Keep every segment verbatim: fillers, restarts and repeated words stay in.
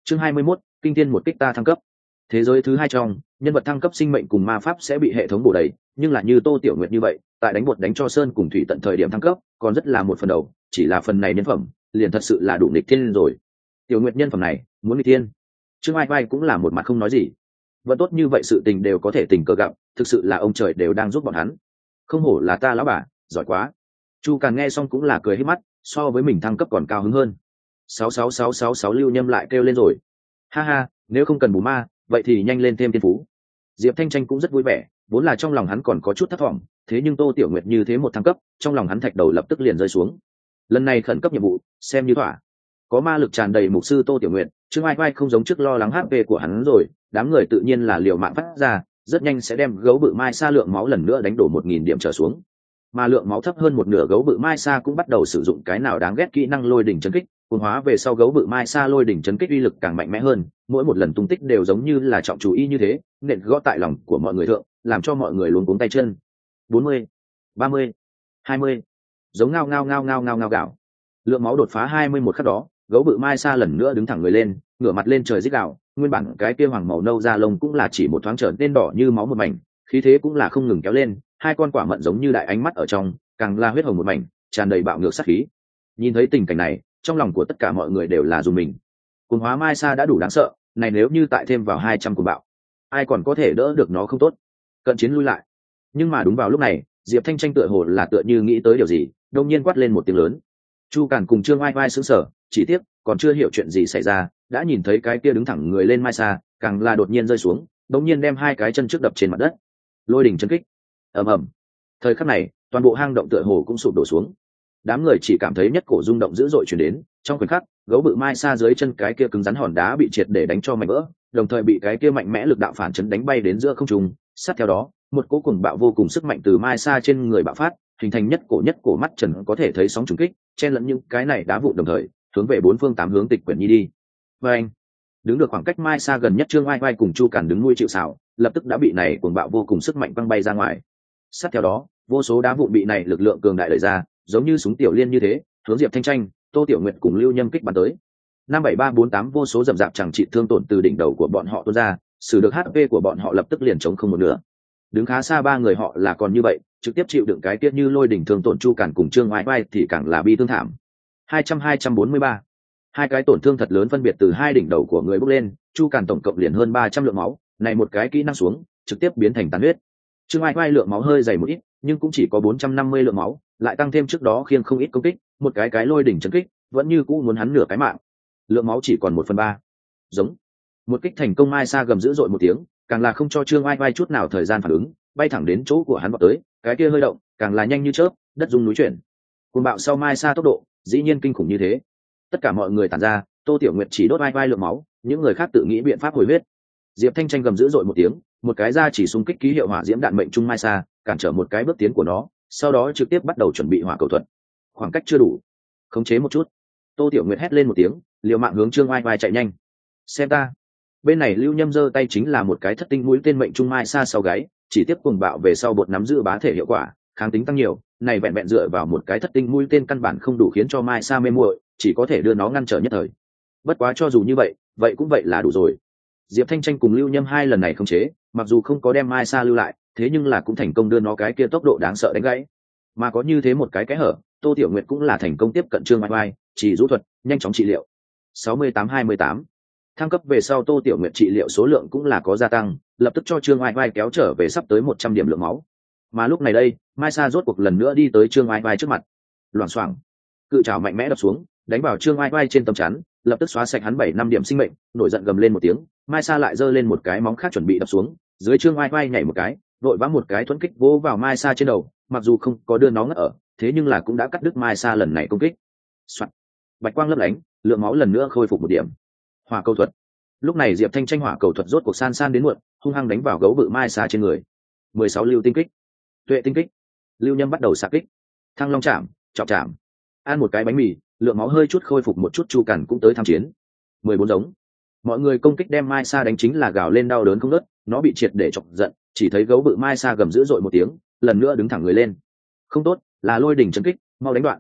chương hai mươi mốt, kinh thiên một kích ta thăng cấp. Thế giới thứ hai trong, nhân vật thăng cấp sinh mệnh cùng ma pháp sẽ bị hệ thống bổ đầy, nhưng là như Tô Tiểu Nguyệt như vậy, tại đánh bột đánh cho sơn cùng thủy tận thời điểm thăng cấp, còn rất là một phần đầu, chỉ là phần này nhân phẩm, liền thật sự là đủ nghịch thiên rồi. Tiểu Nguyệt nhân phẩm này, muốn nghịch thiên. Trương Ai Vai cũng là một mặt không nói gì. Vẫn tốt như vậy sự tình đều có thể tình cờ gặp, thực sự là ông trời đều đang giúp bọn hắn. Không hổ là ta lão bà, giỏi quá. Chu Càn nghe xong cũng là cười hết mắt, so với mình thăng cấp còn cao hứng hơn. sáu sáu sáu sáu sáu Lưu Nhâm lại kêu lên rồi. Ha ha, nếu không cần bù ma, vậy thì nhanh lên thêm tiên phú. Diệp Thanh Tranh cũng rất vui vẻ, vốn là trong lòng hắn còn có chút thất vọng, thế nhưng Tô Tiểu Nguyệt như thế một thăng cấp, trong lòng hắn thạch đầu lập tức liền rơi xuống. Lần này khẩn cấp nhiệm vụ, xem như thỏa. Có ma lực tràn đầy mục sư Tô Tiểu Nguyệt, Trương Ai Vai không giống trước lo lắng hát pê của hắn rồi, đám người tự nhiên là liều mạng phát ra, rất nhanh sẽ đem gấu bự mai sa lượng máu lần nữa đánh đổ một nghìn điểm trở xuống. Mà lượng máu thấp hơn một nửa gấu bự mai sa cũng bắt đầu sử dụng cái nào đáng ghét kỹ năng lôi đỉnh chấn kích, cuồng hóa về sau gấu bự mai sa lôi đỉnh chấn kích uy lực càng mạnh mẽ hơn, mỗi một lần tung tích đều giống như là trọng chú ý như thế, nện gõ tại lòng của mọi người thượng, làm cho mọi người luống cuống tay chân. bốn mươi, ba mươi, hai mươi, giống ngao ngao ngao ngao ngao ngao gạo. Lượng máu đột phá hai mươi một khắc đó, gấu bự mai sa lần nữa đứng thẳng người lên, ngửa mặt lên trời rít gào, nguyên bản cái kia hoàng màu nâu da lông cũng là chỉ một thoáng trở nên đỏ như máu một mảnh, khí thế cũng là không ngừng kéo lên, hai con quả mận giống như đại ánh mắt ở trong, càng là huyết hồng một mảnh, tràn đầy bạo ngược sát khí. Nhìn thấy tình cảnh này, trong lòng của tất cả mọi người đều là run mình. Cuồng hóa mai sa đã đủ đáng sợ, này nếu như tại thêm vào hai trăm cuồng bạo, ai còn có thể đỡ được nó không tốt. Cận chiến lui lại. Nhưng mà đúng vào lúc này, Diệp Thanh Tranh tựa hồ là tựa như nghĩ tới điều gì, đột nhiên quát lên một tiếng lớn. Chu Càn cùng Trương Ai Vai sững sờ, chỉ tiếc còn chưa hiểu chuyện gì xảy ra, đã nhìn thấy cái kia đứng thẳng người lên mai sa, càng là đột nhiên rơi xuống, đột nhiên đem hai cái chân trước đập trên mặt đất. Lôi đỉnh chấn kích. Ầm ầm. Thời khắc này, toàn bộ hang động tựa hồ cũng sụp đổ xuống. Đám người chỉ cảm thấy nhất cổ rung động dữ dội truyền đến, trong khoảnh khắc, gấu bự mai sa dưới chân cái kia cứng rắn hòn đá bị triệt để đánh cho mảnh vỡ, đồng thời bị cái kia mạnh mẽ lực đạo phản chấn đánh bay đến giữa không trung. Sát theo đó, một cỗ cuồng bạo vô cùng sức mạnh từ mai sa trên người bạo phát, hình thành nhất cổ nhất cổ mắt trần có thể thấy sóng trùng kích, chen lẫn những cái này đá vụn đồng thời hướng về bốn phương tám hướng tịch quyển nhi đi. Và anh đứng được khoảng cách mai sa gần nhất Trương Ai Vai cùng Chu Càn đứng nuôi chịu xảo, lập tức đã bị này cuồng bạo vô cùng sức mạnh văng bay ra ngoài. Sát theo đó, vô số đá vụn bị này lực lượng cường đại đẩy ra, giống như súng tiểu liên như thế, hướng Diệp Thanh Tranh, Tô Tiểu Nguyệt cùng Lưu Nhâm kích bắn tới. Năm bảy ba bốn tám vô số dầm dạp chẳng trị thương tổn từ đỉnh đầu của bọn họ tuôn ra, sử được hát pê của bọn họ lập tức liền chống không một nửa. Đứng khá xa ba người họ là còn như vậy, trực tiếp chịu đựng cái tiết như lôi đỉnh thương tổn Chu Càn cùng Trương Ai Vai thì càng là bi thương thảm. hai trăm hai trăm bốn mươi ba Hai cái tổn thương thật lớn phân biệt từ hai đỉnh đầu của người bốc lên, Chu Càn tổng cộng liền hơn ba trăm lượng máu, này một cái kỹ năng xuống, trực tiếp biến thành tàn huyết. Trương Ai Vai lượng máu hơi dày một ít, nhưng cũng chỉ có bốn trăm năm mươi lượng máu, lại tăng thêm trước đó khiêng không ít công kích, một cái cái lôi đỉnh chấn kích, vẫn như cũ muốn hắn nửa cái mạng. Lượng máu chỉ còn một phần ba. Giống. Một kích thành công mai sa gầm dữ dội một tiếng, càng là không cho Trương Ai Vai chút nào thời gian phản ứng, bay thẳng đến chỗ của hắn vọt tới, cái kia hơi động, càng là nhanh như chớp, đất rung núi chuyển. Cuồng bạo sau mai sa tốc độ, dĩ nhiên kinh khủng như thế. Tất cả mọi người tản ra, Tô Tiểu Nguyệt chỉ đốt Ai Vai lượng máu, những người khác tự nghĩ biện pháp hồi huyết. Diệp Thanh Tranh gầm dữ dội một tiếng, một cái ra chỉ xung kích ký hiệu hỏa diễm đạn mệnh trung mai sa, cản trở một cái bước tiến của nó, sau đó trực tiếp bắt đầu chuẩn bị hỏa cầu thuật. Khoảng cách chưa đủ, khống chế một chút. Tô Tiểu Nguyệt hét lên một tiếng, liều mạng hướng Trương Ai Vai chạy nhanh. Xem ta. Bên này Lưu Nhâm giơ tay chính là một cái thất tinh mũi tên mệnh trung mai sa sau gáy, chỉ tiếp cuồng bạo về sau bột nắm giữ bá thể hiệu quả, kháng tính tăng nhiều, này vẹn vẹn dựa vào một cái thất tinh mũi tên căn bản không đủ khiến cho mai sa mê muội, chỉ có thể đưa nó ngăn trở nhất thời. Bất quá cho dù như vậy, vậy cũng vậy là đủ rồi. Diệp Thanh Tranh cùng Lưu Nhâm hai lần này không chế, mặc dù không có đem mai sa lưu lại, thế nhưng là cũng thành công đưa nó cái kia tốc độ đáng sợ đánh gãy. Mà có như thế một cái cái hở, Tô Tiểu Nguyệt cũng là thành công tiếp cận Trương Ai Vai, chỉ rũ thuật, nhanh chóng trị liệu. sáu mươi tám hai mươi tám Thăng cấp về sau Tô Tiểu Nguyệt trị liệu số lượng cũng là có gia tăng, lập tức cho Trương Ai Vai kéo trở về sắp tới một trăm điểm lượng máu. Mà lúc này đây, mai sa rốt cuộc lần nữa đi tới Trương Ai Vai trước mặt. Loảng xoảng, cự trảo mạnh mẽ đập xuống, đánh vào Trương Ai Vai trên tấm chắn, lập tức xóa sạch hắn bảy năm điểm sinh mệnh, nổi giận gầm lên một tiếng, mai sa lại giơ lên một cái móng khác chuẩn bị đập xuống, dưới Trương Ai Vai nhảy một cái, vội vã một cái thuẫn kích vỗ vào mai sa trên đầu, mặc dù không có đưa nó ngất ở, thế nhưng là cũng đã cắt đứt mai sa lần này công kích. Soạn. Bạch quang lấp lánh, lượng máu lần nữa khôi phục một điểm. Hỏa cầu thuật. Lúc này Diệp Thanh Tranh hỏa cầu thuật rốt cuộc san san đến muộn, hung hăng đánh vào gấu bự mai sa trên người. mười sáu lưu tinh kích, tuệ tinh kích. Lưu Nhâm bắt đầu xạ kích. Thăng long chạm, chọc chạm. Ăn một cái bánh mì, lượng máu hơi chút khôi phục một chút. Chu Càn cũng tới tham chiến. mười bốn giống. Mọi người công kích đem mai sa đánh chính là gào lên đau đớn không ngớt, nó bị triệt để chọc giận, chỉ thấy gấu bự mai sa gầm dữ dội một tiếng, lần nữa đứng thẳng người lên. Không tốt, là lôi đỉnh chấn kích, mau đánh đoạn.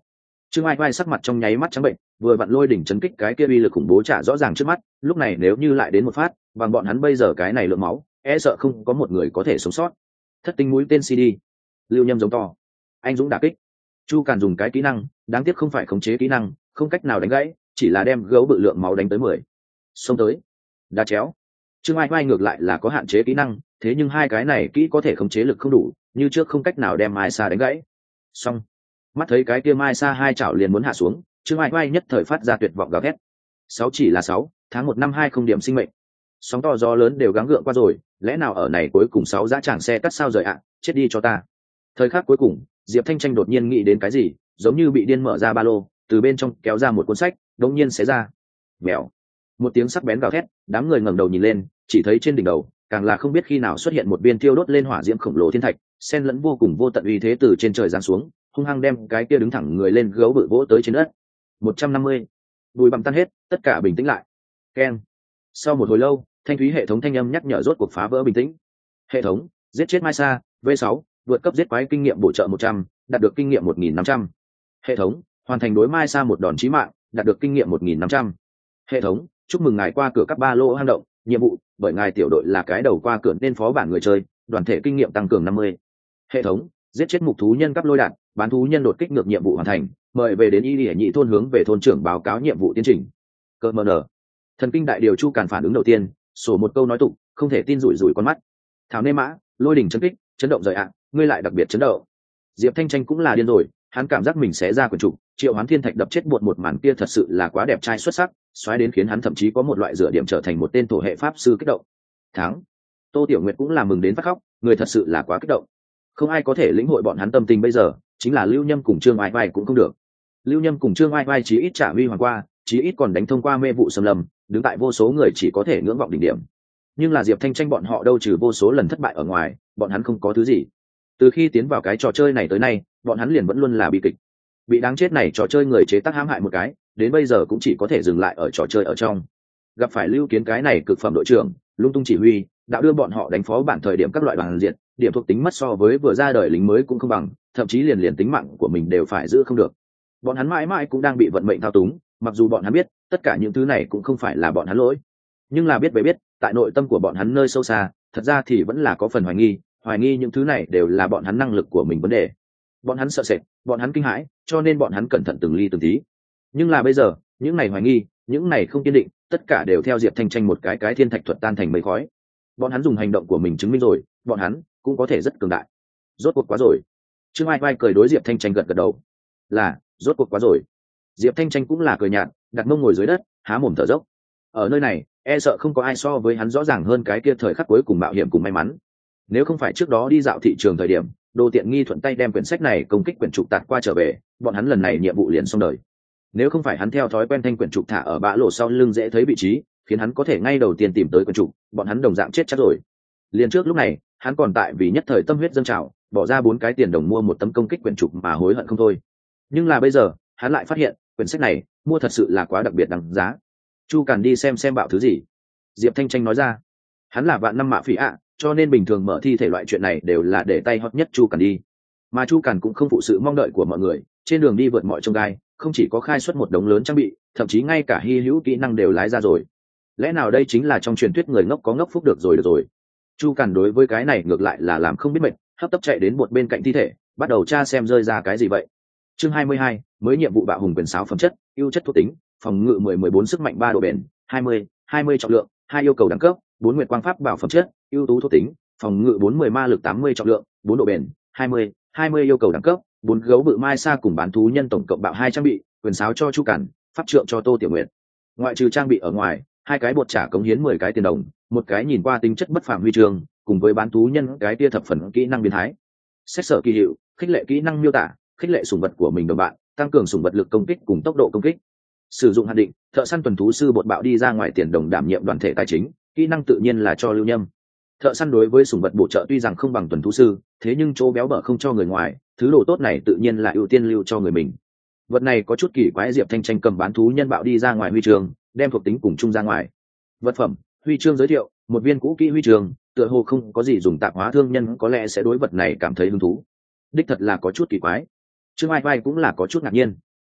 Trương Ai Vai sắc mặt trong nháy mắt trắng bệnh, vừa vặn lôi đỉnh chấn kích cái kia uy lực khủng bố trả rõ ràng trước mắt, lúc này nếu như lại đến một phát, bằng bọn hắn bây giờ cái này lượng máu, e sợ không có một người có thể sống sót. Thất tinh mũi tên xê đê. Lưu Nhâm giống to. Anh dũng đả kích. Chu Càn dùng cái kỹ năng, đáng tiếc không phải khống chế kỹ năng, không cách nào đánh gãy, chỉ là đem gấu bự lượng máu đánh tới mười. Xông tới. Đá chéo. Trương Ai Vai ngược lại là có hạn chế kỹ năng, thế nhưng hai cái này kỹ có thể khống chế lực không đủ, như trước không cách nào đem Mai Sa đánh gãy. Xong. Mắt thấy cái kia Mai Sa hai chảo liền muốn hạ xuống, Trương Ai Vai nhất thời phát ra tuyệt vọng gào thét. Sáu chỉ là sáu, tháng một năm hai không điểm sinh mệnh. Sóng to gió lớn đều gắng gượng qua rồi, lẽ nào ở này cuối cùng sáu dã tràng xe cắt sao rời ạ, chết đi cho ta. Thời khắc cuối cùng, Diệp Thanh Tranh đột nhiên nghĩ đến cái gì, giống như bị điên mở ra ba lô, từ bên trong kéo ra một cuốn sách, đột nhiên xé ra. Mèo. Một tiếng sắc bén gào thét, đám người ngẩng đầu nhìn lên, chỉ thấy trên đỉnh đầu, càng là không biết khi nào xuất hiện một viên tiêu đốt lên hỏa diễm khổng lồ thiên thạch, xen lẫn vô cùng vô tận uy thế từ trên trời giáng xuống, hung hăng đem cái kia đứng thẳng người lên gấu bự vỗ tới trên đất. một trăm năm mươi. Bùi bặm tan hết, tất cả bình tĩnh lại. Keng. Sau một hồi lâu, thanh thúy hệ thống thanh âm nhắc nhở rốt cuộc phá vỡ bình tĩnh. Hệ thống, giết chết Mai Sa, v sáu, vượt cấp giết quái kinh nghiệm bổ trợ một trăm, đạt được kinh nghiệm một nghìn năm trăm. Hệ thống, hoàn thành đối Mai Sa một đòn chí mạng, đạt được kinh nghiệm một nghìn năm trăm. Hệ thống, chúc mừng ngài qua cửa các ba lô hang động, nhiệm vụ, bởi ngài tiểu đội là cái đầu qua cửa nên phó bản người chơi, đoàn thể kinh nghiệm tăng cường năm mươi. Hệ thống, giết chết mục thú nhân cấp lôi đạn, bán thú nhân đột kích ngược nhiệm vụ hoàn thành, mời về đến y lìa nhị thôn hướng về thôn trưởng báo cáo nhiệm vụ tiến trình. Cơ mờ nở. Thần kinh đại điều Chu Càn phản ứng đầu tiên, sổ một câu nói tục, không thể tin rủi rủi con mắt. Thảo nê mã, lôi đỉnh chấn kích, chấn động rời ạ, ngươi lại đặc biệt chấn động. Diệp Thanh Tranh cũng là điên rồi, hắn cảm giác mình sẽ ra quyển trục, triệu hoán thiên thạch đập chết buột một màn kia thật sự là quá đẹp trai xuất sắc, xoáy đến khiến hắn thậm chí có một loại dựa điểm trở thành một tên thổ hệ pháp sư kích động. Thắng. Tô Tiểu Nguyệt cũng là mừng đến phát khóc, người thật sự là quá kích động. Không ai có thể lĩnh hội bọn hắn tâm tình bây giờ, chính là Lưu Nhâm cùng Trương Ai Vai cũng không được. Lưu Nhâm cùng Trương Ai Vai chí ít trả huy hoàng qua, chí ít còn đánh thông qua mê vụ xâm lâm, đứng tại vô số người chỉ có thể ngưỡng vọng đỉnh điểm. Nhưng là Diệp Thanh Tranh bọn họ đâu trừ vô số lần thất bại ở ngoài, bọn hắn không có thứ gì. Từ khi tiến vào cái trò chơi này tới nay, bọn hắn liền vẫn luôn là bi kịch. Bị đáng chết này trò chơi người chế tác hãm hại một cái, đến bây giờ cũng chỉ có thể dừng lại ở trò chơi ở trong. Gặp phải Lưu Kiến cái này cực phẩm đội trưởng, lung tung chỉ huy, đạo đưa bọn họ đánh phó bản thời điểm các loại bằng diện, điểm thuộc tính mất so với vừa ra đời lính mới cũng không bằng, thậm chí liền liền tính mạng của mình đều phải giữ không được. Bọn hắn mãi mãi cũng đang bị vận mệnh thao túng, mặc dù bọn hắn biết tất cả những thứ này cũng không phải là bọn hắn lỗi, nhưng là biết về biết tại nội tâm của bọn hắn nơi sâu xa thật ra thì vẫn là có phần hoài nghi, hoài nghi những thứ này đều là bọn hắn năng lực của mình vấn đề. Bọn hắn sợ sệt, bọn hắn kinh hãi, cho nên bọn hắn cẩn thận từng ly từng tí. Nhưng là bây giờ những này hoài nghi, những này không kiên định, tất cả đều theo Diệp Thanh Tranh một cái cái thiên thạch thuật tan thành mây khói. Bọn hắn dùng hành động của mình chứng minh rồi bọn hắn cũng có thể rất cường đại. Rốt cuộc quá rồi. Trương Ai Vai cười đối Diệp Thanh Tranh gật gật đầu. Là, rốt cuộc quá rồi. Diệp Thanh Tranh cũng là cười nhạt, đặt mông ngồi dưới đất, há mồm thở dốc. Ở nơi này, e sợ không có ai so với hắn rõ ràng hơn cái kia thời khắc cuối cùng mạo hiểm cùng may mắn. Nếu không phải trước đó đi dạo thị trường thời điểm, Đồ Tiện Nghi thuận tay đem quyển sách này công kích quyển trục tạt qua trở về, bọn hắn lần này nhiệm vụ liền xong đời. Nếu không phải hắn theo thói quen thanh quyển trục thả ở bã lộ sau lưng dễ thấy vị trí, khiến hắn có thể ngay đầu tiên tìm tới quyển trục, bọn hắn đồng dạng chết chắc rồi. Liền trước lúc này, hắn còn tại vì nhất thời tâm huyết dâng trào, bỏ ra bốn cái tiền đồng mua một tấm công kích quyển trục mà hối hận không thôi. Nhưng là bây giờ, hắn lại phát hiện, quyển sách này mua thật sự là quá đặc biệt đáng giá. Chu Càn đi xem xem bạo thứ gì. Diệp Thanh Tranh nói ra, hắn là vạn năm mạ phỉ ạ, cho nên bình thường mở thi thể loại chuyện này đều là để tay hot nhất Chu Càn đi. Mà Chu Càn cũng không phụ sự mong đợi của mọi người, trên đường đi vượt mọi chông gai, không chỉ có khai xuất một đống lớn trang bị, thậm chí ngay cả hy hữu kỹ năng đều lái ra rồi. Lẽ nào đây chính là trong truyền thuyết người ngốc có ngốc phúc được rồi được rồi. Chu Càn đối với cái này ngược lại là làm không biết mệt, hấp tấp chạy đến một bên cạnh thi thể, bắt đầu tra xem rơi ra cái gì vậy. Chương hai mươi hai, mới nhiệm vụ bạo hùng quyền sáo phẩm chất, ưu chất thuộc tính, phòng ngự mười mười bốn sức mạnh ba độ bền, hai mươi, hai mươi trọng lượng, hai yêu cầu đẳng cấp, bốn nguyệt quang pháp bảo phẩm chất, ưu tú thuộc tính, phòng ngự bốn mươi ma lực tám mươi trọng lượng, bốn độ bền, hai mươi, hai mươi yêu cầu đẳng cấp, bốn gấu bự mai sa cùng bán thú nhân tổng cộng bạo hai trang bị, quyền sáo cho Chu Càn, pháp trượng cho Tô Tiểu Nguyệt. Ngoại trừ trang bị ở ngoài, hai cái bột trả cống hiến mười cái tiền đồng, một cái nhìn qua tính chất bất phàm huy chương, cùng với bán thú nhân cái tia thập phần kỹ năng biến thái. Xét sở kỳ hiệu, khích lệ kỹ năng miêu tả, khích lệ sủng vật của mình đồng bạn, tăng cường sủng vật lực công kích cùng tốc độ công kích. Sử dụng hạn định, thợ săn tuần thú sư bột bạo đi ra ngoài tiền đồng đảm nhiệm đoàn thể tài chính, kỹ năng tự nhiên là cho Lưu Nhâm. Thợ săn đối với sủng vật bổ trợ tuy rằng không bằng tuần thú sư, thế nhưng chỗ béo bở không cho người ngoài, thứ đồ tốt này tự nhiên là ưu tiên lưu cho người mình. Vật này có chút kỳ quái, Diệp Thanh Tranh cầm bán thú nhân bạo đi ra ngoài huy chương, đem thuộc tính cùng chung ra ngoài. Vật phẩm, huy chương giới thiệu, một viên cũ kỹ huy chương, tựa hồ không có gì dùng, tạp hóa thương nhân có lẽ sẽ đối vật này cảm thấy hứng thú. Đích thật là có chút kỳ quái. Trương Ai Vai cũng là có chút ngạc nhiên.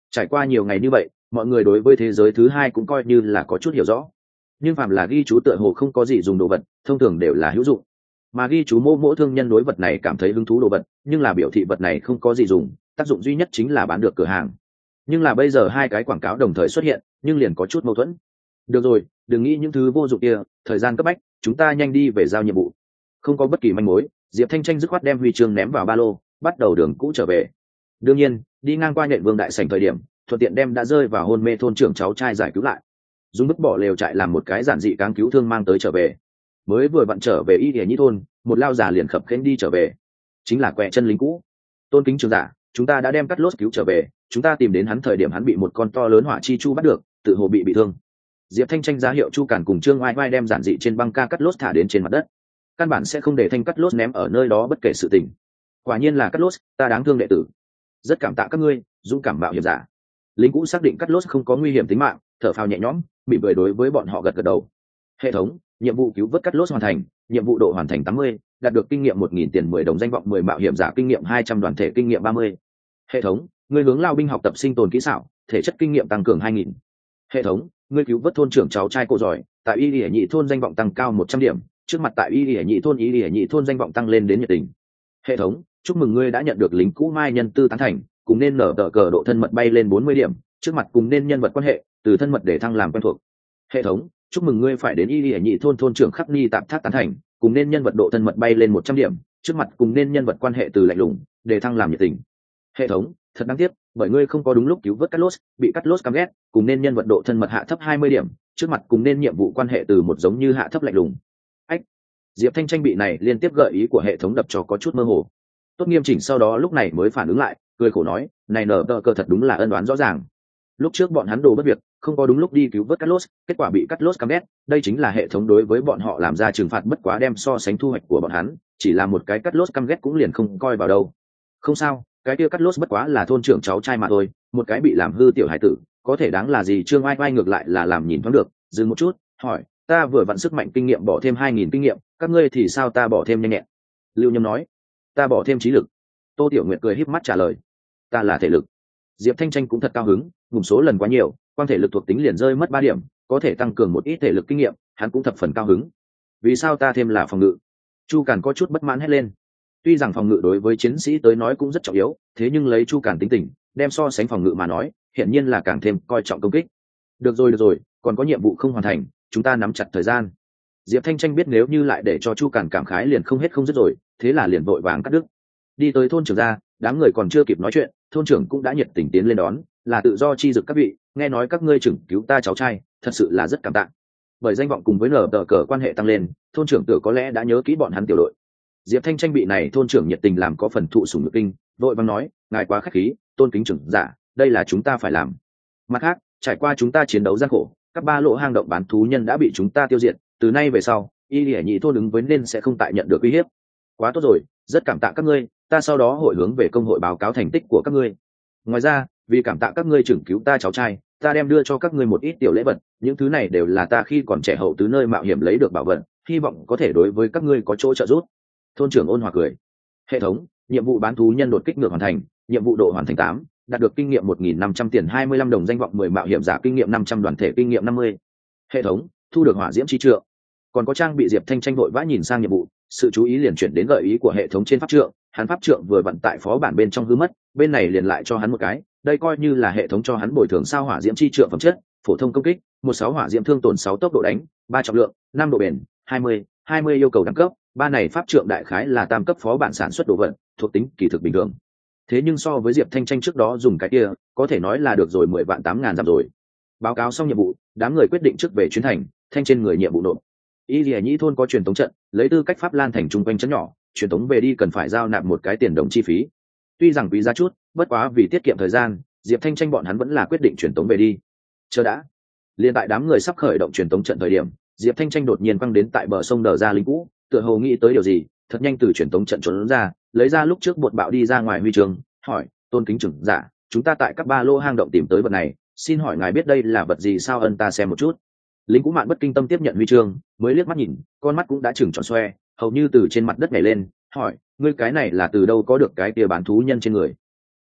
Trải qua nhiều ngày như vậy, mọi người đối với thế giới thứ hai cũng coi như là có chút hiểu rõ, nhưng phạm là ghi chú tựa hồ không có gì dùng đồ vật thông thường đều là hữu dụng, mà ghi chú mô mỗi thương nhân đối vật này cảm thấy hứng thú đồ vật nhưng là biểu thị vật này không có gì dùng, tác dụng duy nhất chính là bán được cửa hàng. Nhưng là bây giờ hai cái quảng cáo đồng thời xuất hiện nhưng liền có chút mâu thuẫn. Được rồi, đừng nghĩ những thứ vô dụng kia, thời gian cấp bách, chúng ta nhanh đi về giao nhiệm vụ. Không có bất kỳ manh mối, Diệp Thanh Tranh dứt khoát đem huy chương ném vào ba lô, bắt đầu đường cũ trở về. Đương nhiên, đi ngang qua Nhện Vương đại sảnh thời điểm, thuận tiện đem đã rơi vào hôn mê thôn trưởng cháu trai giải cứu lại, dùng bức bỏ lều trại làm một cái giản dị cáng cứu thương mang tới trở về. Mới vừa vặn trở về Y Lìa Nhĩ thôn, một lao già liền khập khiễng đi trở về, chính là quẹ chân lính cũ. Tôn kính trường giả, chúng ta đã đem cắt lốt cứu trở về, chúng ta tìm đến hắn thời điểm hắn bị một con to lớn hỏa chi chu bắt được, tự hồ bị bị thương. Diệp Thanh Tranh ra hiệu Chu Cản cùng Trương Oai Oai đem giản dị trên băng ca cắt lốt thả đến trên mặt đất, căn bản sẽ không để thanh cắt lốt ném ở nơi đó bất kể sự tình. Quả nhiên là cắt lốt, ta đáng thương đệ tử, rất cảm tạ các ngươi, dũng cảm mạo hiểm giả. Lính cũ xác định cắt lốt không có nguy hiểm tính mạng, thở phào nhẹ nhõm, bị bưởi đối với bọn họ gật gật đầu. Hệ thống, nhiệm vụ cứu vớt cắt lốt hoàn thành, nhiệm vụ độ hoàn thành tám mươi, đạt được kinh nghiệm một nghìn tiền mười đồng, danh vọng mười, mạo hiểm giả kinh nghiệm hai trăm, đoàn thể kinh nghiệm ba mươi. Hệ thống, người hướng lao binh học tập sinh tồn kỹ xảo, thể chất kinh nghiệm tăng cường hai nghìn. Hệ thống, người cứu vớt thôn trưởng cháu trai cô giỏi, tại Y Lìa Nhị thôn danh vọng tăng cao một trăm điểm, trước mặt tại Y Lìa Nhị thôn Y Lìa Nhị thôn danh vọng tăng lên đến nhiệt tình. Hệ thống, chúc mừng ngươi đã nhận được lính cũ mai nhân tư tán thành, cùng nên nở tờ cờ độ thân mật bay lên bốn mươi điểm, trước mặt cùng nên nhân vật quan hệ từ thân mật để thăng làm quen thuộc. Hệ thống, chúc mừng ngươi phải đến Y Lìa Nhị thôn thôn trưởng khắc ni tạm thác tán thành, cùng nên nhân vật độ thân mật bay lên một trăm điểm, trước mặt cùng nên nhân vật quan hệ từ lạnh lùng để thăng làm nhiệt tình. Hệ thống, thật đáng tiếc, bởi ngươi không có đúng lúc cứu vớt cắt lốt, bị cắt lốt căm ghét, cùng nên nhân vật độ thân mật hạ thấp hai mươi điểm, trước mặt cùng nên nhiệm vụ quan hệ từ một giống như hạ thấp lạnh lùng. Ách, Diệp Thanh Tranh bị này liên tiếp gợi ý của hệ thống đập cho có chút mơ hồ. Tốt nghiêm chỉnh sau đó lúc này mới phản ứng lại, cười khổ nói, này nở tờ cờ thật đúng là ân oán rõ ràng. Lúc trước bọn hắn đồ bất việc, không có đúng lúc đi cứu vớt cắt lốt, kết quả bị cắt lốt căm ghét, đây chính là hệ thống đối với bọn họ làm ra trừng phạt, bất quá đem so sánh thu hoạch của bọn hắn, chỉ là một cái cắt lốt căm ghét cũng liền không coi vào đâu. Không sao, cái kia cắt lốt bất quá là thôn trưởng cháu trai mà thôi, một cái bị làm hư tiểu hải tử, có thể đáng là gì? Trương Oai Oai ngược lại là làm nhìn thoáng được, dừng một chút, hỏi, ta vừa vặn sức mạnh kinh nghiệm bỏ thêm hai nghìn kinh nghiệm, các ngươi thì sao ta bỏ thêm nhanh nhẹn? Lưu Nhâm nói, ta bỏ thêm trí lực. Tô Tiểu Nguyệt cười híp mắt trả lời, ta là thể lực. Diệp Thanh Tranh cũng thật cao hứng, vùng số lần quá nhiều, quan thể lực thuộc tính liền rơi mất ba điểm, có thể tăng cường một ít thể lực kinh nghiệm, hắn cũng thập phần cao hứng. Vì sao ta thêm là phòng ngự? Chu Càn có chút bất mãn hét lên. Tuy rằng phòng ngự đối với chiến sĩ tới nói cũng rất trọng yếu, thế nhưng lấy Chu Càn tính tình, đem so sánh phòng ngự mà nói, hiển nhiên là càng thêm coi trọng công kích. Được rồi được rồi, còn có nhiệm vụ không hoàn thành, chúng ta nắm chặt thời gian. Diệp Thanh Tranh biết nếu như lại để cho Chu Càn cảm khái liền không hết không dứt rồi, thế là liền vội vàng cắt đứt. Đi tới thôn trưởng ra, đám người còn chưa kịp nói chuyện, thôn trưởng cũng đã nhiệt tình tiến lên đón, là tự do chi dực các vị, nghe nói các ngươi trưởng cứu ta cháu trai, thật sự là rất cảm tạ. Bởi danh vọng cùng với nở tờ cờ quan hệ tăng lên, thôn trưởng tự có lẽ đã nhớ kỹ bọn hắn tiểu đội. Diệp Thanh Tranh bị này thôn trưởng nhiệt tình làm có phần thụ sủng nhược kinh, vội vàng nói, ngài quá khách khí, tôn kính trưởng giả, đây là chúng ta phải làm. Mặt khác, trải qua chúng ta chiến đấu gian khổ, các ba lỗ hang động bán thú nhân đã bị chúng ta tiêu diệt, từ nay về sau, Y Lìa Nhị thôn ứng với nên sẽ không tại nhận được uy hiếp. Quá tốt rồi, rất cảm tạ các ngươi, ta sau đó hội hướng về công hội báo cáo thành tích của các ngươi. Ngoài ra, vì cảm tạ các ngươi trưởng cứu ta cháu trai, ta đem đưa cho các ngươi một ít tiểu lễ vật, những thứ này đều là ta khi còn trẻ hậu tứ nơi mạo hiểm lấy được bảo vật, hy vọng có thể đối với các ngươi có chỗ trợ giúp. Thôn trưởng ôn hòa cười. Hệ thống, nhiệm vụ bán thú nhân đột kích ngược hoàn thành, nhiệm vụ độ hoàn thành tám, đạt được kinh nghiệm một nghìn năm trăm tiền hai mươi lăm đồng, danh vọng mười, mạo hiểm giả kinh nghiệm năm trăm, đoàn thể kinh nghiệm năm mươi. Hệ thống, thu được hỏa diễm chi trượng. Còn có trang bị. Diệp Thanh Tranh vội vã nhìn sang nhiệm vụ, sự chú ý liền chuyển đến gợi ý của hệ thống trên pháp trượng, hắn pháp trượng vừa vận tại phó bản bên trong hư mất, bên này liền lại cho hắn một cái, đây coi như là hệ thống cho hắn bồi thường sao. Hỏa diễm chi trượng phẩm chất, phổ thông công kích, một sáu hỏa diễm thương tổn sáu, tốc độ đánh ba, trọng lượng năm, độ bền hai mươi, hai mươi yêu cầu đẳng cấp ba. Này pháp trượng đại khái là tam cấp phó bản sản xuất đồ vật, thuộc tính kỳ thực bình thường, thế nhưng so với Diệp Thanh Tranh trước đó dùng cái kia, có thể nói là được rồi mười vạn tám ngàn dặm rồi. Báo cáo xong nhiệm vụ, đám người quyết định trước về chuyến thành, thanh trên người nhiệm vụ nộp. Y Lìa Nhĩ thôn có truyền tống trận, lấy tư cách pháp lan thành trung quanh trấn nhỏ, truyền tống về đi cần phải giao nạp một cái tiền đồng chi phí. Tuy rằng quý giá chút, bất quá vì tiết kiệm thời gian, Diệp Thanh Tranh bọn hắn vẫn là quyết định truyền tống về đi. Chờ đã. Liên tại đám người sắp khởi động truyền tống trận thời điểm, Diệp Thanh Tranh đột nhiên quăng đến tại bờ sông đờ ra lính cũ, tựa hồ nghĩ tới điều gì, thật nhanh từ truyền tống trận trốn ra, lấy ra lúc trước bột bạo đi ra ngoài huy chương, hỏi, tôn kính trưởng giả, chúng ta tại các ba lô hang động tìm tới vật này, xin hỏi ngài biết đây là vật gì sao? Ân, ta xem một chút. Lính cũ mạn bất kinh tâm tiếp nhận huy chương, mới liếc mắt nhìn, con mắt cũng đã chừng tròn xoe, hầu như từ trên mặt đất nhảy lên, hỏi, ngươi cái này là từ đâu có được cái kia bán thú nhân trên người?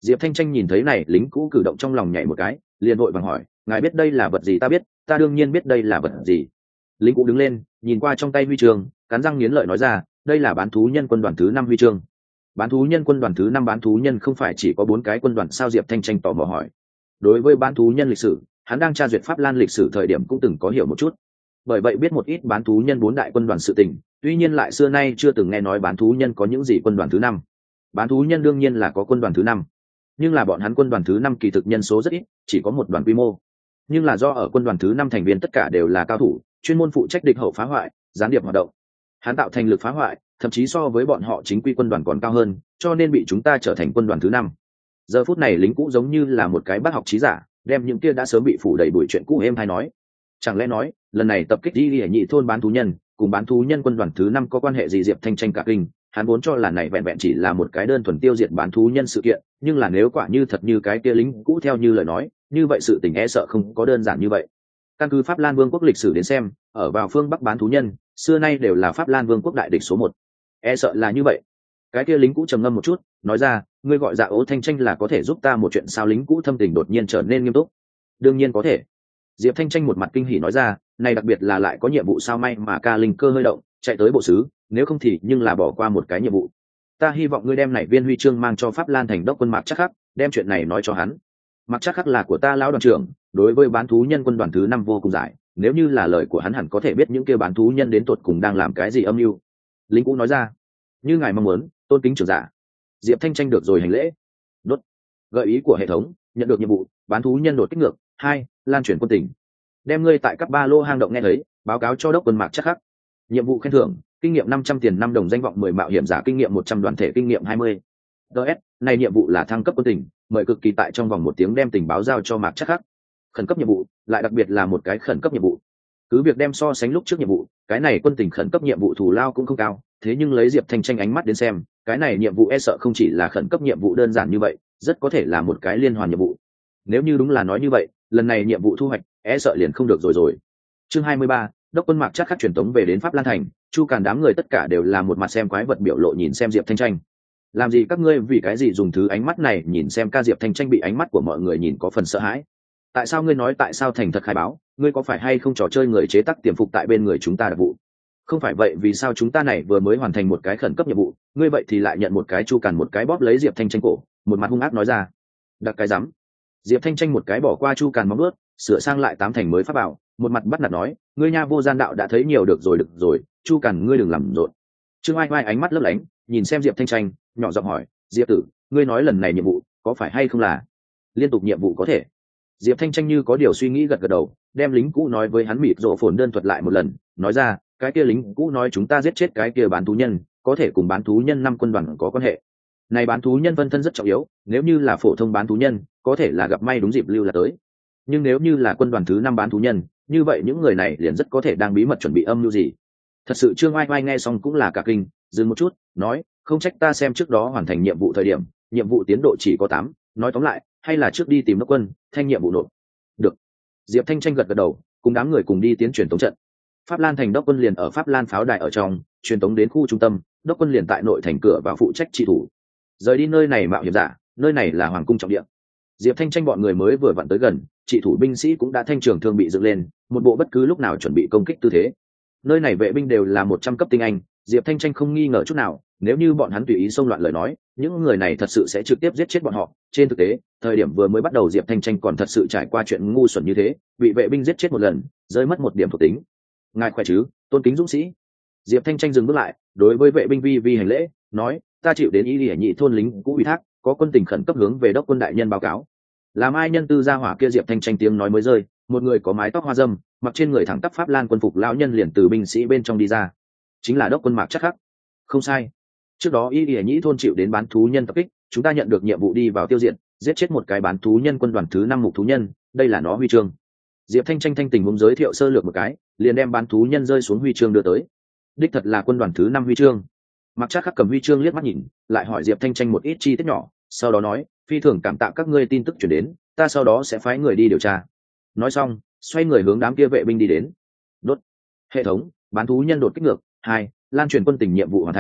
Diệp Thanh Tranh nhìn thấy này lính cũ cử động trong lòng nhảy một cái, liền vội vàng hỏi, ngài biết đây là vật gì? Ta biết, ta đương nhiên biết đây là vật gì. Lính cũ đứng lên, nhìn qua trong tay huy chương, cắn răng nghiến lợi nói ra, đây là bán thú nhân quân đoàn thứ năm huy chương. Bán thú nhân quân đoàn thứ năm bán thú nhân không phải chỉ có bốn cái quân đoàn sao? Diệp Thanh Tranh tò mò hỏi. Đối với bán thú nhân lịch sử, hắn đang tra duyệt Pháp Lan lịch sử thời điểm cũng từng có hiểu một chút, bởi vậy biết một ít bán thú nhân bốn đại quân đoàn sự tình, tuy nhiên lại xưa nay chưa từng nghe nói bán thú nhân có những gì quân đoàn thứ năm. Bán thú nhân đương nhiên là có quân đoàn thứ năm, nhưng là bọn hắn quân đoàn thứ năm kỳ thực nhân số rất ít, chỉ có một đoàn quy mô, nhưng là do ở quân đoàn thứ năm thành viên tất cả đều là cao thủ, chuyên môn phụ trách địch hậu phá hoại, gián điệp hoạt động. Hắn tạo thành lực phá hoại thậm chí so với bọn họ chính quy quân đoàn còn cao hơn, cho nên bị chúng ta trở thành quân đoàn thứ năm. Giờ phút này lính cũ giống như là một cái bác học trí giả, đem những kia đã sớm bị phủ đầy bụi chuyện cũ êm hay nói. Chẳng lẽ nói lần này tập kích đi ở nhị thôn bán thú nhân cùng bán thú nhân quân đoàn thứ năm có quan hệ gì? Diệp Thanh Tranh cả kinh, hắn vốn cho là này vẹn vẹn chỉ là một cái đơn thuần tiêu diệt bán thú nhân sự kiện, nhưng là nếu quả như thật như cái kia lính cũ theo như lời nói, như vậy sự tình e sợ không có đơn giản như vậy. Căn cứ Pháp Lan Vương quốc lịch sử đến xem, ở vào phương Bắc bán thú nhân xưa nay đều là Pháp Lan Vương quốc đại địch số một, e sợ là như vậy. Cái kia lính cũ trầm ngâm một chút, nói ra, ngươi gọi Dạ Ố Thanh Tranh là có thể giúp ta một chuyện sao? Lính cũ thâm tình đột nhiên trở nên nghiêm túc. Đương nhiên có thể. Diệp Thanh Tranh một mặt kinh hỉ nói ra, này đặc biệt là lại có nhiệm vụ sao? May mà ca linh cơ hơi động, chạy tới bộ sứ, nếu không thì nhưng là bỏ qua một cái nhiệm vụ. Ta hy vọng ngươi đem này viên huy chương mang cho Pháp Lan thành đốc quân Mạc Trắc Khắc, đem chuyện này nói cho hắn. Mạc Trắc Khắc là của ta lão đoàn trưởng, đối với bán thú nhân quân đoàn thứ năm vô cùng giải, nếu như là lời của hắn hẳn có thể biết những kia bán thú nhân đến tột cùng đang làm cái gì âm mưu. Lính cũ nói ra, như ngài mong muốn, tôn kính trưởng giả. Diệp Thanh Tranh được rồi hành lễ. Đốt. Gợi ý của hệ thống, nhận được nhiệm vụ, bán thú nhân đột kích ngược, hai, lan truyền quân tình. Đem ngươi tại các ba lô hang động nghe thấy, báo cáo cho đốc quân Mạc Trắc Khắc. Nhiệm vụ khen thưởng, kinh nghiệm năm trăm tiền năm đồng, danh vọng mười, mạo hiểm giả kinh nghiệm một trăm, đoàn thể kinh nghiệm hai mươi. ds này nhiệm vụ là thăng cấp quân tình, mời cực kỳ tại trong vòng một tiếng đem tình báo giao cho Mạc Trắc Khắc. Khẩn cấp nhiệm vụ, lại đặc biệt là một cái khẩn cấp nhiệm vụ. Cứ việc đem so sánh lúc trước nhiệm vụ, cái này quân tình khẩn cấp nhiệm vụ thù lao cũng không cao, thế nhưng lấy Diệp Thanh Tranh ánh mắt đến xem, cái này nhiệm vụ e sợ không chỉ là khẩn cấp nhiệm vụ đơn giản như vậy, rất có thể là một cái liên hoàn nhiệm vụ. Nếu như đúng là nói như vậy, lần này nhiệm vụ thu hoạch e sợ liền không được rồi rồi. Chương hai mươi ba, đốc quân Mạc Trắc Khắc truyền tống về đến Pháp Lan thành, Chu Càn đám người tất cả đều là một mặt xem quái vật biểu lộ nhìn xem Diệp Thanh Tranh. Làm gì các ngươi vì cái gì dùng thứ ánh mắt này nhìn xem ca? Diệp Thanh Tranh bị ánh mắt của mọi người nhìn có phần sợ hãi. Tại sao ngươi nói tại sao thành thật khai báo, ngươi có phải hay không trò chơi người chế tác tiềm phục tại bên người chúng ta đặc vụ? Không phải vậy vì sao chúng ta này vừa mới hoàn thành một cái khẩn cấp nhiệm vụ, ngươi vậy thì lại nhận một cái? Chu Càn một cái bóp lấy Diệp Thanh Tranh cổ, một mặt hung ác nói ra. Đặc cái rắm. Diệp Thanh Tranh một cái bỏ qua Chu Càn móng ướt, sửa sang lại tám thành mới pháp bảo, một mặt bắt nạt nói, ngươi nha vô gian đạo đã thấy nhiều được rồi được rồi, Chu Càn ngươi đừng làm rộn. Trương Ai Ai ánh mắt lấp lánh, nhìn xem Diệp Thanh Tranh, nhỏ giọng hỏi, Diệp tử, ngươi nói lần này nhiệm vụ có phải hay không là liên tục nhiệm vụ? Có thể. Diệp Thanh Tranh như có điều suy nghĩ gật gật đầu, đem lính cũ nói với hắn mịt rộ phồn đơn thuật lại một lần, nói ra, cái kia lính cũ nói chúng ta giết chết cái kia bán thú nhân, có thể cùng bán thú nhân năm quân đoàn có quan hệ. Này bán thú nhân phân thân rất trọng yếu, nếu như là phổ thông bán thú nhân, có thể là gặp may đúng dịp lưu là tới. Nhưng nếu như là quân đoàn thứ năm bán thú nhân, như vậy những người này liền rất có thể đang bí mật chuẩn bị âm mưu gì. Thật sự Trương Ai Ai nghe xong cũng là cả kinh, dừng một chút, nói, không trách ta xem trước đó hoàn thành nhiệm vụ thời điểm, nhiệm vụ tiến độ chỉ có tám, nói tóm lại, hay là trước đi tìm đốc quân, thanh nhiệm vụ nộp. Được. Diệp Thanh Tranh gật gật đầu, cùng đám người cùng đi tiến truyền tống trận. Pháp Lan thành đốc quân liền ở Pháp Lan pháo đài ở trong, truyền tống đến khu trung tâm, đốc quân liền tại nội thành cửa vào phụ trách trị thủ. Rời đi nơi này mạo hiểm giả, nơi này là hoàng cung trọng địa. Diệp Thanh Tranh bọn người mới vừa vặn tới gần, trị thủ binh sĩ cũng đã thanh trường thương bị dựng lên, một bộ bất cứ lúc nào chuẩn bị công kích tư thế. Nơi này vệ binh đều là một trăm cấp tinh anh, Diệp Thanh Tranh không nghi ngờ chút nào, nếu như bọn hắn tùy ý xông loạn lời nói, những người này thật sự sẽ trực tiếp giết chết bọn họ. Trên thực tế, thời điểm vừa mới bắt đầu Diệp Thanh Tranh còn thật sự trải qua chuyện ngu xuẩn như thế, bị vệ binh giết chết một lần, rơi mất một điểm thuộc tính. Ngài khỏe chứ, tôn kính dũng sĩ. Diệp Thanh Tranh dừng bước lại, đối với vệ binh vi vi hành lễ, nói, ta chịu đến ý địa nhị thôn lính cũ ủy thác, có quân tình khẩn cấp hướng về đốc quân đại nhân báo cáo. Làm ai nhân tư gia hỏa kia? Diệp Thanh Tranh tiếng nói mới rơi, một người có mái tóc hoa dâm, mặc trên người thẳng tắp Pháp Lan quân phục lão nhân liền từ binh sĩ bên trong đi ra. Chính là đốc quân Mạc Trắc Khắc. Không sai. Trước đó y địa nhĩ thôn chịu đến bán thú nhân tập kích, chúng ta nhận được nhiệm vụ đi vào tiêu diệt, giết chết một cái bán thú nhân quân đoàn thứ năm mục thú nhân, đây là nó huy chương. Diệp Thanh Tranh thanh tình muốn giới thiệu sơ lược một cái, liền đem bán thú nhân rơi xuống huy chương đưa tới. Đích thật là quân đoàn thứ năm huy chương. Mạc Trắc Khắc cầm huy chương liếc mắt nhìn, lại hỏi Diệp Thanh Tranh một ít chi tiết nhỏ, sau đó nói, phi thường cảm tạ các ngươi tin tức chuyển đến, ta sau đó sẽ phái người đi điều tra. Nói xong, xoay người hướng đám kia vệ binh đi đến. Đốt. Hệ thống, bán thú nhân đột kích ngược, hai, lan truyền quân tình nhiệm vụ hoàn thành,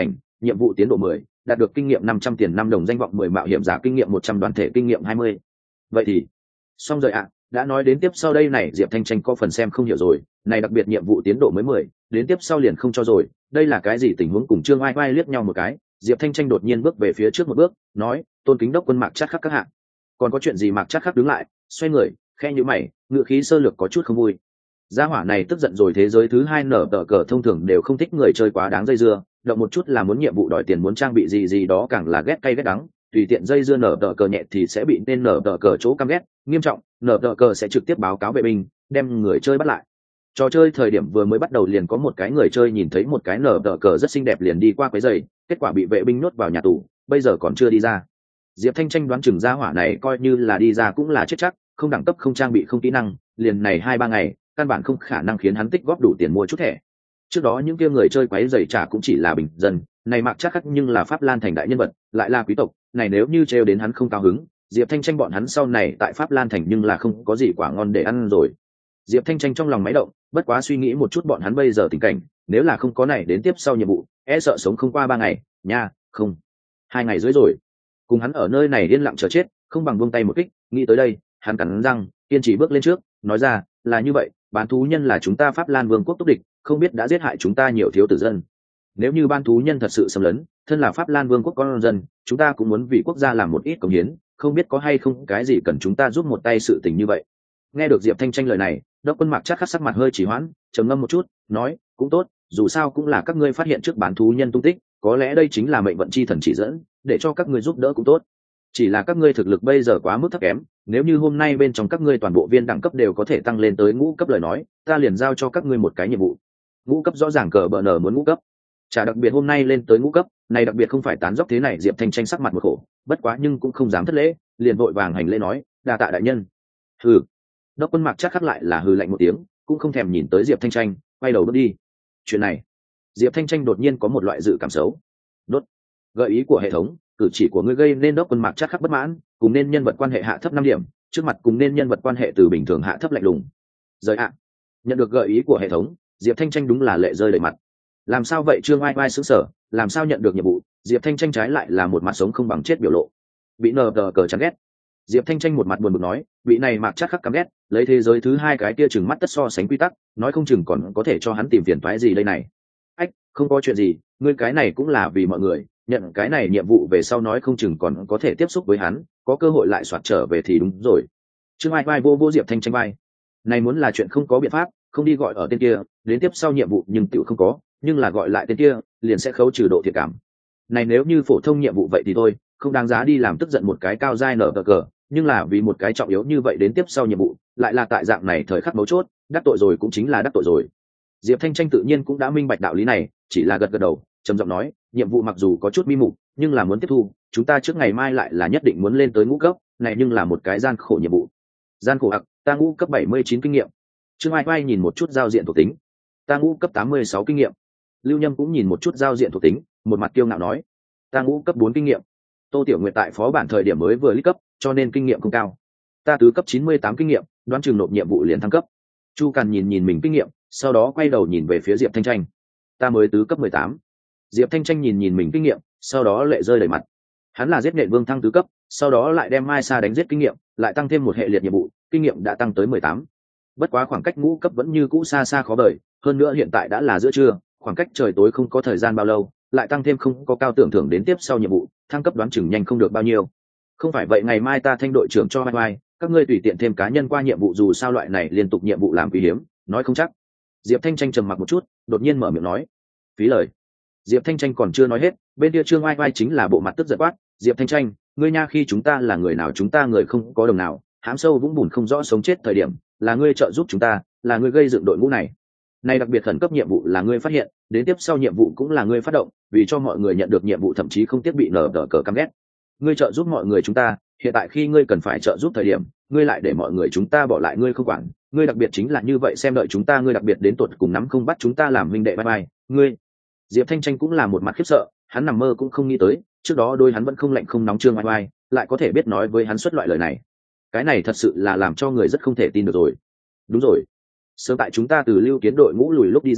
nhiệm vụ tiến độ mười, đạt được kinh nghiệm năm trăm tiền năm đồng, danh vọng mười, mạo hiểm giả kinh nghiệm một trăm, đoàn thể kinh nghiệm hai mươi. Vậy thì xong rồi ạ. À, đã nói đến tiếp sau đây này, Diệp Thanh Tranh có phần xem không hiểu rồi, này đặc biệt nhiệm vụ tiến độ mới mười, đến tiếp sau liền không cho rồi, đây là cái gì tình huống? Cùng Trương Oai Oai liếc nhau một cái, Diệp Thanh Tranh đột nhiên bước về phía trước một bước, nói: "Tôn kính đốc quân Mạc Trác Khắc các hạ." Còn có chuyện gì? Mạc Trác Khắc đứng lại, xoay người, khẽ nhíu mày, ngữ khí sơ lược có chút không vui. Gia hỏa này tức giận rồi, thế giới thứ hai nở tờ cờ thông thường đều không thích người chơi quá đáng dây dưa, động một chút là muốn nhiệm vụ đòi tiền, muốn trang bị gì gì đó càng là ghét cay ghét đắng, tùy tiện dây dưa nở tờ cờ nhẹ thì sẽ bị nên nở tờ cờ chỗ căm ghét, nghiêm trọng nở tờ cờ sẽ trực tiếp báo cáo vệ binh, đem người chơi bắt lại. Trò chơi thời điểm vừa mới bắt đầu liền có một cái người chơi nhìn thấy một cái nở tờ cờ rất xinh đẹp liền đi qua quấy giày, kết quả bị vệ binh nhốt vào nhà tù, bây giờ còn chưa đi ra. Diệp Thanh Tranh đoán chừng gia hỏa này coi như là đi ra cũng là chết chắc, không đẳng cấp, không trang bị, không kỹ năng, liền này hai ba ngày căn bản không khả năng khiến hắn tích góp đủ tiền mua chút thẻ. Trước đó những kia người chơi quấy giày trả cũng chỉ là bình dân, này Mạc Trác Khắc nhưng là Pháp Lan thành đại nhân vật, lại là quý tộc, này nếu như trêu đến hắn không cao hứng, Diệp Thanh Tranh bọn hắn sau này tại Pháp Lan thành nhưng là không có gì quả ngon để ăn rồi. Diệp Thanh Tranh trong lòng máy động, bất quá suy nghĩ một chút bọn hắn bây giờ tình cảnh, nếu là không có này đến tiếp sau nhiệm vụ, e sợ sống không qua ba ngày, nha, không, hai ngày dưới rồi. Cùng hắn ở nơi này yên lặng chờ chết, không bằng buông tay một kích, nghĩ tới đây, hắn cắn răng, kiên trì bước lên trước, nói ra, là như vậy, bán thú nhân là chúng ta Pháp Lan Vương quốc túc địch, không biết đã giết hại chúng ta nhiều thiếu tử dân. Nếu như ban thú nhân thật sự xâm lấn, thân là Pháp Lan Vương quốc con dân, chúng ta cũng muốn vì quốc gia làm một ít công hiến, không biết có hay không cái gì cần chúng ta giúp một tay sự tình như vậy. Nghe được Diệp Thanh Tranh lời này, đốc quân Mạc Trác Khắc sắc mặt hơi chỉ hoãn, trầm ngâm một chút, nói: "Cũng tốt, dù sao cũng là các ngươi phát hiện trước bán thú nhân tung tích, có lẽ đây chính là mệnh vận chi thần chỉ dẫn, để cho các ngươi giúp đỡ cũng tốt. Chỉ là các ngươi thực lực bây giờ quá mức thấp kém, nếu như hôm nay bên trong các ngươi toàn bộ viên đẳng cấp đều có thể tăng lên tới ngũ cấp lời nói, ta liền giao cho các ngươi một cái nhiệm vụ." Ngũ cấp rõ ràng cờ bờ nở muốn ngũ cấp, chả đặc biệt hôm nay lên tới ngũ cấp, này đặc biệt không phải tán dóc thế này. Diệp Thanh Tranh sắc mặt một khổ, bất quá nhưng cũng không dám thất lễ, liền vội vàng hành lễ nói: "Đa tạ đại nhân." Hừ. Đốc quân Mạc Trác Khắc lại là hừ lạnh một tiếng, cũng không thèm nhìn tới Diệp Thanh Tranh, quay đầu bước đi. Chuyện này, Diệp Thanh Tranh đột nhiên có một loại dự cảm xấu. Đốt. Gợi ý của hệ thống, cử chỉ của ngươi gây nên đốc quân Mạc Trác Khắc bất mãn, cùng nên nhân vật quan hệ hạ thấp năm điểm, trước mặt cùng nên nhân vật quan hệ từ bình thường hạ thấp lạnh lùng. Rời ạ. Nhận được gợi ý của hệ thống, Diệp Thanh Tranh đúng là lệ rơi đầy mặt. Làm sao vậy? Trương Oai Oai sững sờ, làm sao nhận được nhiệm vụ, Diệp Thanh Tranh trái lại là một mặt sống không bằng chết biểu lộ. Bị nờ tờ cờ chán ghét. Diệp Thanh Tranh một mặt buồn bực nói, vị này Mạc Trác Khắc căm ghét, lấy thế giới thứ hai cái kia chừng mắt tất so sánh quy tắc, nói không chừng còn có thể cho hắn tìm phiền toái gì đây này. Ách, không có chuyện gì, ngươi cái này cũng là vì mọi người, nhận cái này nhiệm vụ về sau nói không chừng còn có thể tiếp xúc với hắn, có cơ hội lại soạt trở về thì đúng rồi. Trương Ai Vai vô vô Diệp Thanh Tranh vai. Này muốn là chuyện không có biện pháp, không đi gọi ở tên kia, đến tiếp sau nhiệm vụ nhưng tiểu không có, nhưng là gọi lại tên kia, liền sẽ khấu trừ độ thiệt cảm. Này nếu như phổ thông nhiệm vụ vậy thì thôi, không đáng giá đi làm tức giận một cái cao giai nở cờ cờ, nhưng là vì một cái trọng yếu như vậy đến tiếp sau nhiệm vụ, lại là tại dạng này thời khắc mấu chốt, đắc tội rồi cũng chính là đắc tội rồi. Diệp Thanh Tranh tự nhiên cũng đã minh bạch đạo lý này, chỉ là gật gật đầu, trầm giọng nói, nhiệm vụ mặc dù có chút mi mục, nhưng là muốn tiếp thu, chúng ta trước ngày mai lại là nhất định muốn lên tới ngũ cấp, này nhưng là một cái gian khổ nhiệm vụ. Gian khổ ặc, ta ngũ cấp bảy mươi chín kinh nghiệm. Trương Ai Ai nhìn một chút giao diện thuộc tính, ta ngũ cấp tám mươi sáu kinh nghiệm. Lưu Nhâm cũng nhìn một chút giao diện thuộc tính, một mặt kiêu ngạo nói, ta ngũ cấp bốn kinh nghiệm. Tô Tiểu Nguyệt tại phó bản thời điểm mới vừa lít cấp, cho nên kinh nghiệm không cao. Ta tứ cấp chín mươi tám kinh nghiệm, đoán chừng nộp nhiệm vụ liền thăng cấp. Chu Càn nhìn nhìn mình kinh nghiệm, sau đó quay đầu nhìn về phía Diệp Thanh Tranh. Ta mới tứ cấp mười tám. Diệp Thanh Tranh nhìn nhìn mình kinh nghiệm, sau đó lệ rơi đầy mặt. Hắn là giết nhện vương thăng tứ cấp, sau đó lại đem Mai Sa đánh giết kinh nghiệm, lại tăng thêm một hệ liệt nhiệm vụ, kinh nghiệm đã tăng tới mười tám. Bất quá khoảng cách ngũ cấp vẫn như cũ xa xa khó vời, hơn nữa hiện tại đã là giữa trưa, khoảng cách trời tối không có thời gian bao lâu, lại tăng thêm không có cao tưởng thưởng đến tiếp sau nhiệm vụ, thăng cấp đoán chừng nhanh không được bao nhiêu. Không phải vậy ngày mai ta thanh đội trưởng cho mai mai, các ngươi tùy tiện thêm cá nhân qua nhiệm vụ, dù sao loại này liên tục nhiệm vụ làm quý hiếm, nói không chắc. Diệp Thanh Tranh trầm mặc một chút, đột nhiên mở miệng nói, phí lời. Diệp Thanh Tranh còn chưa nói hết, bên kia Trương Ai Ai chính là bộ mặt tức giận quát, Diệp Thanh Tranh, ngươi nha, khi chúng ta là người nào chúng ta người không có đồng nào, hãm sâu vũng bùn không rõ sống chết thời điểm, là ngươi trợ giúp chúng ta, là ngươi gây dựng đội ngũ này. Này đặc biệt khẩn cấp nhiệm vụ là ngươi phát hiện, đến tiếp sau nhiệm vụ cũng là ngươi phát động, vì cho mọi người nhận được nhiệm vụ thậm chí không tiếc bị nở đỡ cờ căm ghét. Ngươi trợ giúp mọi người chúng ta, hiện tại khi ngươi cần phải trợ giúp thời điểm, ngươi lại để mọi người chúng ta bỏ lại ngươi không quản, ngươi đặc biệt chính là như vậy xem đợi chúng ta, ngươi đặc biệt đến tụt cùng nắm không bắt chúng ta làm huynh đệ bye bye, ngươi. Diệp Thanh Tranh cũng là một mặt khiếp sợ, hắn nằm mơ cũng không nghĩ tới, trước đó đôi hắn vẫn không lạnh không nóng Trương Ai Ai, lại có thể biết nói với hắn xuất loại lời này. Cái này thật sự là làm cho người rất không thể tin được rồi. Đúng rồi, sớm tại chúng ta từ Lưu Kiến đội ngũ lùi lúc đi ra,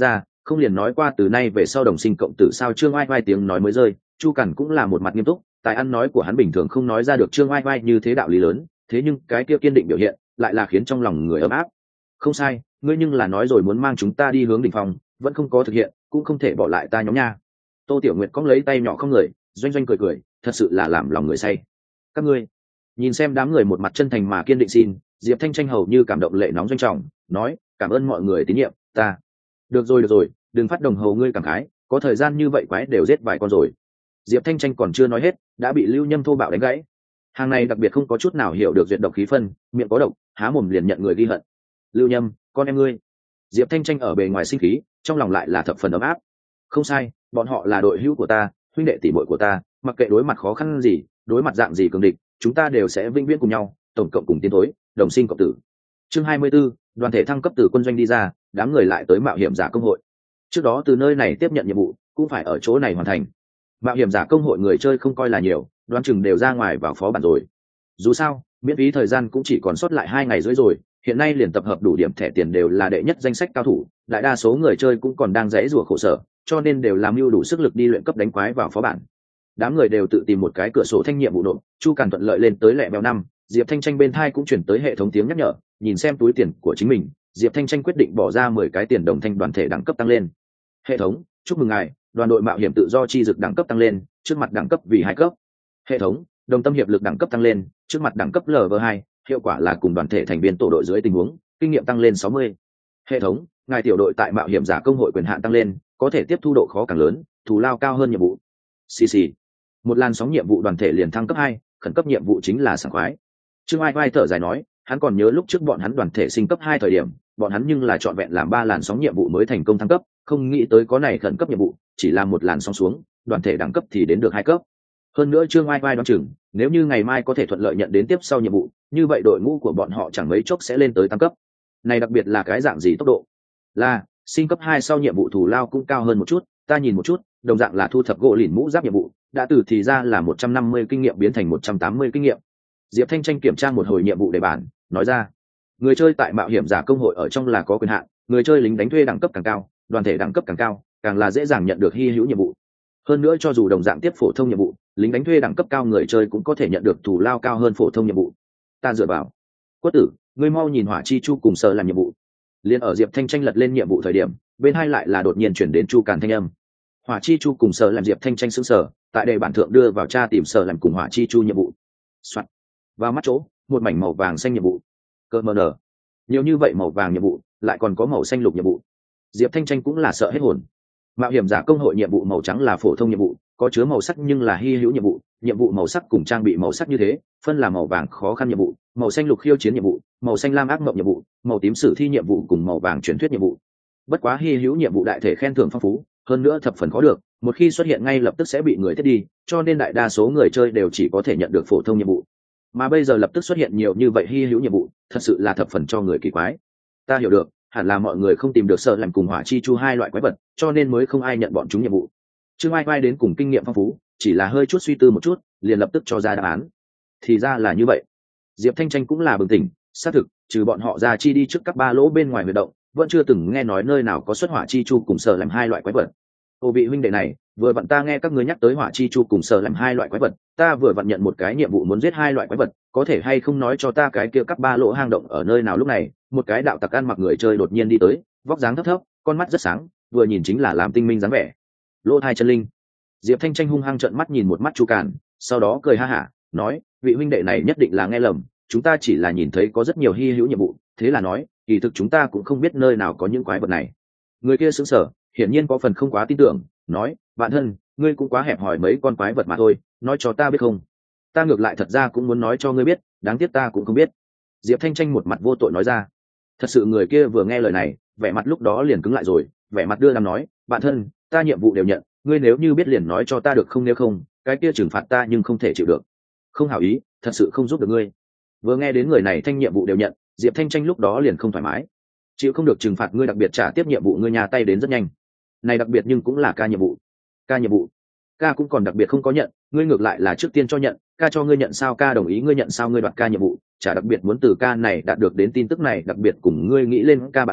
không liền nói qua từ nay về sau đồng sinh cộng tử sao? Trương Oai Oai tiếng nói mới rơi, Chu Cẩn cũng là một mặt nghiêm túc, tài ăn nói của hắn bình thường không nói ra được Trương Oai Oai như thế đạo lý lớn, thế nhưng cái kia kiên định biểu hiện lại là khiến trong lòng người ấm áp. Không sai, ngươi nhưng là nói rồi muốn mang chúng ta đi hướng đỉnh phong, vẫn không có thực hiện, cũng không thể bỏ lại ta nhóm nha. Tô Tiểu Nguyệt cong lấy tay nhỏ không người, doanh doanh cười cười, thật sự là làm lòng người say. Các ngươi nhìn xem đám người một mặt chân thành mà kiên định xin, Diệp Thanh Tranh hầu như cảm động lệ nóng doanh trọng, nói cảm ơn mọi người tín nhiệm, ta. Được rồi được rồi, đừng phát đồng hầu ngươi cảm khái, có thời gian như vậy quái đều giết vài con rồi. Diệp Thanh Tranh còn chưa nói hết, đã bị Lưu Nhâm thô bạo đánh gãy. Hàng này đặc biệt không có chút nào hiểu được duyệt độc khí phân, miệng có độc, há mồm liền nhận người ghi hận. Lưu Nhâm, con em ngươi. Diệp Thanh Tranh ở bề ngoài sinh khí, trong lòng lại là thập phần ấm áp. Không sai, bọn họ là đội hữu của ta, huynh đệ tỷ muội của ta, mặc kệ đối mặt khó khăn gì, đối mặt dạng gì cường địch, chúng ta đều sẽ vĩnh viễn cùng nhau, tổng cộng cùng tiến thối, đồng sinh cộng tử. Chương hai mươi 'bốn, đoàn thể thăng cấp từ quân doanh đi ra, đám người lại tới mạo hiểm giả công hội. Trước đó từ nơi này tiếp nhận nhiệm vụ, cũng phải ở chỗ này hoàn thành. Mạo hiểm giả công hội người chơi không coi là nhiều, đoán chừng đều ra ngoài vào phó bản rồi. Dù sao, miễn phí thời gian cũng chỉ còn sót lại hai ngày rưỡi rồi, hiện nay liền tập hợp đủ điểm thẻ tiền đều là đệ nhất danh sách cao thủ, đại đa số người chơi cũng còn đang rẽ rủa khổ sở, cho nên đều làm mưu đủ sức lực đi luyện cấp đánh quái vào phó bản. Đám người đều tự tìm một cái cửa sổ thanh nhiệm vụ nộp, Chu Càn thuận lợi lên tới lẹ bèo năm, Diệp Thanh Tranh bên thai cũng chuyển tới hệ thống tiếng nhắc nhở, nhìn xem túi tiền của chính mình, Diệp Thanh Tranh quyết định bỏ ra mười cái tiền đồng thanh đoàn thể đẳng cấp tăng lên. Hệ thống, chúc mừng ngài, đoàn đội mạo hiểm tự do chi dực đẳng cấp tăng lên, trước mặt đẳng cấp vì hai cấp. Hệ thống, đồng tâm hiệp lực đẳng cấp tăng lên, trước mặt đẳng cấp L V hai, hiệu quả là cùng đoàn thể thành viên tổ đội dưới tình huống, kinh nghiệm tăng lên sáu mươi. Hệ thống, ngài tiểu đội tại mạo hiểm giả công hội quyền hạn tăng lên, có thể tiếp thu độ khó càng lớn, thù lao cao hơn nhiệm vụ. Xì xì. Một làn sóng nhiệm vụ đoàn thể liền thăng cấp hai, khẩn cấp nhiệm vụ chính là sảng khoái. Trương Ai Ai thở dài nói, hắn còn nhớ lúc trước bọn hắn đoàn thể sinh cấp hai thời điểm, bọn hắn nhưng là chọn vẹn làm ba làn sóng nhiệm vụ mới thành công thăng cấp, không nghĩ tới có này khẩn cấp nhiệm vụ, chỉ làm một làn sóng xuống, đoàn thể đẳng cấp thì đến được hai cấp. Hơn nữa Trương Ai Ai đoán chừng, nếu như ngày mai có thể thuận lợi nhận đến tiếp sau nhiệm vụ, như vậy đội ngũ của bọn họ chẳng mấy chốc sẽ lên tới tăng cấp. Này đặc biệt là cái dạng gì tốc độ? Là, sinh cấp hai sau nhiệm vụ thù lao cũng cao hơn một chút, ta nhìn một chút, đồng dạng là thu thập gỗ lìn mũ giáp nhiệm vụ, đã từ thì ra là một trăm năm mươi kinh nghiệm biến thành một trăm tám mươi kinh nghiệm. Diệp Thanh Tranh kiểm tra một hồi nhiệm vụ đề bản, nói ra, người chơi tại mạo hiểm giả công hội ở trong là có quyền hạn, người chơi lính đánh thuê đẳng cấp càng cao, đoàn thể đẳng cấp càng cao, càng là dễ dàng nhận được hi hữu nhiệm vụ. Hơn nữa cho dù đồng dạng tiếp phổ thông nhiệm vụ, lính đánh thuê đẳng cấp cao người chơi cũng có thể nhận được thù lao cao hơn phổ thông nhiệm vụ. Ta dựa vào. Quất tử, ngươi mau nhìn Hỏa Chi Chu cùng Sở làm nhiệm vụ. Liên ở Diệp Thanh Tranh lật lên nhiệm vụ thời điểm, bên hai lại là đột nhiên chuyển đến Chu Càn thanh âm. Hỏa Chi Chu cùng Sở làm Diệp Thanh Tranh sững sờ, tại đề bản thượng đưa vào tra tìm Sở làm cùng Hỏa Chi Chu nhiệm vụ. Soạt. Vào mắt chỗ, một mảnh màu vàng xanh nhiệm vụ. Cơ mờ nở. Nhiều như vậy màu vàng nhiệm vụ, lại còn có màu xanh lục nhiệm vụ. Diệp Thanh Tranh cũng là sợ hết hồn. Mạo hiểm giả công hội nhiệm vụ màu trắng là phổ thông nhiệm vụ, có chứa màu sắc nhưng là hi hữu nhiệm vụ, nhiệm vụ màu sắc cùng trang bị màu sắc như thế, phân là màu vàng khó khăn nhiệm vụ, màu xanh lục khiêu chiến nhiệm vụ, màu xanh lam ác mộng nhiệm vụ, màu tím sử thi nhiệm vụ cùng màu vàng truyền thuyết nhiệm vụ. Bất quá hi hữu nhiệm vụ đại thể khen thưởng phong phú, hơn nữa thập phần khó được, một khi xuất hiện ngay lập tức sẽ bị người thiết đi, cho nên đại đa số người chơi đều chỉ có thể nhận được phổ thông nhiệm vụ. Mà bây giờ lập tức xuất hiện nhiều như vậy hi hữu nhiệm vụ, thật sự là thập phần cho người kỳ quái. Ta hiểu được, hẳn là mọi người không tìm được Sở làm cùng Hỏa Chi Chu hai loại quái vật, cho nên mới không ai nhận bọn chúng nhiệm vụ. Trương Ai Ai đến cùng kinh nghiệm phong phú, chỉ là hơi chút suy tư một chút, liền lập tức cho ra đáp án. Thì ra là như vậy. Diệp Thanh Tranh cũng là bừng tỉnh, xác thực, trừ bọn họ ra chi đi trước các ba lỗ bên ngoài huyệt động, vẫn chưa từng nghe nói nơi nào có xuất Hỏa Chi Chu cùng Sở làm hai loại quái vật. Ô vị huynh đệ này, vừa vặn ta nghe các ngươi nhắc tới Hỏa Chi Chu cùng Sở làm hai loại quái vật, ta vừa vặn nhận một cái nhiệm vụ muốn giết hai loại quái vật, có thể hay không nói cho ta cái kia các ba lỗ hang động ở nơi nào? Lúc này, một cái đạo tặc ăn mặc người chơi đột nhiên đi tới, vóc dáng thấp thấp, con mắt rất sáng, vừa nhìn chính là làm tinh minh dáng vẻ. Lỗ Thai Chân Linh. Diệp Thanh Tranh hung hăng trợn mắt nhìn một mắt Chu Càn, sau đó cười ha hả, nói, vị huynh đệ này nhất định là nghe lầm, chúng ta chỉ là nhìn thấy có rất nhiều hi hữu nhiệm vụ, thế là nói, kỳ thực chúng ta cũng không biết nơi nào có những quái vật này. Người kia sững sờ, hiển nhiên có phần không quá tin tưởng, nói, bạn thân, ngươi cũng quá hẹp hòi mấy con quái vật mà thôi, nói cho ta biết không? Ta ngược lại thật ra cũng muốn nói cho ngươi biết, đáng tiếc ta cũng không biết. Diệp Thanh Tranh một mặt vô tội nói ra. Thật sự người kia vừa nghe lời này, vẻ mặt lúc đó liền cứng lại rồi, vẻ mặt đưa đàm nói, bạn thân, ta nhiệm vụ đều nhận, ngươi nếu như biết liền nói cho ta được không, nếu không, cái kia trừng phạt ta nhưng không thể chịu được. Không hảo ý, thật sự không giúp được ngươi. Vừa nghe đến người này thanh nhiệm vụ đều nhận, Diệp Thanh Tranh lúc đó liền không thoải mái. Chịu không được trừng phạt ngươi đặc biệt trả tiếp nhiệm vụ ngươi nhà tay đến rất nhanh. Này đặc biệt nhưng cũng là ca nhiệm vụ. Ca nhiệm vụ. Ca cũng còn đặc biệt không có nhận, ngươi ngược lại là trước tiên cho nhận, ca cho ngươi nhận sao, ca đồng ý ngươi nhận sao, ngươi đoạt ca nhiệm vụ, chả đặc biệt muốn từ ca này đạt được đến tin tức này, đặc biệt cùng ngươi nghĩ lên ca bạn gái,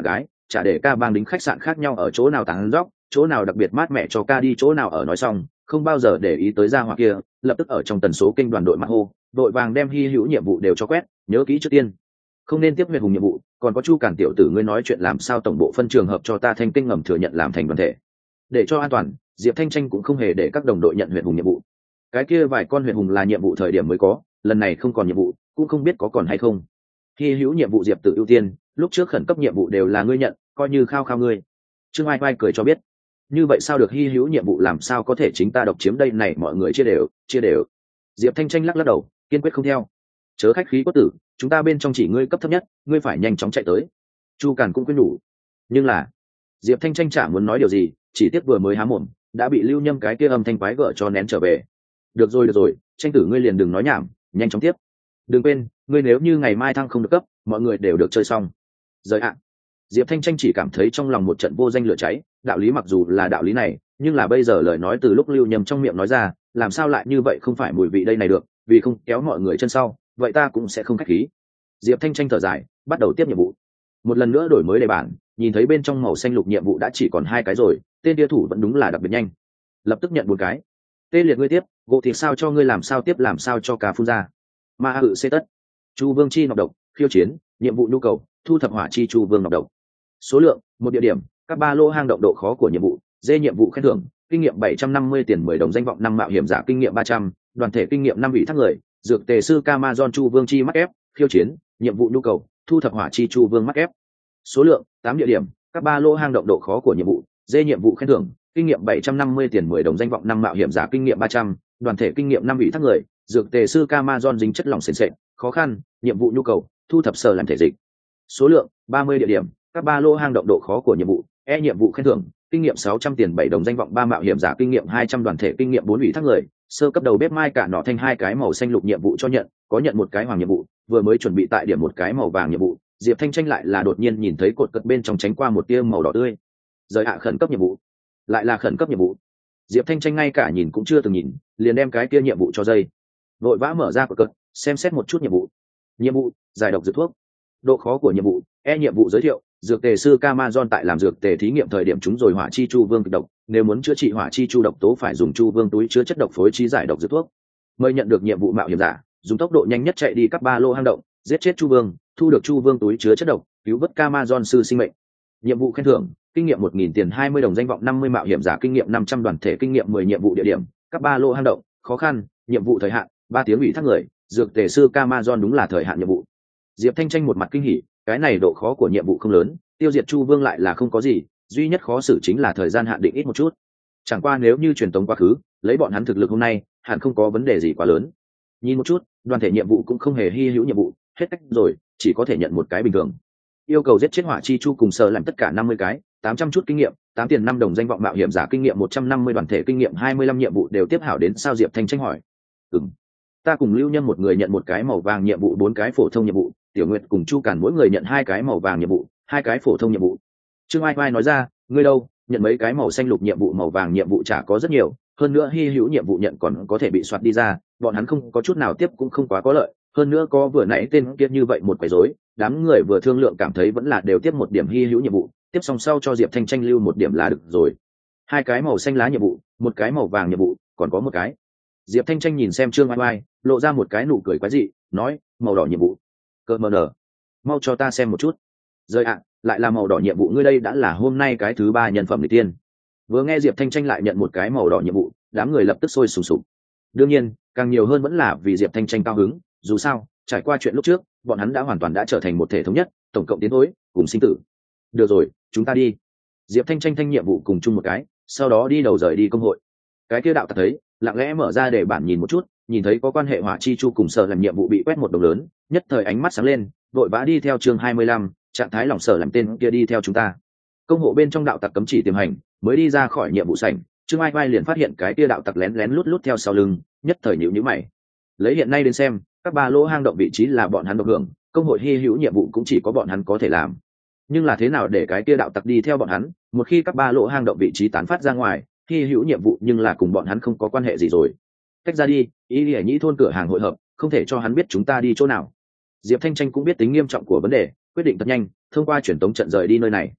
chả để ca bang đính khách sạn khác nhau ở chỗ nào tán dóc, chỗ nào đặc biệt mát mẻ cho ca đi chỗ nào ở nói xong, không bao giờ để ý tới gia hỏa kia, lập tức ở trong tần số kênh đoàn đội mặt hô, đội vàng đem hy hữu nhiệm vụ đều cho quét, nhớ kỹ trước tiên không nên tiếp huyệt hùng nhiệm vụ. Còn có Chu Cản tiểu tử ngươi nói chuyện làm sao tổng bộ phân trường hợp cho ta thanh kinh ngầm thừa nhận làm thành đoàn thể. Để cho an toàn, Diệp Thanh Tranh cũng không hề để các đồng đội nhận huyệt hùng nhiệm vụ. Cái kia vài con huyệt hùng là nhiệm vụ thời điểm mới có, lần này không còn nhiệm vụ, cũng không biết có còn hay không. Hy hữu nhiệm vụ Diệp tự ưu tiên, lúc trước khẩn cấp nhiệm vụ đều là ngươi nhận, coi như khao khao ngươi. Trương Ai Vai cười cho biết, như vậy sao được, hy hữu nhiệm vụ làm sao có thể chính ta độc chiếm đây này, mọi người chia đều, chia đều. Diệp Thanh Tranh lắc lắc đầu, kiên quyết không theo. Chớ khách khí quất tử, chúng ta bên trong chỉ ngươi cấp thấp nhất, ngươi phải nhanh chóng chạy tới. Chu Càn cũng quyết nhủ, nhưng là Diệp Thanh Tranh chả muốn nói điều gì, chỉ tiếc vừa mới há mồm đã bị Lưu Nhâm cái kia âm thanh quái gở cho nén trở về. Được rồi được rồi, Tranh tử ngươi liền đừng nói nhảm, nhanh chóng tiếp. Đừng quên, ngươi nếu như ngày mai thăng không được cấp, mọi người đều được chơi xong. Rời ạ. Diệp Thanh Tranh chỉ cảm thấy trong lòng một trận vô danh lửa cháy, đạo lý mặc dù là đạo lý này, nhưng là bây giờ lời nói từ lúc Lưu Nhâm trong miệng nói ra, làm sao lại như vậy không phải mùi vị đây này được, vì không kéo mọi người chân sau, vậy ta cũng sẽ không khách khí. Diệp Thanh Tranh thở dài, bắt đầu tiếp nhiệm vụ. Một lần nữa đổi mới đề bản, nhìn thấy bên trong màu xanh lục nhiệm vụ đã chỉ còn hai cái rồi, tên địa thủ vẫn đúng là đặc biệt nhanh. Lập tức nhận một cái. Tê liệt ngươi tiếp, gỗ thì sao cho ngươi làm sao tiếp làm sao cho cả phun ra. Ma hự xê tất. Chu Vương chi nọc độc, khiêu chiến, nhiệm vụ nhu cầu, thu thập hỏa chi chu vương nọc độc. Số lượng, một địa điểm, các ba lô hang động, độ khó của nhiệm vụ, dê nhiệm vụ khen thưởng, kinh nghiệm bảy trăm năm mươi tiền mười đồng, danh vọng năm mạo hiểm giả kinh nghiệm ba trăm, đoàn thể kinh nghiệm năm vị thác người, dược tề sư Camazon chu vương chi mắc ép, khiêu chiến, nhiệm vụ nhu cầu, thu thập hỏa chi chu vương mắc ép. Số lượng, tám địa điểm, các ba lô hang động, độ khó của nhiệm vụ, dê nhiệm vụ khen thưởng, kinh nghiệm bảy trăm năm mươi tiền mười đồng, danh vọng năm mạo hiểm giả kinh nghiệm ba trăm, đoàn thể kinh nghiệm năm vị thác người, dược tề sư Camazon dính chất lỏng sền sệt, khó khăn, nhiệm vụ nhu cầu, thu thập sở làm thể dịch. Số lượng, ba mươi địa điểm, các ba lô hang động, độ khó của nhiệm vụ, e nhiệm vụ khen thưởng, kinh nghiệm sáu trăm tiền bảy đồng, danh vọng ba mạo hiểm giả kinh nghiệm hai trăm, đoàn thể kinh nghiệm bốn vị thác người, sơ cấp đầu bếp mai cả nọ thanh hai cái màu xanh lục nhiệm vụ cho nhận, có nhận một cái hoàng nhiệm vụ, vừa mới chuẩn bị tại điểm một cái màu vàng nhiệm vụ, Diệp Thanh Tranh lại là đột nhiên nhìn thấy cột cật bên trong tránh qua một tia màu đỏ tươi. Rời hạ khẩn cấp nhiệm vụ, lại là khẩn cấp nhiệm vụ. Diệp Thanh Tranh ngay cả nhìn cũng chưa từng nhìn, liền đem cái kia nhiệm vụ cho dây. Vội vã mở ra cột cật, xem xét một chút nhiệm vụ. Nhiệm vụ, giải độc dược thuốc. Độ khó của nhiệm vụ, e nhiệm vụ giới thiệu, dược tề sư Camazon tại làm dược tề thí nghiệm thời điểm chúng rồi hỏa chi chu vương kịch độc, nếu muốn chữa trị hỏa chi chu độc tố phải dùng chu vương túi chứa chất độc phối trí giải độc dược thuốc. Mời nhận được nhiệm vụ mạo hiểm giả, dùng tốc độ nhanh nhất chạy đi các ba lô hang động, giết chết chu vương, thu được chu vương túi chứa chất độc, cứu vớt Camazon sư sinh mệnh. Nhiệm vụ khen thưởng, kinh nghiệm một nghìn tiền hai mươi đồng, danh vọng năm mươi, mạo hiểm giả kinh nghiệm năm trăm, đoàn thể kinh nghiệm mười. Nhiệm vụ địa điểm, các ba lô hang động, khó khăn, nhiệm vụ thời hạn ba tiếng, ủy thác người, dược tề sư Camazon đúng là thời hạn nhiệm vụ. Diệp Thanh Tranh một mặt kinh hỉ, cái này độ khó của nhiệm vụ không lớn, tiêu diệt chu vương lại là không có gì, duy nhất khó xử chính là thời gian hạn định ít một chút. Chẳng qua nếu như truyền tống quá khứ, lấy bọn hắn thực lực hôm nay, hẳn không có vấn đề gì quá lớn. Nhìn một chút, đoàn thể nhiệm vụ cũng không hề hy hữu nhiệm vụ, hết cách rồi, chỉ có thể nhận một cái bình thường. Yêu cầu giết chết hỏa chi chu cùng sở làm tất cả năm mươi cái, tám trăm chút kinh nghiệm, tám tiền năm đồng, danh vọng mạo hiểm giả kinh nghiệm một trăm năm mươi, đoàn thể kinh nghiệm hai mươi lăm. Nhiệm vụ đều tiếp hảo đến sao? Diệp Thanh Tranh hỏi. Ừm. Ta cùng Lưu Nhân một người nhận một cái màu vàng nhiệm vụ, bốn cái phổ thông nhiệm vụ, Tiểu Nguyệt cùng Chu Càn mỗi người nhận hai cái màu vàng nhiệm vụ, hai cái phổ thông nhiệm vụ. Trương Ai Vai nói ra, ngươi đâu, nhận mấy cái màu xanh lục nhiệm vụ, màu vàng nhiệm vụ chả có rất nhiều, hơn nữa hy hữu nhiệm vụ nhận còn có thể bị soạt đi ra, bọn hắn không có chút nào tiếp cũng không quá có lợi, hơn nữa có vừa nãy tên kia như vậy một quấy rối, đám người vừa thương lượng cảm thấy vẫn là đều tiếp một điểm hy hữu nhiệm vụ, tiếp xong sau cho Diệp Thanh Tranh lưu một điểm là được rồi. Hai cái màu xanh lá nhiệm vụ, một cái màu vàng nhiệm vụ, còn có một cái. Diệp Thanh Tranh nhìn xem Trương Ai Vai, lộ ra một cái nụ cười quái dị, nói, màu đỏ nhiệm vụ. Cơ mờ nở, mau cho ta xem một chút. Rơi ạ, lại là màu đỏ nhiệm vụ, ngươi đây đã là hôm nay cái thứ ba nhân phẩm người tiên. Vừa nghe Diệp Thanh Tranh lại nhận một cái màu đỏ nhiệm vụ, đám người lập tức sôi sùng sục. Đương nhiên, càng nhiều hơn vẫn là vì Diệp Thanh Tranh cao hứng, dù sao, trải qua chuyện lúc trước, bọn hắn đã hoàn toàn đã trở thành một thể thống nhất, tổng cộng tiến thối, cùng sinh tử. Được rồi, chúng ta đi. Diệp Thanh Tranh thanh nhiệm vụ cùng chung một cái, sau đó đi đầu rời đi công hội. Cái kia đạo tặc thấy, lặng lẽ mở ra để bản nhìn một chút, nhìn thấy có quan hệ hỏa chi chu cùng sở làm nhiệm vụ bị quét một đồng lớn, nhất thời ánh mắt sáng lên, vội vã đi theo chương hai mươi lăm, trạng thái lòng sở làm tên kia đi theo chúng ta. Công hộ bên trong đạo tặc cấm chỉ tiềm hành, mới đi ra khỏi nhiệm vụ sảnh, Trương Ai Vai liền phát hiện cái kia đạo tặc lén lén lút lút theo sau lưng, nhất thời nhíu nhíu mày. Lấy hiện nay đến xem, các ba lỗ hang động vị trí là bọn hắn độc hưởng, công hội hy hữu nhiệm vụ cũng chỉ có bọn hắn có thể làm. Nhưng là thế nào để cái kia đạo tặc đi theo bọn hắn, một khi các ba lỗ hang động vị trí tán phát ra ngoài, hy hữu nhiệm vụ nhưng là cùng bọn hắn không có quan hệ gì rồi. Cách ra đi, ý nghĩa nhĩ thôn cửa hàng hội hợp, không thể cho hắn biết chúng ta đi chỗ nào. Diệp Thanh Tranh cũng biết tính nghiêm trọng của vấn đề, quyết định thật nhanh, thông qua truyền tống trận rời đi nơi này.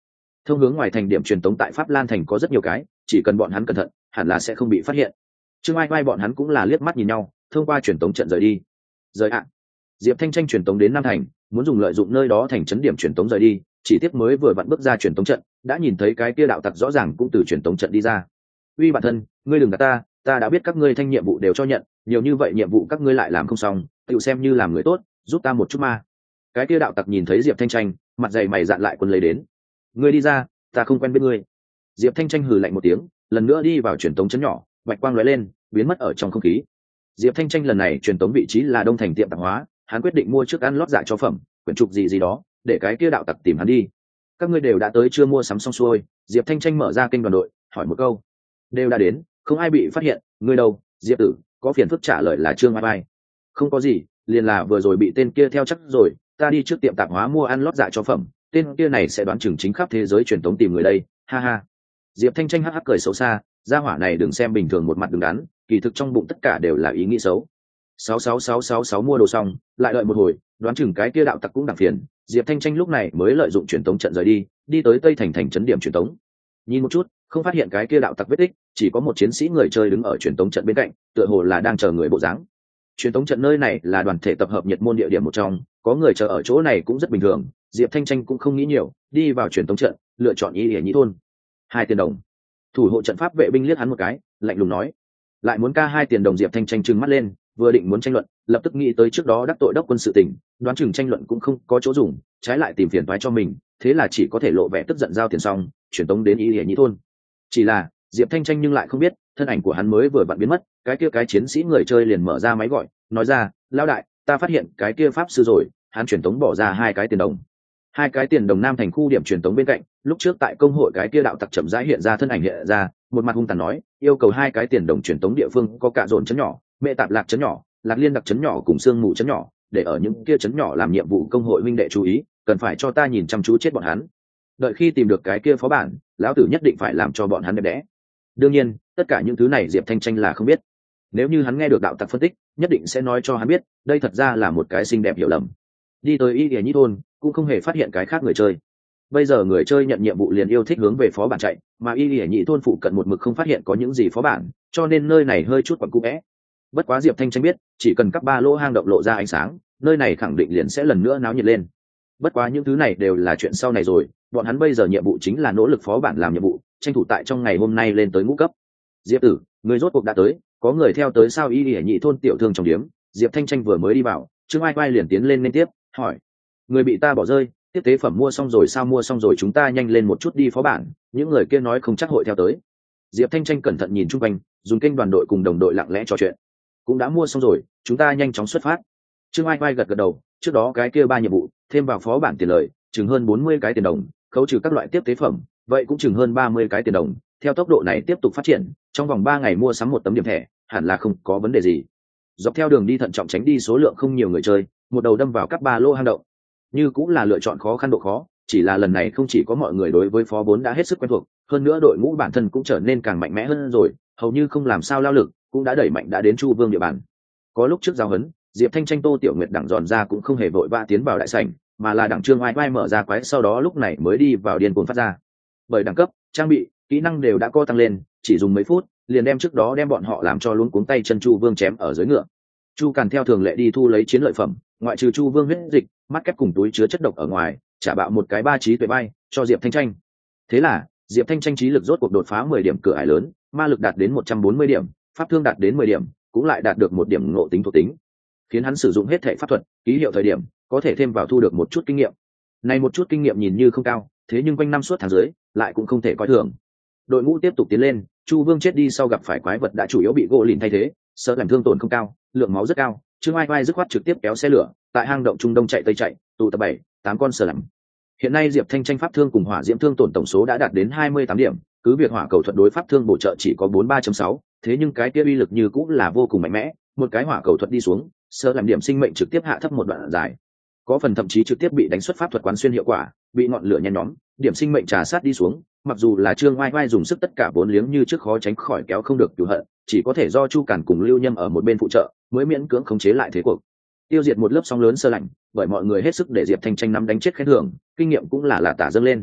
thông hướng ngoài thành điểm truyền tống tại Pháp Lan thành có rất nhiều cái, chỉ cần bọn hắn cẩn thận hẳn là sẽ không bị phát hiện. Trương Ai Vai bọn hắn cũng là liếc mắt nhìn nhau, thông qua truyền tống trận rời đi. Rời ạ. Diệp Thanh Tranh truyền tống đến Nam thành, muốn dùng lợi dụng nơi đó thành trấn điểm truyền tống rời đi, chỉ tiếc mới vừa vặn bước ra truyền tống trận, đã nhìn thấy cái kia đạo tặc rõ ràng cũng từ truyền tống trận đi ra. Uy bản thân, ngươi đừng gạt ta, ta đã biết các ngươi thanh nhiệm vụ đều cho nhận, nhiều như vậy nhiệm vụ các ngươi lại làm không xong, tự xem như làm người tốt, giúp ta một chút ma. Cái kia đạo tặc nhìn thấy Diệp Thanh Tranh, mặt dày mày dạn lại quân lấy đến. Ngươi đi ra, ta không quen biết ngươi. Diệp Thanh Tranh hừ lạnh một tiếng, lần nữa đi vào truyền tống chấn nhỏ, bạch quang lóe lên, biến mất ở trong không khí. Diệp Thanh Tranh lần này truyền tống vị trí là Đông thành tiệm tạp hóa, hắn quyết định mua trước ăn lót dạ cho phẩm, quyển trục gì gì đó, để cái kia đạo tặc tìm hắn đi. Các ngươi đều đã tới chưa mua sắm xong xuôi? Diệp Thanh Tranh mở ra kênh đoàn đội, hỏi một câu. Đều đã đến, không ai bị phát hiện, ngươi đâu? Diệp tử, có phiền phức trả lời là Trương Ai Vai. Không có gì, liền là vừa rồi bị tên kia theo chắc rồi, ta đi trước tiệm tạp hóa mua ăn lót dạ cho phẩm, tên kia này sẽ đoán chừng chính khắp thế giới truyền tống tìm người đây, ha ha. Diệp Thanh Tranh hắc hắc cười xấu xa, gia hỏa này đừng xem bình thường một mặt đứng đắn, kỳ thực trong bụng tất cả đều là ý nghĩ xấu. sáu sáu sáu sáu sáu mua đồ xong, lại đợi một hồi, đoán chừng cái kia đạo tặc cũng đặc phiền, Diệp Thanh Tranh lúc này mới lợi dụng truyền tống trận rời đi, đi tới Tây thành thành trấn điểm truyền tống. Nhìn một chút, không phát hiện cái kia đạo tặc vết tích, chỉ có một chiến sĩ người chơi đứng ở truyền tống trận bên cạnh, tựa hồ là đang chờ người bộ dáng. Truyền tống trận nơi này là đoàn thể tập hợp nhiệt môn địa điểm một trong, có người chờ ở chỗ này cũng rất bình thường, Diệp Thanh Tranh cũng không nghĩ nhiều, đi vào truyền tống trận, lựa chọn Y Lệ Nhĩ thôn. Hai tiền đồng. Thủ hộ trận pháp vệ binh liếc hắn một cái, lạnh lùng nói, lại muốn ca hai tiền đồng. Diệp Thanh Tranh trừng mắt lên, vừa định muốn tranh luận, lập tức nghĩ tới trước đó đắc tội đốc quân sự tình, đoán chừng tranh luận cũng không có chỗ dùng, trái lại tìm phiền toái cho mình, thế là chỉ có thể lộ vẻ tức giận giao tiền xong, chuyển tống đến Y Lệ Nhĩ thôn. Chỉ là Diệp Thanh Tranh nhưng lại không biết, thân ảnh của hắn mới vừa vặn biến mất, cái kia cái chiến sĩ người chơi liền mở ra máy gọi, nói ra, lão đại, ta phát hiện cái kia pháp sư rồi, hắn chuyển tống bỏ ra hai cái tiền đồng. Hai cái tiền đồng Nam thành khu điểm truyền tống bên cạnh, lúc trước tại công hội cái kia đạo tặc chậm rãi hiện ra thân ảnh hiện ra, một mặt hung tàn nói, yêu cầu hai cái tiền đồng truyền tống địa phương có cả dồn chấn nhỏ, mẹ tạp lạc chấn nhỏ, lạc liên đặc chấn nhỏ cùng xương mù chấn nhỏ, để ở những kia chấn nhỏ làm nhiệm vụ công hội huynh đệ chú ý, cần phải cho ta nhìn chăm chú chết bọn hắn. Đợi khi tìm được cái kia phó bản, lão tử nhất định phải làm cho bọn hắn đẹp đẽ. Đương nhiên, tất cả những thứ này Diệp Thanh Tranh là không biết. Nếu như hắn nghe được đạo tặc phân tích, nhất định sẽ nói cho hắn biết, đây thật ra là một cái xinh đẹp hiểu lầm. Đi tới Y Lệ Nhĩ thôn, cũng không hề phát hiện cái khác người chơi. Bây giờ người chơi nhận nhiệm vụ liền yêu thích hướng về phó bản chạy, mà Y Lệ Nhĩ thôn phụ cận một mực không phát hiện có những gì phó bản, cho nên nơi này hơi chút quẩn cung é. Bất quá Diệp Thanh Tranh biết, chỉ cần các ba lỗ hang động lộ ra ánh sáng, nơi này khẳng định liền sẽ lần nữa náo nhiệt lên. Bất quá những thứ này đều là chuyện sau này rồi, bọn hắn bây giờ nhiệm vụ chính là nỗ lực phó bản làm nhiệm vụ, tranh thủ tại trong ngày hôm nay lên tới ngũ cấp. Diệp tử, người rốt cuộc đã tới, có người theo tới sao? Y Lệ Nhĩ thôn tiểu thương trong điếm, Diệp Thanh Tranh vừa mới đi vào, Trương Ai Vai liền tiến lên liên tiếp, hỏi, người bị ta bỏ rơi, tiếp tế phẩm mua xong rồi sao? Mua xong rồi, chúng ta nhanh lên một chút đi phó bản, những người kia nói không chắc hội theo tới. Diệp Thanh Tranh cẩn thận nhìn chung quanh, dùng kênh đoàn đội cùng đồng đội lặng lẽ trò chuyện. Cũng đã mua xong rồi, chúng ta nhanh chóng xuất phát. Trương Ai Vai gật gật đầu, trước đó cái kia ba nhiệm vụ, thêm vào phó bản tiền lời, chừng hơn bốn mươi cái tiền đồng, khấu trừ các loại tiếp tế phẩm, vậy cũng chừng hơn ba mươi cái tiền đồng. Theo tốc độ này tiếp tục phát triển, trong vòng ba ngày mua sắm một tấm điểm thẻ, hẳn là không có vấn đề gì. Dọc theo đường đi thận trọng tránh đi số lượng không nhiều người chơi, một đầu đâm vào các ba lô hang động. Như cũng là lựa chọn khó khăn độ khó, chỉ là lần này không chỉ có mọi người đối với phó bốn đã hết sức quen thuộc, hơn nữa đội ngũ bản thân cũng trở nên càng mạnh mẽ hơn rồi, hầu như không làm sao lao lực, cũng đã đẩy mạnh đã đến Chu Vương địa bàn. Có lúc trước giao hấn, Diệp Thanh Tranh Tô Tiểu Nguyệt đẳng dọn ra cũng không hề vội vã tiến vào đại sảnh, mà là đẳng Trương Ai Vai mở ra quái, sau đó lúc này mới đi vào điên cuồng phát ra. Bởi đẳng cấp, trang bị, kỹ năng đều đã co tăng lên, chỉ dùng mấy phút, liền đem trước đó đem bọn họ làm cho luống cuống tay chân Chu Vương chém ở dưới ngựa. Chu Càn theo thường lệ đi thu lấy chiến lợi phẩm, ngoại trừ Chu Vương huyết dịch, mắt kép cùng túi chứa chất độc ở ngoài, trả bạo một cái ba trí tuệ bay cho Diệp Thanh Tranh. Thế là Diệp Thanh Tranh trí lực rốt cuộc đột phá mười điểm cửa ải lớn, ma lực đạt đến một trăm bốn mươi điểm, pháp thương đạt đến mười điểm, cũng lại đạt được một điểm ngộ tính thuộc tính, khiến hắn sử dụng hết thể pháp thuật, ký hiệu thời điểm có thể thêm vào thu được một chút kinh nghiệm. Này một chút kinh nghiệm nhìn như không cao, thế nhưng quanh năm suốt tháng dưới lại cũng không thể coi thường. Đội ngũ tiếp tục tiến lên, Chu Vương chết đi sau gặp phải quái vật đã chủ yếu bị gỗ lìn thay thế, sợ làm thương tổn không cao, lượng máu rất cao. Trương Ai Vai dứt khoát trực tiếp kéo xe lửa, tại hang động trung đông chạy tây chạy, tụ tập bảy, tám con sờ lắm. Hiện nay Diệp Thanh Tranh pháp thương cùng hỏa diễm thương tổn tổng số đã đạt đến hai mươi tám điểm, cứ việc hỏa cầu thuật đối pháp thương bổ trợ chỉ có bốn mươi ba chấm sáu, thế nhưng cái kia uy lực như cũng là vô cùng mạnh mẽ, một cái hỏa cầu thuật đi xuống, sơ làm điểm sinh mệnh trực tiếp hạ thấp một đoạn dài. Có phần thậm chí trực tiếp bị đánh xuất pháp thuật quán xuyên hiệu quả, bị ngọn lửa nhen nhóm, điểm sinh mệnh trà sát đi xuống, mặc dù là Trương Ai Vai dùng sức tất cả vốn liếng như trước khó tránh khỏi kéo không được cửu hận, chỉ có thể do Chu Càn cùng Lưu Nhâm ở một bên phụ trợ, mới miễn cưỡng khống chế lại thế cuộc. Tiêu diệt một lớp sóng lớn sơ lạnh, bởi mọi người hết sức để Diệp Thanh Tranh nắm đánh chết khen thưởng, kinh nghiệm cũng là là tả dâng lên.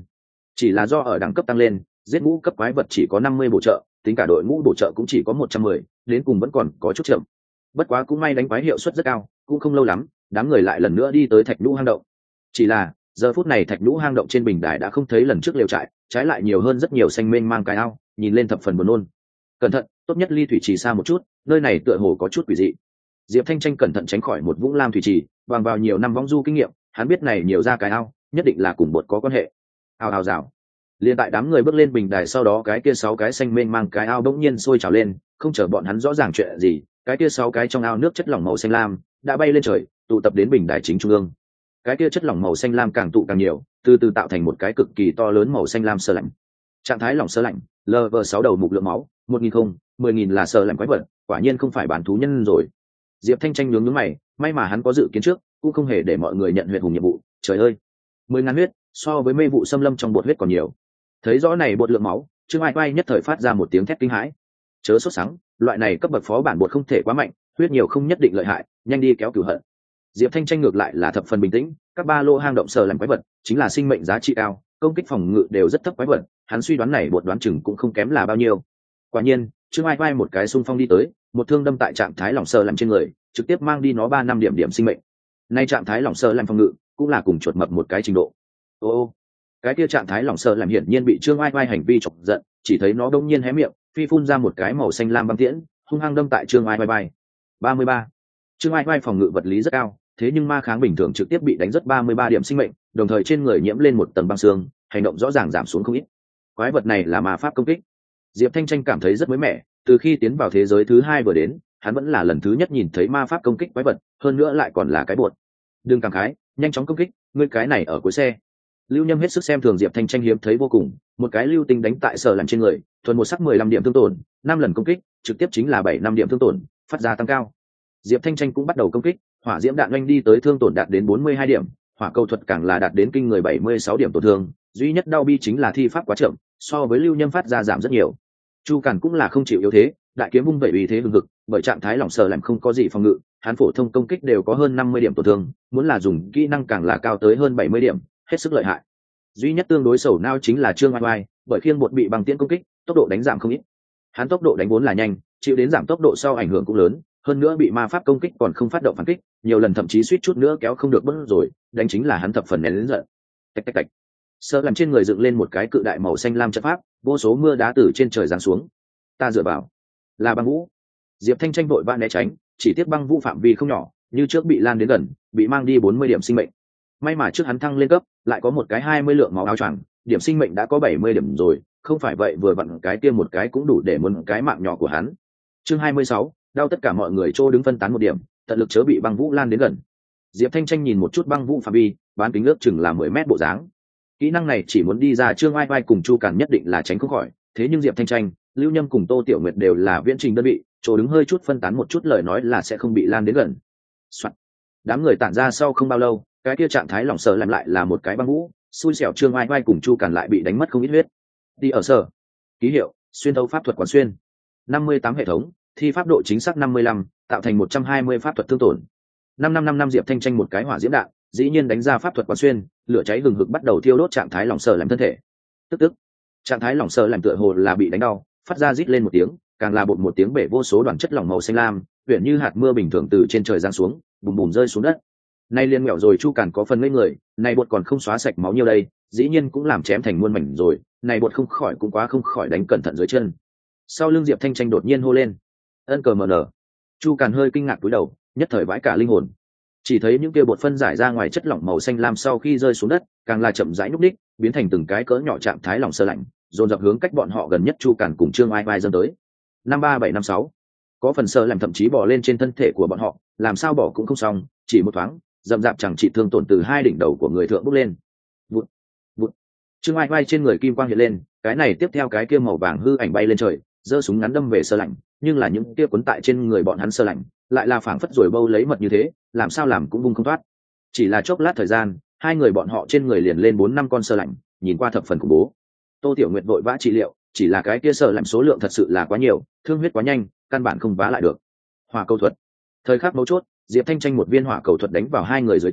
chỉ là do ở đẳng cấp tăng lên, giết ngũ cấp quái vật chỉ có năm mươi bổ trợ, tính cả đội ngũ bổ trợ cũng chỉ có một trăm mười, đến cùng vẫn còn có chút chậm. Bất quá cũng may đánh quái hiệu suất rất cao, cũng không lâu lắm đám người lại lần nữa đi tới thạch nhũ hang động. Chỉ là giờ phút này thạch nhũ hang động trên bình đài đã không thấy lần trước lều trại, trái lại nhiều hơn rất nhiều xanh mênh mang cái ao, nhìn lên thập phần buồn nôn. Cẩn thận, tốt nhất ly thủy trì xa một chút, nơi này tựa hồ có chút quỷ dị. Diệp Thanh Tranh cẩn thận tránh khỏi một vũng lam thủy trì, bằng vào nhiều năm vong du kinh nghiệm, hắn biết này nhiều ra cái ao, nhất định là cùng bột có quan hệ. Ao ao rào. Liên tại đám người bước lên bình đài sau đó cái kia sáu cái xanh mênh mang cái ao bỗng nhiên sôi trào lên, không chờ bọn hắn rõ ràng chuyện gì, cái kia sáu cái trong ao nước chất lỏng màu xanh lam đã bay lên trời, tụ tập đến bình đài chính trung ương. Cái kia chất lỏng màu xanh lam càng tụ càng nhiều, từ từ tạo thành một cái cực kỳ to lớn màu xanh lam sơ lạnh. Trạng thái lỏng sơ lạnh, lv sáu đầu mục lượng máu, một nghìn không, mười nghìn là sơ lạnh quái vật, quả nhiên không phải bản thú nhân rồi. Diệp Thanh Tranh nhướng nhướng mày, may mà hắn có dự kiến trước, cũng không hề để mọi người nhận huyết hùng nhiệm vụ. Trời ơi, mười ngàn huyết, so với mê vụ xâm lâm trong bột huyết còn nhiều. Thấy rõ này bột lượng máu, Trương Ai Ai nhất thời phát ra một tiếng thét kinh hãi. Chớ sốt sắng, loại này cấp bậc phó bản bột không thể quá mạnh, huyết nhiều không nhất định lợi hại, nhanh đi kéo cửu hận. Diệp Thanh Tranh ngược lại là thập phần bình tĩnh, các ba lô hang động sờ làm quái vật, chính là sinh mệnh giá trị cao, công kích phòng ngự đều rất thấp quái vật, hắn suy đoán này bột đoán chừng cũng không kém là bao nhiêu. Quả nhiên, Trương Ai Ai một cái xung phong đi tới, một thương đâm tại trạng thái lỏng sờ làm trên người, trực tiếp mang đi nó ba năm điểm điểm sinh mệnh. Nay trạng thái lỏng sờ làm phòng ngự, cũng là cùng chuột mập một cái trình độ. Ô ô, cái kia trạng thái lỏng sờ làm hiển nhiên bị Trương Ai Ai hành vi chọc giận, chỉ thấy nó đông nhiên hé miệng, phi phun ra một cái màu xanh lam băng tiễn, hung hăng đâm tại Trương Ai Ai bay. ba mươi ba. Trương Ai Ai phòng ngự vật lý rất cao, thế nhưng ma kháng bình thường trực tiếp bị đánh rất ba mươi ba điểm sinh mệnh, đồng thời trên người nhiễm lên một tầng băng xương, hành động rõ ràng giảm xuống không ít. Quái vật này là ma pháp công kích. Diệp Thanh Tranh cảm thấy rất mới mẻ, từ khi tiến vào thế giới thứ hai vừa đến, hắn vẫn là lần thứ nhất nhìn thấy ma pháp công kích quái vật, hơn nữa lại còn là cái bột. Đừng cảm khái, nhanh chóng công kích, ngươi cái này ở cuối xe. Lưu Nhâm hết sức xem thường Diệp Thanh Tranh hiếm thấy vô cùng, một cái lưu tinh đánh tại sở làm trên người, thuần một sắc mười lăm điểm thương tổn, năm lần công kích, trực tiếp chính là bảy năm điểm thương tổn, phát ra tăng cao. Diệp Thanh Tranh cũng bắt đầu công kích, hỏa diễm đạn oanh đi tới thương tổn đạt đến bốn mươi hai điểm, hỏa cầu thuật càng là đạt đến kinh người bảy mươi sáu điểm tổn thương, duy nhất đau bi chính là thi pháp quá chậm, so với Lưu Nhâm phát ra giảm rất nhiều. Chu Càn cũng là không chịu yếu thế, đại kiếm vung vậy uy thế hừng hực, bởi trạng thái lỏng sờ làm không có gì phòng ngự, hắn phổ thông công kích đều có hơn năm mươi điểm tổn thương, muốn là dùng kỹ năng càng là cao tới hơn bảy mươi điểm, hết sức lợi hại. Duy nhất tương đối sầu nao chính là Trương Ai Ai, bởi khiên bột bị băng tiễn công kích, tốc độ đánh giảm không ít. Hắn tốc độ đánh vốn là nhanh, chịu đến giảm tốc độ sau ảnh hưởng cũng lớn, hơn nữa bị ma pháp công kích còn không phát động phản kích, nhiều lần thậm chí suýt chút nữa kéo không được bớt rồi, đánh chính là hắn thập phần nén lớn giận. Tạch tạch tạch. Sơ làm trên người dựng lên một cái cự đại màu xanh lam trận pháp, vô số mưa đá từ trên trời giáng xuống. Ta dựa vào, là băng vũ. Diệp Thanh Tranh vội vã né tránh, chỉ tiếc băng vũ phạm vi không nhỏ, như trước bị lan đến gần, bị mang đi bốn mươi điểm sinh mệnh. May mà trước hắn thăng lên cấp, lại có một cái hai mươi lượng máu áo choàng, điểm sinh mệnh đã có bảy mươi điểm rồi, không phải vậy vừa vặn cái kia một cái cũng đủ để muốn cái mạng nhỏ của hắn. Chương hai mươi sáu, đau tất cả mọi người trô đứng phân tán một điểm, tận lực chớ bị băng vũ lan đến gần. Diệp Thanh Tranh nhìn một chút băng vũ phạm vi, bán kính ước chừng là mười mét bộ dáng. Kỹ năng này chỉ muốn đi ra Trương Ai Ai cùng Chu Càn nhất định là tránh không khỏi, thế nhưng Diệp Thanh Tranh, Lưu Nhâm cùng Tô Tiểu Nguyệt đều là viễn trình đơn vị, chỗ đứng hơi chút phân tán một chút lời nói là sẽ không bị lan đến gần. Soạn. Đám người tản ra sau không bao lâu, cái kia trạng thái lỏng sờ làm lại là một cái băng vũ, xui xẻo Trương Ai Ai cùng Chu Càn lại bị đánh mất không ít huyết. Đi ở sở. Ký hiệu, xuyên thấu pháp thuật quán xuyên. năm mươi tám hệ thống, thi pháp độ chính xác năm mươi lăm, tạo thành một trăm hai mươi pháp thuật thương tổn. năm năm năm năm Diệp Thanh Tranh một cái hỏa diễm đạn, dĩ nhiên đánh ra pháp thuật quán xuyên, lửa cháy hừng hực bắt đầu thiêu đốt trạng thái lỏng sờ làm thân thể. Tức tức, trạng thái lỏng sờ làm tựa hồ là bị đánh đau, phát ra rít lên một tiếng, càng là bột một tiếng bể vô số đoàn chất lỏng màu xanh lam, huyền như hạt mưa bình thường từ trên trời giáng xuống, bùm bùm rơi xuống đất. Nay liên mẹo rồi Chu Càn có phần ngây người, này bột còn không xóa sạch máu nhiêu đây, dĩ nhiên cũng làm chém thành muôn mảnh rồi, này bột không khỏi cũng quá không khỏi đánh cẩn thận dưới chân. Sau lưng Diệp Thanh Tranh đột nhiên hô lên, ân cờ mờ nở. Chu Càn hơi kinh ngạc cúi đầu, nhất thời vãi cả linh hồn. Chỉ thấy những kia bột phân giải ra ngoài chất lỏng màu xanh lam sau khi rơi xuống đất, càng là chậm rãi nhúc đích, biến thành từng cái cỡ nhỏ trạng thái lỏng sơ lạnh, dồn dập hướng cách bọn họ gần nhất Chu Càn cùng Trương Ai Ai dâng tới. Năm ba bảy năm sáu, có phần sơ làm thậm chí bò lên trên thân thể của bọn họ, làm sao bỏ cũng không xong, chỉ một thoáng, dậm dạp chẳng chỉ thương tổn từ hai đỉnh đầu của người thượng bốc lên. Vụt, vụt. Trương Ai Ai trên người kim quang hiện lên, cái này tiếp theo cái kia màu vàng hư ảnh bay lên trời, giơ súng ngắn đâm về sơ lạnh, nhưng là những kia cuốn tại trên người bọn hắn sơ lạnh, lại là phảng phất rồi bâu lấy mật như thế, làm sao làm cũng vung không thoát. Chỉ là chốc lát thời gian, hai người bọn họ trên người liền lên bốn năm con sơ lạnh, nhìn qua thập phần khủng bố. Tô Tiểu Nguyệt vội vã trị liệu, chỉ là cái kia sơ lạnh số lượng thật sự là quá nhiều, thương huyết quá nhanh, căn bản không vá lại được. Hỏa cầu thuật. Thời khắc mấu chốt, Diệp Thanh Tranh một viên hỏa cầu thuật đánh vào hai người dưới chân,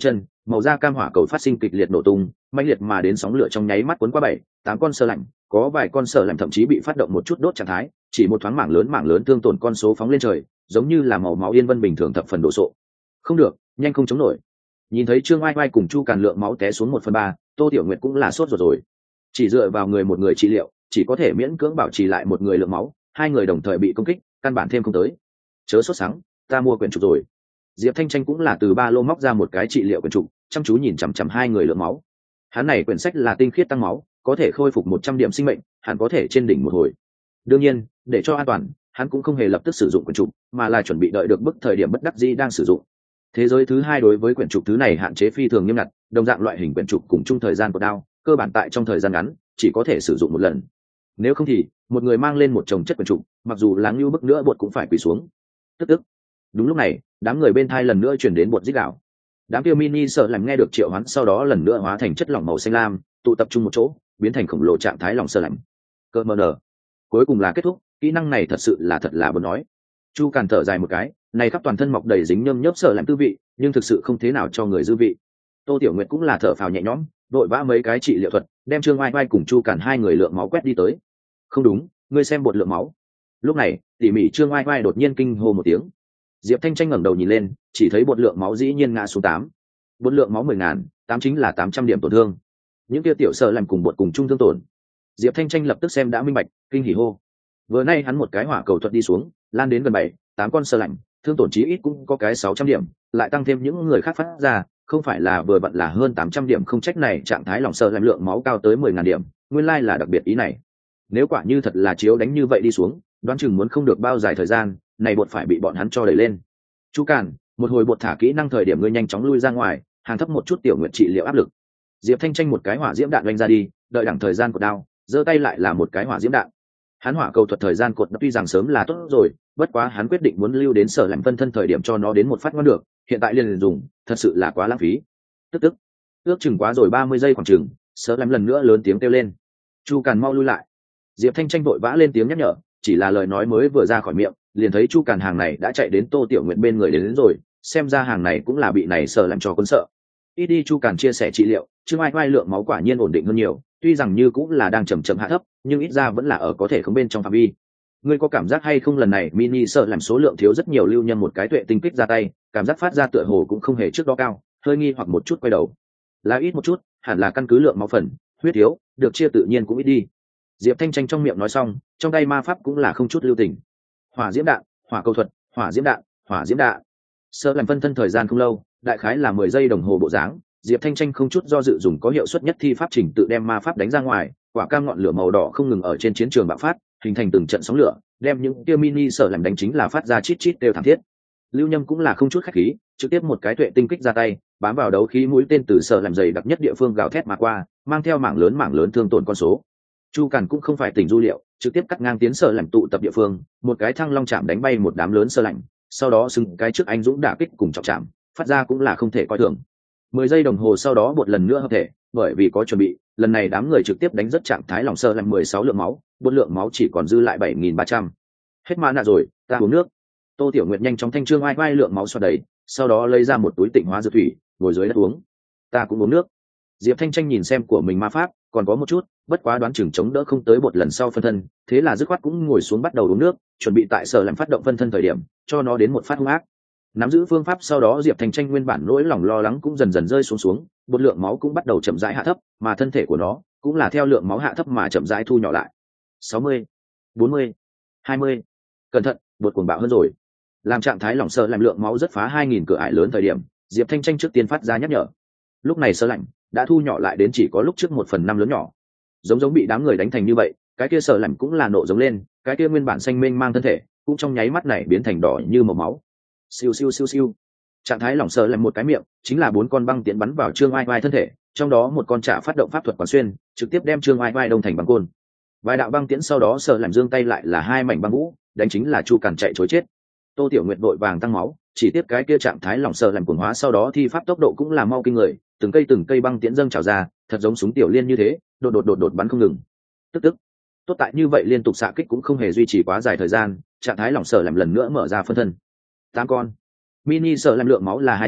màu da cam hỏa cầu phát sinh kịch liệt nổ tung, mãnh liệt mà đến sóng lửa trong nháy mắt cuốn qua bảy tám con sơ lạnh, có vài con sơ lạnh thậm chí bị phát động một chút đốt trạng thái, chỉ một thoáng mảng lớn mảng lớn thương tổn con số phóng lên trời, giống như là màu máu yên vân bình thường thập phần đổ sộ. Không được, nhanh không chống nổi. Nhìn thấy Trương Oai Oai cùng Chu Càn lượng máu té xuống một phần ba, Tô Tiểu Nguyệt cũng là sốt ruột rồi. Chỉ dựa vào người một người trị liệu, chỉ có thể miễn cưỡng bảo trì lại một người lượng máu, hai người đồng thời bị công kích, căn bản thêm không tới. Chớ sốt sắng, ta mua quyển trục rồi. Diệp Thanh Tranh cũng là từ ba lô móc ra một cái trị liệu quyển trục, chăm chú nhìn chằm chằm hai người lượng máu. Hắn này quyển sách là tinh khiết tăng máu, có thể khôi phục một trăm điểm sinh mệnh, hẳn có thể trên đỉnh một hồi. Đương nhiên, để cho an toàn, hắn cũng không hề lập tức sử dụng quyển trục, mà là chuẩn bị đợi được bức thời điểm bất đắc dĩ đang sử dụng. Thế giới thứ hai đối với quyển trục thứ này hạn chế phi thường nghiêm ngặt, đồng dạng loại hình quyển trục cùng chung thời gian của đao, cơ bản tại trong thời gian ngắn chỉ có thể sử dụng một lần. Nếu không thì, một người mang lên một chồng chất quyển trục, mặc dù láng như bức nữa bột cũng phải quỳ xuống. Tức tức. Đúng lúc này, đám người bên thai lần nữa truyền đến bột rít gào. Đám kia mini sợ làm nghe được triệu hoán sau đó lần nữa hóa thành chất lỏng màu xanh lam, tụ tập trung một chỗ, biến thành khổng lồ trạng thái lỏng sợ lạnh. Cơ mờ nở. Cuối cùng là kết thúc, kỹ năng này thật sự là thật là buồn nói. Chu Càn thở dài một cái, này khắp toàn thân mọc đầy dính nhâm nhớp sợ làm tư vị, nhưng thực sự không thế nào cho người dư vị. Tô Tiểu Nguyệt cũng là thở phào nhẹ nhõm, vội vã mấy cái trị liệu thuật, đem Trương Oai Oai cùng Chu Càn hai người lượng máu quét đi tới. Không đúng, ngươi xem bột lượng máu. Lúc này, tỉ mỉ Trương Oai Oai đột nhiên kinh hô một tiếng. Diệp Thanh Tranh ngẩng đầu nhìn lên, chỉ thấy bột lượng máu dĩ nhiên ngã xuống tám. Bột lượng máu mười ngàn, tám chính là tám trăm điểm tổn thương. Những kia tiểu sợ làm cùng bột cùng chung thương tổn. Diệp Thanh Tranh lập tức xem đã minh bạch, kinh hỉ hô. Vừa nay hắn một cái hỏa cầu thuật đi xuống, lan đến gần bảy, tám con sơ lạnh, thương tổn chí ít cũng có cái sáu trăm điểm, lại tăng thêm những người khác phát ra, không phải là vừa vặn là hơn tám trăm điểm, không trách này trạng thái lòng sơ lạnh lượng máu cao tới mười ngàn điểm, nguyên lai là đặc biệt ý này. Nếu quả như thật là chiếu đánh như vậy đi xuống, đoán chừng muốn không được bao dài thời gian, này bột phải bị bọn hắn cho đẩy lên. Chu Càn, một hồi bột thả kỹ năng thời điểm ngươi nhanh chóng lui ra ngoài, hàng thấp một chút tiểu nguyện trị liệu áp lực. Diệp Thanh Tranh một cái hỏa diễm đạn đánh ra đi, đợi đẳng thời gian của đao, giơ tay lại là một cái hỏa diễm đạn. Hắn hỏa cầu thuật thời gian cột tuy rằng sớm là tốt rồi, bất quá hắn quyết định muốn lưu đến sở làm phân thân thời điểm cho nó đến một phát ngon được, hiện tại liền dùng, thật sự là quá lãng phí. Tức tức, ước chừng quá rồi ba mươi giây khoảng chừng, sở làm lần nữa lớn tiếng kêu lên. Chu Càn mau lui lại. Diệp Thanh Tranh vội vã lên tiếng nhắc nhở, chỉ là lời nói mới vừa ra khỏi miệng, liền thấy Chu Càn hàng này đã chạy đến Tô Tiểu Nguyện bên người đến, đến rồi, xem ra hàng này cũng là bị này sở làm cho cuốn sợ. Ít đi Chu Càn chia sẻ trị liệu, Trương Oai Oai lượng máu quả nhiên ổn định hơn nhiều, tuy rằng như cũng là đang chậm chậm hạ thấp, nhưng ít ra vẫn là ở có thể không bên trong phạm vi. Ngươi có cảm giác hay không lần này mini sợ làm số lượng thiếu rất nhiều lưu nhân một cái tuệ tinh kích ra tay, cảm giác phát ra tựa hồ cũng không hề trước đó cao, hơi nghi hoặc một chút quay đầu. Là ít một chút, hẳn là căn cứ lượng máu phần, huyết thiếu, được chia tự nhiên cũng ít đi. Diệp Thanh Tranh trong miệng nói xong, trong tay ma pháp cũng là không chút lưu tình. Hỏa diễm đạn, hỏa cầu thuật, hỏa diễm đạn, hỏa diễm đạn. Sợ làm phân thân thời gian không lâu, đại khái là mười giây đồng hồ bộ dáng. Diệp Thanh Tranh không chút do dự dùng có hiệu suất nhất thi pháp trình tự đem ma pháp đánh ra ngoài, quả cam ngọn lửa màu đỏ không ngừng ở trên chiến trường bạo phát, hình thành từng trận sóng lửa, đem những kia mini sở làm đánh chính là phát ra chít chít đều thảm thiết. Lưu Nhâm cũng là không chút khách khí, trực tiếp một cái tuệ tinh kích ra tay, bám vào đấu khí mũi tên từ sở làm dày đặc nhất địa phương gào thét mà qua, mang theo mảng lớn mảng lớn thương tổn con số. Chu Càn cũng không phải tỉnh du liệu, trực tiếp cắt ngang tiến sở làm tụ tập địa phương, một cái thăng long chạm đánh bay một đám lớn sơ lạnh, sau đó xưng cái trước anh dũng đả kích cùng trọng chạm, phát ra cũng là không thể coi thường. Mười giây đồng hồ sau đó một lần nữa hợp thể, bởi vì có chuẩn bị, lần này đám người trực tiếp đánh rất trạng thái lòng sơ làm mười sáu lượng máu, bốn lượng máu chỉ còn dư lại bảy nghìn ba trăm. Hết mana rồi, ta uống nước. Tô Tiểu Nguyệt nhanh chóng thanh trương ai vai lượng máu xoa đầy, sau đó lấy ra một túi tịnh hóa dược thủy, ngồi dưới đất uống. Ta cũng uống nước. Diệp Thanh Tranh nhìn xem của mình ma pháp, còn có một chút, bất quá đoán chừng chống đỡ không tới một lần sau phân thân, thế là dứt khoát cũng ngồi xuống bắt đầu uống nước, chuẩn bị tại sở làm phát động phân thân thời điểm, cho nó đến một phát hung ác. Nắm giữ phương pháp sau đó Diệp Thanh Tranh nguyên bản nỗi lòng lo lắng cũng dần dần rơi xuống xuống, một lượng máu cũng bắt đầu chậm rãi hạ thấp, mà thân thể của nó cũng là theo lượng máu hạ thấp mà chậm rãi thu nhỏ lại. sáu mươi, bốn mươi, hai mươi. Cẩn thận, vượt cuồng bạo hơn rồi. Làm trạng thái lỏng sơ làm lượng máu rất phá hai nghìn cửa ải lớn thời điểm, Diệp Thanh Tranh trước tiên phát ra nhắc nhở. Lúc này sơ lạnh đã thu nhỏ lại đến chỉ có lúc trước một phần năm lớn nhỏ. Giống giống bị đám người đánh thành như vậy, cái kia sơ lạnh cũng là nộ giống lên, cái kia nguyên bản xanh mênh mang thân thể, cũng trong nháy mắt này biến thành đỏ như màu máu. Siêu siêu siêu siêu. Trạng thái lỏng sờ làm một cái miệng, chính là bốn con băng tiễn bắn vào Trương Oai Oai thân thể, trong đó một con trả phát động pháp thuật quán xuyên, trực tiếp đem Trương Oai Oai đông thành băng côn. Vài đạo băng tiễn sau đó sờ làm dương tay lại là hai mảnh băng vũ, đánh chính là Chu Càn chạy trối chết. Tô Tiểu Nguyệt vội vàng tăng máu, chỉ tiếp cái kia trạng thái lỏng sờ làm cuồng hóa sau đó thi pháp tốc độ cũng là mau kinh người, từng cây từng cây băng tiễn dâng trào ra, thật giống súng tiểu liên như thế, đột đột đột đột bắn không ngừng. Tức tức. Tốt tại như vậy liên tục xạ kích cũng không hề duy trì quá dài thời gian, trạng thái lỏng sờ làm lần nữa mở ra phân thân. Tám con. Mini sợ làm lượng máu là hai trăm,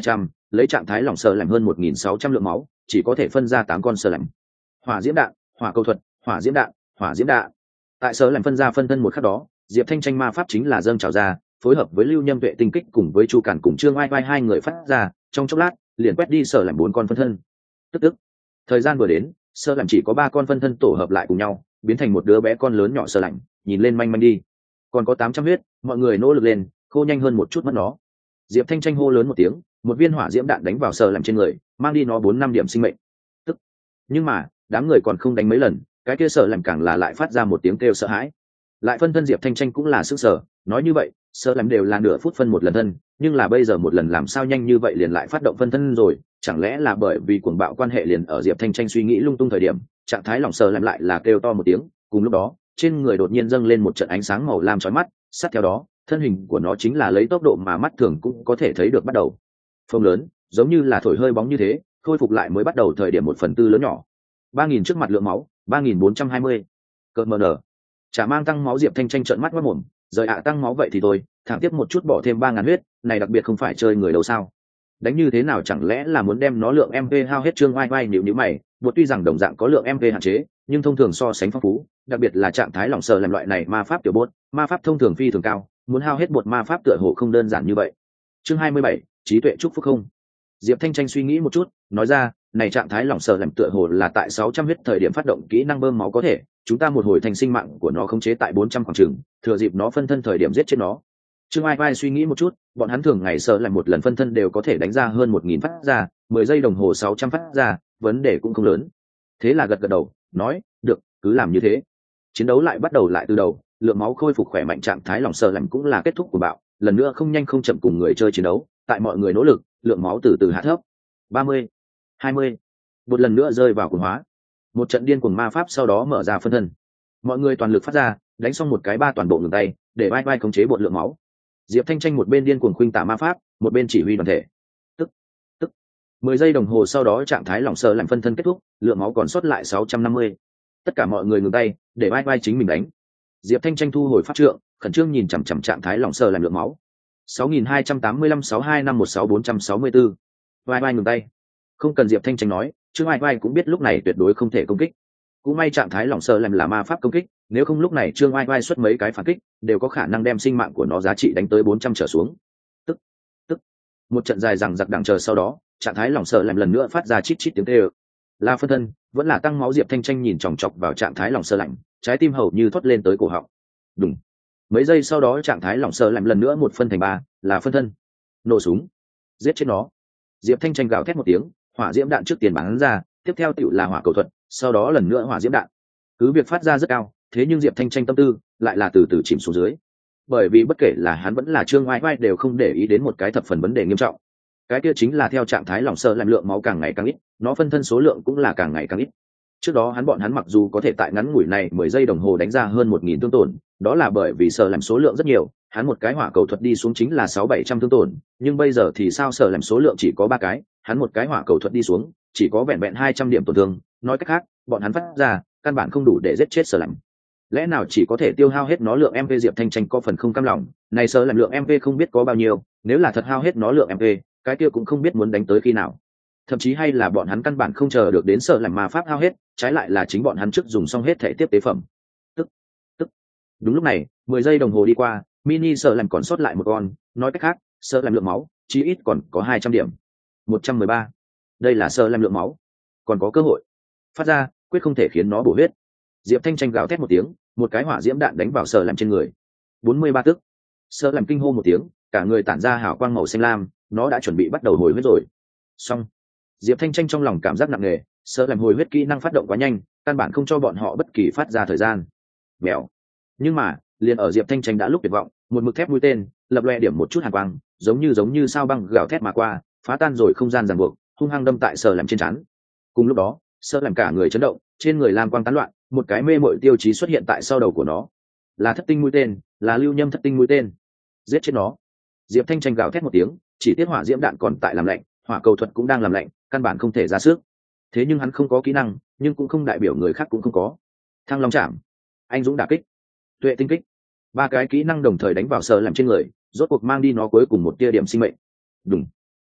lấy trạng thái lỏng sờ lạnh hơn một nghìn sáu trăm lượng máu chỉ có thể phân ra tám con sờ lạnh. Hỏa diễm đạn, hỏa cầu thuật, hỏa diễm đạn, hỏa diễm đạn. Tại sờ lạnh phân ra phân thân một khắc đó, Diệp Thanh Tranh ma pháp chính là dâng trào ra, phối hợp với Lưu Nhâm Tuệ tinh kích cùng với Chu Cản cùng Trương Oai Oai hai người phát ra, trong chốc lát liền quét đi sờ lạnh bốn con phân thân. Tức tức, thời gian vừa đến, sờ lạnh chỉ có ba con phân thân tổ hợp lại cùng nhau, biến thành một đứa bé con lớn nhỏ sờ lạnh, nhìn lên manh manh đi. Còn có tám trăm huyết, mọi người nỗ lực lên, khô nhanh hơn một chút mất nó. Diệp Thanh Tranh hô lớn một tiếng, một viên hỏa diễm đạn đánh vào sờ lạnh trên người, mang đi nó bốn năm điểm sinh mệnh. Tức, nhưng mà đám người còn không đánh mấy lần, cái kia sờ lạnh càng là lại phát ra một tiếng kêu sợ hãi. Lại phân thân Diệp Thanh Tranh cũng là sức sở, nói như vậy sờ lạnh đều là nửa phút phân một lần thân, nhưng là bây giờ một lần làm sao nhanh như vậy liền lại phát động phân thân rồi, chẳng lẽ là bởi vì cuồng bạo quan hệ liền ở Diệp Thanh Tranh suy nghĩ lung tung thời điểm, trạng thái lỏng sờ lạnh lại là kêu to một tiếng, cùng lúc đó trên người đột nhiên dâng lên một trận ánh sáng màu lam chói mắt, sát theo đó thân hình của nó chính là lấy tốc độ mà mắt thường cũng có thể thấy được bắt đầu phồng lớn, giống như là thổi hơi bóng như thế, khôi phục lại mới bắt đầu thời điểm một phần tư lớn nhỏ. Ba nghìn trước mặt lượng máu, ba nghìn bốn trăm hai mươi. Cợt mờ nở. Chả mang tăng máu Diệp Thanh Tranh trợn mắt mắt mồm, rời ạ tăng máu vậy thì thôi, thẳng tiếp một chút bỏ thêm ba ngàn huyết, này đặc biệt không phải chơi người đâu sao? Đánh như thế nào chẳng lẽ là muốn đem nó lượng em pê hao hết? Trương Oai Oai nhíu nhíu mày, buộc tuy rằng đồng dạng có lượng em pê hạn chế, nhưng thông thường so sánh phong phú, đặc biệt là trạng thái lỏng sờ làm loại này ma pháp tiểu bốt, ma pháp thông thường phi thường cao, muốn hao hết bột ma pháp tựa hồ không đơn giản như vậy. Chương hai mươi bảy, trí tuệ chúc phúc không. Diệp Thanh Tranh suy nghĩ một chút, nói ra, này trạng thái lỏng sờ làm tựa hồ là tại sáu trăm huyết thời điểm phát động kỹ năng bơm máu có thể, chúng ta một hồi thành sinh mạng của nó khống chế tại bốn trăm khoảng chừng, thừa dịp nó phân thân thời điểm giết chết nó. Trương Ai Vai suy nghĩ một chút, bọn hắn thường ngày sờ làm một lần phân thân đều có thể đánh ra hơn một nghìn phát ra, mười giây đồng hồ sáu trăm phát ra, vấn đề cũng không lớn. Thế là gật gật đầu, nói, được, cứ làm như thế. Chiến đấu lại bắt đầu lại từ đầu, lượng máu khôi phục khỏe mạnh, trạng thái lỏng sờ làm cũng là kết thúc của bạo, lần nữa không nhanh không chậm cùng người chơi chiến đấu, tại mọi người nỗ lực, lượng máu từ từ hạ thấp. ba mươi, hai mươi, một lần nữa rơi vào cuồng hóa. Một trận điên cuồng ma pháp sau đó mở ra phân thân. Mọi người toàn lực phát ra, đánh xong một cái ba toàn bộ ngừng tay, để vai vai khống chế bột lượng máu. Diệp Thanh Tranh một bên điên cuồng khuynh tả ma pháp, một bên chỉ huy đoàn thể. Tức, tức. mười giây đồng hồ sau đó trạng thái lỏng sờ làm phân thân kết thúc, lượng máu còn sót lại sáu trăm năm mươi. Tất cả mọi người ngừng tay, để vai vai chính mình đánh. Diệp Thanh Tranh thu hồi pháp trượng, khẩn trương nhìn chằm chằm trạng thái lỏng sờ làm lượng máu. sáu nghìn hai trăm tám mươi lăm sáu hai năm một sáu bốn sáu tư. Vai vai ngừng tay. Không cần Diệp Thanh Tranh nói, Trương Vai vai cũng biết lúc này tuyệt đối không thể công kích. Cũng may trạng thái lỏng sờ làm là ma pháp công kích, nếu không lúc này Trương Vai vai xuất mấy cái phản kích, đều có khả năng đem sinh mạng của nó giá trị đánh tới bốn trăm trở xuống. Tức, tức. Một trận dài rằng giặc đằng chờ sau đó, trạng thái lỏng sờ làm lần nữa phát ra chít chít tiếng kêu. La phân thân, vẫn là tăng máu. Diệp Thanh Tranh nhìn chòng chọc vào trạng thái lỏng sờ lạnh, trái tim hầu như thoát lên tới cổ họng. Đùng. Mấy giây sau đó trạng thái lỏng sờ lạnh lần nữa một phân thành ba, là phân thân. Nổ súng, giết chết nó. Diệp Thanh Tranh gào thét một tiếng, hỏa diễm đạn trước tiền bắn ra, tiếp theo tựu là hỏa cầu thuật, sau đó lần nữa hỏa diễm đạn. Cứ việc phát ra rất cao, thế nhưng Diệp Thanh Tranh tâm tư lại là từ từ chìm xuống dưới, bởi vì bất kể là hắn vẫn là Trương Oai Oai đều không để ý đến một cái thập phần vấn đề nghiêm trọng. Cái kia chính là theo trạng thái lỏng sờ làm lượng máu càng ngày càng ít, nó phân thân số lượng cũng là càng ngày càng ít. Trước đó hắn bọn hắn mặc dù có thể tại ngắn ngủi này mười giây đồng hồ đánh ra hơn một nghìn thương tổn, đó là bởi vì sờ làm số lượng rất nhiều, hắn một cái hỏa cầu thuật đi xuống chính là sáu bảy trăm thương tổn, nhưng bây giờ thì sao, sờ làm số lượng chỉ có ba cái, hắn một cái hỏa cầu thuật đi xuống chỉ có vẹn vẹn hai trăm điểm tổn thương, nói cách khác, bọn hắn phát ra căn bản không đủ để giết chết sờ làm. Lẽ nào chỉ có thể tiêu hao hết nó lượng em pê? Diệp Thanh Tranh có phần không cam lòng, này sờ làm lượng em pê không biết có bao nhiêu, nếu là thật hao hết nó lượng em pê, cái kia cũng không biết muốn đánh tới khi nào. Thậm chí hay là bọn hắn căn bản không chờ được đến sờ làm ma pháp hao hết, trái lại là chính bọn hắn trước dùng xong hết thể tiếp tế phẩm. Tức, tức. Đúng lúc này, mười giây đồng hồ đi qua, mini sờ làm còn sót lại một con, nói cách khác, sờ làm lượng máu chí ít còn có hai trăm điểm. một trăm mười ba. Đây là sờ làm lượng máu, còn có cơ hội. Phát ra, quyết không thể khiến nó bổ huyết. Diệp Thanh Tranh gào thét một tiếng, một cái hỏa diễm đạn đánh vào sờ làm trên người. bốn mươi ba tức. Sờ làm kinh hô một tiếng, cả người tản ra hào quang màu xanh lam, nó đã chuẩn bị bắt đầu hồi huyết rồi. Xong. Diệp Thanh Tranh trong lòng cảm giác nặng nề, sờ làm hồi huyết kỹ năng phát động quá nhanh, căn bản không cho bọn họ bất kỳ phát ra thời gian. Mèo. Nhưng mà, liền ở Diệp Thanh Tranh đã lúc tuyệt vọng, một mực thép mũi tên lập loè điểm một chút hàn quang, giống như giống như sao băng gào thét mà qua, phá tan rồi không gian ràng buộc, hung hăng đâm tại sờ làm trên trán. Cùng lúc đó, sờ làm cả người chấn động, trên người lam quang tán loạn, một cái mê mội tiêu chí xuất hiện tại sau đầu của nó, là thất tinh mũi tên, là lưu nhâm thất tinh mũi tên. Giết chết nó. Diệp Thanh Tranh gào thét một tiếng, chỉ tiết hỏa diễm đạn còn tại làm lạnh, hỏa cầu thuật cũng đang làm lạnh, căn bản không thể ra sức. Thế nhưng hắn không có kỹ năng, nhưng cũng không đại biểu người khác cũng không có. Thăng long chạm, anh dũng đả kích, tuệ tinh kích, ba cái kỹ năng đồng thời đánh vào sờ làm trên người, rốt cuộc mang đi nó cuối cùng một tia điểm sinh mệnh. Đùng.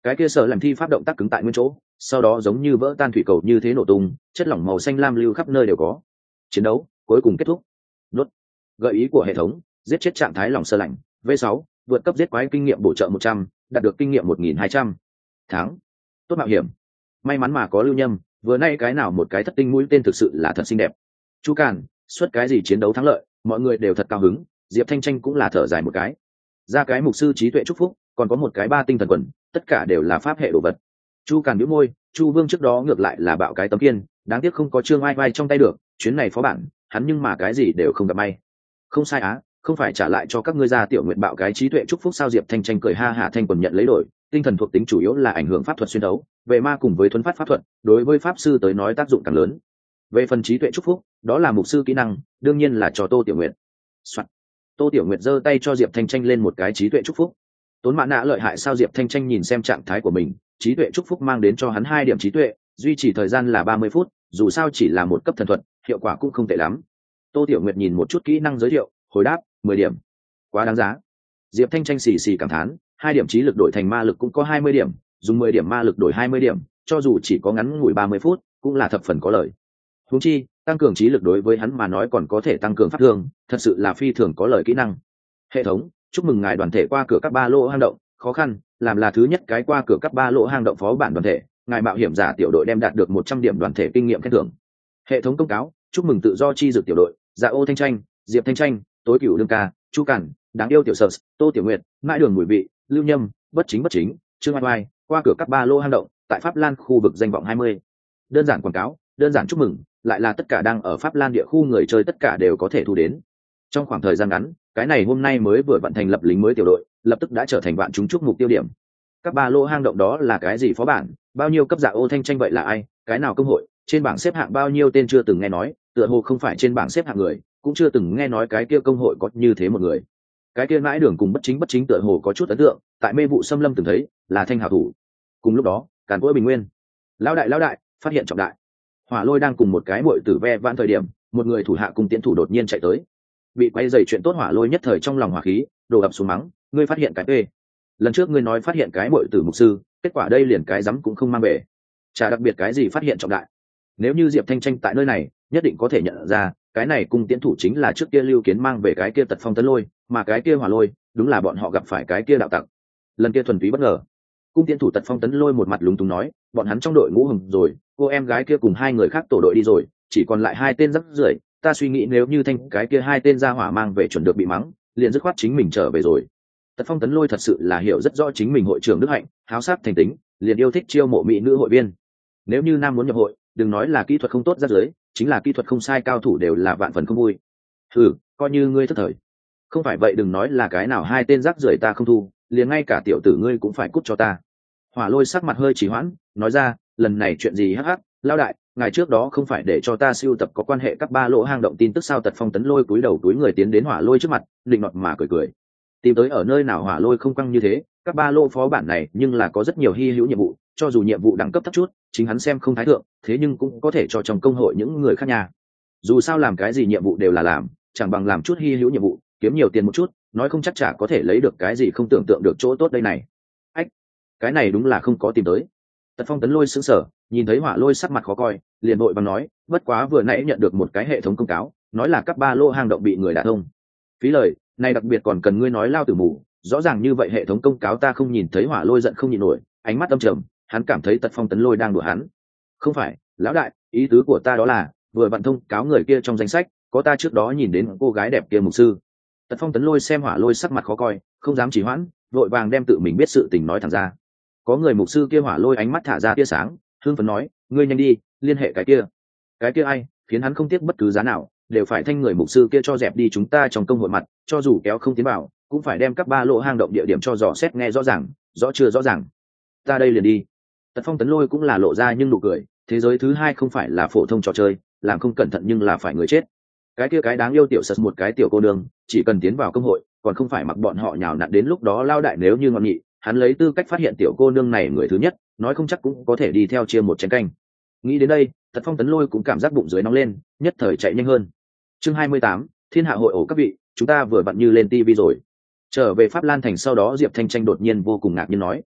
cái kia sợ làm thi pháp động tác cứng tại nguyên chỗ, sau đó giống như vỡ tan thủy cầu như thế nổ tung, chất lỏng màu xanh lam lưu khắp nơi đều có. Chiến đấu cuối cùng kết thúc. Đốt. Gợi ý của hệ thống: giết chết trạng thái lỏng sơ lạnh. V sáu, vượt cấp giết quái kinh nghiệm bổ trợ một trăm, đạt được kinh nghiệm một nghìn hai trăm. Tháng. Tốt mạo hiểm. May mắn mà có Lưu Nhâm, vừa nay cái nào một cái thất tinh mũi tên thực sự là thật xinh đẹp. Chu Càn, suốt cái gì chiến đấu thắng lợi, mọi người đều thật cao hứng, Diệp Thanh Tranh cũng là thở dài một cái. Ra cái mục sư trí tuệ chúc phúc, còn có một cái ba tinh thần quần, tất cả đều là pháp hệ đồ vật. Chu Càn nhíu môi, Chu Vương trước đó ngược lại là bạo cái tấm kiên, đáng tiếc không có Trương Ai Vai trong tay được, chuyến này phó bản, hắn nhưng mà cái gì đều không gặp may. Không sai á, không phải trả lại cho các ngươi ra tiểu nguyện bạo cái trí tuệ chúc phúc sao? Diệp Thanh Tranh cười ha hả, thanh quần nhận lấy đổi, tinh thần thuộc tính chủ yếu là ảnh hưởng pháp thuật xuyên đấu, về ma cùng với thuấn phát pháp thuật, đối với pháp sư tới nói tác dụng càng lớn. Về phần trí tuệ chúc phúc, đó là mục sư kỹ năng, đương nhiên là cho Tô Tiểu Nguyệt. Soạn. Tô Tiểu Nguyệt giơ tay cho Diệp Thanh Tranh lên một cái trí tuệ chúc phúc. Tốn mã nã lợi hại sao? Diệp Thanh Tranh nhìn xem trạng thái của mình, trí tuệ chúc phúc mang đến cho hắn hai điểm trí tuệ, duy trì thời gian là ba mươi phút, dù sao chỉ là một cấp thần thuật, hiệu quả cũng không tệ lắm. Tô Tiểu Nguyệt nhìn một chút kỹ năng giới thiệu, hồi đáp, mười điểm. Quá đáng giá. Diệp Thanh Tranh xì xì cảm thán, hai điểm trí lực đổi thành ma lực cũng có hai mươi điểm, dùng mười điểm ma lực đổi hai mươi điểm, cho dù chỉ có ngắn ngủi ba mươi phút, cũng là thập phần có lợi. Huống chi, tăng cường trí lực đối với hắn mà nói còn có thể tăng cường pháp thương, thật sự là phi thường có lợi kỹ năng. Hệ thống, chúc mừng ngài đoàn thể qua cửa các ba lỗ hang động, khó khăn, làm là thứ nhất cái qua cửa các ba lỗ hang động phó bản đoàn thể, ngài mạo hiểm giả tiểu đội đem đạt được một trăm điểm đoàn thể kinh nghiệm khen thưởng. Hệ thống công cáo, chúc mừng tự do chi dược tiểu đội, Dạ Ô Thanh Tranh, Diệp Thanh Tranh, Tối Cửu Đương Ca, Chu Cản, đáng yêu tiểu sở, Tô Tiểu Nguyệt, mãi đường mùi vị, Lưu Nhâm, bất chính bất chính, Trương Ai Oai, qua cửa các ba lô hang động, tại Pháp Lan khu vực danh vọng hai mươi. Đơn giản quảng cáo, đơn giản chúc mừng, lại là tất cả đang ở Pháp Lan địa khu người chơi tất cả đều có thể thu đến. Trong khoảng thời gian ngắn, cái này hôm nay mới vừa vận thành lập lính mới tiểu đội, lập tức đã trở thành vạn chúng chúc mục tiêu điểm. Các ba lô hang động đó là cái gì phó bản, bao nhiêu cấp Dạ Ô Thanh Tranh vậy là ai, cái nào công hội, trên bảng xếp hạng bao nhiêu tên chưa từng nghe nói, tựa hồ không phải trên bảng xếp hạng người, cũng chưa từng nghe nói cái kia công hội có như thế một người. Cái kia mãi đường cùng bất chính bất chính tựa hồ có chút ấn tượng, tại mê vụ xâm lâm từng thấy, là thanh hảo thủ. Cùng lúc đó, càn cỗi bình nguyên, lão đại lão đại, phát hiện trọng đại. Hỏa Lôi đang cùng một cái muội tử ve vãn thời điểm, một người thủ hạ cùng tiến thủ đột nhiên chạy tới. Bị quay dày chuyện tốt Hỏa Lôi nhất thời trong lòng hỏa khí, đổ ập xuống mắng, ngươi phát hiện cái tê. Lần trước ngươi nói phát hiện cái muội tử mục sư, kết quả đây liền cái rắm cũng không mang về. Chả đặc biệt cái gì phát hiện trọng đại. Nếu như Diệp Thanh Tranh tại nơi này, nhất định có thể nhận ra, cái này cung tiến thủ chính là trước kia Lưu Kiến mang về cái kia Tật Phong Tấn Lôi, mà cái kia Hỏa Lôi, đúng là bọn họ gặp phải cái kia đạo tặc. Lần kia thuần túy bất ngờ. Cung tiến thủ Tật Phong Tấn Lôi một mặt lúng túng nói, bọn hắn trong đội ngũ hùng rồi, cô em gái kia cùng hai người khác tổ đội đi rồi, chỉ còn lại hai tên rắc rưởi. Ta suy nghĩ nếu như Thanh cái kia hai tên ra hỏa mang về chuẩn được bị mắng, liền dứt khoát chính mình trở về rồi. Tật Phong Tấn Lôi thật sự là hiểu rất rõ chính mình hội trưởng đức hạnh, háo sắc thành tính, liền yêu thích chiêu mộ mỹ nữ hội viên. Nếu như nam muốn nhập hội, đừng nói là kỹ thuật không tốt rác rưởi, chính là kỹ thuật không sai cao thủ đều là vạn phần không vui. Thử, coi như ngươi thất thời. Không phải vậy đừng nói là cái nào hai tên rác rưởi ta không thu, liền ngay cả tiểu tử ngươi cũng phải cút cho ta. Hỏa Lôi sắc mặt hơi trì hoãn, nói ra, lần này chuyện gì hắc hắc, lao đại, ngày trước đó không phải để cho ta siêu tập có quan hệ các ba lỗ hang động tin tức sao? Tật Phong Tấn Lôi cúi đầu túi người tiến đến Hỏa Lôi trước mặt, định nọt mà cười cười. Tìm tới ở nơi nào Hỏa Lôi không căng như thế, các ba lỗ phó bản này nhưng là có rất nhiều hy hữu nhiệm vụ, cho dù nhiệm vụ đẳng cấp thấp chút, chính hắn xem không thái thượng, thế nhưng cũng có thể cho trong công hội những người khác nhà. Dù sao làm cái gì nhiệm vụ đều là làm, chẳng bằng làm chút hy hữu nhiệm vụ, kiếm nhiều tiền một chút, nói không chắc chả có thể lấy được cái gì không tưởng tượng được chỗ tốt đây này. Ách, cái này đúng là không có tìm tới. Tật Phong Tấn Lôi sững sờ, nhìn thấy Hỏa Lôi sắc mặt khó coi, liền vội vàng nói, bất quá vừa nãy nhận được một cái hệ thống công cáo, nói là các ba lô hang động bị người đả thông. Phí lời, này đặc biệt còn cần ngươi nói lao tử mù, rõ ràng như vậy hệ thống công cáo ta không nhìn thấy. Hỏa Lôi giận không nhịn nổi, ánh mắt âm trầm, hắn cảm thấy Tật Phong Tấn Lôi đang đùa hắn. Không phải, lão đại, ý tứ của ta đó là, vừa vặn thông cáo người kia trong danh sách, có ta trước đó nhìn đến cô gái đẹp kia mục sư. Tật Phong Tấn Lôi xem Hỏa Lôi sắc mặt khó coi, không dám trì hoãn, vội vàng đem tự mình biết sự tình nói thẳng ra. Có người mục sư kia Hỏa Lôi ánh mắt thả ra tia sáng, hương phấn nói, ngươi nhanh đi, liên hệ cái kia. Cái kia ai, khiến hắn không tiếc bất cứ giá nào, đều phải thanh người mục sư kia cho dẹp đi chúng ta trong công hội mặt, cho dù kéo không tiến vào, cũng phải đem các ba lỗ hang động địa điểm cho dò xét nghe rõ ràng, rõ chưa rõ ràng. Ta đây liền đi. Tật Phong Tấn Lôi cũng là lộ ra nhưng nụ cười, thế giới thứ hai không phải là phổ thông trò chơi, làm không cẩn thận nhưng là phải người chết. Cái kia cái đáng yêu tiểu sật một cái tiểu cô nương, chỉ cần tiến vào công hội, còn không phải mặc bọn họ nhào nặn đến lúc đó lao đại nếu như ngon nhị, hắn lấy tư cách phát hiện tiểu cô nương này người thứ nhất, nói không chắc cũng có thể đi theo chia một chén canh. Nghĩ đến đây, Tật Phong Tấn Lôi cũng cảm giác bụng dưới nóng lên, nhất thời chạy nhanh hơn. Chương hai mươi tám, Thiên Hạ hội ổ các vị, chúng ta vừa vặn như lên tivi rồi. Trở về Pháp Lan thành sau đó Diệp Thanh Tranh đột nhiên vô cùng ngạc nhiên nói,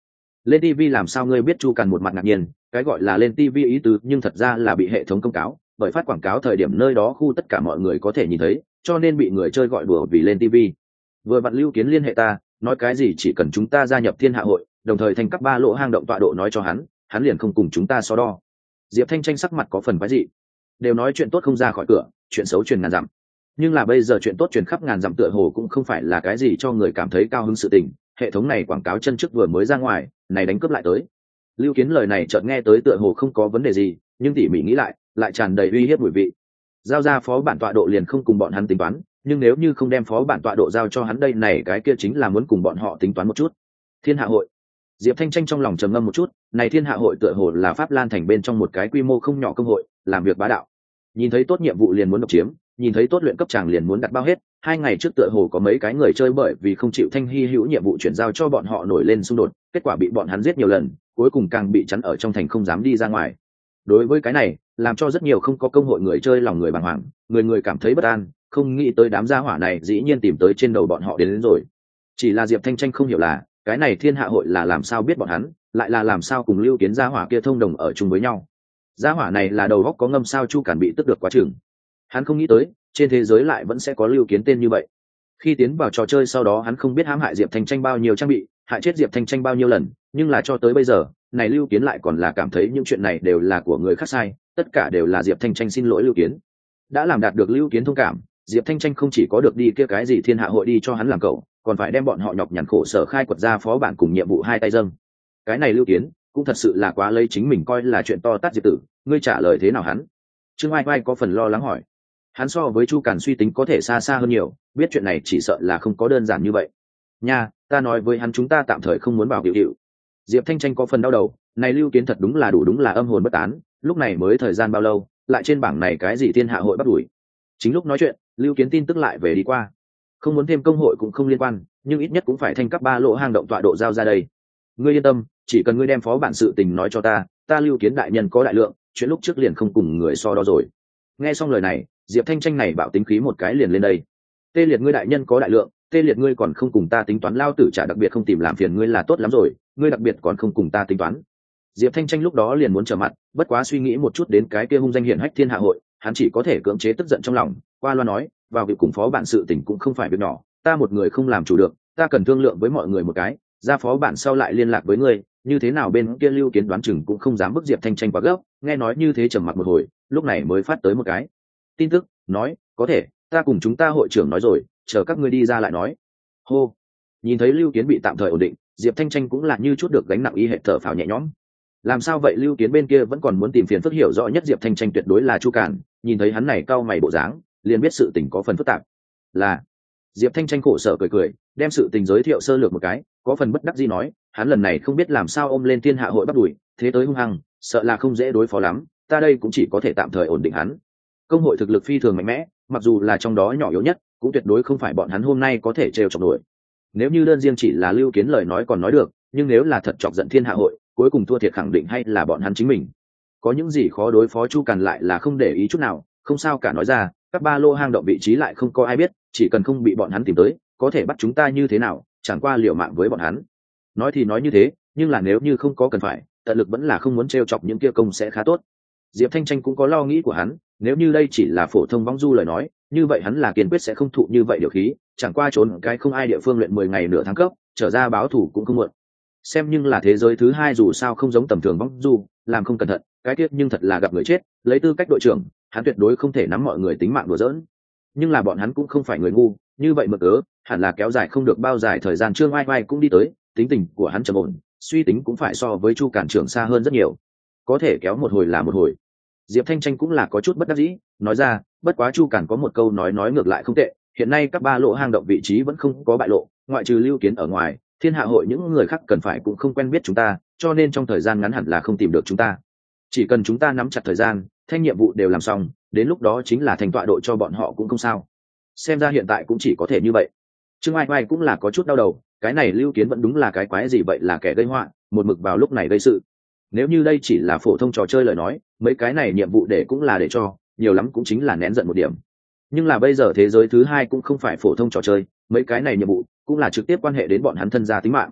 Lên tivi làm sao ngươi biết? Chu Càn một mặt ngạc nhiên, cái gọi là lên tivi ý tứ nhưng thật ra là bị hệ thống công cáo, bởi phát quảng cáo thời điểm nơi đó khu tất cả mọi người có thể nhìn thấy, cho nên bị người chơi gọi đùa vì lên tivi. Vừa vặn Lưu Kiến liên hệ ta, nói cái gì chỉ cần chúng ta gia nhập Thiên Hạ hội, đồng thời thành cấp ba lỗ hang động tọa độ nói cho hắn, hắn liền không cùng chúng ta so đo. Diệp Thanh Tranh sắc mặt có phần quái dị. Đều nói chuyện tốt không ra khỏi cửa, chuyện xấu truyền ngàn dặm. Nhưng là bây giờ chuyện tốt truyền khắp ngàn dặm tựa hồ cũng không phải là cái gì cho người cảm thấy cao hứng sự tình. Hệ thống này quảng cáo chân trước vừa mới ra ngoài, này đánh cướp lại tới. Lưu Kiến lời này chợt nghe tới tựa hồ không có vấn đề gì, nhưng tỉ mỉ nghĩ lại, lại tràn đầy uy hiếp mùi vị. Giao ra phó bản tọa độ liền không cùng bọn hắn tính toán, nhưng nếu như không đem phó bản tọa độ giao cho hắn đây này cái kia chính là muốn cùng bọn họ tính toán một chút. Thiên Hạ hội. Diệp Thanh Tranh trong lòng trầm ngâm một chút, này Thiên Hạ hội tựa hồ là Pháp Lan thành bên trong một cái quy mô không nhỏ công hội, làm việc bá đạo. Nhìn thấy tốt nhiệm vụ liền muốn độc chiếm, nhìn thấy tốt luyện cấp chàng liền muốn đặt bao hết. Hai ngày trước tựa hồ có mấy cái người chơi bởi vì không chịu Thanh Hy hữu nhiệm vụ chuyển giao cho bọn họ nổi lên xung đột, kết quả bị bọn hắn giết nhiều lần, cuối cùng càng bị chắn ở trong thành không dám đi ra ngoài. Đối với cái này, làm cho rất nhiều không có công hội người chơi lòng người bàng hoàng, người người cảm thấy bất an, không nghĩ tới đám gia hỏa này dĩ nhiên tìm tới trên đầu bọn họ đến, đến rồi. Chỉ là Diệp Thanh Tranh không hiểu là cái này Thiên Hạ hội là làm sao biết bọn hắn, lại là làm sao cùng Lưu Kiến gia hỏa kia thông đồng ở chung với nhau. Gia hỏa này là đầu óc có ngâm sao Chu Càn bị tức được quá chừng. Hắn không nghĩ tới trên thế giới lại vẫn sẽ có Lưu Kiến tên như vậy. Khi tiến vào trò chơi sau đó hắn không biết hãm hại Diệp Thanh Tranh bao nhiêu trang bị, hại chết Diệp Thanh Tranh bao nhiêu lần, nhưng là cho tới bây giờ này Lưu Kiến lại còn là cảm thấy những chuyện này đều là của người khác sai, tất cả đều là Diệp Thanh Tranh xin lỗi Lưu Kiến. Đã làm đạt được Lưu Kiến thông cảm, Diệp Thanh Tranh không chỉ có được đi kia cái gì Thiên Hạ hội đi cho hắn làm cậu, còn phải đem bọn họ nhọc nhằn khổ sở khai quật ra phó bản cùng nhiệm vụ hai tay dâng. Cái này Lưu Kiến cũng thật sự là quá lấy chính mình coi là chuyện to tát. Diệp tử, ngươi trả lời thế nào hắn? Trương Ai Ai có phần lo lắng hỏi. Hắn so với Chu Càn suy tính có thể xa xa hơn nhiều, biết chuyện này chỉ sợ là không có đơn giản như vậy. Nha, ta nói với hắn chúng ta tạm thời không muốn vào hiệu hiệu. Diệp Thanh Tranh có phần đau đầu, này Lưu Kiến thật đúng là đủ đúng là âm hồn bất tán, lúc này mới thời gian bao lâu, lại trên bảng này cái gì Thiên Hạ hội bắt đuổi. Chính lúc nói chuyện, Lưu Kiến tin tức lại về đi qua. Không muốn thêm công hội cũng không liên quan, nhưng ít nhất cũng phải thành cấp ba lỗ hang động tọa độ giao ra đây. Ngươi yên tâm, chỉ cần ngươi đem phó bản sự tình nói cho ta, ta Lưu Kiến đại nhân có đại lượng, chuyện lúc trước liền không cùng người so đo rồi. Nghe xong lời này, Diệp Thanh Tranh này bảo tính khí một cái liền lên đây. Tê liệt ngươi đại nhân có đại lượng, tê liệt ngươi còn không cùng ta tính toán, lao tử trả đặc biệt không tìm làm phiền ngươi là tốt lắm rồi, ngươi đặc biệt còn không cùng ta tính toán. Diệp Thanh Tranh lúc đó liền muốn trở mặt, bất quá suy nghĩ một chút đến cái kia hung danh hiển hách Thiên Hạ hội, hắn chỉ có thể cưỡng chế tức giận trong lòng, qua loa nói, vào việc cùng phó bạn sự tình cũng không phải việc nhỏ, ta một người không làm chủ được, ta cần thương lượng với mọi người một cái, ra phó bạn sau lại liên lạc với ngươi, như thế nào bên kia Lưu Kiến đoán chừng cũng không dám bức Diệp Thanh Tranh quá gấp, nghe nói như thế trầm mặc một hồi, lúc này mới phát tới một cái tin tức, nói, có thể, ta cùng chúng ta hội trưởng nói rồi, chờ các ngươi đi ra lại nói. Hô, nhìn thấy Lưu Kiến bị tạm thời ổn định, Diệp Thanh Tranh cũng là như chút được gánh nặng y hệ thở phào nhẹ nhõm. Làm sao vậy? Lưu Kiến bên kia vẫn còn muốn tìm phiền phức, hiểu rõ nhất Diệp Thanh Tranh tuyệt đối là Chu Càn, nhìn thấy hắn này cau mày bộ dáng, liền biết sự tình có phần phức tạp. Là Diệp Thanh Tranh khổ sở cười cười, đem sự tình giới thiệu sơ lược một cái, có phần bất đắc dĩ nói, hắn lần này không biết làm sao ôm lên Thiên Hạ hội bắt đuổi, thế tới hung hăng, sợ là không dễ đối phó lắm, ta đây cũng chỉ có thể tạm thời ổn định hắn. Công hội thực lực phi thường mạnh mẽ, mặc dù là trong đó nhỏ yếu nhất, cũng tuyệt đối không phải bọn hắn hôm nay có thể trêu chọc nổi. Nếu như đơn riêng chỉ là Lưu Kiến lời nói còn nói được, nhưng nếu là thật chọc giận Thiên Hạ hội, cuối cùng thua thiệt khẳng định hay là bọn hắn chính mình. Có những gì khó đối phó Chu Càn lại là không để ý chút nào, không sao cả nói ra, các ba lô hang động vị trí lại không có ai biết, chỉ cần không bị bọn hắn tìm tới, có thể bắt chúng ta như thế nào, chẳng qua liều mạng với bọn hắn. Nói thì nói như thế, nhưng là nếu như không có cần phải, tận lực vẫn là không muốn trêu chọc những kia công sẽ khá tốt. Diệp Thanh Tranh cũng có lo nghĩ của hắn, nếu như đây chỉ là phổ thông vong du lời nói, như vậy hắn là kiên quyết sẽ không thụ như vậy điều khí, chẳng qua trốn cái không ai địa phương luyện mười ngày nửa tháng cấp, trở ra báo thủ cũng không muộn. Xem nhưng là thế giới thứ hai dù sao không giống tầm thường vong du, làm không cẩn thận, cái tiếc nhưng thật là gặp người chết, lấy tư cách đội trưởng, hắn tuyệt đối không thể nắm mọi người tính mạng đùa giỡn. Nhưng là bọn hắn cũng không phải người ngu, như vậy mực cớ, hẳn là kéo dài không được bao dài thời gian. Trương Ai Ai cũng đi tới, tính tình của hắn trầm ổn, suy tính cũng phải so với Chu Càn trưởng xa hơn rất nhiều, có thể kéo một hồi là một hồi. Diệp Thanh Tranh cũng là có chút bất đắc dĩ, nói ra, bất quá Chu Càn có một câu nói nói ngược lại không tệ, hiện nay các ba lỗ hang động vị trí vẫn không có bại lộ, ngoại trừ Lưu Kiến ở ngoài, Thiên Hạ hội những người khác cần phải cũng không quen biết chúng ta, cho nên trong thời gian ngắn hẳn là không tìm được chúng ta. Chỉ cần chúng ta nắm chặt thời gian, thanh nhiệm vụ đều làm xong, đến lúc đó chính là thành tọa độ cho bọn họ cũng không sao. Xem ra hiện tại cũng chỉ có thể như vậy. Trương Ai Ai cũng là có chút đau đầu, cái này Lưu Kiến vẫn đúng là cái quái gì vậy, là kẻ gây họa, một mực vào lúc này gây sự. Nếu như đây chỉ là phổ thông trò chơi lời nói, mấy cái này nhiệm vụ để cũng là để cho, nhiều lắm cũng chính là nén giận một điểm. Nhưng là bây giờ thế giới thứ hai cũng không phải phổ thông trò chơi, mấy cái này nhiệm vụ cũng là trực tiếp quan hệ đến bọn hắn thân gia tính mạng.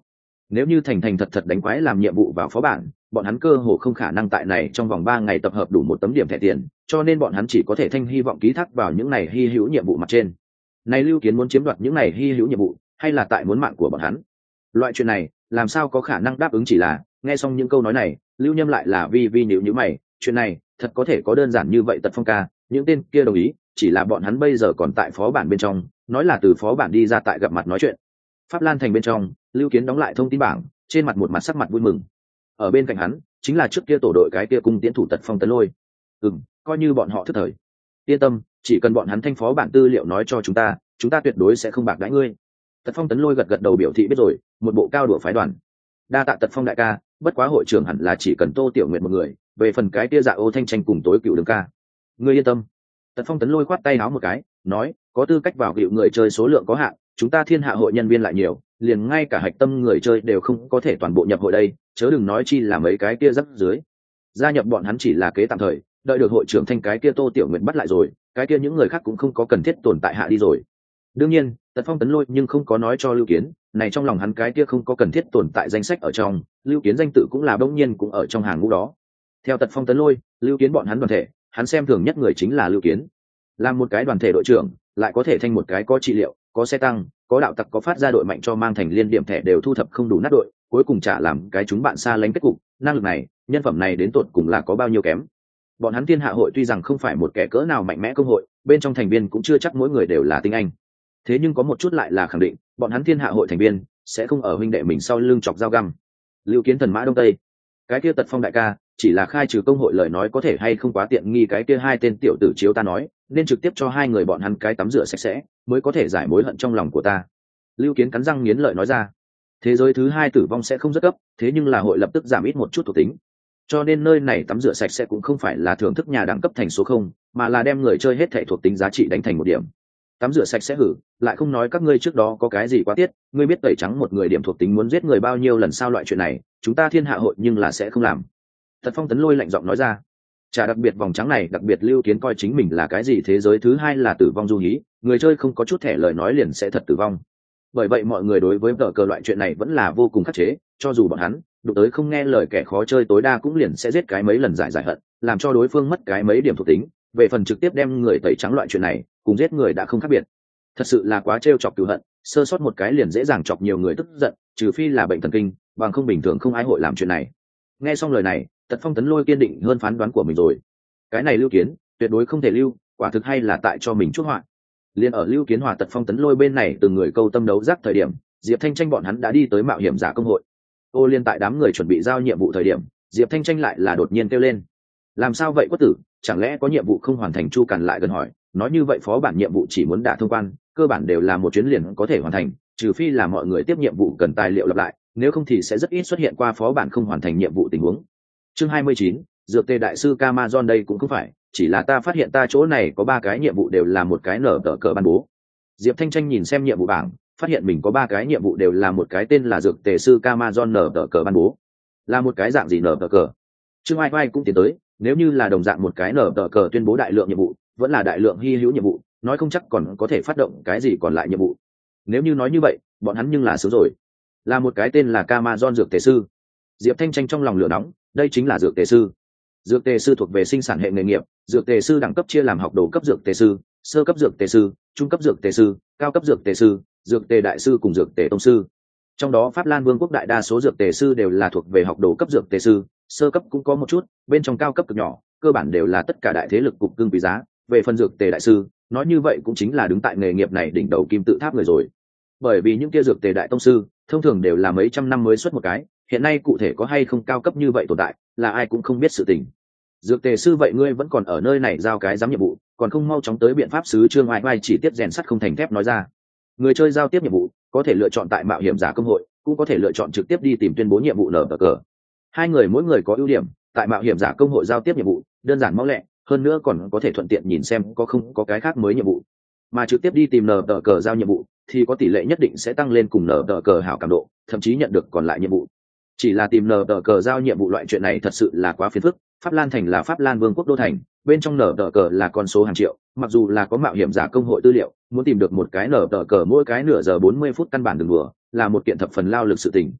Nếu như thành thành thật thật đánh quái làm nhiệm vụ vào phó bản, bọn hắn cơ hồ không khả năng tại này trong vòng ba ngày tập hợp đủ một tấm điểm thẻ tiền, cho nên bọn hắn chỉ có thể thanh hy vọng ký thác vào những này hy hữu nhiệm vụ mặt trên. Này Lưu Kiến muốn chiếm đoạt những này hy hữu nhiệm vụ, hay là tại muốn mạng của bọn hắn? Loại chuyện này, làm sao có khả năng đáp ứng? Chỉ là, nghe xong những câu nói này, Lưu Nhâm lại là vi vi nhíu nhíu mày, chuyện này, thật có thể có đơn giản như vậy? Tật Phong ca, những tên kia đồng ý, chỉ là bọn hắn bây giờ còn tại phó bản bên trong, nói là từ phó bản đi ra tại gặp mặt nói chuyện. Pháp Lan thành bên trong, Lưu Kiến đóng lại thông tin bảng, trên mặt một mặt sắc mặt vui mừng. Ở bên cạnh hắn, chính là trước kia tổ đội cái kia cung tiễn thủ Tật Phong Tấn Lôi. Ừm, coi như bọn họ thức thời. Yên tâm, chỉ cần bọn hắn thanh phó bản tư liệu nói cho chúng ta, chúng ta tuyệt đối sẽ không bạc đãi ngươi. Tật Phong Tấn Lôi gật gật đầu biểu thị biết rồi, một bộ cao đũa phái đoàn. Đa tạ Tật Phong đại ca, bất quá hội trưởng hẳn là chỉ cần Tô Tiểu Nguyệt một người, về phần cái kia Dạ Ô Thanh tranh cùng tối cựu Đường ca, ngươi yên tâm. Tật Phong Tấn Lôi khoát tay áo một cái, nói, có tư cách vào cựu người chơi số lượng có hạn, chúng ta Thiên Hạ hội nhân viên lại nhiều, liền ngay cả hạch tâm người chơi đều không có thể toàn bộ nhập hội đây, chớ đừng nói chi là mấy cái kia rắc dưới. Gia nhập bọn hắn chỉ là kế tạm thời, đợi được hội trưởng thanh cái kia Tô Tiểu Nguyệt bắt lại rồi, cái kia những người khác cũng không có cần thiết tồn tại hạ đi rồi. Đương nhiên, Tật Phong Tấn Lôi nhưng không có nói cho Lưu Kiến, này trong lòng hắn cái kia không có cần thiết tồn tại danh sách ở trong, Lưu Kiến danh tự cũng là bỗng nhiên cũng ở trong hàng ngũ đó. Theo Tật Phong Tấn Lôi, Lưu Kiến bọn hắn đoàn thể, hắn xem thường nhất người chính là Lưu Kiến. Làm một cái đoàn thể đội trưởng, lại có thể thành một cái có trị liệu, có xe tăng, có đạo tặc, có phát ra đội mạnh cho mang thành liên điểm thẻ đều thu thập không đủ nát đội, cuối cùng trả làm cái chúng bạn xa lánh kết cục, năng lực này, nhân phẩm này đến tột cùng là có bao nhiêu kém. Bọn hắn Thiên Hạ hội tuy rằng không phải một kẻ cỡ nào mạnh mẽ công hội, bên trong thành viên cũng chưa chắc mỗi người đều là tinh anh. Thế nhưng có một chút lại là khẳng định, bọn hắn Thiên Hạ hội thành viên sẽ không ở huynh đệ mình sau lưng chọc dao găm. Lưu Kiến thần mã đông tây, cái kia Tật Phong đại ca, chỉ là khai trừ công hội lời nói có thể hay không quá tiện nghi cái kia hai tên tiểu tử chiếu ta nói, nên trực tiếp cho hai người bọn hắn cái tắm rửa sạch sẽ, mới có thể giải mối hận trong lòng của ta. Lưu Kiến cắn răng nghiến lợi nói ra. Thế giới thứ hai tử vong sẽ không rất cấp, thế nhưng là hội lập tức giảm ít một chút thuộc tính. Cho nên nơi này tắm rửa sạch sẽ cũng không phải là thưởng thức nhà đẳng cấp thành số không, mà là đem người chơi hết thể thuộc tính giá trị đánh thành một điểm. Tắm rửa sạch sẽ hử, lại không nói các ngươi trước đó có cái gì quá tiết, ngươi biết tẩy trắng một người điểm thuộc tính muốn giết người bao nhiêu lần sao? Loại chuyện này, chúng ta Thiên Hạ hội nhưng là sẽ không làm. Tật Phong Tấn Lôi lạnh giọng nói ra. Chả đặc biệt vòng trắng này, đặc biệt Lưu Kiến coi chính mình là cái gì thế giới thứ hai là tử vong du hí, người chơi không có chút thẻ lời nói liền sẽ thật tử vong. Bởi vậy mọi người đối với vở cờ loại chuyện này vẫn là vô cùng khắc chế, cho dù bọn hắn đụng tới không nghe lời kẻ khó chơi tối đa cũng liền sẽ giết cái mấy lần giải giải hận, làm cho đối phương mất cái mấy điểm thuộc tính. Về phần trực tiếp đem người tẩy trắng loại chuyện này, cùng giết người đã không khác biệt. Thật sự là quá trêu chọc cừu hận, sơ sót một cái liền dễ dàng chọc nhiều người tức giận, trừ phi là bệnh thần kinh, bằng không bình thường không ai hội làm chuyện này. Nghe xong lời này, Tật Phong Tấn Lôi kiên định hơn phán đoán của mình rồi. Cái này Lưu Kiến, tuyệt đối không thể lưu, quả thực hay là tại cho mình chuốc họa. Liên ở Lưu Kiến hòa Tật Phong Tấn Lôi bên này từng người câu tâm đấu giác thời điểm, Diệp Thanh Tranh bọn hắn đã đi tới mạo hiểm giả công hội. Ô Liên tại đám người chuẩn bị giao nhiệm vụ thời điểm, Diệp Thanh Tranh lại là đột nhiên kêu lên. Làm sao vậy quất tử, chẳng lẽ có nhiệm vụ không hoàn thành? Chu Càn lại gần hỏi, nói như vậy phó bản nhiệm vụ chỉ muốn đả thông quan, cơ bản đều là một chuyến liền có thể hoàn thành, trừ phi là mọi người tiếp nhiệm vụ cần tài liệu lặp lại, nếu không thì sẽ rất ít xuất hiện qua phó bản không hoàn thành nhiệm vụ tình huống. Chương hai mươi chín, dược tề đại sư Camazon đây cũng không phải, chỉ là ta phát hiện ta chỗ này có ba cái nhiệm vụ đều là một cái nở tờ cờ ban bố. Diệp Thanh Tranh nhìn xem nhiệm vụ bảng, phát hiện mình có ba cái nhiệm vụ đều là một cái tên là dược tề sư Camazon nở tờ cờ ban bố. Là một cái dạng gì nở tờ cờ? Chương Ai Vai cũng tiến tới, nếu như là đồng dạng một cái nở tờ cờ tuyên bố đại lượng nhiệm vụ, vẫn là đại lượng hy hữu nhiệm vụ, nói không chắc còn có thể phát động cái gì còn lại nhiệm vụ. Nếu như nói như vậy, bọn hắn nhưng là sướng rồi. Là một cái tên là Camazon dược tề sư. Diệp Thanh Tranh trong lòng lửa nóng, đây chính là dược tề sư. Dược tề sư thuộc về sinh sản hệ nghề nghiệp, dược tề sư đẳng cấp chia làm học đồ cấp dược tề sư, sơ cấp dược tề sư, trung cấp dược tề sư, cao cấp dược tề sư, dược tề đại sư cùng dược tề tông sư. Trong đó Pháp Lan Vương quốc đại đa số dược tề sư đều là thuộc về học đồ cấp dược tề sư, sơ cấp cũng có một chút, bên trong cao cấp cực nhỏ, cơ bản đều là tất cả đại thế lực cục cưng quý giá. Về phần dược tề đại sư, nói như vậy cũng chính là đứng tại nghề nghiệp này đỉnh đầu kim tự tháp người rồi. Bởi vì những kia dược tề đại tông sư, thông thường đều là mấy trăm năm mới xuất một cái, hiện nay cụ thể có hay không cao cấp như vậy tồn tại, là ai cũng không biết sự tình. Dược tề sư vậy ngươi vẫn còn ở nơi này giao cái giám nhiệm vụ, còn không mau chóng tới biện pháp sứ Trương Ai Vai chỉ tiếp rèn sắt không thành thép nói ra. Người chơi giao tiếp nhiệm vụ, có thể lựa chọn tại mạo hiểm giả công hội, cũng có thể lựa chọn trực tiếp đi tìm tuyên bố nhiệm vụ nở cờ. Hai người mỗi người có ưu điểm, tại mạo hiểm giả công hội giao tiếp nhiệm vụ, đơn giản mau lẹ, hơn nữa còn có thể thuận tiện nhìn xem có không có cái khác mới nhiệm vụ. Mà trực tiếp đi tìm nở cờ giao nhiệm vụ, thì có tỷ lệ nhất định sẽ tăng lên cùng nở cờ hảo cảm độ, thậm chí nhận được còn lại nhiệm vụ. Chỉ là tìm nở cờ giao nhiệm vụ loại chuyện này thật sự là quá phiền phức. Pháp Lan thành là Pháp Lan Vương quốc đô thành, bên trong nở tờ cờ là con số hàng triệu, mặc dù là có mạo hiểm giả công hội tư liệu, muốn tìm được một cái nở tờ cờ mỗi cái nửa giờ bốn mươi phút căn bản đừng đùa, là một kiện thập phần lao lực sự tình.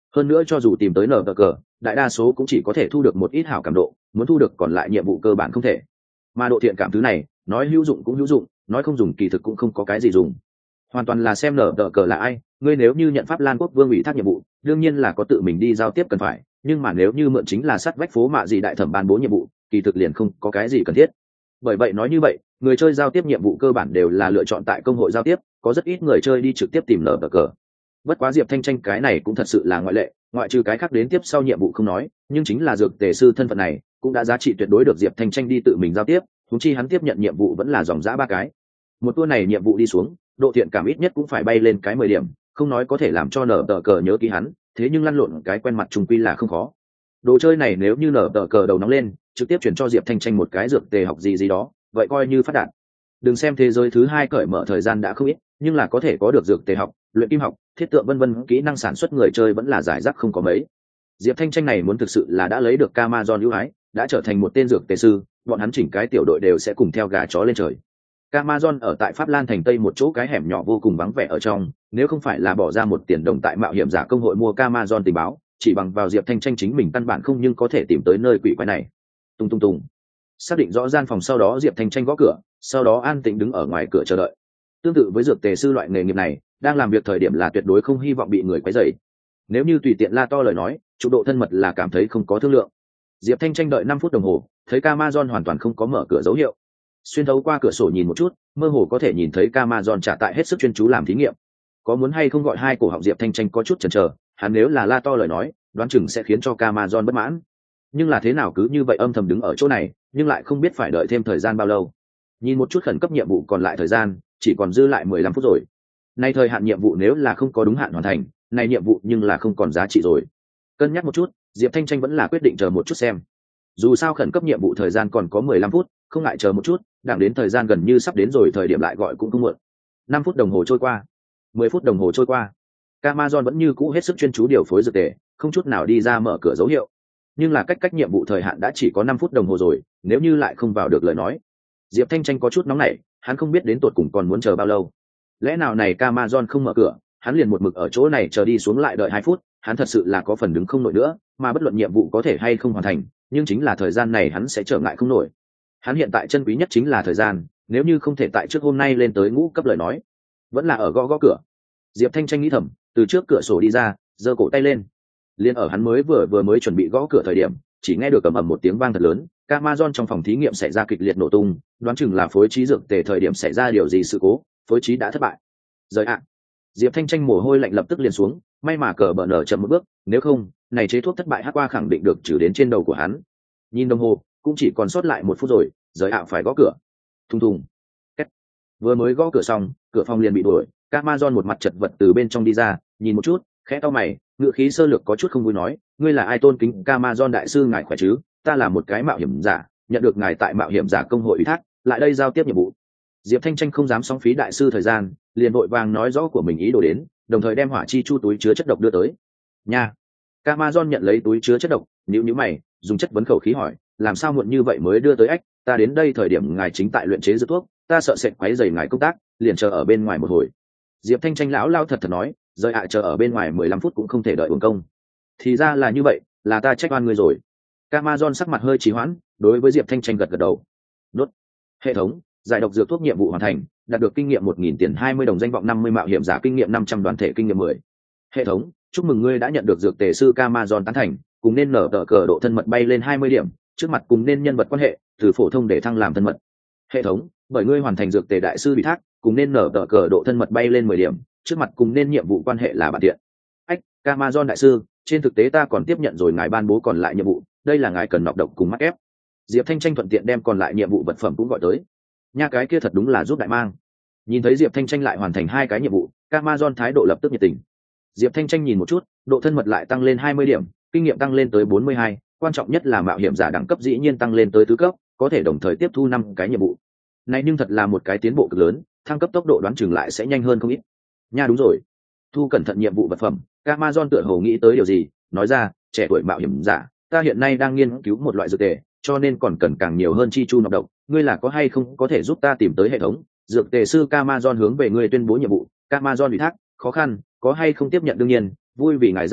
hơn nữa cho dù tìm tới nở cờ cờ, đại đa số cũng chỉ có thể thu được một ít hảo cảm độ, muốn thu được còn lại nhiệm vụ cơ bản không thể. Mà độ thiện cảm thứ này nói hữu dụng cũng hữu dụng, nói không dùng kỳ thực cũng không có cái gì dùng, hoàn toàn là xem nở cờ là ai. Ngươi nếu như nhận Pháp Lan quốc vương ủy thác nhiệm vụ, đương nhiên là có tự mình đi giao tiếp cần phải, nhưng mà nếu như mượn chính là sắt vách phố mạ gì đại thẩm ban bố nhiệm vụ, kỳ thực liền không có cái gì cần thiết. Bởi vậy nói như vậy, người chơi giao tiếp nhiệm vụ cơ bản đều là lựa chọn tại công hội giao tiếp, có rất ít người chơi đi trực tiếp tìm nở cờ. Bất quá Diệp Thanh Tranh cái này cũng thật sự là ngoại lệ, ngoại trừ cái khác đến tiếp sau nhiệm vụ không nói, nhưng chính là dược tề sư thân phận này cũng đã giá trị tuyệt đối được Diệp Thanh Tranh đi tự mình giao tiếp, huống chi hắn tiếp nhận nhiệm vụ vẫn là dòng dã ba cái. Một tour này nhiệm vụ đi xuống, độ thiện cảm ít nhất cũng phải bay lên cái mười điểm, không nói có thể làm cho nở tờ cờ nhớ ký hắn, thế nhưng lăn lộn cái quen mặt trùng quy là không khó. Đồ chơi này nếu như nở tờ cờ đầu nóng lên, trực tiếp chuyển cho Diệp Thanh Tranh một cái dược tề học gì gì đó, vậy coi như phát đạt. Đừng xem thế giới thứ hai cởi mở thời gian đã không ít, nhưng là có thể có được dược tề học, luyện kim học, thiết tượng vân vân kỹ năng sản xuất người chơi vẫn là giải rác không có mấy. Diệp Thanh Tranh này muốn thực sự là đã lấy được Camazon ưu ái, đã trở thành một tên dược tề sư, bọn hắn chỉnh cái tiểu đội đều sẽ cùng theo gà chó lên trời. Camazon ở tại Pháp Lan thành Tây một chỗ cái hẻm nhỏ vô cùng vắng vẻ ở trong, nếu không phải là bỏ ra một tiền đồng tại mạo hiểm giả công hội mua Camazon tình báo, chỉ bằng vào Diệp Thanh Tranh chính mình căn bản không nhưng có thể tìm tới nơi quỷ quái này. Tung tung tung. Xác định rõ gian phòng sau đó Diệp Thanh Tranh gõ cửa, sau đó an tĩnh đứng ở ngoài cửa chờ đợi. Tương tự với dược tề sư loại nghề nghiệp này, đang làm việc thời điểm là tuyệt đối không hy vọng bị người quấy rầy. Nếu như tùy tiện la to lời nói, chủ độ thân mật là cảm thấy không có thương lượng. Diệp Thanh Tranh đợi năm phút đồng hồ, thấy Camazon hoàn toàn không có mở cửa dấu hiệu. Xuyên thấu qua cửa sổ nhìn một chút, mơ hồ có thể nhìn thấy Camazon trả tại hết sức chuyên chú làm thí nghiệm. Có muốn hay không gọi hai cổ họng Diệp Thanh Tranh có chút chần chờ, hắn nếu là la to lời nói, đoán chừng sẽ khiến cho Camazon bất mãn. Nhưng là thế nào cứ như vậy âm thầm đứng ở chỗ này, nhưng lại không biết phải đợi thêm thời gian bao lâu. Nhìn một chút khẩn cấp nhiệm vụ còn lại thời gian, chỉ còn dư lại mười lăm phút rồi. Nay thời hạn nhiệm vụ nếu là không có đúng hạn hoàn thành, này nhiệm vụ nhưng là không còn giá trị rồi. Cân nhắc một chút, Diệp Thanh Tranh vẫn là quyết định chờ một chút xem. Dù sao khẩn cấp nhiệm vụ thời gian còn có mười lăm phút, không ngại chờ một chút, đặng đến thời gian gần như sắp đến rồi thời điểm lại gọi cũng không muộn. năm phút đồng hồ trôi qua, mười phút đồng hồ trôi qua. Camazon vẫn như cũ hết sức chuyên chú điều phối dược tề, không chút nào đi ra mở cửa dấu hiệu. Nhưng là cách cách nhiệm vụ thời hạn đã chỉ có năm phút đồng hồ rồi, nếu như lại không vào được lời nói. Diệp Thanh Tranh có chút nóng nảy, hắn không biết đến tột cùng còn muốn chờ bao lâu. Lẽ nào này Camazon không mở cửa, hắn liền một mực ở chỗ này chờ đi xuống lại đợi hai phút, hắn thật sự là có phần đứng không nổi nữa, mà bất luận nhiệm vụ có thể hay không hoàn thành, nhưng chính là thời gian này hắn sẽ trở ngại không nổi. Hắn hiện tại chân quý nhất chính là thời gian, nếu như không thể tại trước hôm nay lên tới ngũ cấp lời nói, vẫn là ở gõ gõ cửa. Diệp Thanh Tranh nghĩ thầm, từ trước cửa sổ đi ra, giơ cổ tay lên. Liên ở hắn mới vừa vừa mới chuẩn bị gõ cửa thời điểm, chỉ nghe được ầm ầm một tiếng vang thật lớn, Camazon trong phòng thí nghiệm xảy ra kịch liệt nổ tung, đoán chừng là phối trí dược tề thời điểm xảy ra điều gì sự cố, phối trí đã thất bại. Rời ạ. Diệp Thanh Tranh mồ hôi lạnh lập tức liền xuống, may mà cờ bờ nở chậm một bước, nếu không, này chế thuốc thất bại hắc qua khẳng định được trừ đến trên đầu của hắn. Nhìn đồng hồ, cũng chỉ còn sót lại một phút rồi, rời ạ phải gõ cửa. Thùng thùng. Két. Vừa mới gõ cửa xong, cửa phòng liền bị đuổi, Camazon một mặt chật vật từ bên trong đi ra, nhìn một chút, khẽ cau mày, ngữ khí sơ lược có chút không vui nói, ngươi là ai tôn kính Camazon đại sư ngài khỏe chứ? Ta là một cái mạo hiểm giả, nhận được ngài tại mạo hiểm giả công hội ủy thác, lại đây giao tiếp nhiệm vụ. Diệp Thanh Tranh không dám sóng phí đại sư thời gian, liền vội vàng nói rõ của mình ý đồ đến, đồng thời đem hỏa chi chu túi chứa chất độc đưa tới. Nha. Camazon nhận lấy túi chứa chất độc, nhíu nhíu mày, dùng chất vấn khẩu khí hỏi, làm sao muộn như vậy mới đưa tới ách? Ta đến đây thời điểm ngài chính tại luyện chế dược thuốc, ta sợ sệt quấy rầy ngài công tác, liền chờ ở bên ngoài một hồi. Diệp Thanh Tranh lão lao thật thật nói, rời ạ chờ ở bên ngoài mười lăm phút cũng không thể đợi uổng công. Thì ra là như vậy, là ta trách oan ngươi rồi. Camazon sắc mặt hơi trì hoãn, đối với Diệp Thanh Tranh gật gật đầu. Đốt. Hệ thống, giải độc dược thuốc nhiệm vụ hoàn thành, đạt được kinh nghiệm một nghìn tiền hai mươi đồng, danh vọng năm mươi, mạo hiểm giả kinh nghiệm năm trăm, đoàn thể kinh nghiệm mười. Hệ thống, chúc mừng ngươi đã nhận được dược tề sư Camazon tán thành, cùng nên nở tờ cờ độ thân mật bay lên hai mươi điểm, trước mặt cùng nên nhân vật quan hệ, từ phổ thông để thăng làm thân mật. Hệ thống, bởi ngươi hoàn thành dược tề đại sư ủy thác, cùng nên nở tờ cờ độ thân mật bay lên mười điểm, trước mặt cùng nên nhiệm vụ quan hệ là bạn tiện. Ách, Camazon đại sư, trên thực tế ta còn tiếp nhận rồi ngài ban bố còn lại nhiệm vụ, đây là ngài cần nọc độc cùng mắc ép. Diệp Thanh Tranh thuận tiện đem còn lại nhiệm vụ vật phẩm cũng gọi tới. Nha, cái kia thật đúng là giúp đại mang. Nhìn thấy Diệp Thanh Tranh lại hoàn thành hai cái nhiệm vụ, Camazon thái độ lập tức nhiệt tình. Diệp Thanh Tranh nhìn một chút, độ thân mật lại tăng lên hai mươi điểm, kinh nghiệm tăng lên tới bốn mươi hai, quan trọng nhất là mạo hiểm giả đẳng cấp dĩ nhiên tăng lên tới tứ cấp, có thể đồng thời tiếp thu năm cái nhiệm vụ. Này nhưng thật là một cái tiến bộ cực lớn, thăng cấp tốc độ đoán chừng lại sẽ nhanh hơn không ít. Nha, đúng rồi, thu cẩn thận nhiệm vụ vật phẩm. Camazon tựa hồ nghĩ tới điều gì, nói ra, trẻ tuổi mạo hiểm giả, ta hiện nay đang nghiên cứu một loại dược tề, cho nên còn cần càng nhiều hơn chi chu nọc độc, ngươi là có hay không có thể giúp ta tìm tới hệ thống. Dược tề sư Camazon hướng về ngươi tuyên bố nhiệm vụ. Camazon ủy thác, khó khăn, có hay không tiếp nhận? Đương nhiên, vui vì ngài ra sức,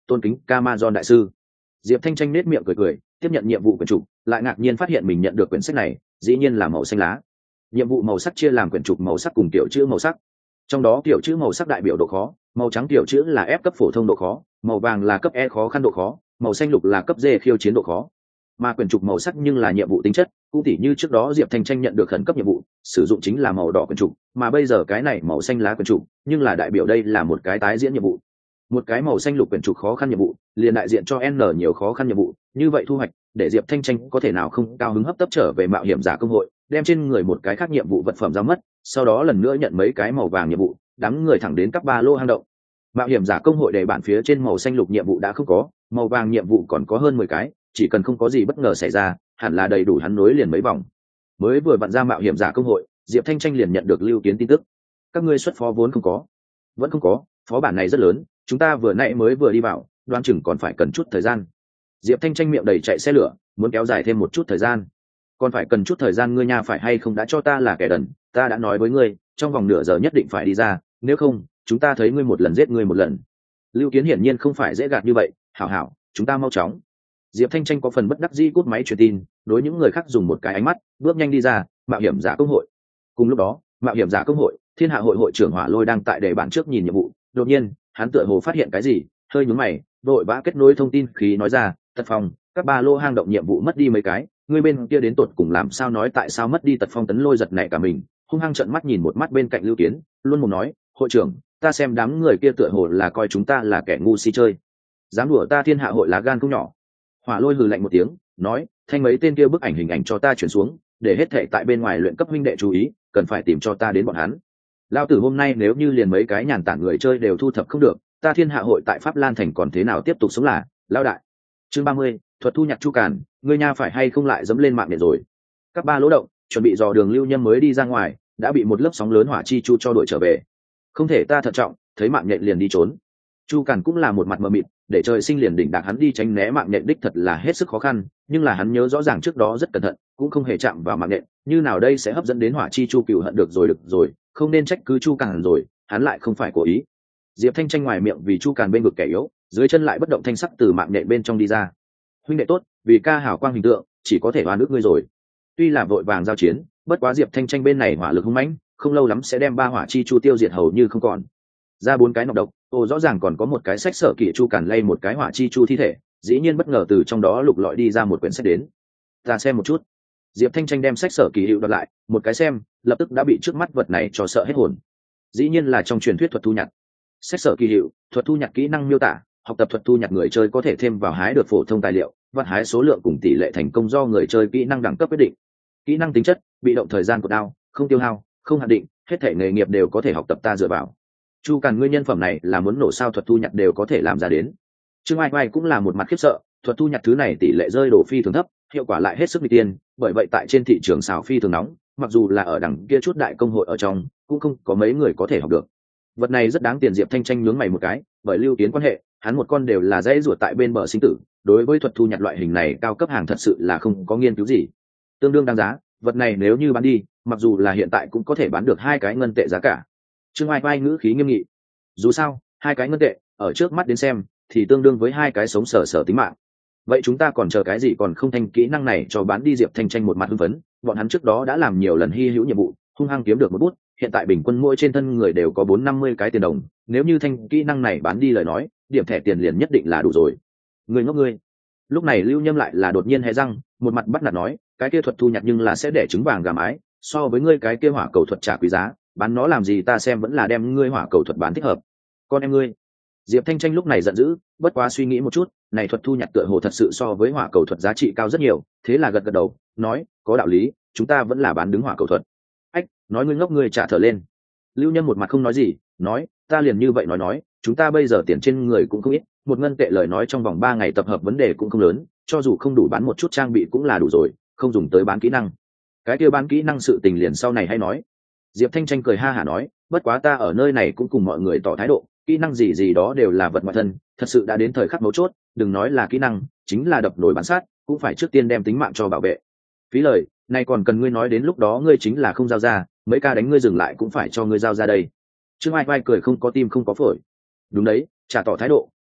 tôn kính Camazon đại sư. Diệp Thanh Tranh nết miệng cười cười, tiếp nhận nhiệm vụ quyển trục, lại ngạc nhiên phát hiện mình nhận được quyển sách này, dĩ nhiên là màu xanh lá. Nhiệm vụ màu sắc chia làm quyển trục màu sắc cùng kiểu chữ màu sắc. Trong đó kiểu chữ màu sắc đại biểu độ khó, màu trắng kiểu chữ là F cấp phổ thông độ khó, màu vàng là cấp E khó khăn độ khó, màu xanh lục là cấp D khiêu chiến độ khó. Mà quyển trục màu sắc nhưng là nhiệm vụ tính chất, cũng tỉ như trước đó Diệp Thanh Tranh nhận được khẩn cấp nhiệm vụ, sử dụng chính là màu đỏ quyển trục, mà bây giờ cái này màu xanh lá quyển trục, nhưng là đại biểu đây là một cái tái diễn nhiệm vụ. Một cái màu xanh lục quyển trục khó khăn nhiệm vụ, liền đại diện cho N nhiều khó khăn nhiệm vụ, như vậy thu hoạch, để Diệp Thanh Tranh có thể nào không cao hứng hấp tấp trở về mạo hiểm giả công hội, đem trên người một cái khác nhiệm vụ vật phẩm giao mất, sau đó lần nữa nhận mấy cái màu vàng nhiệm vụ, đám người thẳng đến các ba lô hang động. Mạo hiểm giả công hội đề bản phía trên màu xanh lục nhiệm vụ đã không có, màu vàng nhiệm vụ còn có hơn mười cái, chỉ cần không có gì bất ngờ xảy ra, hẳn là đầy đủ hắn nối liền mấy vòng. Mới vừa vặn ra mạo hiểm giả công hội, Diệp Thanh Tranh liền nhận được Lưu Kiến tin tức. Các ngươi xuất phó vốn không có? Vẫn không có, phó bản này rất lớn, chúng ta vừa nãy mới vừa đi vào, đoán chừng còn phải cần chút thời gian. Diệp Thanh Tranh miệng đầy chạy xe lửa, muốn kéo dài thêm một chút thời gian. Còn phải cần chút thời gian, ngươi nha phải hay không đã cho ta là kẻ đần, ta đã nói với ngươi, trong vòng nửa giờ nhất định phải đi ra, nếu không, chúng ta thấy ngươi một lần giết ngươi một lần. Lưu Kiến hiển nhiên không phải dễ gạt như vậy, hảo hảo, chúng ta mau chóng. Diệp Thanh Tranh có phần bất đắc dĩ cút máy truyền tin, đối những người khác dùng một cái ánh mắt, bước nhanh đi ra, mạo hiểm giả công hội. Cùng lúc đó, mạo hiểm giả công hội, Thiên Hạ hội hội trưởng Hỏa Lôi đang tại đề bản trước nhìn nhiệm vụ, đột nhiên, hắn tựa hồ phát hiện cái gì, hơi nhướng mày, vội vã kết nối thông tin khí nói ra, Tật Phong, các ba lô hang động nhiệm vụ mất đi mấy cái, người bên kia đến tột cùng làm sao nói tại sao mất đi. Tật Phong Tấn Lôi giật nảy cả mình, hung hăng trợn mắt nhìn một mắt bên cạnh Lưu Kiến, luôn mồm nói, hội trưởng, ta xem đám người kia tựa hồ là coi chúng ta là kẻ ngu si chơi, dám đùa ta Thiên Hạ hội lá gan không nhỏ. Hỏa Lôi hừ lạnh một tiếng, nói, thanh mấy tên kia bức ảnh hình ảnh cho ta chuyển xuống, để hết thảy tại bên ngoài luyện cấp huynh đệ chú ý, cần phải tìm cho ta đến bọn hắn. Lão tử hôm nay nếu như liền mấy cái nhàn tản người chơi đều thu thập không được, ta Thiên Hạ hội tại Pháp Lan thành còn thế nào tiếp tục sống là, lão đại. Chương ba mươi, thuật thu nhặt Chu Càn, ngươi nha phải hay không lại dẫm lên mạng để rồi. Các ba lỗ động, chuẩn bị dò đường Lưu Nhâm mới đi ra ngoài, đã bị một lớp sóng lớn hỏa chi chu cho đuổi trở về. Không thể ta thận trọng, thấy mạng nhện liền đi trốn. Chu Càn cũng là một mặt mờ mịt, để trời sinh liền đỉnh đạc hắn đi tránh né mạng nhện đích thật là hết sức khó khăn, nhưng là hắn nhớ rõ ràng trước đó rất cẩn thận, cũng không hề chạm vào mạng nhện, như nào đây sẽ hấp dẫn đến hỏa chi chu cừu hận. Được rồi được rồi, không nên trách cứ Chu Càn rồi, hắn lại không phải cố ý. Diệp Thanh Tranh ngoài miệng vì Chu Càn bên vực kẻ yếu, dưới chân lại bất động thanh sắc từ mạng nhện bên trong đi ra. Huynh đệ tốt, vì ca hảo quang hình tượng, chỉ có thể oan ức ngươi rồi. Tuy là vội vàng giao chiến, bất quá Diệp Thanh Tranh bên này hỏa lực hung mãnh, không lâu lắm sẽ đem ba hỏa chi chu tiêu diệt hầu như không còn. Ra bốn cái nọc độc, ồ rõ ràng còn có một cái sách sở kỹ Chu Càn lay một cái hỏa chi chu thi thể, dĩ nhiên bất ngờ từ trong đó lục lọi đi ra một quyển sách đến. Ta xem một chút. Diệp Thanh Tranh đem sách sở kỳ hiệu đoạt lại, một cái xem, lập tức đã bị trước mắt vật này cho sợ hết hồn. Dĩ nhiên là trong truyền thuyết thuật thu nhặt. Sách sở kỳ hiệu, thuật thu nhặt kỹ năng miêu tả, học tập thuật thu nhặt người chơi có thể thêm vào hái được phổ thông tài liệu, vặt hái số lượng cùng tỷ lệ thành công do người chơi kỹ năng đẳng cấp quyết định. Kỹ năng tính chất, bị động thời gian của đao, không tiêu hao, không hạn định, hết thể nghề nghiệp đều có thể học tập ta dựa vào. Chu Càn ngươi nhân phẩm này là muốn nổ sao thuật thu nhặt đều có thể làm ra đến. Trương Ai Ai cũng là một mặt khiếp sợ, thuật thu nhặt thứ này tỷ lệ rơi đồ phi thường thấp, hiệu quả lại hết sức nguy tiên, bởi vậy tại trên thị trường xào phi thường nóng, mặc dù là ở đằng kia chút đại công hội ở trong, cũng không có mấy người có thể học được. Vật này rất đáng tiền. Diệp Thanh Tranh nhướng mày một cái, bởi Lưu Kiến quan hệ, hắn một con đều là dãy ruột tại bên bờ sinh tử, đối với thuật thu nhặt loại hình này cao cấp hàng thật sự là không có nghiên cứu gì. Tương đương đáng giá, vật này nếu như bán đi, mặc dù là hiện tại cũng có thể bán được hai cái ngân tệ giá cả. Trương Ai Ai ngữ khí nghiêm nghị. Dù sao, hai cái ngân tệ, ở trước mắt đến xem, thì tương đương với hai cái sống sờ sờ tính mạng. Vậy chúng ta còn chờ cái gì, còn không thanh kỹ năng này cho bán đi. Diệp Thanh Tranh một mặt hưng phấn, bọn hắn trước đó đã làm nhiều lần hy hữu nhiệm vụ, hung hăng kiếm được một bút, hiện tại bình quân mỗi trên thân người đều có bốn năm mươi cái tiền đồng, nếu như thanh kỹ năng này bán đi lời nói, điểm thẻ tiền liền nhất định là đủ rồi. Người ngốc ngươi. Lúc này Lưu Nhâm lại là đột nhiên hé răng, một mặt bắt nạt nói, cái kia thuật thu nhặt nhưng là sẽ để trứng vàng gà mái, so với ngươi cái kia hỏa cầu thuật trả quý giá, bán nó làm gì, ta xem vẫn là đem ngươi hỏa cầu thuật bán thích hợp. Con em ngươi. Diệp Thanh Tranh lúc này giận dữ, bất quá suy nghĩ một chút, này thuật thu nhặt tựa hồ thật sự so với hỏa cầu thuật giá trị cao rất nhiều, thế là gật gật đầu, nói, có đạo lý, chúng ta vẫn là bán đứng hỏa cầu thuật. Ách, nói ngươi ngốc ngươi trả thở lên. Lưu Nhân một mặt không nói gì, nói, ta liền như vậy nói nói, chúng ta bây giờ tiền trên người cũng không ít, một ngân tệ lời nói trong vòng ba ngày tập hợp vấn đề cũng không lớn, cho dù không đủ bán một chút trang bị cũng là đủ rồi, không dùng tới bán kỹ năng. Cái kia bán kỹ năng sự tình liền sau này hay nói. Diệp Thanh Tranh cười ha hả nói, bất quá ta ở nơi này cũng cùng mọi người tỏ thái độ, kỹ năng gì gì đó đều là vật ngoại thân, thật sự đã đến thời khắc mấu chốt, đừng nói là kỹ năng, chính là đập nồi bán sát, cũng phải trước tiên đem tính mạng cho bảo vệ. Phí lời, này còn cần ngươi nói, đến lúc đó ngươi chính là không giao ra, mấy ca đánh ngươi dừng lại cũng phải cho ngươi giao ra đây. Trương Ai Vai cười không có tim không có phổi. Đúng đấy, trả tỏ thái độ,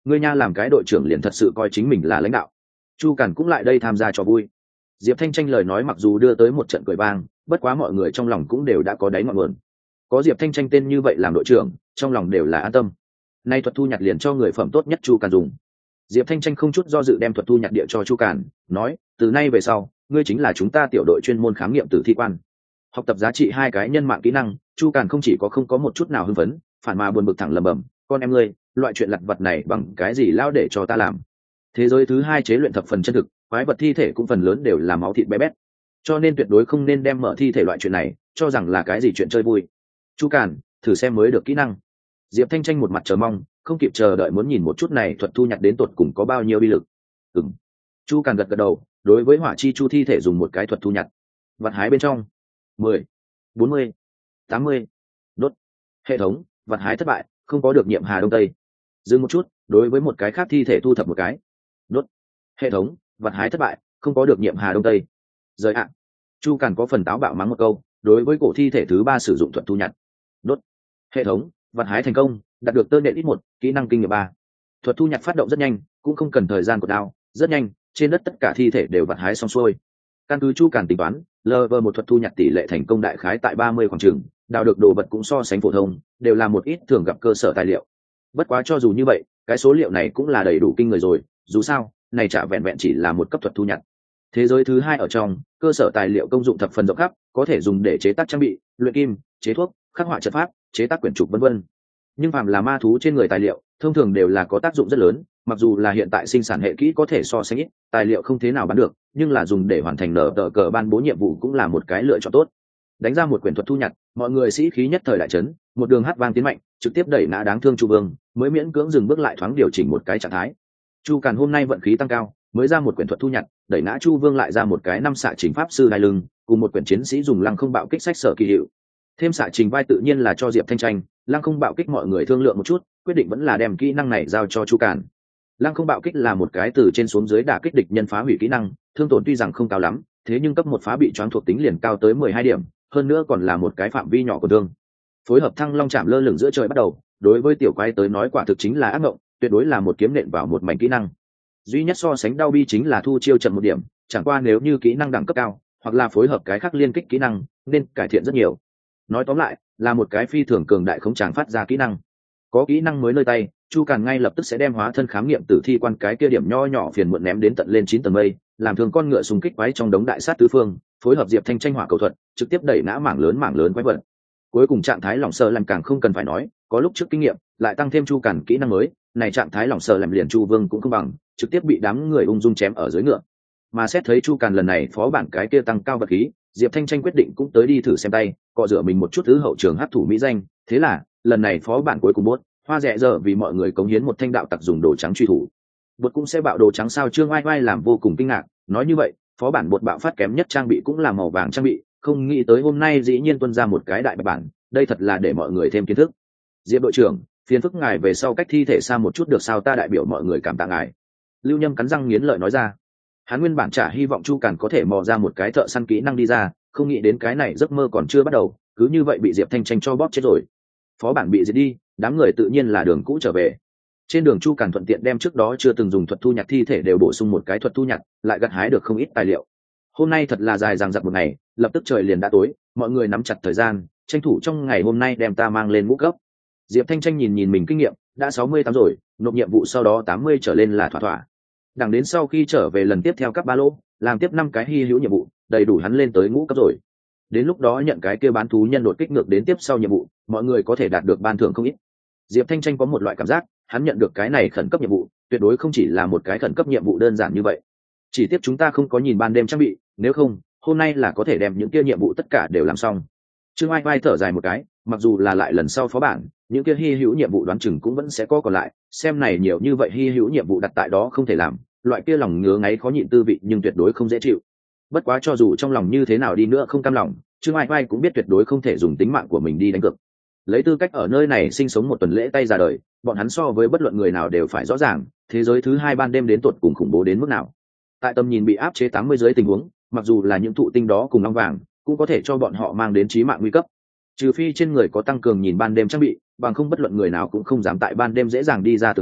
ngươi nha làm cái đội trưởng liền thật sự coi chính mình là lãnh đạo. Chu Càn cũng lại đây tham gia trò vui. Diệp Thanh Tranh lời nói mặc dù đưa tới một trận cười vang, bất quá mọi người trong lòng cũng đều đã có đáy ngọn nguồn. Có Diệp Thanh Tranh tên như vậy làm đội trưởng, trong lòng đều là an tâm. Nay thuật thu nhặt liền cho người phẩm tốt nhất Chu Càn dùng. Diệp Thanh Tranh không chút do dự đem thuật thu nhặt địa cho Chu Càn, nói: từ nay về sau, ngươi chính là chúng ta tiểu đội chuyên môn khám nghiệm tử thi quan. Học tập giá trị hai cái nhân mạng kỹ năng, Chu Càn không chỉ có không có một chút nào hưng phấn, phản mà buồn bực thẳng lẩm bẩm: con em ngươi, loại chuyện lặt vặt này bằng cái gì lao để cho ta làm? Thế giới thứ hai chế luyện thập phần chân thực, quái vật thi thể cũng phần lớn đều là máu thịt bé bét, cho nên tuyệt đối không nên đem mở thi thể loại chuyện này cho rằng là cái gì chuyện chơi vui. Chu Càn, thử xem mới được kỹ năng. Diệp Thanh Tranh một mặt chờ mong, không kịp chờ đợi muốn nhìn một chút này thuật thu nhặt đến tột cùng có bao nhiêu uy lực. Ừm. Chu Càn gật gật đầu, đối với hỏa chi chu thi thể dùng một cái thuật thu nhặt. Vật hái bên trong. mười, bốn mươi, tám mươi. Đốt. Hệ thống, vật hái thất bại, không có được nhiệm Hà Đông Tây. Dừng một chút, đối với một cái khác thi thể thu thập một cái. Đốt. Hệ thống, vật hái thất bại, không có được nhiệm Hà Đông Tây. Rời ạ. Chu Càn có phần táo bạo mắng một câu, đối với cổ thi thể thứ ba sử dụng thuật thu nhặt. Đốt. Hệ thống, vật hái thành công, đạt được tơ nện ít một, kỹ năng kinh nghiệm ba. Thuật thu nhặt phát động rất nhanh, cũng không cần thời gian của đao, rất nhanh, trên đất tất cả thi thể đều vật hái xong xuôi. Căn cứ Chu Càn tính toán, lờ vờ một thuật thu nhặt tỷ lệ thành công đại khái tại ba mươi khoảng chừng, đào được đồ vật cũng so sánh phổ thông, đều là một ít thường gặp cơ sở tài liệu. Bất quá cho dù như vậy, cái số liệu này cũng là đầy đủ kinh người rồi, dù sao, này chả vẹn vẹn chỉ là một cấp thuật thu nhặt. Thế giới thứ hai ở trong, cơ sở tài liệu công dụng thập phần rộng khắp, có thể dùng để chế tác trang bị, luyện kim, chế thuốc, khắc họa trận pháp, chế tác quyển trục vân vân. Nhưng phàm là ma thú trên người tài liệu, thông thường đều là có tác dụng rất lớn, mặc dù là hiện tại sinh sản hệ kỹ có thể so sánh ít, tài liệu không thế nào bán được, nhưng là dùng để hoàn thành nở tờ cờ ban bố nhiệm vụ cũng là một cái lựa chọn tốt. Đánh ra một quyển thuật thu nhặt, mọi người sĩ khí nhất thời đại chấn, một đường hát vang tiến mạnh, trực tiếp đẩy ngã đáng thương Chu Vương, mới miễn cưỡng dừng bước lại thoáng điều chỉnh một cái trạng thái. Chu Càn hôm nay vận khí tăng cao, mới ra một quyển thuật thu nhặt, đẩy ngã Chu Vương lại ra một cái năm xạ trình pháp sư đai lưng, cùng một quyển chiến sĩ dùng lăng không bạo kích sách sở kỳ hiệu. Thêm xạ trình vai tự nhiên là cho Diệp Thanh Tranh, lăng không bạo kích mọi người thương lượng một chút, quyết định vẫn là đem kỹ năng này giao cho Chu Càn. Lăng không bạo kích là một cái từ trên xuống dưới đả kích địch nhân phá hủy kỹ năng, thương tổn tuy rằng không cao lắm, thế nhưng cấp một phá bị choáng thuộc tính liền cao tới mười hai điểm, hơn nữa còn là một cái phạm vi nhỏ của thương. Phối hợp thăng long chạm lơ lửng giữa trời bắt đầu, đối với tiểu quái tới nói quả thực chính là ác mộng, tuyệt đối là một kiếm nện vào một mảnh kỹ năng. Duy nhất so sánh đau bi chính là thu chiêu chậm một điểm, chẳng qua nếu như kỹ năng đẳng cấp cao, hoặc là phối hợp cái khác liên kích kỹ năng, nên cải thiện rất nhiều. Nói tóm lại, là một cái phi thường cường đại không tràng phát ra kỹ năng. Có kỹ năng mới nơi tay, Chu Càn ngay lập tức sẽ đem hóa thân khám nghiệm tử thi quan cái kia điểm nho nhỏ phiền muộn ném đến tận lên chín tầng mây, làm thường con ngựa xung kích quái trong đống đại sát tứ phương, phối hợp Diệp Thanh Tranh hỏa cầu thuật, trực tiếp đẩy nã mảng lớn mảng lớn quái vật. Cuối cùng trạng thái lỏng sờ làm càng không cần phải nói, có lúc trước kinh nghiệm, lại tăng thêm Chu Càn kỹ năng mới, này trạng thái lỏng sờ làm liền Chu Vương cũng không bằng, trực tiếp bị đám người ung dung chém ở dưới ngựa. Mà xét thấy Chu Càn lần này phó bản cái kia tăng cao vật khí, Diệp Thanh Tranh quyết định cũng tới đi thử xem tay, cọ rửa mình một chút thứ hậu trường hấp thủ mỹ danh, thế là, lần này phó bản cuối cùng bốt, hoa rẻ giờ vì mọi người cống hiến một thanh đạo tặc dùng đồ trắng truy thủ. Bột cũng sẽ bạo đồ trắng sao Trương Oai Oai làm vô cùng kinh ngạc, nói như vậy, phó bản bột bạo phát kém nhất trang bị cũng là màu vàng trang bị, không nghĩ tới hôm nay dĩ nhiên tuân ra một cái đại bạch bản, đây thật là để mọi người thêm kiến thức. Diệp đội trưởng, phiền phức ngài về sau cách thi thể xa một chút được sao, ta đại biểu mọi người cảm tạ ngài. Lưu Nhâm cắn răng nghiến lợi nói ra. Hắn nguyên bản chả hy vọng Chu Càn có thể mò ra một cái thợ săn kỹ năng đi ra, không nghĩ đến cái này giấc mơ còn chưa bắt đầu, cứ như vậy bị Diệp Thanh Tranh cho bóp chết rồi. Phó bản bị diệt đi, đám người tự nhiên là đường cũ trở về. Trên đường Chu Càn thuận tiện đem trước đó chưa từng dùng thuật thu nhặt thi thể đều bổ sung một cái thuật thu nhặt, lại gặt hái được không ít tài liệu. Hôm nay thật là dài dằng dặc một ngày, lập tức trời liền đã tối, mọi người nắm chặt thời gian, tranh thủ trong ngày hôm nay đem ta mang lên ngũ cấp. Diệp Thanh Tranh nhìn nhìn mình kinh nghiệm, đã sáu mươi tám rồi, nộp nhiệm vụ sau đó tám mươi trở lên là thỏa thỏa. Đằng đến sau khi trở về lần tiếp theo các ba lô, làm tiếp năm cái hy hữu nhiệm vụ, đầy đủ hắn lên tới ngũ cấp rồi. Đến lúc đó nhận cái kia bán thú nhân đột kích ngược đến tiếp sau nhiệm vụ, mọi người có thể đạt được ban thưởng không ít. Diệp Thanh Tranh có một loại cảm giác, hắn nhận được cái này khẩn cấp nhiệm vụ, tuyệt đối không chỉ là một cái khẩn cấp nhiệm vụ đơn giản như vậy. Chỉ tiếc chúng ta không có nhìn ban đêm trang bị, nếu không, hôm nay là có thể đem những kia nhiệm vụ tất cả đều làm xong. Trương Ai Vai thở dài một cái, mặc dù là lại lần sau phó bản, những kia hy hữu nhiệm vụ đoán chừng cũng vẫn sẽ có còn lại, xem này nhiều như vậy hy hữu nhiệm vụ đặt tại đó không thể làm, loại kia lòng ngứa ngáy khó nhịn tư vị nhưng tuyệt đối không dễ chịu. Bất quá cho dù trong lòng như thế nào đi nữa không cam lòng, Trương Ai Vai cũng biết tuyệt đối không thể dùng tính mạng của mình đi đánh cược. Lấy tư cách ở nơi này sinh sống một tuần lễ tay ra đời, bọn hắn so với bất luận người nào đều phải rõ ràng, thế giới thứ hai ban đêm đến tột cùng khủng bố đến mức nào. Tại tầm nhìn bị áp chế tám mươi dưới tình huống, mặc dù là những thụ tinh đó cùng long vàng, cũng có thể cho bọn họ mang đến chí mạng nguy cấp. Trừ phi trên người có tăng cường nhìn ban đêm trang bị, bằng không bất luận người nào cũng không dám tại ban đêm dễ dàng đi ra tường thành,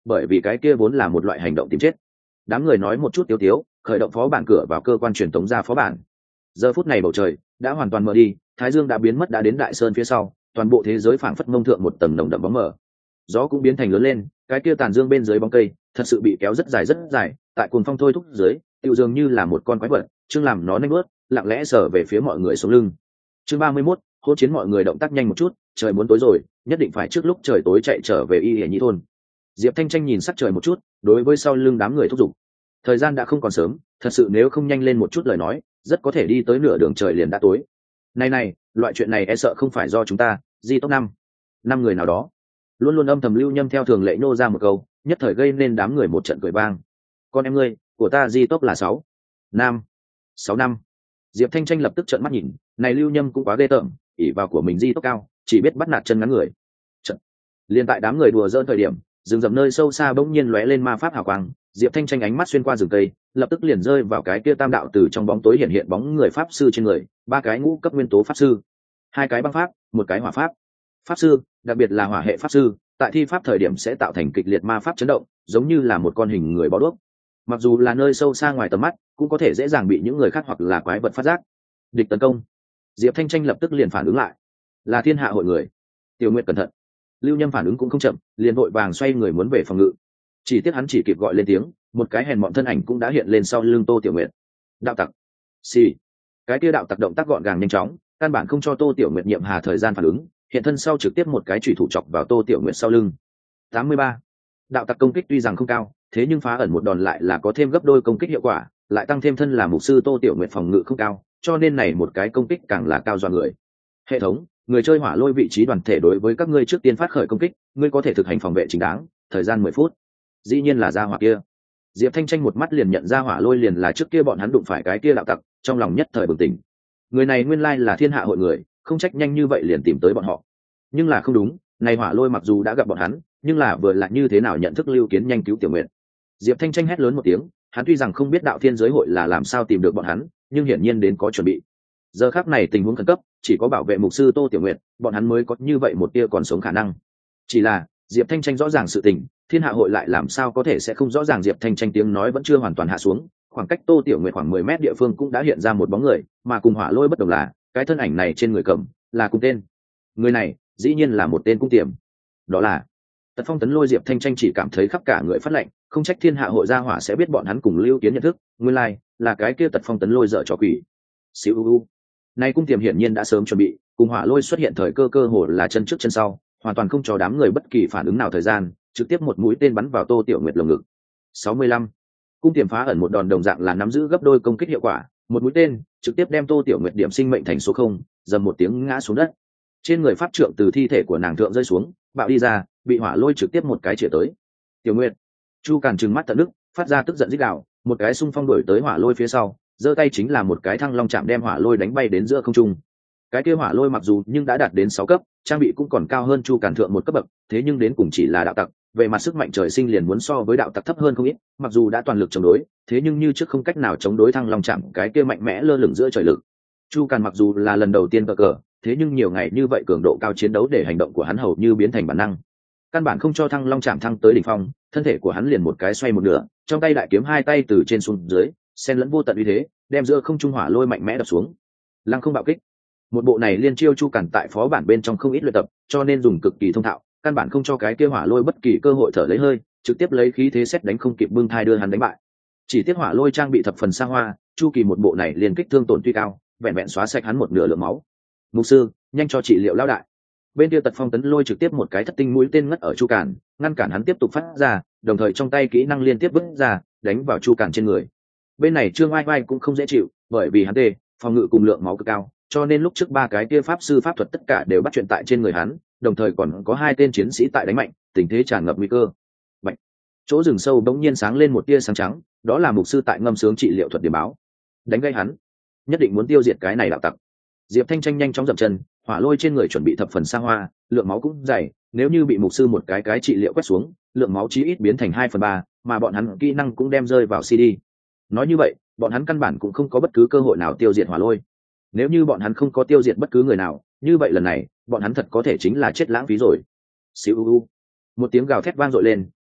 bởi vì cái kia vốn là một loại hành động tìm chết. Đám người nói một chút tiếu tiếu, khởi động phó bản cửa vào cơ quan truyền tống ra phó bản. Giờ phút này bầu trời đã hoàn toàn mờ đi, thái dương đã biến mất đã đến đại sơn phía sau, toàn bộ thế giới phảng phất mông thượng một tầng nồng đậm bóng mờ. Gió cũng biến thành lớn lên, cái kia tàn dương bên dưới bóng cây thật sự bị kéo rất dài rất dài, tại cuồng phong thôi thúc dưới, tựu dường như là một con quái vật, chương làm nó nanh bước, lặng lẽ sờ về phía mọi người sống lưng. Chương ba mươi mốt, hỗn chiến mọi người động tác nhanh một chút, trời muốn tối rồi, nhất định phải trước lúc trời tối chạy trở về Y Hệ Nhĩ thôn. Diệp Thanh Tranh nhìn sắc trời một chút, đối với sau lưng đám người thúc giục. Thời gian đã không còn sớm, thật sự nếu không nhanh lên một chút lời nói, rất có thể đi tới nửa đường trời liền đã tối. Này này, loại chuyện này e sợ không phải do chúng ta, Di Tốc năm, năm người nào đó. Luôn luôn âm thầm lưu nhâm theo thường lệ nô ra một câu, nhất thời gây nên đám người một trận cười vang. Con em ngươi, của ta Di Tốc là sáu, năm, sáu năm. Diệp Thanh Tranh lập tức trợn mắt nhìn, này lưu nhâm cũng quá ghê tởm, ỷ vào của mình Di Tốc cao, chỉ biết bắt nạt chân ngắn người. Trận. Liên tại đám người đùa giỡn thời điểm, rừng rậm nơi sâu xa bỗng nhiên lóe lên ma pháp hào quang, Diệp Thanh Tranh ánh mắt xuyên qua rừng cây, lập tức liền rơi vào cái kia tam đạo từ trong bóng tối hiện hiện bóng người pháp sư trên người, ba cái ngũ cấp nguyên tố pháp sư, hai cái băng pháp, một cái hỏa pháp. Pháp sư, đặc biệt là hỏa hệ pháp sư, tại thi pháp thời điểm sẽ tạo thành kịch liệt ma pháp chấn động, giống như là một con hình người bó đuốc. Mặc dù là nơi sâu xa ngoài tầm mắt, cũng có thể dễ dàng bị những người khác hoặc là quái vật phát giác. Địch tấn công. Diệp Thanh Tranh lập tức liền phản ứng lại, là thiên hạ hội người. Tiểu Nguyệt cẩn thận. Lưu Nhâm phản ứng cũng không chậm, liền vội vàng xoay người muốn về phòng ngự. Chỉ tiếc hắn chỉ kịp gọi lên tiếng, một cái hèn mọn thân ảnh cũng đã hiện lên sau lưng Tô Tiểu Nguyệt. Đạo tặc. Xì. Cái kia đạo tặc động tác gọn gàng nhanh chóng, căn bản không cho Tô Tiểu Nguyệt nhiệm hà thời gian phản ứng, hiện thân sau trực tiếp một cái chủy thủ chọc vào Tô Tiểu Nguyệt sau lưng. tám mươi ba. Đạo tặc công kích tuy rằng không cao, thế nhưng phá ẩn một đòn lại là có thêm gấp đôi công kích hiệu quả, lại tăng thêm thân là mục sư Tô Tiểu Nguyệt phòng ngự không cao, cho nên này một cái công kích càng là cao do người. Hệ thống, người chơi hỏa lôi vị trí đoàn thể đối với các ngươi trước tiên phát khởi công kích, ngươi có thể thực hành phòng vệ chính đáng, thời gian mười phút. Dĩ nhiên là ra hỏa kia. Diệp Thanh Tranh một mắt liền nhận ra hỏa lôi liền là trước kia bọn hắn đụng phải cái kia đạo tặc, trong lòng nhất thời bừng tỉnh. Người này nguyên lai là thiên hạ hội người, không trách nhanh như vậy liền tìm tới bọn họ. Nhưng là không đúng, này hỏa lôi mặc dù đã gặp bọn hắn, nhưng là vừa là như thế nào nhận thức Lưu Kiến nhanh cứu Tiểu Nguyệt. Diệp Thanh Tranh hét lớn một tiếng, hắn tuy rằng không biết đạo thiên giới hội là làm sao tìm được bọn hắn, nhưng hiển nhiên đến có chuẩn bị. Giờ khắc này tình huống khẩn cấp, chỉ có bảo vệ mục sư Tô Tiểu Nguyệt, bọn hắn mới có như vậy một tia còn sống khả năng. Chỉ là Diệp Thanh Tranh rõ ràng sự tình, thiên hạ hội lại làm sao có thể sẽ không rõ ràng. Diệp Thanh Tranh tiếng nói vẫn chưa hoàn toàn hạ xuống, khoảng cách Tô Tiểu Nguyệt khoảng mười mét địa phương cũng đã hiện ra một bóng người, mà cùng hỏa lôi bất đồng là, cái thân ảnh này trên người cầm là cùng tên. Người này, dĩ nhiên là một tên cung tiềm. Đó là Tật Phong tấn lôi. Diệp Thanh Tranh chỉ cảm thấy khắp cả người phát lạnh, không trách thiên hạ hội gia hỏa sẽ biết bọn hắn cùng Lưu Kiến nhận thức, nguyên lai like, là cái kia Tật Phong tấn lôi dở trò quỷ. Siêu u. Này cung tiềm hiển nhiên đã sớm chuẩn bị, cùng hỏa lôi xuất hiện thời cơ cơ hồ là chân trước chân sau, hoàn toàn không cho đám người bất kỳ phản ứng nào thời gian, trực tiếp một mũi tên bắn vào Tô Tiểu Nguyệt lồng ngực. sáu mươi lăm. Cung tiềm phá ẩn một đòn đồng dạng là nắm giữ gấp đôi công kích hiệu quả, một mũi tên trực tiếp đem Tô Tiểu Nguyệt điểm sinh mệnh thành số không, dầm một tiếng ngã xuống đất. Trên người pháp trượng từ thi thể của nàng thượng rơi xuống, bạo đi ra, bị hỏa lôi trực tiếp một cái chĩa tới. Tiểu Nguyệt. Chu Càn trừng mắt tận nước, phát ra tức giận rít gào, một cái xung phong đuổi tới hỏa lôi phía sau, giơ tay chính là một cái thăng long chạm đem hỏa lôi đánh bay đến giữa không trung. Cái kia hỏa lôi mặc dù nhưng đã đạt đến sáu cấp, trang bị cũng còn cao hơn Chu Càn thượng một cấp bậc, thế nhưng đến cùng chỉ là đạo tặc, về mặt sức mạnh trời sinh liền muốn so với đạo tặc thấp hơn không ít, mặc dù đã toàn lực chống đối, thế nhưng như trước không cách nào chống đối thăng long chạm cái kia mạnh mẽ lơ lửng giữa trời lực. Chu Càn mặc dù là lần đầu tiên cờ cờ, thế nhưng nhiều ngày như vậy cường độ cao chiến đấu để hành động của hắn hầu như biến thành bản năng. Căn bản không cho thăng long chạm thăng tới đỉnh phong, thân thể của hắn liền một cái xoay một nửa, trong tay đại kiếm hai tay từ trên xuống dưới, xen lẫn vô tận uy thế, đem giữa không trung hỏa lôi mạnh mẽ đập xuống. Lăng không bạo kích. Một bộ này liên chiêu Chu Càn tại phó bản bên trong không ít luyện tập, cho nên dùng cực kỳ thông thạo, căn bản không cho cái kia hỏa lôi bất kỳ cơ hội thở lấy hơi, trực tiếp lấy khí thế xét đánh không kịp bưng thai đưa hắn đánh bại. Chỉ tiếc hỏa lôi trang bị thập phần xa hoa, Chu Kỳ một bộ này liên kích thương tổn tuy cao, vẹn vẹn xóa sạch hắn một nửa lượng máu. Mục sư, nhanh cho trị liệu lão đại. Bên kia Tật Phong tấn lôi trực tiếp một cái thất tinh mũi tên ngất ở Chu Càn, ngăn cản hắn tiếp tục phát ra, đồng thời trong tay kỹ năng liên tiếp vứt ra, đánh vào Chu Càn trên người. Bên này Trương Oai Oai cũng không dễ chịu, bởi vì hắn tê, phòng ngự cùng lượng máu cực cao, cho nên lúc trước ba cái kia pháp sư pháp thuật tất cả đều bắt chuyện tại trên người hắn, đồng thời còn có hai tên chiến sĩ tại đánh mạnh, tình thế tràn ngập nguy cơ. Mạnh. Chỗ rừng sâu bỗng nhiên sáng lên một tia sáng trắng, đó là mục sư tại ngâm sướng trị liệu thuật điểm báo. Đánh gây hắn, nhất định muốn tiêu diệt cái này đạo tặc. Diệp Thanh Tranh nhanh chóng dậm chân, hỏa lôi trên người chuẩn bị thập phần xa hoa, lượng máu cũng dày, nếu như bị mục sư một cái cái trị liệu quét xuống, lượng máu chí ít biến thành hai phần ba, mà bọn hắn kỹ năng cũng đem rơi vào xê đê. Nói như vậy, bọn hắn căn bản cũng không có bất cứ cơ hội nào tiêu diệt hỏa lôi. Nếu như bọn hắn không có tiêu diệt bất cứ người nào, như vậy lần này, bọn hắn thật có thể chính là chết lãng phí rồi. Siêu u. Một tiếng gào thét vang dội lên,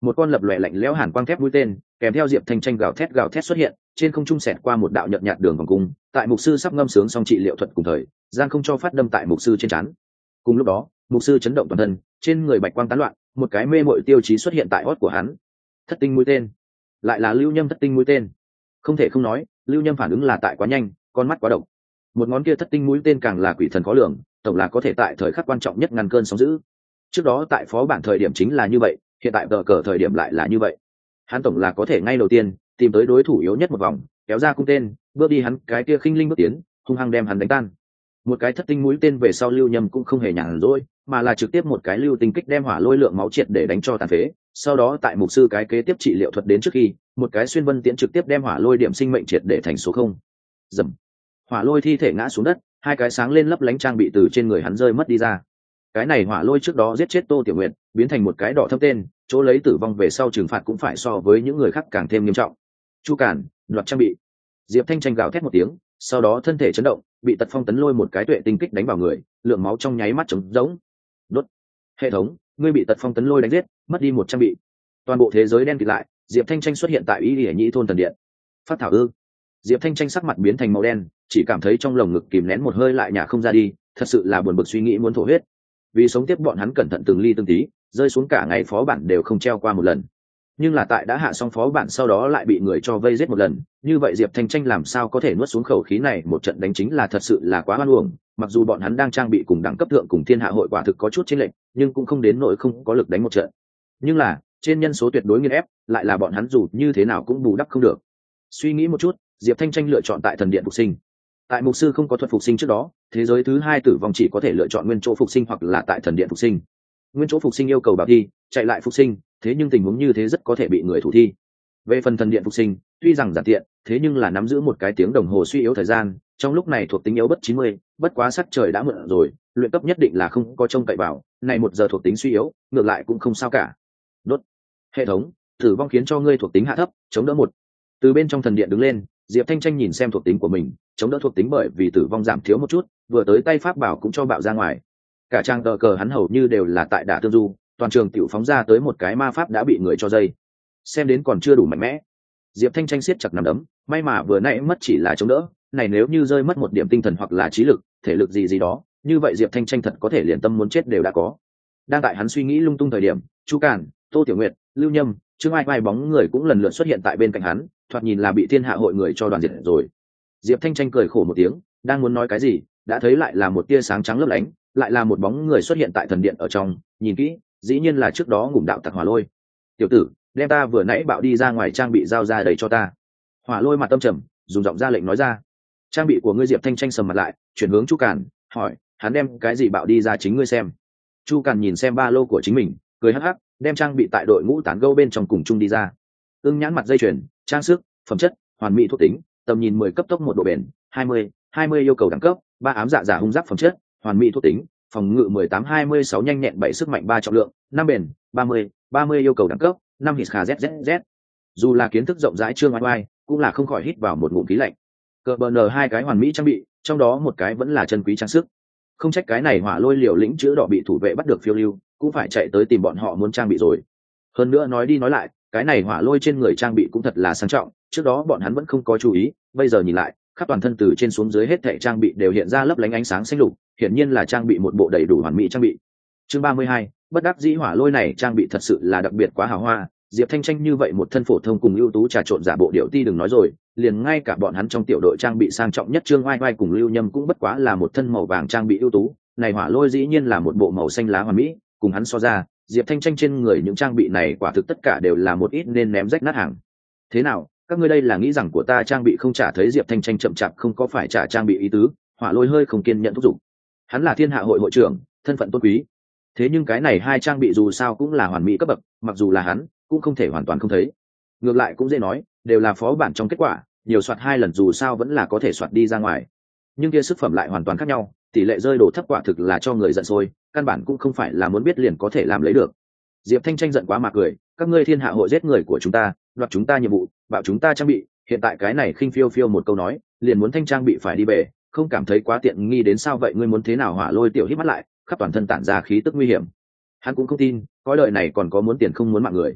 một con lập lòe lạnh lẽo hàn quang thép mũi tên kèm theo diệp thanh tranh gào thét gào thét xuất hiện trên không trung xẹt qua một đạo nhợt nhạt đường vòng cung tại mục sư sắp ngâm sướng xong trị liệu thuật cùng thời gian không cho phát đâm tại mục sư trên trán. Cùng lúc đó mục sư chấn động toàn thân, trên người bạch quang tán loạn, một cái mê mội tiêu chí xuất hiện tại hót của hắn. Thất tinh mũi tên, lại là lưu nhâm thất tinh mũi tên. Không thể không nói, lưu nhâm phản ứng là tại quá nhanh, con mắt quá độc. Một ngón kia thất tinh mũi tên càng là quỷ thần khó lường, tổng là có thể tại thời khắc quan trọng nhất ngăn cơn sóng dữ. Trước đó tại phó bản thời điểm chính là như vậy, hiện tại tờ cờ thời điểm lại là như vậy. Hắn tổng là có thể ngay đầu tiên tìm tới đối thủ yếu nhất một vòng, kéo ra cung tên, bước đi hắn cái kia khinh linh bước tiến, hung hăng đem hắn đánh tan. Một cái thất tinh mũi tên về sau lưu nhâm cũng không hề nhàn rỗi, mà là trực tiếp một cái lưu tinh kích đem hỏa lôi lượng máu triệt để đánh cho tàn phế. Sau đó tại mục sư cái kế tiếp trị liệu thuật đến trước khi, một cái xuyên vân tiễn trực tiếp đem hỏa lôi điểm sinh mệnh triệt để thành số không. Dầm. Hỏa lôi thi thể ngã xuống đất, hai cái sáng lên lấp lánh trang bị từ trên người hắn rơi mất đi ra. Cái này hỏa lôi trước đó giết chết Tô Tiểu Nguyệt, biến thành một cái đỏ thâm tên, chỗ lấy tử vong về sau trừng phạt cũng phải so với những người khác càng thêm nghiêm trọng. Chu Cản, đoạt trang bị. Diệp Thanh tranh gào thét một tiếng, sau đó thân thể chấn động, bị Tật Phong tấn lôi một cái tuệ tinh kích đánh vào người, lượng máu trong nháy mắt trống rỗng. Đốt. Hệ thống, ngươi bị Tật Phong tấn lôi đánh giết, mất đi một trang bị. Toàn bộ thế giới đen kịt lại, Diệp Thanh tranh xuất hiện tại Y Lệ Nhĩ thôn thần điện. Phát thảo ư? Diệp Thanh tranh sắc mặt biến thành màu đen, chỉ cảm thấy trong lồng ngực kìm nén một hơi lại nhả không ra đi, thật sự là buồn bực suy nghĩ muốn thổ huyết. Vì sống tiếp bọn hắn cẩn thận từng ly từng tí, rơi xuống cả ngày phó bản đều không treo qua một lần. Nhưng là tại đã hạ xong phó bản sau đó lại bị người cho vây giết một lần, như vậy Diệp Thanh tranh làm sao có thể nuốt xuống khẩu khí này, một trận đánh chính là thật sự là quá hoan uổng. Mặc dù bọn hắn đang trang bị cùng đẳng cấp thượng cùng thiên hạ hội quả thực có chút chênh lệch, nhưng cũng không đến nỗi không có lực đánh một trận. Nhưng là trên nhân số tuyệt đối nghiền ép, lại là bọn hắn dù như thế nào cũng bù đắp không được. Suy nghĩ một chút, Diệp Thanh tranh lựa chọn tại thần điện phục sinh. Tại mục sư không có thuật phục sinh trước đó, thế giới thứ hai tử vong chỉ có thể lựa chọn nguyên chỗ phục sinh hoặc là tại thần điện phục sinh. Nguyên chỗ phục sinh yêu cầu bảo thi, chạy lại phục sinh, thế nhưng tình huống như thế rất có thể bị người thủ thi. Về phần thần điện phục sinh, tuy rằng giản tiện, thế nhưng là nắm giữ một cái tiếng đồng hồ suy yếu thời gian, trong lúc này thuộc tính yếu bất chín mươi, bất quá sắc trời đã mượn rồi, luyện cấp nhất định là không có trông cậy vào, này một giờ thuộc tính suy yếu, ngược lại cũng không sao cả. Đốt. Hệ thống, tử vong khiến cho ngươi thuộc tính hạ thấp, chống đỡ một. Từ bên trong thần điện đứng lên, Diệp Thanh tranh nhìn xem thuộc tính của mình, chống đỡ thuộc tính bởi vì tử vong giảm thiếu một chút, vừa tới tay pháp bảo cũng cho bạo ra ngoài. Cả trang tờ cờ hắn hầu như đều là tại đả tương du, toàn trường tiểu phóng ra tới một cái ma pháp đã bị người cho dây. Xem đến còn chưa đủ mạnh mẽ. Diệp Thanh tranh siết chặt nắm đấm, may mà vừa nãy mất chỉ là chống đỡ, này nếu như rơi mất một điểm tinh thần hoặc là trí lực, thể lực gì gì đó, như vậy Diệp Thanh tranh thật có thể liền tâm muốn chết đều đã có. Đang tại hắn suy nghĩ lung tung thời điểm, Chu Cản, Tô Tiểu Nguyệt, Lưu Nhâm, Trương Ai Ai bóng người cũng lần lượt xuất hiện tại bên cạnh hắn, thoạt nhìn là bị thiên hạ hội người cho đoàn diệt rồi. Diệp Thanh tranh cười khổ một tiếng, đang muốn nói cái gì, đã thấy lại là một tia sáng trắng lấp lánh, lại là một bóng người xuất hiện tại thần điện ở trong, nhìn kỹ, dĩ nhiên là trước đó ngủm đạo tặc Hỏa Lôi. Tiểu tử, đem ta vừa nãy bạo đi ra ngoài trang bị giao ra đầy cho ta. Hỏa Lôi mặt tâm trầm, dùng giọng ra lệnh nói ra. Trang bị của ngươi. Diệp Thanh tranh sầm mặt lại, chuyển hướng Chu Cản, hỏi, hắn đem cái gì bạo đi ra chính ngươi xem. Chu Cản nhìn xem ba lô của chính mình, cười hắc hắc, đem trang bị tại đội ngũ tán gẫu bên trong cùng chung đi ra. Ưng nhãn mặt dây chuyền, trang sức, phẩm chất, hoàn mỹ thuộc tính, tầm nhìn mười cấp tốc một độ bền, hai mươi, hai mươi yêu cầu đẳng cấp, ba ám dạ giả hung giáp phẩm chất, hoàn mỹ thuộc tính, phòng ngự mười tám hai mươi sáu nhanh nhẹn bảy sức mạnh ba trọng lượng, năm bền, ba mươi, ba mươi yêu cầu đẳng cấp, năm hít khà zzz. Dù là kiến thức rộng rãi Trương Oai Oai, cũng là không khỏi hít vào một ngụm khí lạnh. Cờ bờ nờ hai cái hoàn mỹ trang bị, trong đó một cái vẫn là chân quý trang sức. Không trách cái này Hỏa Lôi liều lĩnh chữ đỏ bị thủ vệ bắt được phiêu lưu, cũng phải chạy tới tìm bọn họ muốn trang bị rồi. Hơn nữa nói đi nói lại, cái này Hỏa Lôi trên người trang bị cũng thật là sang trọng, trước đó bọn hắn vẫn không có chú ý, bây giờ nhìn lại, khắp toàn thân từ trên xuống dưới hết thảy trang bị đều hiện ra lấp lánh ánh sáng xanh lục, hiển nhiên là trang bị một bộ đầy đủ hoàn mỹ trang bị. Chương ba mươi hai, bất đắc dĩ Hỏa Lôi này trang bị thật sự là đặc biệt quá hào hoa, Diệp Thanh tranh như vậy một thân phổ thông cùng ưu tú trà trộn giả bộ điệu ti đừng nói rồi, liền ngay cả bọn hắn trong tiểu đội trang bị sang trọng nhất Trương Oai Oai cùng Lưu Nhâm cũng bất quá là một thân màu vàng trang bị ưu tú, này Hỏa Lôi dĩ nhiên là một bộ màu xanh lá hoàn mỹ, cùng hắn so ra, Diệp Thanh tranh trên người những trang bị này quả thực tất cả đều là một ít nên ném rách nát hàng. Thế nào, các ngươi đây là nghĩ rằng của ta trang bị không trả, thấy Diệp Thanh tranh chậm chạp không có phải trả trang bị ý tứ, Hỏa Lôi hơi không kiên nhẫn thúc giục. Hắn là thiên hạ hội hội trưởng, thân phận tôn quý, thế nhưng cái này hai trang bị dù sao cũng là hoàn mỹ cấp bậc, mặc dù là hắn cũng không thể hoàn toàn không thấy. Ngược lại cũng dễ nói, đều là phó bản trong kết quả, nhiều soạt hai lần dù sao vẫn là có thể soạt đi ra ngoài, nhưng kia sức phẩm lại hoàn toàn khác nhau, tỷ lệ rơi đồ thấp quả thực là cho người giận sôi, căn bản cũng không phải là muốn biết liền có thể làm lấy được. Diệp Thanh tranh giận quá mà cười, các ngươi thiên hạ hội giết người của chúng ta, đoạt chúng ta nhiệm vụ, bạo chúng ta trang bị, hiện tại cái này khinh phiêu phiêu một câu nói liền muốn thanh trang bị phải đi bể, không cảm thấy quá tiện nghi đến sao vậy? Ngươi muốn thế nào? Hỏa Lôi tiểu hít mắt lại, khắp toàn thân tản ra khí tức nguy hiểm. Hắn cũng không tin cõi đời này còn có muốn tiền không muốn mạng người.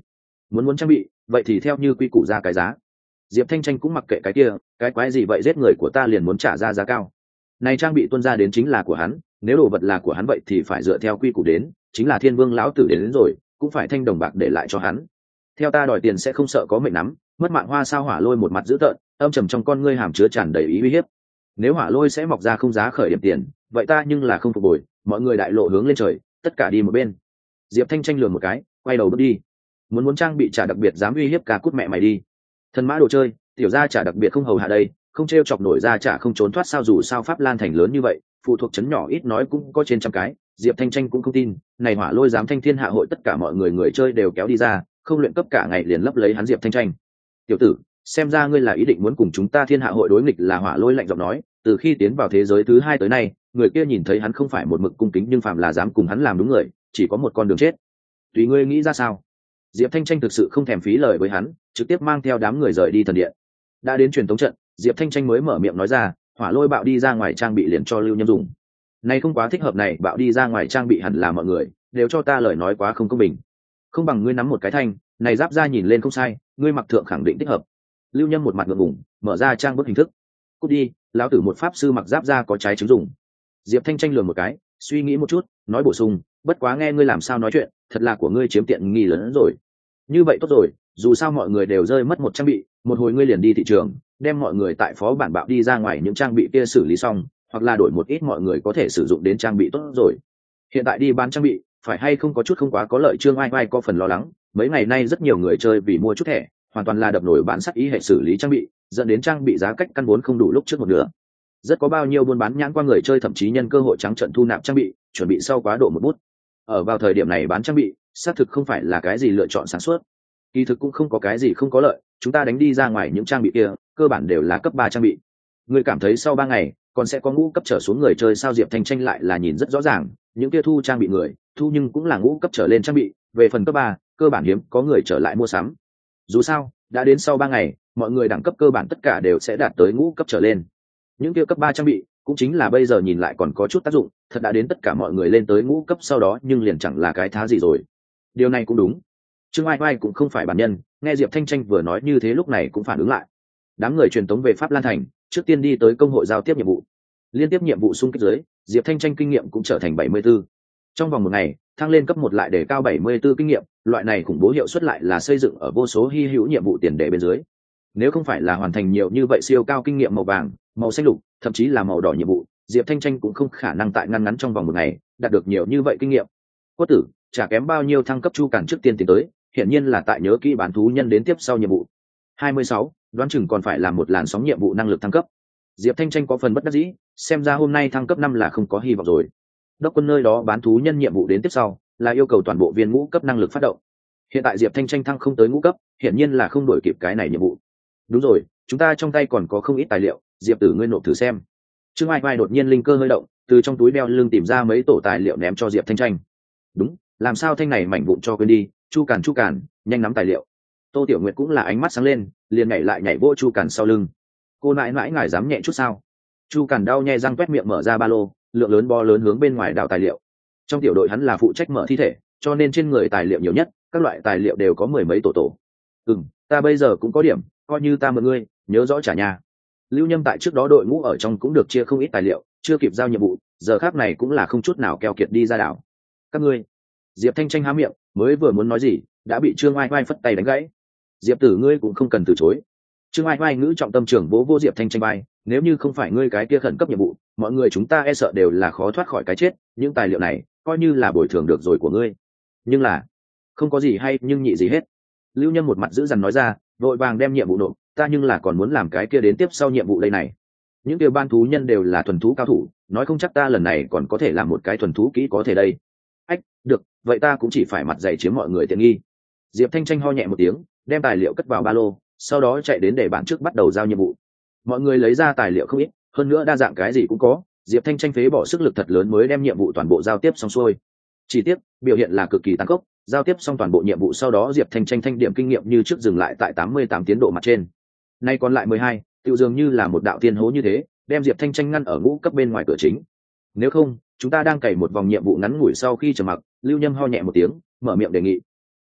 muốn muốn trang bị vậy thì theo như quy củ ra cái giá. Diệp Thanh Tranh cũng mặc kệ cái kia, cái quái gì vậy, giết người của ta liền muốn trả ra giá cao. Này trang bị tuân ra đến chính là của hắn, nếu đồ vật là của hắn vậy thì phải dựa theo quy củ đến, chính là Thiên Vương lão tử đến, đến rồi cũng phải thanh đồng bạc để lại cho hắn. Theo ta đòi tiền sẽ không sợ có mệnh nắm. Mất mạng Hoa Sao Hỏa Lôi một mặt dữ tợn, âm trầm trong con ngươi hàm chứa tràn đầy ý uy hiếp. Nếu Hỏa Lôi sẽ mọc ra không giá khởi điểm tiền, vậy ta nhưng là không phục hồi. Mọi người đại lộ hướng lên trời, tất cả đi một bên. Diệp Thanh Tranh lườm một cái, quay đầu bước đi. Muốn muốn trang bị trả đặc biệt dám uy hiếp cả cút mẹ mày đi. Thần mã đồ chơi, tiểu gia trả đặc biệt không hầu hạ đây, không trêu chọc nổi ra trả không trốn thoát sao, dù sao Pháp Lan thành lớn như vậy, phụ thuộc trấn nhỏ ít nói cũng có trên trăm cái. Diệp Thanh Tranh cũng không tin, này Hỏa Lôi dám thanh thiên hạ hội tất cả mọi người người chơi đều kéo đi ra, không luyện cấp cả ngày liền lấp lấy hắn. Diệp Thanh Tranh, tiểu tử, xem ra ngươi là ý định muốn cùng chúng ta thiên hạ hội đối nghịch. Là Hỏa Lôi lạnh giọng nói, từ khi tiến vào thế giới thứ hai tới nay, người kia nhìn thấy hắn không phải một mực cung kính, nhưng phàm là dám cùng hắn làm đúng người, chỉ có một con đường chết. Tùy ngươi nghĩ ra sao. Diệp Thanh Tranh thực sự không thèm phí lời với hắn, trực tiếp mang theo đám người rời đi thần điện. Đã đến truyền tống trận, Diệp Thanh Tranh mới mở miệng nói ra, Hỏa Lôi bạo đi ra ngoài trang bị liền cho Lưu Nhâm dùng. Này không quá thích hợp, này bạo đi ra ngoài trang bị hẳn là mọi người đều cho ta, lời nói quá không công bình. Không bằng ngươi nắm một cái thanh, này giáp ra nhìn lên không sai, ngươi mặc thượng khẳng định thích hợp. Lưu Nhâm một mặt ngượng ngùng, mở ra trang bức hình thức. Cút đi, lão tử một pháp sư mặc giáp ra có trái chứng dùng. Diệp Thanh Tranh lườm một cái, suy nghĩ một chút, nói bổ sung, bất quá nghe ngươi làm sao nói chuyện, thật là của ngươi chiếm tiện nghi lớn hơn rồi. Như vậy tốt rồi, dù sao mọi người đều rơi mất một trang bị, một hồi ngươi liền đi thị trường, đem mọi người tại phó bản bạo đi ra ngoài những trang bị kia xử lý xong, hoặc là đổi một ít mọi người có thể sử dụng đến trang bị tốt rồi. Hiện tại đi bán trang bị, phải hay không có chút không quá có lợi. Trương Ai Ai có phần lo lắng, mấy ngày nay rất nhiều người chơi vì mua chút thẻ, hoàn toàn là đập nổi bán sắt ý hệ xử lý trang bị, dẫn đến trang bị giá cách căn vốn không đủ lúc trước một nửa. Rất có bao nhiêu buôn bán nhãn qua người chơi thậm chí nhân cơ hội trắng trận thu nạp trang bị, chuẩn bị sau quá độ một bút. Ở vào thời điểm này bán trang bị, xác thực không phải là cái gì lựa chọn sáng suốt. Kỳ thực cũng không có cái gì không có lợi, chúng ta đánh đi ra ngoài những trang bị kia, cơ bản đều là cấp ba trang bị. Ngươi cảm thấy sau ba ngày còn sẽ có ngũ cấp trở xuống người chơi sao? Diệp Thanh Tranh lại là nhìn rất rõ ràng, những kia thu trang bị người, thu nhưng cũng là ngũ cấp trở lên trang bị, về phần cấp ba, cơ bản hiếm có người trở lại mua sắm. Dù sao, đã đến sau ba ngày, mọi người đẳng cấp cơ bản tất cả đều sẽ đạt tới ngũ cấp trở lên. Những kia cấp ba trang bị, cũng chính là bây giờ nhìn lại còn có chút tác dụng, thật đã đến tất cả mọi người lên tới ngũ cấp sau đó, nhưng liền chẳng là cái thá gì rồi. Điều này cũng đúng. Trương Ai Ai cũng không phải bản nhân, nghe Diệp Thanh Tranh vừa nói như thế lúc này cũng phản ứng lại. Đám người truyền tống về Pháp Lan thành, trước tiên đi tới công hội giao tiếp nhiệm vụ. Liên tiếp nhiệm vụ xung kích dưới, Diệp Thanh Tranh kinh nghiệm cũng trở thành bảy mươi tư. Trong vòng một ngày, thăng lên cấp một lại để cao bảy mươi tư kinh nghiệm, loại này khủng bố hiệu suất lại là xây dựng ở vô số hy hữu nhiệm vụ tiền đề bên dưới. Nếu không phải là hoàn thành nhiều như vậy siêu cao kinh nghiệm màu vàng, màu xanh lục, thậm chí là màu đỏ nhiệm vụ, Diệp Thanh Tranh cũng không khả năng tại ngăn ngắn trong vòng một ngày đạt được nhiều như vậy kinh nghiệm. Quất tử, chả kém bao nhiêu thăng cấp Chu Cản trước tiên tiến tới, hiển nhiên là tại nhớ kỹ bán thú nhân đến tiếp sau nhiệm vụ. hai mươi sáu, đoán chừng còn phải làm một làn sóng nhiệm vụ năng lực thăng cấp. Diệp Thanh Tranh có phần bất đắc dĩ, xem ra hôm nay thăng cấp năm là không có hy vọng rồi. Đốc quân nơi đó bán thú nhân nhiệm vụ đến tiếp sau là yêu cầu toàn bộ viên ngũ cấp năng lực phát động. Hiện tại Diệp Thanh Tranh thăng không tới ngũ cấp, hiển nhiên là không đổi kịp cái này nhiệm vụ. Đúng rồi, chúng ta trong tay còn có không ít tài liệu, Diệp tử ngươi nộp thử xem. Trương Ai Ai đột nhiên linh cơ hơi động, từ trong túi đeo lưng tìm ra mấy tổ tài liệu ném cho Diệp Thanh Tranh. Đúng, làm sao thanh này mảnh vụn cho quên đi, Chu Cản Chu Cản, nhanh nắm tài liệu. Tô Tiểu Nguyệt cũng là ánh mắt sáng lên, liền nhảy lại nhảy vỗ Chu Cản sau lưng. Cô nãi nãi ngài dám nhẹ chút sao? Chu Cản đau nhe răng quét miệng mở ra ba lô, lượng lớn bo lớn hướng bên ngoài đào tài liệu. Trong tiểu đội hắn là phụ trách mở thi thể, cho nên trên người tài liệu nhiều nhất, các loại tài liệu đều có mười mấy tổ tổ. Ừm, ta bây giờ cũng có điểm, coi như ta mượn ngươi, nhớ rõ trả nhà. Lưu Nhâm tại trước đó đội ngũ ở trong cũng được chia không ít tài liệu, chưa kịp giao nhiệm vụ, giờ khác này cũng là không chút nào keo kiệt đi ra đảo. Các ngươi. Diệp Thanh Tranh há miệng, mới vừa muốn nói gì, đã bị Trương Ai Ai phất tay đánh gãy. Diệp tử ngươi cũng không cần từ chối. Trương Ai Ai ngữ trọng tâm trưởng vỗ vỗ Diệp Thanh Tranh bay, nếu như không phải ngươi cái kia khẩn cấp nhiệm vụ, mọi người chúng ta e sợ đều là khó thoát khỏi cái chết, những tài liệu này coi như là bồi thường được rồi của ngươi. Nhưng là không có gì hay nhưng nhị gì hết. Lưu Nhâm một mặt giữ dằn nói ra, vội vàng đem nhiệm vụ nộp, ta nhưng là còn muốn làm cái kia đến tiếp sau nhiệm vụ đây này. Những điều ban thú nhân đều là thuần thú cao thủ, nói không chắc ta lần này còn có thể làm một cái thuần thú kỹ có thể đây. Ách, được, vậy ta cũng chỉ phải mặt dạy chiếm mọi người tiện nghi. Diệp Thanh Tranh ho nhẹ một tiếng, đem tài liệu cất vào ba lô, sau đó chạy đến để bản trước bắt đầu giao nhiệm vụ. Mọi người lấy ra tài liệu không ít, hơn nữa đa dạng cái gì cũng có, Diệp Thanh Tranh phế bỏ sức lực thật lớn mới đem nhiệm vụ toàn bộ giao tiếp xong xuôi. Chỉ tiếc, biểu hiện là cực kỳ tàn khốc, giao tiếp xong toàn bộ nhiệm vụ sau đó Diệp Thanh Tranh thanh điểm kinh nghiệm như trước dừng lại tại tám mươi tám tiến độ mặt trên. Nay còn lại mười hai, tựu dường như là một đạo tiên hố như thế, đem Diệp Thanh Tranh ngăn ở ngũ cấp bên ngoài cửa chính. Nếu không, chúng ta đang cày một vòng nhiệm vụ ngắn ngủi. Sau khi trầm mặc, Lưu Nhâm ho nhẹ một tiếng, mở miệng đề nghị.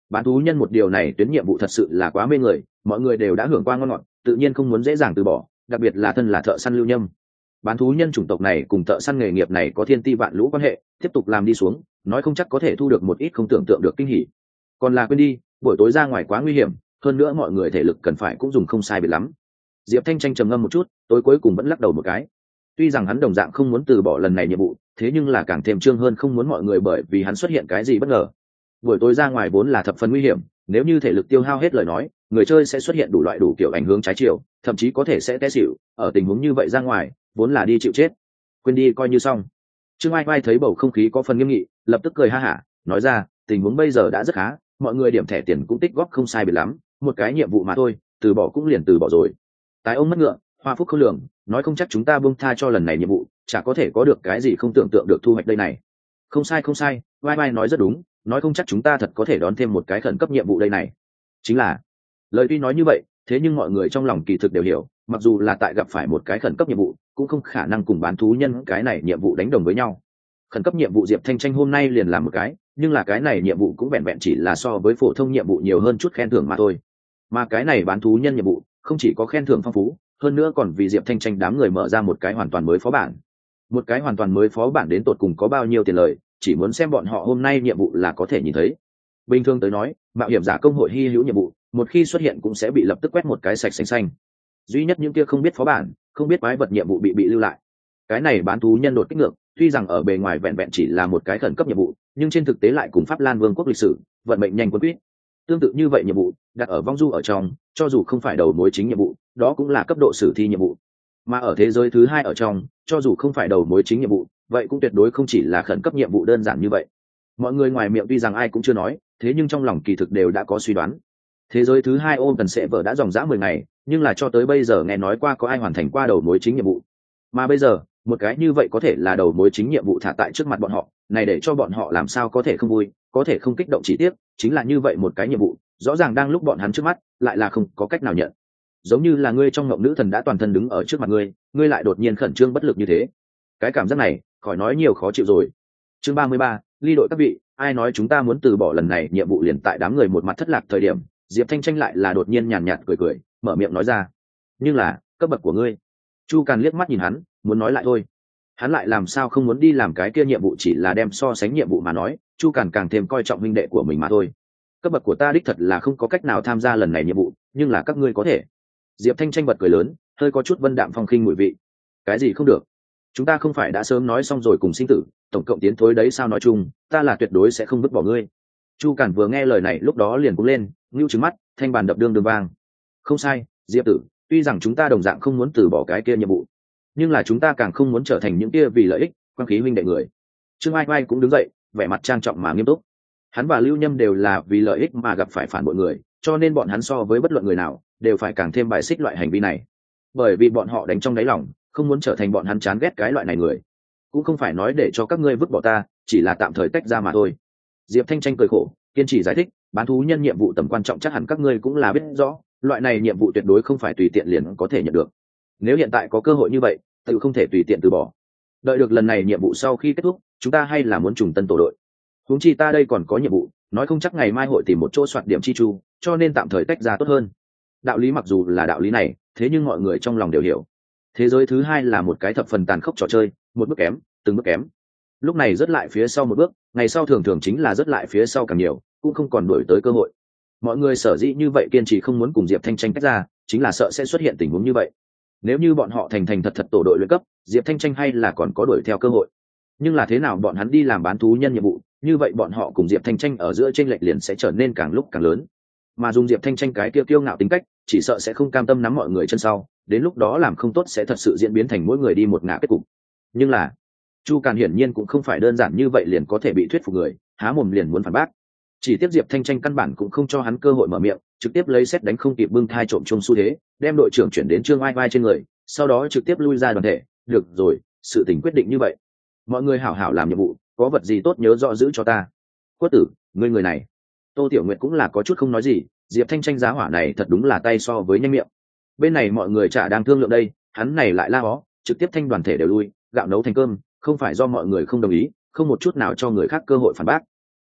Bán thú nhân một điều này tuyến nhiệm vụ thật sự là quá mê người, mọi người đều đã hưởng qua ngon ngọt, tự nhiên không muốn dễ dàng từ bỏ, đặc biệt là thân là thợ săn Lưu Nhâm. Bán thú nhân chủng tộc này cùng thợ săn nghề nghiệp này có thiên ti vạn lũ quan hệ, tiếp tục làm đi xuống, nói không chắc có thể thu được một ít không tưởng tượng được kinh hỉ. Còn là quên đi, buổi tối ra ngoài quá nguy hiểm, hơn nữa mọi người thể lực cần phải cũng dùng không sai biệt lắm. Diệp Thanh Tranh trầm ngâm một chút, tối cuối cùng vẫn lắc đầu một cái. Tuy rằng hắn đồng dạng không muốn từ bỏ lần này nhiệm vụ, thế nhưng là càng thêm trương hơn không muốn mọi người bởi vì hắn xuất hiện cái gì bất ngờ. Buổi tối ra ngoài vốn là thập phần nguy hiểm, nếu như thể lực tiêu hao hết lời nói, người chơi sẽ xuất hiện đủ loại đủ kiểu ảnh hưởng trái chiều, thậm chí có thể sẽ té xỉu. Ở tình huống như vậy ra ngoài, vốn là đi chịu chết. Quên đi coi như xong. Trương Ai Ai thấy bầu không khí có phần nghiêm nghị, lập tức cười ha hả, nói ra, tình huống bây giờ đã rất khá, mọi người điểm thẻ tiền cũng tích góp không sai biệt lắm, một cái nhiệm vụ mà thôi, từ bỏ cũng liền từ bỏ rồi. Tái ông mất ngựa, hoa phúc không lường, nói không chắc chúng ta buông tha cho lần này nhiệm vụ, chả có thể có được cái gì không tưởng tượng được thu hoạch đây này. Không sai không sai, Vai Vai nói rất đúng, nói không chắc chúng ta thật có thể đón thêm một cái khẩn cấp nhiệm vụ đây này. Chính là, lời tuy nói như vậy, thế nhưng mọi người trong lòng kỳ thực đều hiểu, mặc dù là tại gặp phải một cái khẩn cấp nhiệm vụ, cũng không khả năng cùng bán thú nhân cái này nhiệm vụ đánh đồng với nhau. Khẩn cấp nhiệm vụ Diệp Thanh Tranh hôm nay liền làm một cái, nhưng là cái này nhiệm vụ cũng vẹn vẹn chỉ là so với phổ thông nhiệm vụ nhiều hơn chút khen thưởng mà thôi. Mà cái này bán thú nhân nhiệm vụ không chỉ có khen thưởng phong phú, hơn nữa còn vì Diệp Thanh Tranh đám người mở ra một cái hoàn toàn mới phó bản. Một cái hoàn toàn mới phó bản đến tột cùng có bao nhiêu tiền lời, chỉ muốn xem bọn họ hôm nay nhiệm vụ là có thể nhìn thấy. Bình thường tới nói, mạo hiểm giả công hội hy hữu nhiệm vụ, một khi xuất hiện cũng sẽ bị lập tức quét một cái sạch xanh xanh. Duy nhất những kia không biết phó bản, không biết quái vật nhiệm vụ bị bị lưu lại. Cái này bán thú nhân đột kích ngược, tuy rằng ở bề ngoài vẹn vẹn chỉ là một cái khẩn cấp nhiệm vụ, nhưng trên thực tế lại cùng Pháp Lan Vương quốc lịch sử, vận mệnh nhanh quân quyết. Tương tự như vậy nhiệm vụ, đặt ở vong du ở trong, cho dù không phải đầu mối chính nhiệm vụ, đó cũng là cấp độ sử thi nhiệm vụ. Mà ở thế giới thứ hai ở trong, cho dù không phải đầu mối chính nhiệm vụ, vậy cũng tuyệt đối không chỉ là khẩn cấp nhiệm vụ đơn giản như vậy. Mọi người ngoài miệng tuy rằng ai cũng chưa nói, thế nhưng trong lòng kỳ thực đều đã có suy đoán. Thế giới thứ hai ôm tần sẽ vợ đã dòng dã mười ngày, nhưng là cho tới bây giờ nghe nói qua có ai hoàn thành qua đầu mối chính nhiệm vụ. Mà bây giờ, một cái như vậy có thể là đầu mối chính nhiệm vụ thả tại trước mặt bọn họ, này để cho bọn họ làm sao có thể không vui, có thể không kích động chỉ tiếc, chính là như vậy một cái nhiệm vụ, rõ ràng đang lúc bọn hắn trước mắt, lại là không có cách nào nhận. Giống như là ngươi trong ngộng nữ thần đã toàn thân đứng ở trước mặt ngươi, ngươi lại đột nhiên khẩn trương bất lực như thế. Cái cảm giác này, khỏi nói nhiều khó chịu rồi. Chương ba mươi ba, ly đội các vị, ai nói chúng ta muốn từ bỏ lần này nhiệm vụ liền tại đám người một mặt thất lạc thời điểm, Diệp Thanh Tranh lại là đột nhiên nhàn nhạt cười cười, mở miệng nói ra. Nhưng là, cấp bậc của ngươi. Chu Càn liếc mắt nhìn hắn, muốn nói lại thôi. Hắn lại làm sao không muốn đi làm cái kia nhiệm vụ chỉ là đem so sánh nhiệm vụ mà nói, Chu Càn càng thêm coi trọng huynh đệ của mình mà thôi. Cấp bậc của ta đích thật là không có cách nào tham gia lần này nhiệm vụ, nhưng là các ngươi có thể. Diệp Thanh Tranh bật cười lớn, hơi có chút vân đạm phong khinh mùi vị. Cái gì không được? Chúng ta không phải đã sớm nói xong rồi cùng sinh tử, tổng cộng tiến thối đấy sao nói chung, ta là tuyệt đối sẽ không vứt bỏ ngươi. Chu Càn vừa nghe lời này lúc đó liền cũng lên, ngưu trừng mắt, thanh bàn đập đương đương vang. Không sai, Diệp tử, tuy rằng chúng ta đồng dạng không muốn từ bỏ cái kia nhiệm vụ, nhưng là chúng ta càng không muốn trở thành những kia vì lợi ích quan khí huynh đệ người. Trương Ai Ai cũng đứng dậy, vẻ mặt trang trọng mà nghiêm túc. Hắn và Lưu Nhâm đều là vì lợi ích mà gặp phải phản bội người, cho nên bọn hắn so với bất luận người nào đều phải càng thêm bài xích loại hành vi này, bởi vì bọn họ đánh trong đáy lòng không muốn trở thành bọn hắn chán ghét cái loại này người. Cũng không phải nói để cho các ngươi vứt bỏ ta, chỉ là tạm thời tách ra mà thôi. Diệp Thanh Tranh cười khổ, kiên trì giải thích, bán thú nhân nhiệm vụ tầm quan trọng chắc hẳn các ngươi cũng là biết rõ, loại này nhiệm vụ tuyệt đối không phải tùy tiện liền có thể nhận được. Nếu hiện tại có cơ hội như vậy, tự không thể tùy tiện từ bỏ. Đợi được lần này nhiệm vụ sau khi kết thúc, chúng ta hay là muốn trùng tân tổ đội. Huống chi ta đây còn có nhiệm vụ, nói không chắc ngày mai hội tìm một chỗ soạt điểm chi chu, cho nên tạm thời tách ra tốt hơn. Đạo lý mặc dù là đạo lý này, thế nhưng mọi người trong lòng đều hiểu. Thế giới thứ hai là một cái thập phần tàn khốc trò chơi, một bước kém, từng bước kém. Lúc này rất lại phía sau một bước, ngày sau thường thường chính là rất lại phía sau càng nhiều, cũng không còn đuổi tới cơ hội. Mọi người sở dĩ như vậy kiên trì không muốn cùng Diệp Thanh Tranh tách ra, chính là sợ sẽ xuất hiện tình huống như vậy. Nếu như bọn họ thành thành thật thật tổ đội luyện cấp, Diệp Thanh Tranh hay là còn có đuổi theo cơ hội. Nhưng là thế nào bọn hắn đi làm bán thú nhân nhiệm vụ, như vậy bọn họ cùng Diệp Thanh Tranh ở giữa chênh lệch liền sẽ trở nên càng lúc càng lớn. Mà dùng Diệp Thanh Tranh cái kia kiêu ngạo tính cách, chỉ sợ sẽ không cam tâm nắm mọi người chân sau, đến lúc đó làm không tốt sẽ thật sự diễn biến thành mỗi người đi một ngả kết cục. Nhưng là, Chu Càn hiển nhiên cũng không phải đơn giản như vậy liền có thể bị thuyết phục người, há mồm liền muốn phản bác. Chỉ tiếp Diệp Thanh Tranh căn bản cũng không cho hắn cơ hội mở miệng, trực tiếp lấy xét đánh không kịp bưng thai trộm chung xu thế, đem đội trưởng chuyển đến Trương Ai Ai trên người, sau đó trực tiếp lui ra đoàn thể. Được rồi, sự tình quyết định như vậy, mọi người hảo hảo làm nhiệm vụ, có vật gì tốt nhớ rõ giữ cho ta. Quất tử, ngươi người này. Tô Tiểu Nguyệt cũng là có chút không nói gì, Diệp Thanh Tranh giá hỏa này thật đúng là tay so với nhanh miệng. Bên này mọi người chả đang thương lượng đây, hắn này lại la hó, trực tiếp thanh đoàn thể đều lui, gạo nấu thành cơm, không phải do mọi người không đồng ý, không một chút nào cho người khác cơ hội phản bác.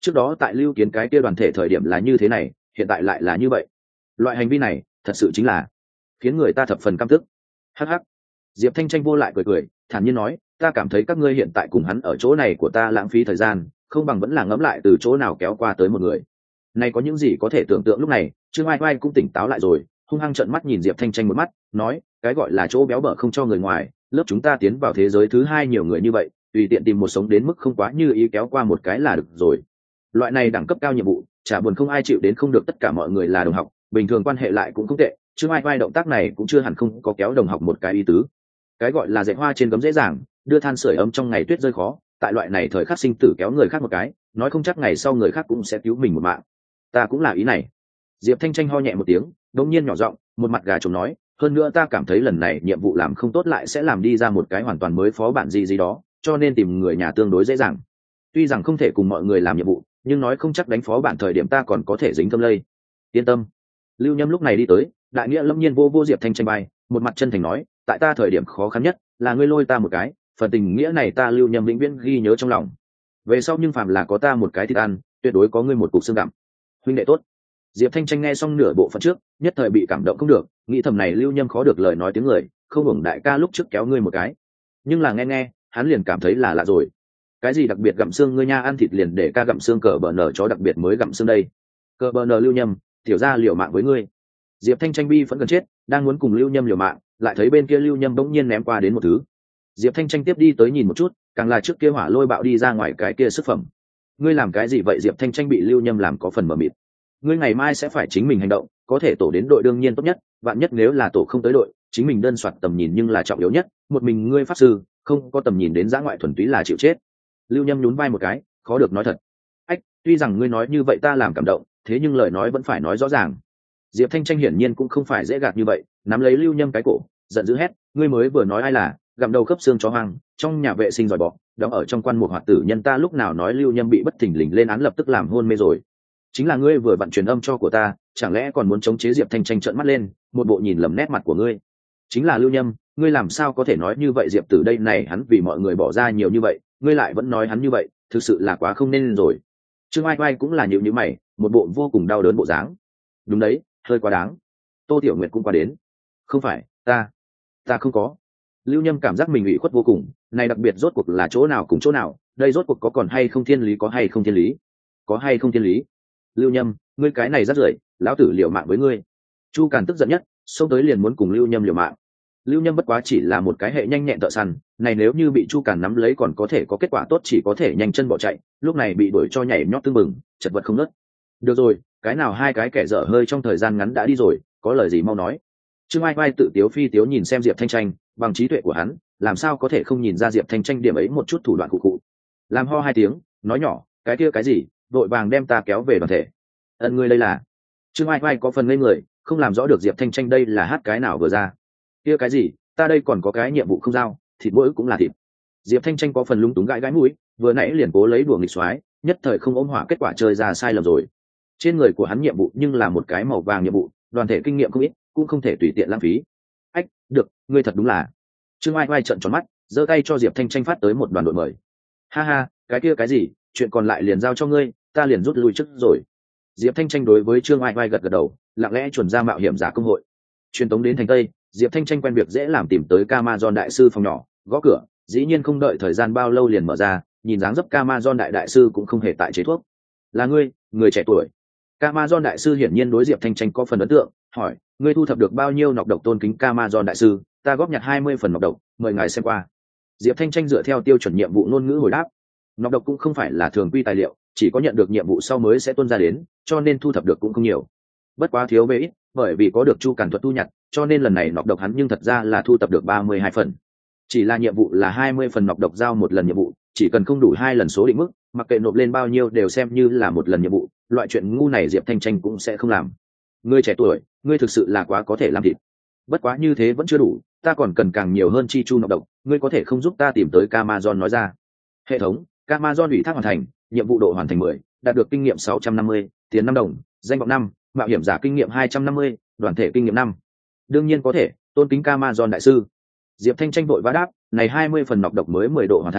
trước đó tại lưu kiến cái kia đoàn thể thời điểm là như thế này, hiện tại lại là như vậy. Loại hành vi này thật sự chính là khiến người ta thập phần căm tức. Hắc hắc. Diệp Thanh Tranh vô lại cười cười, thản nhiên nói, ta cảm thấy các ngươi hiện tại cùng hắn ở chỗ này của ta lãng phí thời gian, không bằng vẫn là ngẫm lại từ chỗ nào kéo qua tới một người. Này có những gì có thể tưởng tượng. Lúc này Trương Ai Ai cũng tỉnh táo lại rồi, hung hăng trợn mắt nhìn Diệp Thanh Tranh một mắt, nói, cái gọi là chỗ béo bở không cho người ngoài, lớp chúng ta tiến vào thế giới thứ hai nhiều người như vậy, tùy tiện tìm một sống đến mức không quá như ý kéo qua một cái là được rồi. Loại này đẳng cấp cao nhiệm vụ, chả buồn không ai chịu đến không được, tất cả mọi người là đồng học, bình thường quan hệ lại cũng không tệ. Trương Ai Ai động tác này cũng chưa hẳn không có kéo đồng học một cái ý tứ. Cái gọi là dạy hoa trên gấm dễ dàng, đưa than sưởi ấm trong ngày tuyết rơi khó, tại loại này thời khắc sinh tử kéo người khác một cái, nói không chắc ngày sau người khác cũng sẽ cứu mình một mạng. Ta cũng là ý này. Diệp Thanh Tranh ho nhẹ một tiếng, đột nhiên nhỏ giọng, một mặt gà trống nói, hơn nữa ta cảm thấy lần này nhiệm vụ làm không tốt lại sẽ làm đi ra một cái hoàn toàn mới phó bản gì gì đó, cho nên tìm người nhà tương đối dễ dàng. Tuy rằng không thể cùng mọi người làm nhiệm vụ, nhưng nói không chắc đánh phó bản thời điểm ta còn có thể dính tâm lây. Yên tâm. Lưu Nhâm lúc này đi tới, đại nghĩa lâm nhiên vô vô Diệp Thanh Tranh bay, một mặt chân thành nói, tại ta thời điểm khó khăn nhất là ngươi lôi ta một cái, phần tình nghĩa này ta Lưu Nhâm vĩnh viễn ghi nhớ trong lòng. Về sau nhưng phàm là có ta một cái thịt ăn, tuyệt đối có ngươi một cục xương gặm. Huynh đệ tốt. Diệp Thanh Tranh nghe xong nửa bộ phận trước, nhất thời bị cảm động không được, nghĩ thầm này Lưu Nhâm khó được lời nói tiếng người, không hưởng đại ca lúc trước kéo ngươi một cái. Nhưng là nghe nghe, hắn liền cảm thấy là lạ rồi. Cái gì đặc biệt gặm xương ngươi nha, ăn thịt liền để ca gặm xương, cờ bờ nở chó đặc biệt mới gặm xương đây. Cờ bờ nở Lưu Nhâm, tiểu gia liều mạng với ngươi. Diệp Thanh Tranh bi vẫn gần chết, đang muốn cùng Lưu Nhâm liều mạng, lại thấy bên kia Lưu Nhâm bỗng nhiên ném qua đến một thứ. Diệp Thanh Tranh tiếp đi tới nhìn một chút, càng là trước kia hỏa lôi bạo đi ra ngoài cái kia sức phẩm. Ngươi làm cái gì vậy? Diệp Thanh Tranh bị Lưu Nhâm làm có phần mờ mịt. Ngươi ngày mai sẽ phải chính mình hành động, có thể tổ đến đội đương nhiên tốt nhất, vạn nhất nếu là tổ không tới đội, chính mình đơn soạt tầm nhìn nhưng là trọng yếu nhất, một mình ngươi pháp sư, không có tầm nhìn đến dã ngoại thuần túy là chịu chết. Lưu Nhâm nhún vai một cái, khó được nói thật. Ách, tuy rằng ngươi nói như vậy ta làm cảm động, thế nhưng lời nói vẫn phải nói rõ ràng. Diệp Thanh Tranh hiển nhiên cũng không phải dễ gạt như vậy, nắm lấy Lưu Nhâm cái cổ, giận dữ hét, ngươi mới vừa nói ai là gặm đầu khớp xương chó hoang, trong nhà vệ sinh giỏi bọ, đóng ở trong quan một hoạt tử nhân, ta lúc nào nói Lưu Nhâm bị bất thình lình lên án lập tức làm hôn mê rồi. Chính là ngươi vừa vặn truyền âm cho của ta, chẳng lẽ còn muốn chống chế? Diệp Thanh Tranh trợn mắt lên, một bộ nhìn lầm nét mặt của ngươi. Chính là Lưu Nhâm, ngươi làm sao có thể nói như vậy? Diệp Tử đây này hắn vì mọi người bỏ ra nhiều như vậy, ngươi lại vẫn nói hắn như vậy, thực sự là quá không nên rồi. Trương Ai Ai cũng là nhịu nhữ mày, một bộ vô cùng đau đớn bộ dáng. Đúng đấy, hơi quá đáng. Tô Tiểu Nguyệt cũng qua đến. Không phải, ta, ta không có. Lưu Nhâm cảm giác mình ủy khuất vô cùng, này đặc biệt rốt cuộc là chỗ nào cùng chỗ nào, đây rốt cuộc có còn hay không thiên lý, có hay không thiên lý, có hay không thiên lý. Lưu Nhâm, ngươi cái này rất rưởi, lão tử liều mạng với ngươi. Chu Càn tức giận nhất, xông tới liền muốn cùng Lưu Nhâm liều mạng. Lưu Nhâm bất quá chỉ là một cái hệ nhanh nhẹn thợ săn, này nếu như bị Chu Càn nắm lấy còn có thể có kết quả tốt, chỉ có thể nhanh chân bỏ chạy, lúc này bị đuổi cho nhảy nhót tưng bừng, chật vật không ngớt. Được rồi, cái nào hai cái kẻ dở hơi trong thời gian ngắn đã đi rồi, có lời gì mau nói. Trương Ai Ai tự tiếu phi tiếu nhìn xem Diệp Thanh Tranh, bằng trí tuệ của hắn, làm sao có thể không nhìn ra Diệp Thanh Tranh điểm ấy một chút thủ đoạn cụ cụ. Làm ho hai tiếng, nói nhỏ, cái kia cái gì, vội vàng đem ta kéo về đoàn thể. Ân ngươi đây là. Trương Ai Ai có phần ngây người, không làm rõ được Diệp Thanh Tranh đây là hát cái nào vừa ra. Kia cái gì, ta đây còn có cái nhiệm vụ không giao, thịt mỗi cũng là thịt. Diệp Thanh Tranh có phần lúng túng gãi gãi mũi, vừa nãy liền cố lấy đùa nghịch xoái, nhất thời không ôm hỏa, kết quả chơi ra sai lầm rồi. Trên người của hắn nhiệm vụ nhưng là một cái màu vàng nhiệm vụ, đoàn thể kinh nghiệm không ít, cũng không thể tùy tiện lãng phí. Ách, được, ngươi thật đúng là. Trương Ai Ai trợn tròn mắt, giơ tay cho Diệp Thanh Tranh phát tới một đoàn đội mời. Ha ha, cái kia cái gì, chuyện còn lại liền giao cho ngươi, ta liền rút lui trước rồi. Diệp Thanh Tranh đối với Trương Ai Ai gật gật đầu, lặng lẽ chuẩn ra mạo hiểm giả công hội. Truyền tống đến thành Tây, Diệp Thanh Tranh quen việc dễ làm, tìm tới Camazon đại sư phòng nhỏ, gõ cửa, dĩ nhiên không đợi thời gian bao lâu liền mở ra, nhìn dáng dấp Camazon đại đại sư cũng không hề tại chế thuốc. Là ngươi, người trẻ tuổi. Camazon đại sư hiển nhiên đối Diệp Thanh Tranh có phần ấn tượng, hỏi, ngươi thu thập được bao nhiêu nọc độc? Tôn kính Camazon đại sư, ta góp nhặt hai mươi phần nọc độc, mời ngài xem qua. Diệp Thanh Tranh dựa theo tiêu chuẩn nhiệm vụ ngôn ngữ hồi đáp. Nọc độc cũng không phải là thường quy tài liệu, chỉ có nhận được nhiệm vụ sau mới sẽ tuôn ra đến, cho nên thu thập được cũng không nhiều. Bất quá thiếu về ít, bởi vì có được Chu Càn thuật thu nhặt, cho nên lần này nọc độc hắn nhưng thật ra là thu thập được ba mươi hai phần. Chỉ là nhiệm vụ là hai mươi phần nọc độc giao một lần nhiệm vụ, chỉ cần không đủ hai lần số định mức, mặc kệ nộp lên bao nhiêu đều xem như là một lần nhiệm vụ, loại chuyện ngu này Diệp Thanh Tranh cũng sẽ không làm. Ngươi trẻ tuổi, ngươi thực sự là quá có thể làm thịt. Bất quá như thế vẫn chưa đủ, ta còn cần càng nhiều hơn chi chu nọc độc, ngươi có thể không giúp ta tìm tới Camazon nói ra. Hệ thống, Camazon ủy thác hoàn thành, nhiệm vụ độ hoàn thành mười, đạt được kinh nghiệm sáu trăm năm mươi, tiền năm đồng, danh vọng năm, mạo hiểm giả kinh nghiệm hai trăm năm mươi, đoàn thể kinh nghiệm năm. Đương nhiên có thể, tôn kính Camazon đại sư. Diệp Thanh Tranh vội vã đáp, này hai mươi phần nọc độc mới mười độ hoàn thành,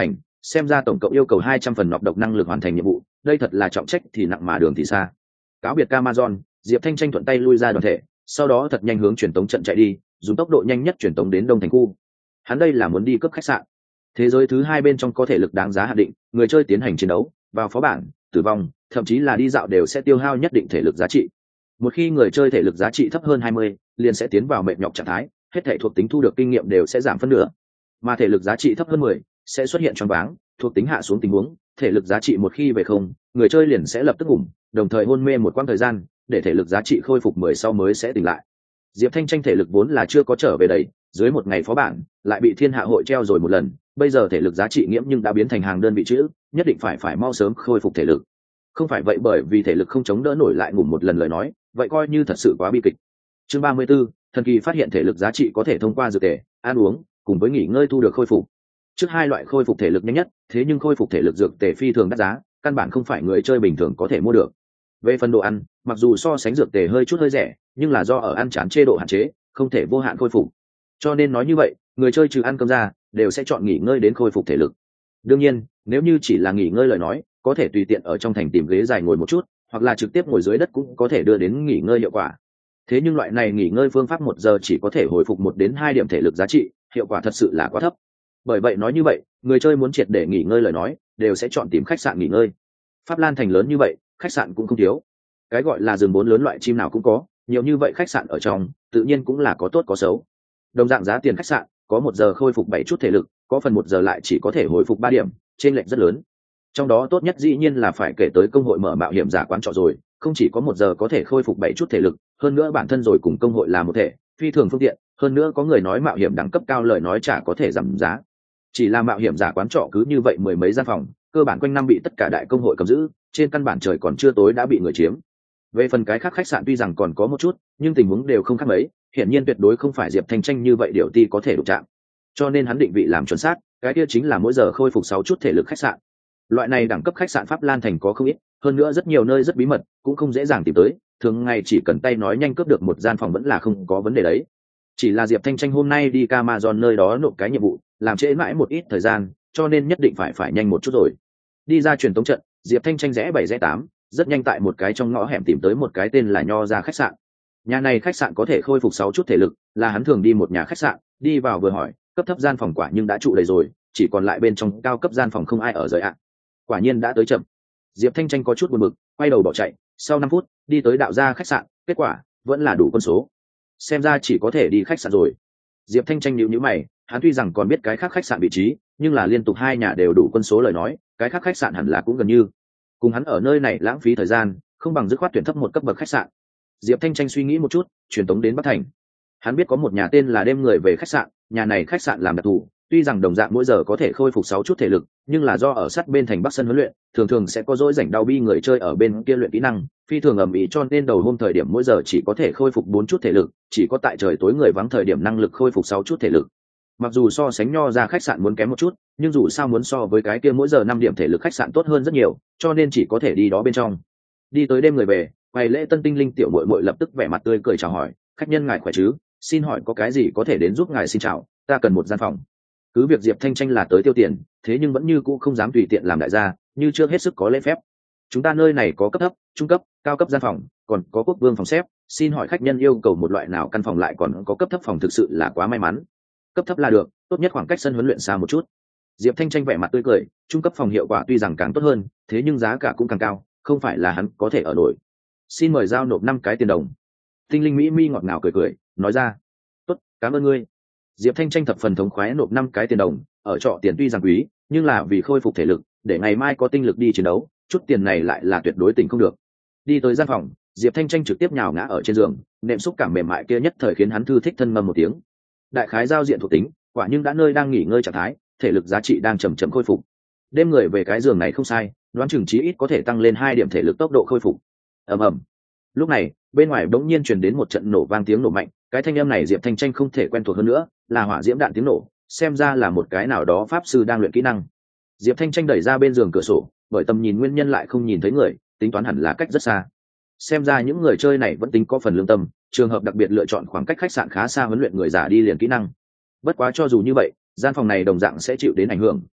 xem ra tổng cộng yêu cầu hai trăm phần nọc độc năng lực hoàn thành nhiệm vụ, đây thật là trọng trách thì nặng mà đường thì xa. Cáo biệt Amazon, Diệp Thanh tranh thuận tay lui ra đoàn thể, sau đó thật nhanh hướng truyền tống trận chạy đi, dùng tốc độ nhanh nhất truyền tống đến đông thành khu. Hắn đây là muốn đi cướp khách sạn. Thế giới thứ hai bên trong có thể lực đáng giá hạn định, người chơi tiến hành chiến đấu, vào phó bản, tử vong, thậm chí là đi dạo đều sẽ tiêu hao nhất định thể lực giá trị. Một khi người chơi thể lực giá trị thấp hơn hai mươi, liền sẽ tiến vào mệt nhọc trạng thái, hết thể thuộc tính thu được kinh nghiệm đều sẽ giảm phân nửa. Mà thể lực giá trị thấp hơn mười, sẽ xuất hiện choáng váng, thuộc tính hạ xuống tình huống, thể lực giá trị một khi về không, người chơi liền sẽ lập tức ngủm, đồng thời hôn mê một quãng thời gian, để thể lực giá trị khôi phục mười sau mới sẽ tỉnh lại. Diệp Thanh tranh thể lực vốn là chưa có trở về đầy, dưới một ngày phó bản, lại bị Thiên Hạ hội treo rồi một lần, bây giờ thể lực giá trị nghiễm nhưng đã biến thành hàng đơn vị chữ, nhất định phải phải mau sớm khôi phục thể lực. Không phải vậy bởi vì thể lực không chống đỡ nổi lại ngủm một lần lời nói, vậy coi như thật sự quá bi kịch. Chương ba mươi 34, thần kỳ phát hiện thể lực giá trị có thể thông qua dược tề, ăn uống, cùng với nghỉ ngơi thu được khôi phục. Trước hai loại khôi phục thể lực nhanh nhất, thế nhưng khôi phục thể lực dược tề phi thường đắt giá, căn bản không phải người chơi bình thường có thể mua được. Về phần đồ ăn, mặc dù so sánh dược tề hơi chút hơi rẻ, nhưng là do ở ăn chán chế độ hạn chế, không thể vô hạn khôi phục. Cho nên nói như vậy, người chơi trừ ăn cơm ra, đều sẽ chọn nghỉ ngơi đến khôi phục thể lực. Đương nhiên, nếu như chỉ là nghỉ ngơi lời nói, có thể tùy tiện ở trong thành tìm ghế dài ngồi một chút, hoặc là trực tiếp ngồi dưới đất cũng có thể đưa đến nghỉ ngơi hiệu quả. Thế nhưng loại này nghỉ ngơi phương pháp một giờ chỉ có thể hồi phục một đến hai điểm thể lực giá trị, hiệu quả thật sự là quá thấp. Bởi vậy nói như vậy, người chơi muốn triệt để nghỉ ngơi lời nói, đều sẽ chọn tìm khách sạn nghỉ ngơi. Pháp Lan thành lớn như vậy, khách sạn cũng không thiếu. Cái gọi là rừng bốn lớn loại chim nào cũng có, nhiều như vậy khách sạn ở trong, tự nhiên cũng là có tốt có xấu. Đồng dạng giá tiền khách sạn, có một giờ khôi phục bảy chút thể lực, có phần một giờ lại chỉ có thể hồi phục ba điểm, trên lệch rất lớn. Trong đó tốt nhất dĩ nhiên là phải kể tới công hội mở mạo hiểm giả quán trọ rồi, không chỉ có một giờ có thể khôi phục bảy chút thể lực, hơn nữa bản thân rồi cùng công hội là một thể, phi thường phương tiện, hơn nữa có người nói mạo hiểm đẳng cấp cao lời nói chả có thể giảm giá. Chỉ là mạo hiểm giả quán trọ cứ như vậy mười mấy gian phòng, cơ bản quanh năm bị tất cả đại công hội cầm giữ, trên căn bản trời còn chưa tối đã bị người chiếm. Về phần cái khác khách sạn tuy rằng còn có một chút, nhưng tình huống đều không khác mấy, hiển nhiên tuyệt đối không phải Diệp Thanh tranh như vậy điều ti có thể đụng chạm. Cho nên hắn định vị làm chuẩn xác, cái kia chính là mỗi giờ khôi phục sáu chút thể lực khách sạn. Loại này đẳng cấp khách sạn Pháp Lan thành có không ít, hơn nữa rất nhiều nơi rất bí mật, cũng không dễ dàng tìm tới, thường ngày chỉ cần tay nói nhanh cướp được một gian phòng vẫn là không có vấn đề đấy. Chỉ là Diệp Thanh tranh hôm nay đi Amazon nơi đó nộp cái nhiệm vụ, làm trễ mãi một ít thời gian, cho nên nhất định phải phải nhanh một chút rồi. Đi ra truyền tống trận, Diệp Thanh tranh rẽ bảy rẽ tám, rất nhanh tại một cái trong ngõ hẻm tìm tới một cái tên là Nho Ra khách sạn. Nhà này khách sạn có thể khôi phục sáu chút thể lực, là hắn thường đi một nhà khách sạn, đi vào vừa hỏi, cấp thấp gian phòng quả nhưng đã trụ đầy rồi, chỉ còn lại bên trong cao cấp gian phòng không ai ở rồi ạ. Quả nhiên đã tới chậm. Diệp Thanh tranh có chút buồn bực, quay đầu bỏ chạy, sau năm phút, đi tới đạo gia khách sạn, kết quả vẫn là đủ quân số. Xem ra chỉ có thể đi khách sạn rồi. Diệp Thanh tranh nhíu nhíu mày, hắn tuy rằng còn biết cái khác khách sạn vị trí, nhưng là liên tục hai nhà đều đủ quân số lời nói, cái khác khách sạn hẳn là cũng gần như. Cùng hắn ở nơi này lãng phí thời gian, không bằng dứt khoát tuyển thấp một cấp bậc khách sạn. Diệp Thanh tranh suy nghĩ một chút, truyền tống đến Bắc Thành. Hắn biết có một nhà tên là Đêm Người về khách sạn, nhà này khách sạn làm đặc thù, tuy rằng đồng dạng mỗi giờ có thể khôi phục sáu chút thể lực, nhưng là do ở sát bên thành Bắc sân huấn luyện, thường thường sẽ có dỗi rảnh đau bi người chơi ở bên kia luyện kỹ năng, phi thường ầm ĩ cho nên đầu hôm thời điểm mỗi giờ chỉ có thể khôi phục bốn chút thể lực, chỉ có tại trời tối người vắng thời điểm năng lực khôi phục sáu chút thể lực. Mặc dù so sánh Nho Ra khách sạn muốn kém một chút, nhưng dù sao muốn so với cái kia mỗi giờ năm điểm thể lực khách sạn tốt hơn rất nhiều, cho nên chỉ có thể đi đó bên trong. Đi tới Đêm Người về, quầy lễ tân tinh linh tiểu muội muội lập tức vẻ mặt tươi cười chào hỏi, khách nhân ngài khỏe chứ, xin hỏi có cái gì có thể đến giúp ngài, xin chào, ta cần một gian phòng. Cứ việc Diệp Thanh tranh là tới tiêu tiền, thế nhưng vẫn như cũ không dám tùy tiện làm đại gia, như chưa hết sức có lễ phép. Chúng ta nơi này có cấp thấp, trung cấp, cao cấp gian phòng, còn có quốc vương phòng xếp, xin hỏi khách nhân yêu cầu một loại nào căn phòng lại còn có cấp thấp phòng, thực sự là quá may mắn. Cấp thấp là được, tốt nhất khoảng cách sân huấn luyện xa một chút. Diệp Thanh tranh vẻ mặt tươi cười, trung cấp phòng hiệu quả tuy rằng càng tốt hơn, thế nhưng giá cả cũng càng cao, không phải là hắn có thể ở nổi. Xin mời giao nộp năm cái tiền đồng. Tinh linh mỹ mi ngọt ngào cười cười, nói ra. Tốt, cảm ơn ngươi. Diệp Thanh tranh thập phần thống khoái nộp năm cái tiền đồng, ở trọ tiền tuy rằng quý, nhưng là vì khôi phục thể lực, để ngày mai có tinh lực đi chiến đấu, chút tiền này lại là tuyệt đối tỉnh không được. Đi tới gian phòng, Diệp Thanh tranh trực tiếp nhào ngã ở trên giường, nệm xúc cảm mềm mại kia nhất thời khiến hắn thư thích thân ngâm một tiếng. Đại khái giao diện thuộc tính, quả nhưng đã nơi đang nghỉ ngơi trạng thái, thể lực giá trị đang chậm chậm khôi phục. Đêm Người về cái giường này không sai, đoán chừng chí ít có thể tăng lên hai điểm thể lực tốc độ khôi phục. Ầm ầm. Lúc này, bên ngoài bỗng nhiên truyền đến một trận nổ vang tiếng nổ mạnh, cái thanh âm này Diệp Thanh tranh không thể quen thuộc hơn nữa, là hỏa diễm đạn tiếng nổ, xem ra là một cái nào đó pháp sư đang luyện kỹ năng. Diệp Thanh tranh đẩy ra bên giường cửa sổ, bởi tầm nhìn nguyên nhân lại không nhìn thấy người, tính toán hẳn là cách rất xa. Xem ra những người chơi này vẫn tính có phần lương tâm, trường hợp đặc biệt lựa chọn khoảng cách khách sạn khá xa huấn luyện người giả đi liền kỹ năng. Bất quá cho dù như vậy, gian phòng này đồng dạng sẽ chịu đến ảnh hưởng,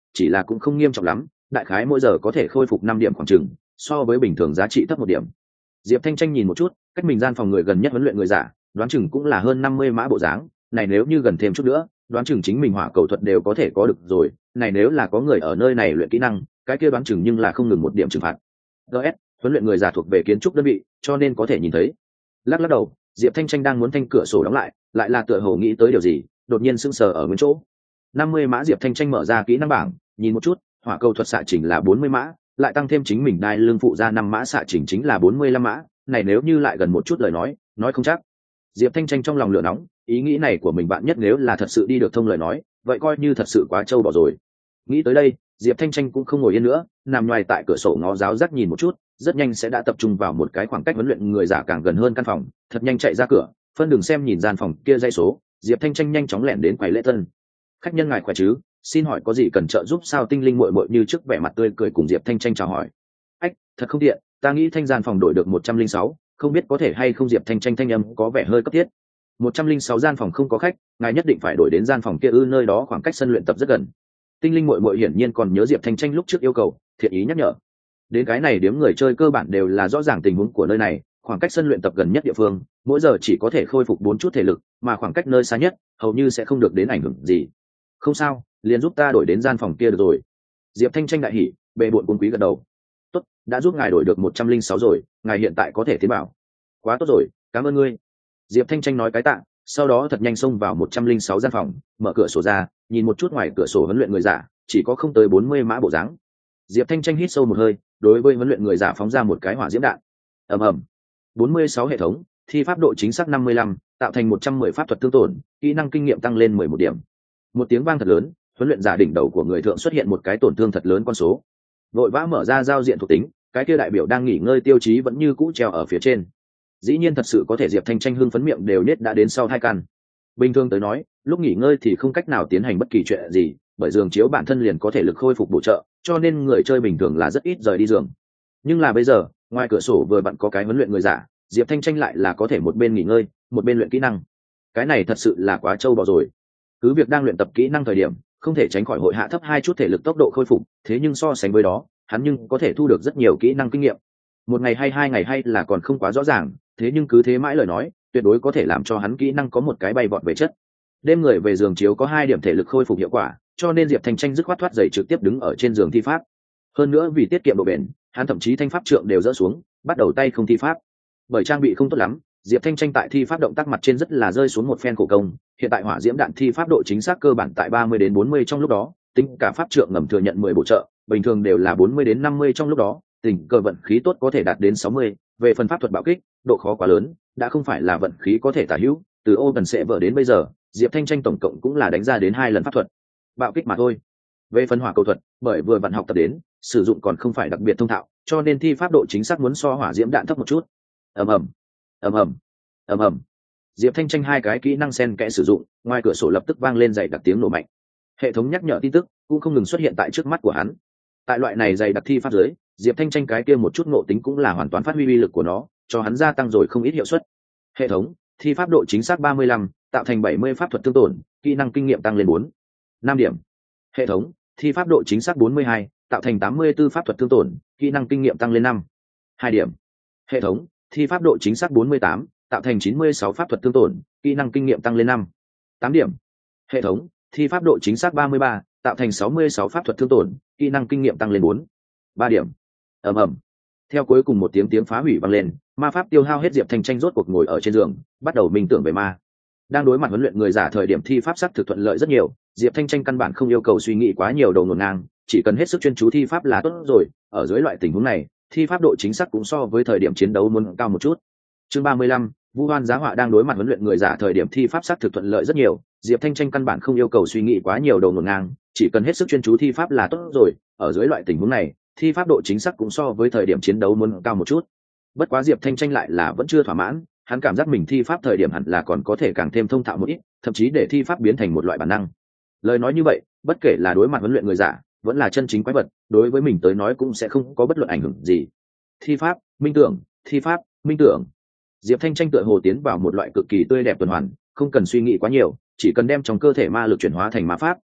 chỉ là cũng không nghiêm trọng lắm, đại khái mỗi giờ có thể khôi phục năm điểm khoảng chừng, so với bình thường giá trị thấp một điểm. Diệp Thanh Tranh nhìn một chút, cách mình gian phòng người gần nhất huấn luyện người giả, đoán chừng cũng là hơn năm mươi mã bộ dáng, này nếu như gần thêm chút nữa, đoán chừng chính mình hỏa cầu thuật đều có thể có được rồi, này nếu là có người ở nơi này luyện kỹ năng, cái kia đoán chừng nhưng là không ngừng một điểm trừng phạt. gs huấn luyện người giả thuộc về kiến trúc đơn vị, cho nên có thể nhìn thấy. Lắc lắc đầu, Diệp Thanh Tranh đang muốn thanh cửa sổ đóng lại, lại là tựa hồ nghĩ tới điều gì, đột nhiên sững sờ ở nguyên chỗ. năm mươi mã Diệp Thanh Tranh mở ra kỹ năng bảng, nhìn một chút, hỏa cầu thuật xạ trình là bốn mươi mã, lại tăng thêm chính mình đai lưng phụ ra năm mã xạ trình chính là bốn mươi lăm mã, này nếu như lại gần một chút lời nói, nói không chắc. Diệp Thanh Tranh trong lòng lửa nóng, ý nghĩ này của mình bạn nhất nếu là thật sự đi được thông lời nói, vậy coi như thật sự quá trâu bỏ rồi. Nghĩ tới đây, Diệp Thanh Tranh cũng không ngồi yên nữa, nằm nhoài tại cửa sổ ngó giáo giác nhìn một chút, rất nhanh sẽ đã tập trung vào một cái khoảng cách huấn luyện người giả càng gần hơn căn phòng, thật nhanh chạy ra cửa, phân đường xem nhìn gian phòng kia dây số, Diệp Thanh Tranh nhanh chóng lẻn đến quầy lễ tân. Khách nhân ngài khỏe chứ, xin hỏi có gì cần trợ giúp sao? Tinh linh muội muội như trước vẻ mặt tươi cười cùng Diệp Thanh Tranh chào hỏi. Ách, thật không tiện, ta nghĩ thanh gian phòng đổi được một trăm linh sáu, không biết có thể hay không? Diệp Thanh Tranh thanh âm có vẻ hơi cấp thiết. một trăm linh sáu gian phòng không có khách, ngài nhất định phải đổi đến gian phòng kia ư? Nơi đó khoảng cách sân luyện tập rất gần. Tinh linh muội muội hiển nhiên còn nhớ Diệp Thanh Tranh lúc trước yêu cầu, thiện ý nhắc nhở. Đến cái này điếm người chơi cơ bản đều là rõ ràng tình huống của nơi này, khoảng cách sân luyện tập gần nhất địa phương, mỗi giờ chỉ có thể khôi phục bốn chút thể lực, mà khoảng cách nơi xa nhất hầu như sẽ không được đến ảnh hưởng gì. Không sao, liền giúp ta đổi đến gian phòng kia được rồi. Diệp Thanh Tranh đại hỉ, bệ bội cuốn quý gật đầu. Tốt, đã giúp ngài đổi được một trăm linh sáu rồi, ngài hiện tại có thể tiến bảo. Quá tốt rồi, cảm ơn ngươi. Diệp Thanh Tranh nói cái tạ, sau đó thật nhanh xông vào một trăm linh sáu gian phòng, mở cửa sổ ra, nhìn một chút ngoài cửa sổ huấn luyện người giả, chỉ có không tới bốn mươi mã bộ dáng. Diệp Thanh Tranh hít sâu một hơi, đối với huấn luyện người giả phóng ra một cái hỏa diễm đạn. Ầm ầm. bốn mươi sáu hệ thống, thi pháp độ chính xác năm mươi lăm, tạo thành một trăm mười pháp thuật thương tổn, kỹ năng kinh nghiệm tăng lên mười một điểm. Một tiếng vang thật lớn, huấn luyện giả đỉnh đầu của người thượng xuất hiện một cái tổn thương thật lớn con số. Vội vã mở ra giao diện thuộc tính, cái kia đại biểu đang nghỉ ngơi tiêu chí vẫn như cũ treo ở phía trên. Dĩ nhiên thật sự có thể. Diệp Thanh Tranh hưng phấn miệng đều nết đã đến sau hai căn. Bình thường tới nói, lúc nghỉ ngơi thì không cách nào tiến hành bất kỳ chuyện gì, bởi giường chiếu bản thân liền có thể lực khôi phục bổ trợ, cho nên người chơi bình thường là rất ít rời đi giường. Nhưng là bây giờ, ngoài cửa sổ vừa vặn có cái huấn luyện người giả, Diệp Thanh Tranh lại là có thể một bên nghỉ ngơi, một bên luyện kỹ năng. Cái này thật sự là quá trâu bò rồi. Cứ việc đang luyện tập kỹ năng thời điểm, không thể tránh khỏi hội hạ thấp hai chút thể lực tốc độ khôi phục, thế nhưng so sánh với đó, hắn nhưng có thể thu được rất nhiều kỹ năng kinh nghiệm. Một ngày hay hai ngày hay là còn không quá rõ ràng, thế nhưng cứ thế mãi lời nói, tuyệt đối có thể làm cho hắn kỹ năng có một cái bay vọt về chất. Đêm người về giường chiếu có hai điểm thể lực khôi phục hiệu quả, cho nên Diệp Thanh Tranh dứt khoát thoát giày trực tiếp đứng ở trên giường thi pháp. Hơn nữa vì tiết kiệm độ bền, hắn thậm chí thanh pháp trượng đều dỡ xuống, bắt đầu tay không thi pháp. Bởi trang bị không tốt lắm, Diệp Thanh Tranh tại thi pháp động tác mặt trên rất là rơi xuống một phen khổ công. Hiện tại hỏa diễm đạn thi pháp độ chính xác cơ bản tại ba mươi đến bốn mươi trong lúc đó, tính cả pháp trượng ngầm thừa nhận mười bổ trợ, bình thường đều là bốn mươi đến năm mươi trong lúc đó, tình cờ vận khí tốt có thể đạt đến sáu mươi. Về phần pháp thuật bạo kích, độ khó quá lớn, đã không phải là vận khí có thể tả hữu. Từ ô cần sẽ vỡ đến bây giờ, Diệp Thanh Tranh tổng cộng cũng là đánh ra đến hai lần pháp thuật bạo kích mà thôi. Về phần hỏa cầu thuật, bởi vừa vận học tập đến, sử dụng còn không phải đặc biệt thông thạo, cho nên thi pháp độ chính xác muốn so hỏa diễm đạn thấp một chút. ầm ầm ầm ầm ầm ầm. Diệp Thanh Tranh hai cái kỹ năng xen kẽ sử dụng, ngoài cửa sổ lập tức vang lên dày đặc tiếng nổ mạnh. Hệ thống nhắc nhở tin tức cũng không ngừng xuất hiện tại trước mắt của hắn. Tại loại này dày đặc thi pháp dưới, Diệp Thanh Tranh cái kia một chút ngộ tính cũng là hoàn toàn phát huy uy lực của nó, cho hắn gia tăng rồi không ít hiệu suất. Hệ thống, thi pháp độ chính xác ba mươi lăm, tạo thành bảy mươi pháp thuật thương tổn, kỹ năng kinh nghiệm tăng lên bốn, năm điểm. Hệ thống, thi pháp độ chính xác bốn mươi hai, tạo thành tám mươi tư pháp thuật thương tổn, kỹ năng kinh nghiệm tăng lên năm, hai điểm. Hệ thống, thi pháp độ chính xác bốn mươi tám, tạo thành chín mươi sáu pháp thuật thương tổn, kỹ năng kinh nghiệm tăng lên năm, tám điểm. Hệ thống, thi pháp độ chính xác ba mươi ba, tạo thành sáu mươi sáu pháp thuật thương tổn, kỹ năng kinh nghiệm tăng lên bốn, ba điểm. Ầm ầm. Theo cuối cùng một tiếng tiếng phá hủy vang lên, ma pháp tiêu hao hết, Diệp Thanh Tranh rốt cuộc ngồi ở trên giường, bắt đầu minh tưởng về ma. Đang đối mặt huấn luyện người giả thời điểm thi pháp sắc thực thuận lợi rất nhiều, Diệp Thanh Tranh căn bản không yêu cầu suy nghĩ quá nhiều đầu ngổn ngang, chỉ cần hết sức chuyên chú thi pháp là tốt rồi. Ở dưới loại tình huống này, thi pháp độ chính xác cũng so với thời điểm chiến đấu muốn cao một chút. Chương ba mươi lăm, Vu Hoan Giá Họa. Đang đối mặt huấn luyện người giả thời điểm thi pháp sắc thực thuận lợi rất nhiều, Diệp Thanh Tranh căn bản không yêu cầu suy nghĩ quá nhiều đầu ngổn ngang, chỉ cần hết sức chuyên chú thi pháp là tốt rồi. Ở dưới loại tình huống này, thi pháp độ chính xác cũng so với thời điểm chiến đấu muốn cao một chút. Bất quá Diệp Thanh Tranh lại là vẫn chưa thỏa mãn, hắn cảm giác mình thi pháp thời điểm hẳn là còn có thể càng thêm thông thạo một ít, thậm chí để thi pháp biến thành một loại bản năng. Lời nói như vậy, bất kể là đối mặt huấn luyện người giả, vẫn là chân chính quái vật, đối với mình tới nói cũng sẽ không có bất luận ảnh hưởng gì. Thi pháp, minh tưởng, thi pháp, minh tưởng. Diệp Thanh Tranh tựa hồ tiến vào một loại cực kỳ tươi đẹp tuần hoàn, không cần suy nghĩ quá nhiều, chỉ cần đem trong cơ thể ma lực chuyển hóa thành ma pháp,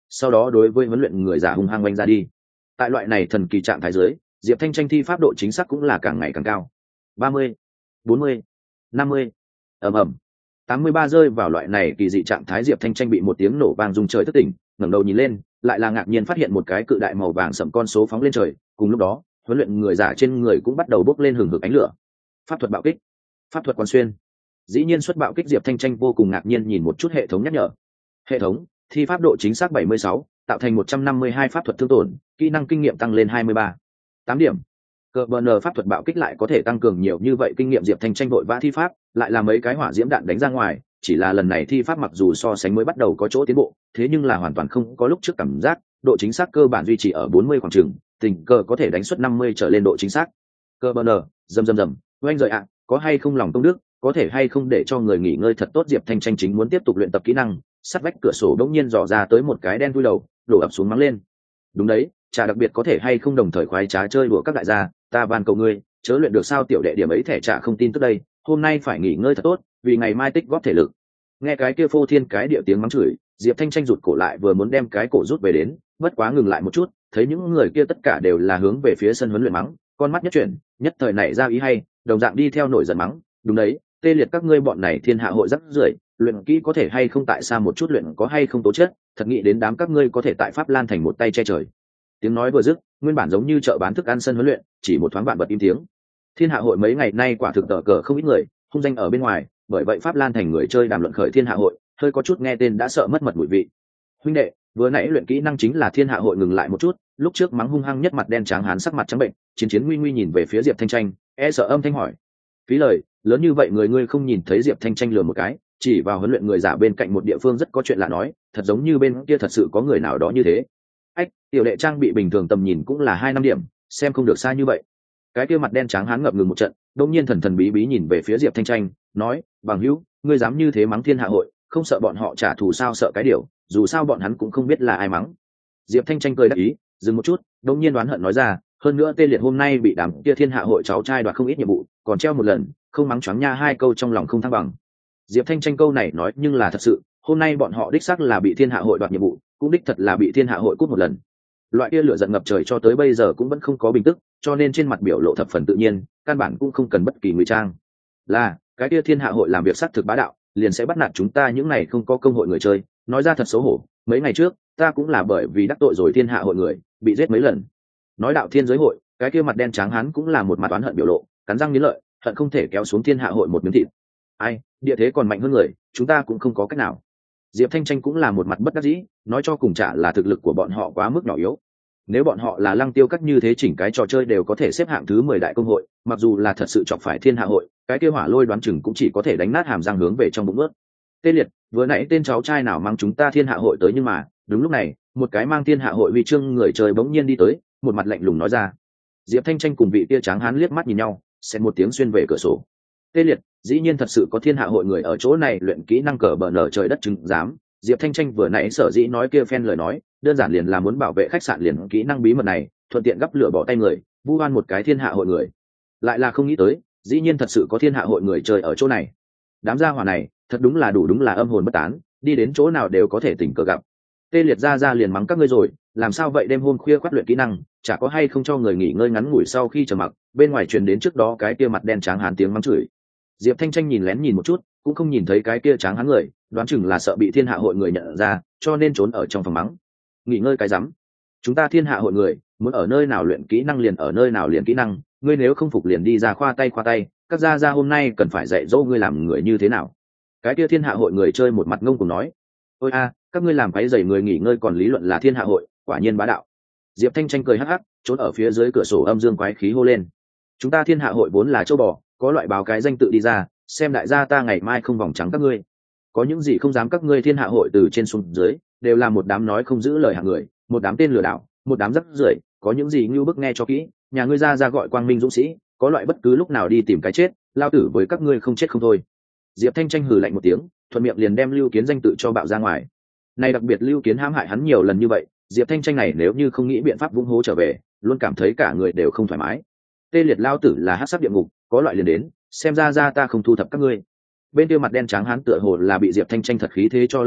sau đó đối với huấn luyện người giả hung hăng oanh ra đi. Tại loại này thần kỳ trạng thái dưới, Diệp Thanh Tranh thi pháp độ chính xác cũng là càng ngày càng cao. ba mươi, bốn mươi, năm mươi, ầm ầm. tám mươi ba rơi vào loại này kỳ dị trạng thái, Diệp Thanh Tranh bị một tiếng nổ vang rung trời thức tỉnh, ngẩng đầu nhìn lên, lại là ngạc nhiên phát hiện một cái cự đại màu vàng sẫm con số phóng lên trời, cùng lúc đó, huấn luyện người giả trên người cũng bắt đầu bốc lên hừng hực ánh lửa. Pháp thuật bạo kích, pháp thuật quan xuyên. Dĩ nhiên xuất bạo kích, Diệp Thanh Tranh vô cùng ngạc nhiên nhìn một chút hệ thống nhắc nhở. Hệ thống, thi pháp độ chính xác bảy mươi sáu, tạo thành một trăm năm mươi hai pháp thuật thương tổn, kỹ năng kinh nghiệm tăng lên hai mươi ba, tám điểm. Cờ bờ nờ pháp thuật bạo kích lại có thể tăng cường nhiều như vậy kinh nghiệm, Diệp Thanh Tranh vội vã thi pháp, lại là mấy cái hỏa diễm đạn đánh ra ngoài, chỉ là lần này thi pháp mặc dù so sánh mới bắt đầu có chỗ tiến bộ, thế nhưng là hoàn toàn không có lúc trước cảm giác, độ chính xác cơ bản duy trì ở bốn mươi khoảng chừng, tình cờ có thể đánh suất năm mươi trở lên độ chính xác. Cờ bờ nờ, rầm rầm rầm, oanh rời ạ, có hay không lòng công đức, có thể hay không để cho người nghỉ ngơi thật tốt. Diệp Thanh Tranh chính muốn tiếp tục luyện tập kỹ năng, sắt vách cửa sổ đột nhiên dò ra tới một cái đen thui đầu, đổ ập xuống mắng lên. Đúng đấy, trà đặc biệt có thể hay không đồng thời khoái trá chơi đùa các đại gia, ta van cầu ngươi, chớ luyện được sao tiểu đệ điểm ấy thẻ trà không tin tức đây, hôm nay phải nghỉ ngơi thật tốt, vì ngày mai tích góp thể lực. Nghe cái kia phô thiên cái địa tiếng mắng chửi, Diệp Thanh Tranh rụt cổ lại, vừa muốn đem cái cổ rút về đến, bất quá ngừng lại một chút, thấy những người kia tất cả đều là hướng về phía sân huấn luyện mắng, con mắt nhất chuyển, nhất thời nảy ra ý hay, đồng dạng đi theo nổi giận mắng. Đúng đấy, tê liệt các ngươi bọn này thiên hạ hội rắc rưởi, luyện kỹ có thể hay không tại xa một chút, luyện có hay không tố chất, thật nghĩ đến đám các ngươi có thể tại Pháp Lan thành một tay che trời. Tiếng nói vừa dứt, nguyên bản giống như chợ bán thức ăn sân huấn luyện, chỉ một thoáng bạn bật im tiếng. Thiên hạ hội mấy ngày nay quả thực tờ cờ không ít người, hung danh ở bên ngoài, bởi vậy Pháp Lan thành người chơi đàm luận khởi thiên hạ hội, hơi có chút nghe tên đã sợ mất mật mùi vị. Huynh đệ, vừa nãy luyện kỹ năng chính là thiên hạ hội, ngừng lại một chút, lúc trước mắng hung hăng nhất mặt đen trắng hán sắc mặt trắng bệnh, chiến chiến nguy nguy nhìn về phía Diệp Thanh Tranh, e sợ âm thanh hỏi. Phí lời, lớn như vậy người ngươi không nhìn thấy? Diệp Thanh Tranh lừa một cái, chỉ vào huấn luyện người giả bên cạnh một địa phương rất có chuyện lạ nói, thật giống như bên kia thật sự có người nào đó như thế. Ách, tiểu đệ trang bị bình thường tầm nhìn cũng là hai năm điểm, xem không được xa như vậy. Cái kia mặt đen trắng hán ngập ngừng một trận, đột nhiên thần thần bí bí nhìn về phía Diệp Thanh Tranh, nói, bằng hữu, ngươi dám như thế mắng thiên hạ hội, không sợ bọn họ trả thù sao? Sợ cái điều, dù sao bọn hắn cũng không biết là ai mắng. Diệp Thanh Tranh cười đáp ý, dừng một chút, đột nhiên đoán hận nói ra, hơn nữa tê liệt hôm nay bị đám kia thiên hạ hội cháu trai đoạt không ít nhiệm vụ, còn treo một lần, không mắng choáng nha, hai câu trong lòng không thăng bằng. Diệp Thanh Tranh câu này nói nhưng là thật sự, hôm nay bọn họ đích xác là bị thiên hạ hội đoạt nhiệm vụ, cũng đích thật là bị thiên hạ hội cút một lần. Loại kia lửa giận ngập trời cho tới bây giờ cũng vẫn không có bình tức, cho nên trên mặt biểu lộ thập phần tự nhiên, căn bản cũng không cần bất kỳ ngụy trang. Là cái kia thiên hạ hội làm việc xác thực bá đạo, liền sẽ bắt nạt chúng ta những này không có công hội người chơi. Nói ra thật xấu hổ, mấy ngày trước ta cũng là bởi vì đắc tội rồi thiên hạ hội người, bị giết mấy lần. Nói đạo thiên giới hội, cái kia mặt đen trắng hắn cũng là một mặt oán hận biểu lộ, cắn răng nghiến lợi, hận không thể kéo xuống thiên hạ hội một miếng thịt. Ai, địa thế còn mạnh hơn người, chúng ta cũng không có cách nào. Diệp Thanh Tranh cũng là một mặt bất đắc dĩ, nói cho cùng chả là thực lực của bọn họ quá mức nhỏ yếu. Nếu bọn họ là Lăng Tiêu Các như thế, chỉnh cái trò chơi đều có thể xếp hạng thứ mười đại công hội, mặc dù là thật sự chọc phải thiên hạ hội, cái kia hỏa lôi đoán chừng cũng chỉ có thể đánh nát hàm răng hướng về trong bụng ướt. Tê liệt, vừa nãy tên cháu trai nào mang chúng ta thiên hạ hội tới, nhưng mà đúng lúc này, một cái mang thiên hạ hội huy chương người chơi bỗng nhiên đi tới, một mặt lạnh lùng nói ra. Diệp Thanh Tranh cùng vị tia tráng hán liếc mắt nhìn nhau, xẹt một tiếng xuyên về cửa sổ. Tê liệt, dĩ nhiên thật sự có thiên hạ hội người ở chỗ này luyện kỹ năng cờ bờ nở trời đất chứng giám. Diệp Thanh Tranh vừa nãy sở dĩ nói kia phen lời nói, đơn giản liền là muốn bảo vệ khách sạn liền kỹ năng bí mật này, thuận tiện gắp lửa bỏ tay người, vu oan một cái thiên hạ hội người. Lại là không nghĩ tới, dĩ nhiên thật sự có thiên hạ hội người chơi ở chỗ này. Đám gia hỏa này, thật đúng là đủ đúng là âm hồn bất tán, đi đến chỗ nào đều có thể tình cờ gặp. Tê liệt ra ra liền mắng các ngươi rồi, làm sao vậy, đêm hôm khuya khoắt luyện kỹ năng, chả có hay không cho người nghỉ ngơi ngắn ngủi? Sau khi trầm mặc, bên ngoài truyền đến trước đó cái kia mặt đen trắng hán tiếng mắng chửi. Diệp Thanh Tranh nhìn lén nhìn một chút, cũng không nhìn thấy cái kia trắng hán người, đoán chừng là sợ bị thiên hạ hội người nhận ra, cho nên trốn ở trong phòng mắng. Nghỉ ngơi cái rắm, chúng ta thiên hạ hội người muốn ở nơi nào luyện kỹ năng liền ở nơi nào luyện kỹ năng, ngươi nếu không phục liền đi ra khoa tay khoa tay, các gia gia hôm nay cần phải dạy dỗ ngươi làm người như thế nào. Cái kia thiên hạ hội người chơi một mặt ngông cùng nói, ôi a, các ngươi làm cái giày người nghỉ ngơi còn lý luận là thiên hạ hội, quả nhiên bá đạo. Diệp Thanh Tranh cười hắc hắc, trốn ở phía dưới cửa sổ âm dương quái khí hô lên, chúng ta thiên hạ hội vốn là châu bò, có loại báo cái danh tự đi ra, xem đại gia ta ngày mai không vòng trắng các ngươi. Có những gì không dám các ngươi thiên hạ hội từ trên xuống dưới đều là một đám nói không giữ lời hạng người, một đám tên lừa đảo, một đám rắc rưởi. Có những gì ngưu bức nghe cho kỹ, nhà ngươi ra ra gọi quang minh dũng sĩ, có loại bất cứ lúc nào đi tìm cái chết, lao tử với các ngươi không chết không thôi. Diệp Thanh Tranh hừ lạnh một tiếng, thuận miệng liền đem Lưu Kiến danh tự cho bạo ra ngoài. Này đặc biệt Lưu Kiến hãm hại hắn nhiều lần như vậy, Diệp Thanh Tranh này nếu như không nghĩ biện pháp vung hố trở về, luôn cảm thấy cả người đều không thoải mái. Tê liệt lao tử là hắc sắc địa ngục, có loại liền đến, xem ra ra ta không thu thập các ngươi. Bên kia mặt đen trắng hắn tựa hồ là bị Diệp Thanh Tranh thật khí thế cho lây nhiễm,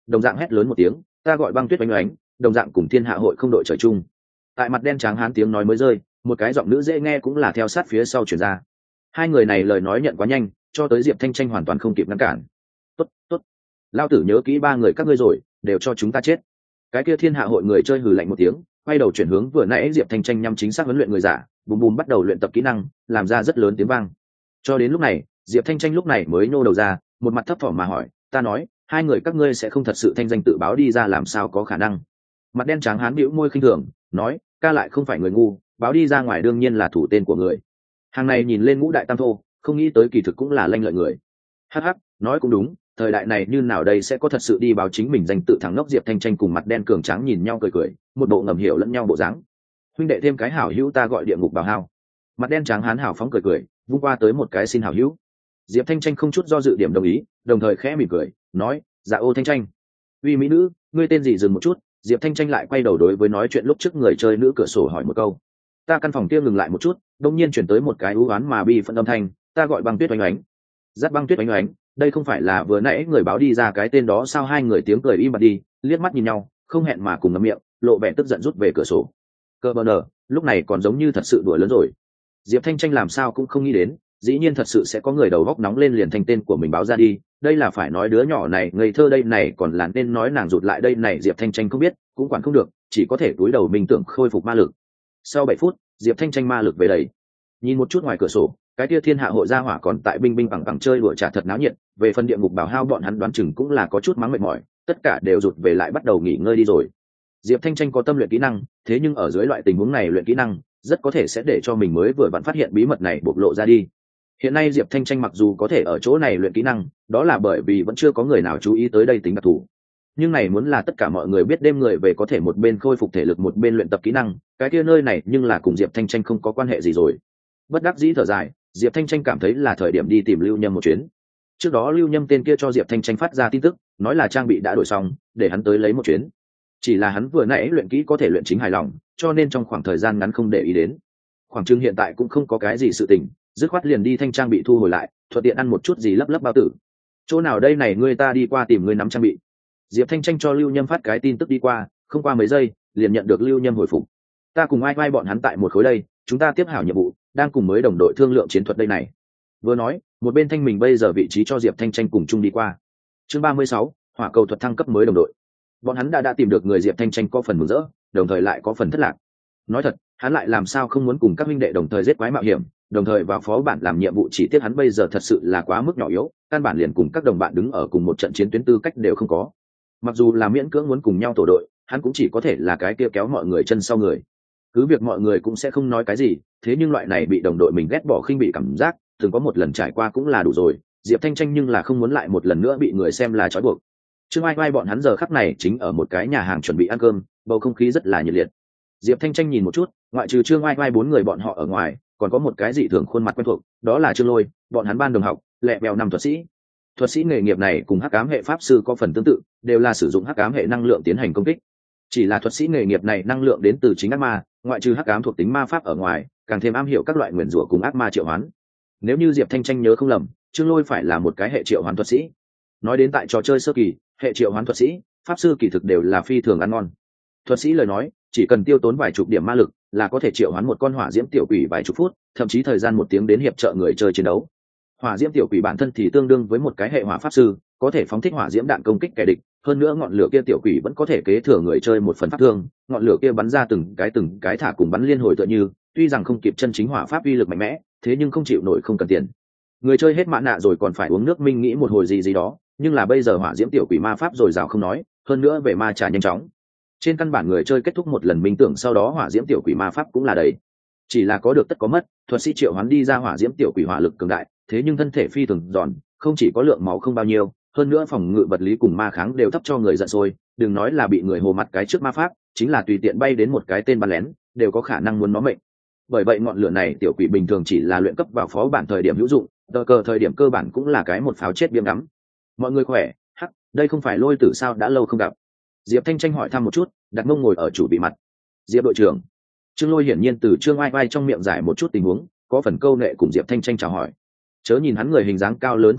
đồng dạng hét lớn một tiếng, ta gọi Băng Tuyết oánh oánh, đồng dạng cùng thiên hạ hội không đội trời chung. Tại mặt đen trắng hán tiếng nói mới rơi, một cái giọng nữ dễ nghe cũng là theo sát phía sau chuyển ra. Hai người này lời nói nhận quá nhanh, cho tới Diệp Thanh Tranh hoàn toàn không kịp ngăn cản. Tốt, tốt, lao tử nhớ kỹ ba người các ngươi rồi, đều cho chúng ta chết. Cái kia thiên hạ hội người chơi hừ lạnh một tiếng, quay đầu chuyển hướng vừa nãy Diệp Thanh Tranh nhằm chính xác huấn luyện người giả, bùm bùm bắt đầu luyện tập kỹ năng, làm ra rất lớn tiếng vang. Cho đến lúc này, Diệp Thanh Tranh lúc này mới nô đầu ra, một mặt thấp thỏm mà hỏi, ta nói, hai người các ngươi sẽ không thật sự thanh danh tự báo đi ra, làm sao có khả năng? Mặt đen trắng hán bĩu môi khinh thường, nói, ca lại không phải người ngu, báo đi ra ngoài đương nhiên là thủ tên của người. Hàng này nhìn lên ngũ đại tam thô, không nghĩ tới kỳ thực cũng là lanh lợi người. Hắc hắc, nói cũng đúng, thời đại này như nào đây sẽ có thật sự đi báo chính mình danh tự thằng ngốc. Diệp Thanh Tranh cùng mặt đen cường tráng nhìn nhau cười cười, một bộ ngầm hiểu lẫn nhau bộ dáng. Huynh đệ thêm cái hảo hữu ta gọi địa ngục bảo hao. Mặt đen trắng hán hảo phóng cười cười, vung qua tới một cái xin hảo hữu. Diệp Thanh Tranh không chút do dự điểm đồng ý, đồng thời khẽ mỉm cười, nói, dạ ô Thanh Tranh. Uy mỹ nữ, ngươi tên gì? Dừng một chút, Diệp Thanh Tranh lại quay đầu đối với nói chuyện lúc trước người chơi nữ cửa sổ hỏi một câu. Ta căn phòng kia ngừng lại một chút, đông nhiên chuyển tới một cái ưu oán mà bi phẫn âm thanh, ta gọi Băng Tuyết oánh oánh. Dắt Băng Tuyết oánh oánh, đây không phải là vừa nãy người báo đi ra cái tên đó sao? Hai người tiếng cười im bặt đi, liếc mắt nhìn nhau, không hẹn mà cùng ngậm miệng, lộ vẻ tức giận rút về cửa sổ. Cơ bờ nở, lúc này còn giống như thật sự đùa lớn rồi. Diệp Thanh Tranh làm sao cũng không nghĩ đến, dĩ nhiên thật sự sẽ có người đầu góc nóng lên liền thành tên của mình báo ra đi. Đây là phải nói đứa nhỏ này ngây thơ đây này, còn là nên nói nàng rụt lại đây này. Diệp Thanh Tranh không biết, cũng quản không được, chỉ có thể cúi đầu mình tưởng khôi phục ma lực. Sau bảy phút, Diệp Thanh Tranh ma lực về đầy, nhìn một chút ngoài cửa sổ, cái kia thiên hạ hội gia hỏa còn tại binh binh bằng bằng chơi đùa trả thật náo nhiệt. Về phần địa ngục bảo hao, bọn hắn đoán chừng cũng là có chút mắng mệt mỏi, tất cả đều rụt về lại bắt đầu nghỉ ngơi đi rồi. Diệp Thanh Tranh có tâm luyện kỹ năng, thế nhưng ở dưới loại tình huống này luyện kỹ năng rất có thể sẽ để cho mình mới vừa vặn phát hiện bí mật này bộc lộ ra đi. Hiện nay Diệp Thanh Tranh mặc dù có thể ở chỗ này luyện kỹ năng, đó là bởi vì vẫn chưa có người nào chú ý tới đây tính đặc thù. Nhưng này muốn là tất cả mọi người biết đêm người về có thể một bên khôi phục thể lực một bên luyện tập kỹ năng, cái kia nơi này nhưng là cùng Diệp Thanh Tranh không có quan hệ gì rồi. Bất đắc dĩ thở dài, Diệp Thanh Tranh cảm thấy là thời điểm đi tìm Lưu Nhâm một chuyến. Trước đó Lưu Nhâm tên kia cho Diệp Thanh Tranh phát ra tin tức, nói là trang bị đã đổi xong, để hắn tới lấy một chuyến. Chỉ là hắn vừa nãy luyện kỹ có thể luyện chính hài lòng, cho nên trong khoảng thời gian ngắn không để ý đến. Khoảng chừng hiện tại cũng không có cái gì sự tình, dứt khoát liền đi thanh trang bị thu hồi lại, thuận tiện ăn một chút gì lấp lấp bao tử. Chỗ nào đây này, ngươi ta đi qua tìm ngươi nắm trang bị. Diệp Thanh Tranh cho Lưu Nhâm phát cái tin tức đi qua, không qua mấy giây liền nhận được Lưu Nhâm hồi phục. Ta cùng ai vai bọn hắn tại một khối đây, chúng ta tiếp hảo nhiệm vụ, đang cùng mới đồng đội thương lượng chiến thuật đây này. Vừa nói, một bên thanh mình bây giờ vị trí cho Diệp Thanh Tranh cùng chung đi qua. Chương ba mươi sáu, hỏa cầu thuật thăng cấp mới đồng đội. Bọn hắn đã đã tìm được người Diệp Thanh Tranh có phần mừng rỡ, đồng thời lại có phần thất lạc. Nói thật, hắn lại làm sao không muốn cùng các huynh đệ đồng thời giết quái mạo hiểm, đồng thời vào phó bản làm nhiệm vụ, chỉ tiếc hắn bây giờ thật sự là quá mức nhỏ yếu, căn bản liền cùng các đồng bạn đứng ở cùng một trận chiến tuyến tư cách đều không có. Mặc dù là miễn cưỡng muốn cùng nhau tổ đội, hắn cũng chỉ có thể là cái kia kéo mọi người chân sau người. Cứ việc mọi người cũng sẽ không nói cái gì, thế nhưng loại này bị đồng đội mình ghét bỏ khinh bị cảm giác, từng có một lần trải qua cũng là đủ rồi. Diệp Thanh Tranh nhưng là không muốn lại một lần nữa bị người xem là trói buộc. Trương Ai Ai bọn hắn giờ khắc này chính ở một cái nhà hàng chuẩn bị ăn cơm, bầu không khí rất là nhiệt liệt. Diệp Thanh Tranh nhìn một chút, ngoại trừ Trương Ai Ai bốn người bọn họ ở ngoài, còn có một cái dị thường khuôn mặt quen thuộc, đó là Trương Lôi, bọn hắn ban đồng học, lẹ bèo năm thuật sĩ. Thuật sĩ nghề nghiệp này cùng hắc ám hệ pháp sư có phần tương tự, đều là sử dụng hắc ám hệ năng lượng tiến hành công kích. Chỉ là thuật sĩ nghề nghiệp này năng lượng đến từ chính ác ma, ngoại trừ hắc ám thuộc tính ma pháp ở ngoài, càng thêm am hiểu các loại nguyền rủa cùng ác ma triệu hoán. Nếu như Diệp Thanh Tranh nhớ không lầm, Trương Lôi phải là một cái hệ triệu hoán thuật sĩ. Nói đến tại trò chơi sơ kỳ, hệ triệu hoán thuật sĩ, pháp sư kỳ thực đều là phi thường ăn ngon. Thuật sĩ lời nói, chỉ cần tiêu tốn vài chục điểm ma lực, là có thể triệu hoán một con hỏa diễm tiểu quỷ vài chục phút, thậm chí thời gian một tiếng đến hiệp trợ người chơi chiến đấu. Hỏa diễm tiểu quỷ bản thân thì tương đương với một cái hệ hỏa pháp sư, có thể phóng thích hỏa diễm đạn công kích kẻ địch, hơn nữa ngọn lửa kia tiểu quỷ vẫn có thể kế thừa người chơi một phần pháp thương, ngọn lửa kia bắn ra từng cái từng cái thả cùng bắn liên hồi tựa như, tuy rằng không kịp chân chính hỏa pháp uy lực mạnh mẽ, thế nhưng không chịu nổi không cần tiền. Người chơi hết mã nạ rồi còn phải uống nước minh nghĩ một hồi gì gì đó, nhưng là bây giờ hỏa diễm tiểu quỷ ma pháp rồi rào không nói, hơn nữa về ma trả nhanh chóng. Trên căn bản người chơi kết thúc một lần minh tưởng sau đó hỏa diễm tiểu quỷ ma pháp cũng là đầy. Chỉ là có được tất có mất, thuật sĩ triệu hoán đi ra hỏa diễm tiểu quỷ hỏa lực cường đại, thế nhưng thân thể phi thường giòn, không chỉ có lượng máu không bao nhiêu, hơn nữa phòng ngự vật lý cùng ma kháng đều thấp cho người giận sôi, đừng nói là bị người hồ mặt cái trước ma pháp, chính là tùy tiện bay đến một cái tên bắn lén, đều có khả năng muốn nó mệnh. Bởi vậy ngọn lửa này tiểu quỷ bình thường chỉ là luyện cấp vào phó bản thời điểm hữu dụng, tờ cờ thời điểm cơ bản cũng là cái một pháo chết biếm ngắm. Mọi người khỏe, hắc, đây không phải Lôi Tử sao, đã lâu không gặp. Diệp Thanh Tranh hỏi thăm một chút, đặt mông ngồi ở chủ bị mặt. Diệp đội trưởng. Trương Lôi hiển nhiên từ Trương Ai Ai trong miệng giải một chút tình huống, có phần câu nệ cùng Diệp Thanh Tranh chào hỏi. Chớ nhìn hắn người hình dáng cao lớn thô kệch,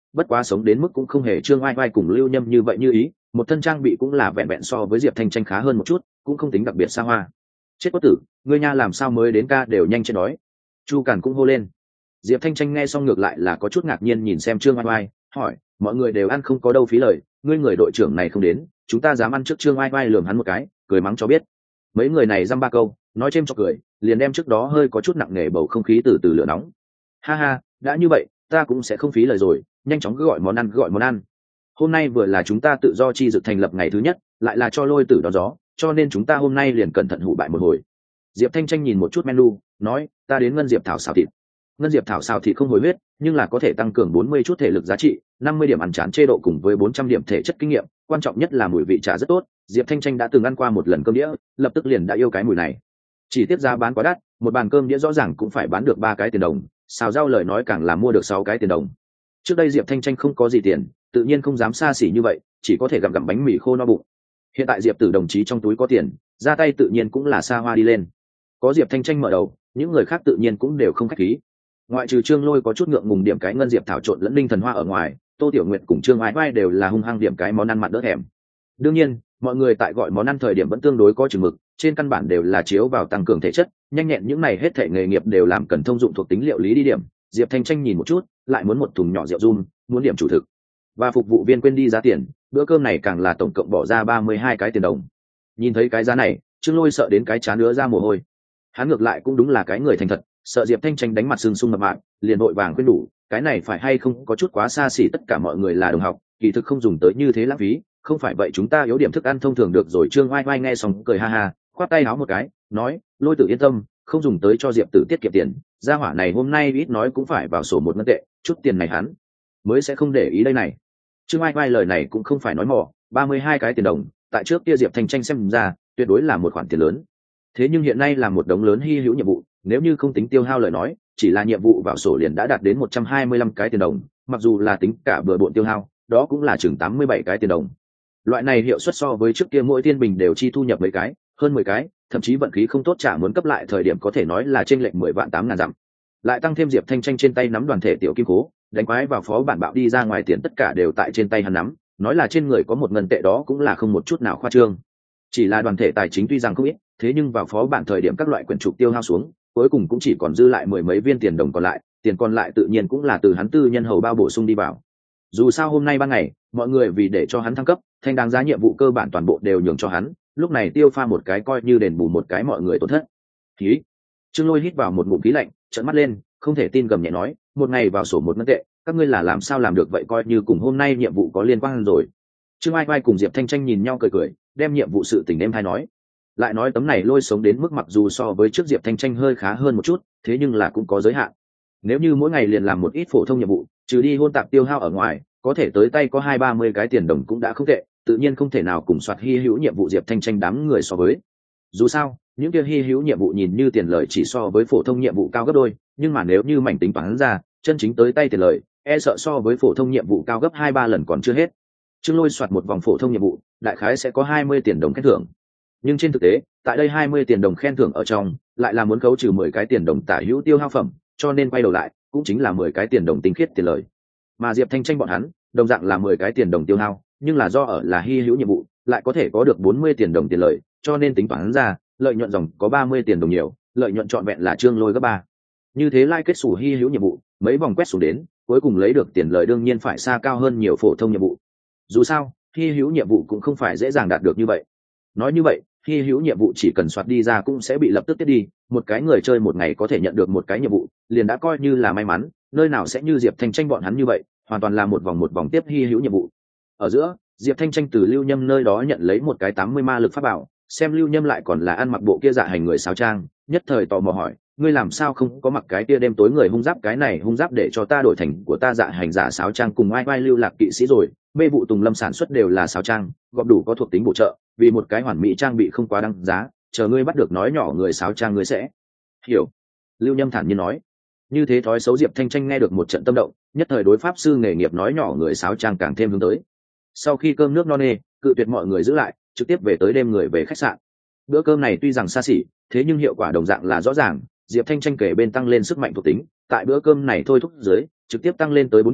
bất quá sống đến mức cũng không hề trương oai oai cùng lưu nhâm như vậy như ý, một thân trang bị cũng là vẹn vẹn so với diệp thanh tranh khá hơn một chút, cũng không tính đặc biệt xa hoa. Chết quất tử, ngươi nha làm sao mới đến ca đều nhanh chết đói. Chu Càn cũng hô lên. Diệp thanh tranh nghe xong ngược lại là có chút ngạc nhiên nhìn xem trương oai oai, hỏi mọi người đều ăn không có đâu phí lời, ngươi người đội trưởng này không đến, chúng ta dám ăn trước. Trương oai oai lườm hắn một cái, cười mắng cho biết. Mấy người này dăm ba câu nói chêm cho cười, liền đem trước đó hơi có chút nặng nề bầu không khí từ từ lửa nóng. Ha ha, đã như vậy ta cũng sẽ không phí lời rồi, nhanh chóng cứ gọi món ăn, cứ gọi món ăn. Hôm nay vừa là chúng ta tự do chi dực thành lập ngày thứ nhất, lại là cho lôi tử đón gió, cho nên chúng ta hôm nay liền cẩn thận hủ bại một hồi. Diệp thanh tranh nhìn một chút menu, nói ta đến ngân diệp thảo xào thịt. Ngân diệp thảo xào thịt không hồi huyết, nhưng là có thể tăng cường bốn mươi chút thể lực giá trị, năm mươi điểm ăn chán chê độ cùng với bốn trăm điểm thể chất kinh nghiệm, quan trọng nhất là mùi vị chả rất tốt. Diệp thanh tranh đã từng ăn qua một lần cơm đĩa, lập tức liền đã yêu cái mùi này. Chỉ tiếc giá bán quá đắt, một bàn cơm đĩa rõ ràng cũng phải bán được ba cái tiền đồng, xào rau lời nói càng là mua được sáu cái tiền đồng. Trước đây Diệp thanh tranh không có gì tiền, tự nhiên không dám xa xỉ như vậy, chỉ có thể gặm gặm bánh mì khô no bụng. Hiện tại Diệp Tử đồng chí trong túi có tiền, ra tay tự nhiên cũng là xa hoa đi lên. Có Diệp thanh tranh mở đầu, những người khác tự nhiên cũng đều không khách khí. Ngoại trừ Trương Lôi có chút ngượng ngùng điểm cái ngân diệp thảo trộn lẫn linh thần hoa ở ngoài, Tô Tiểu Nguyệt cùng Trương Ái Vai đều là hung hăng điểm cái món ăn mặn đỡ thèm. Đương nhiên, mọi người tại gọi món ăn thời điểm vẫn tương đối có chừng mực, trên căn bản đều là chiếu vào tăng cường thể chất, nhanh nhẹn những này hết thể nghề nghiệp đều làm cần thông dụng thuộc tính liệu lý đi điểm. Diệp thanh tranh nhìn một chút, lại muốn một thùng nhỏ rượu rum, muốn điểm chủ thực. Và phục vụ viên quên đi giá tiền, bữa cơm này càng là tổng cộng bỏ ra ba mươi hai cái tiền đồng. Nhìn thấy cái giá này, Trương Lôi sợ đến cái trán nữa ra mồ hôi. Hắn ngược lại cũng đúng là cái người thành thật, sợ Diệp thanh tranh đánh mặt sưng sung mập mạp, liền vội vàng khuyên đủ, cái này phải hay không có chút quá xa xỉ, tất cả mọi người là đồng học, kỳ thực không dùng tới như thế lãng phí, không phải vậy chúng ta yếu điểm thức ăn thông thường được rồi. Trương Oai Oai nghe xong cười ha ha, khoát tay áo một cái, nói Lôi tử yên tâm, không dùng tới cho Diệp tử tiết kiệm tiền, gia hỏa này hôm nay ít nói cũng phải vào sổ một ngân tệ, chút tiền này hắn mới sẽ không để ý đây này. Trương Oai Oai lời này cũng không phải nói mỏ, ba mươi hai cái tiền đồng, tại trước kia Diệp thanh tranh xem ra tuyệt đối là một khoản tiền lớn. Thế nhưng hiện nay là một đống lớn hy hữu nhiệm vụ, nếu như không tính tiêu hao lời nói, chỉ là nhiệm vụ vào sổ liền đã đạt đến một trăm hai mươi lăm cái tiền đồng, mặc dù là tính cả bừa bộn tiêu hao, đó cũng là chừng tám mươi bảy cái tiền đồng. Loại này hiệu suất so với trước kia mỗi thiên bình đều chi thu nhập mấy cái, hơn mười cái, thậm chí vận khí không tốt chả muốn cấp lại thời điểm có thể nói là chênh lệch mười vạn tám ngàn dặm. Lại tăng thêm Diệp thanh tranh trên tay nắm đoàn thể tiểu kim cố, đánh quái vào phó bản bạo đi ra ngoài tiền tất cả đều tại trên tay hắn nắm, nói là trên người có một ngân tệ đó cũng là không một chút nào khoa trương. Chỉ là đoàn thể tài chính tuy rằng không ít, thế nhưng vào phó bản thời điểm các loại quyển trục tiêu hao xuống, cuối cùng cũng chỉ còn dư lại mười mấy viên tiền đồng còn lại, tiền còn lại tự nhiên cũng là từ hắn tư nhân hầu bao bổ sung đi vào. Dù sao hôm nay ban ngày, mọi người vì để cho hắn thăng cấp, thành đáng giá nhiệm vụ cơ bản toàn bộ đều nhường cho hắn, lúc này tiêu pha một cái coi như đền bù một cái mọi người tổn thất. Khí. Trương Lôi hít vào một ngụm khí lạnh, trợn mắt lên, không thể tin gầm nhẹ nói, một ngày vào sổ một ngân tệ, các ngươi là làm sao làm được vậy, coi như cùng hôm nay nhiệm vụ có liên quan rồi. Trương Ai Vai cùng Diệp Thanh Tranh nhìn nhau cười cười, đem nhiệm vụ sự tình em hay nói. Lại nói tấm này Lôi sống đến mức mặc dù so với trước Diệp Thanh Tranh hơi khá hơn một chút, thế nhưng là cũng có giới hạn. Nếu như mỗi ngày liền làm một ít phổ thông nhiệm vụ, trừ đi hôn tạp tiêu hao ở ngoài, có thể tới tay có hai ba mươi cái tiền đồng cũng đã không tệ, tự nhiên không thể nào cùng soạt hy hữu nhiệm vụ Diệp Thanh Tranh đám người so với. Dù sao, những kia hy hữu nhiệm vụ nhìn như tiền lời chỉ so với phổ thông nhiệm vụ cao gấp đôi, nhưng mà nếu như mảnh tính toán ra, chân chính tới tay tiền lời, e sợ so với phổ thông nhiệm vụ cao gấp hai ba lần còn chưa hết. Trương Lôi soạt một vòng phổ thông nhiệm vụ, đại khái sẽ có hai mươi tiền đồng khen thưởng. Nhưng trên thực tế, tại đây hai mươi tiền đồng khen thưởng ở trong, lại là muốn khấu trừ mười cái tiền đồng tả hữu tiêu hao phẩm, cho nên quay đầu lại, cũng chính là mười cái tiền đồng tinh khiết tiền lời. Mà Diệp Thanh Tranh bọn hắn, đồng dạng là mười cái tiền đồng tiêu hao, nhưng là do ở là hy hữu nhiệm vụ, lại có thể có được bốn mươi tiền đồng tiền lợi, cho nên tính toán ra, lợi nhuận dòng có ba mươi tiền đồng nhiều, lợi nhuận trọn vẹn là Trương Lôi gấp ba. Như thế lai kết sủ hy hữu nhiệm vụ, mấy vòng quét xuống đến, cuối cùng lấy được tiền lợi đương nhiên phải xa cao hơn nhiều phổ thông nhiệm vụ. Dù sao, hy hữu nhiệm vụ cũng không phải dễ dàng đạt được như vậy. Nói như vậy, hy hữu nhiệm vụ chỉ cần soạt đi ra cũng sẽ bị lập tức tiết đi, một cái người chơi một ngày có thể nhận được một cái nhiệm vụ, liền đã coi như là may mắn, nơi nào sẽ như Diệp Thanh Tranh bọn hắn như vậy, hoàn toàn là một vòng một vòng tiếp hy hữu nhiệm vụ. Ở giữa, Diệp Thanh Tranh từ Lưu Nhâm nơi đó nhận lấy một cái tám mươi ma lực pháp bảo, xem Lưu Nhâm lại còn là ăn mặc bộ kia dạ hành người sáo trang, nhất thời tò mò hỏi, ngươi làm sao không có mặc cái kia đêm tối người hung giáp, cái này hung giáp để cho ta đổi thành của ta dạ hành giả sáo trang cùng ai vai lưu lạc kỵ sĩ rồi, mê vụ tùng lâm sản xuất đều là sáo trang, gọp đủ có thuộc tính bổ trợ, vì một cái hoàn mỹ trang bị không quá đăng giá, chờ ngươi bắt được nói nhỏ người sáo trang ngươi sẽ hiểu. Lưu Nhâm thản nhiên nói. Như thế thói xấu Diệp Thanh Tranh nghe được một trận tâm động, nhất thời đối pháp sư nghề nghiệp nói nhỏ người sáo trang càng thêm hướng tới. Sau khi cơm nước no nê, cự tuyệt mọi người giữ lại, trực tiếp về tới đêm người về khách sạn. Bữa cơm này tuy rằng xa xỉ, thế nhưng hiệu quả đồng dạng là rõ ràng, Diệp Thanh Tranh kể bên tăng lên sức mạnh thuộc tính, tại bữa cơm này thôi thúc dưới, trực tiếp tăng lên tới bốn điểm,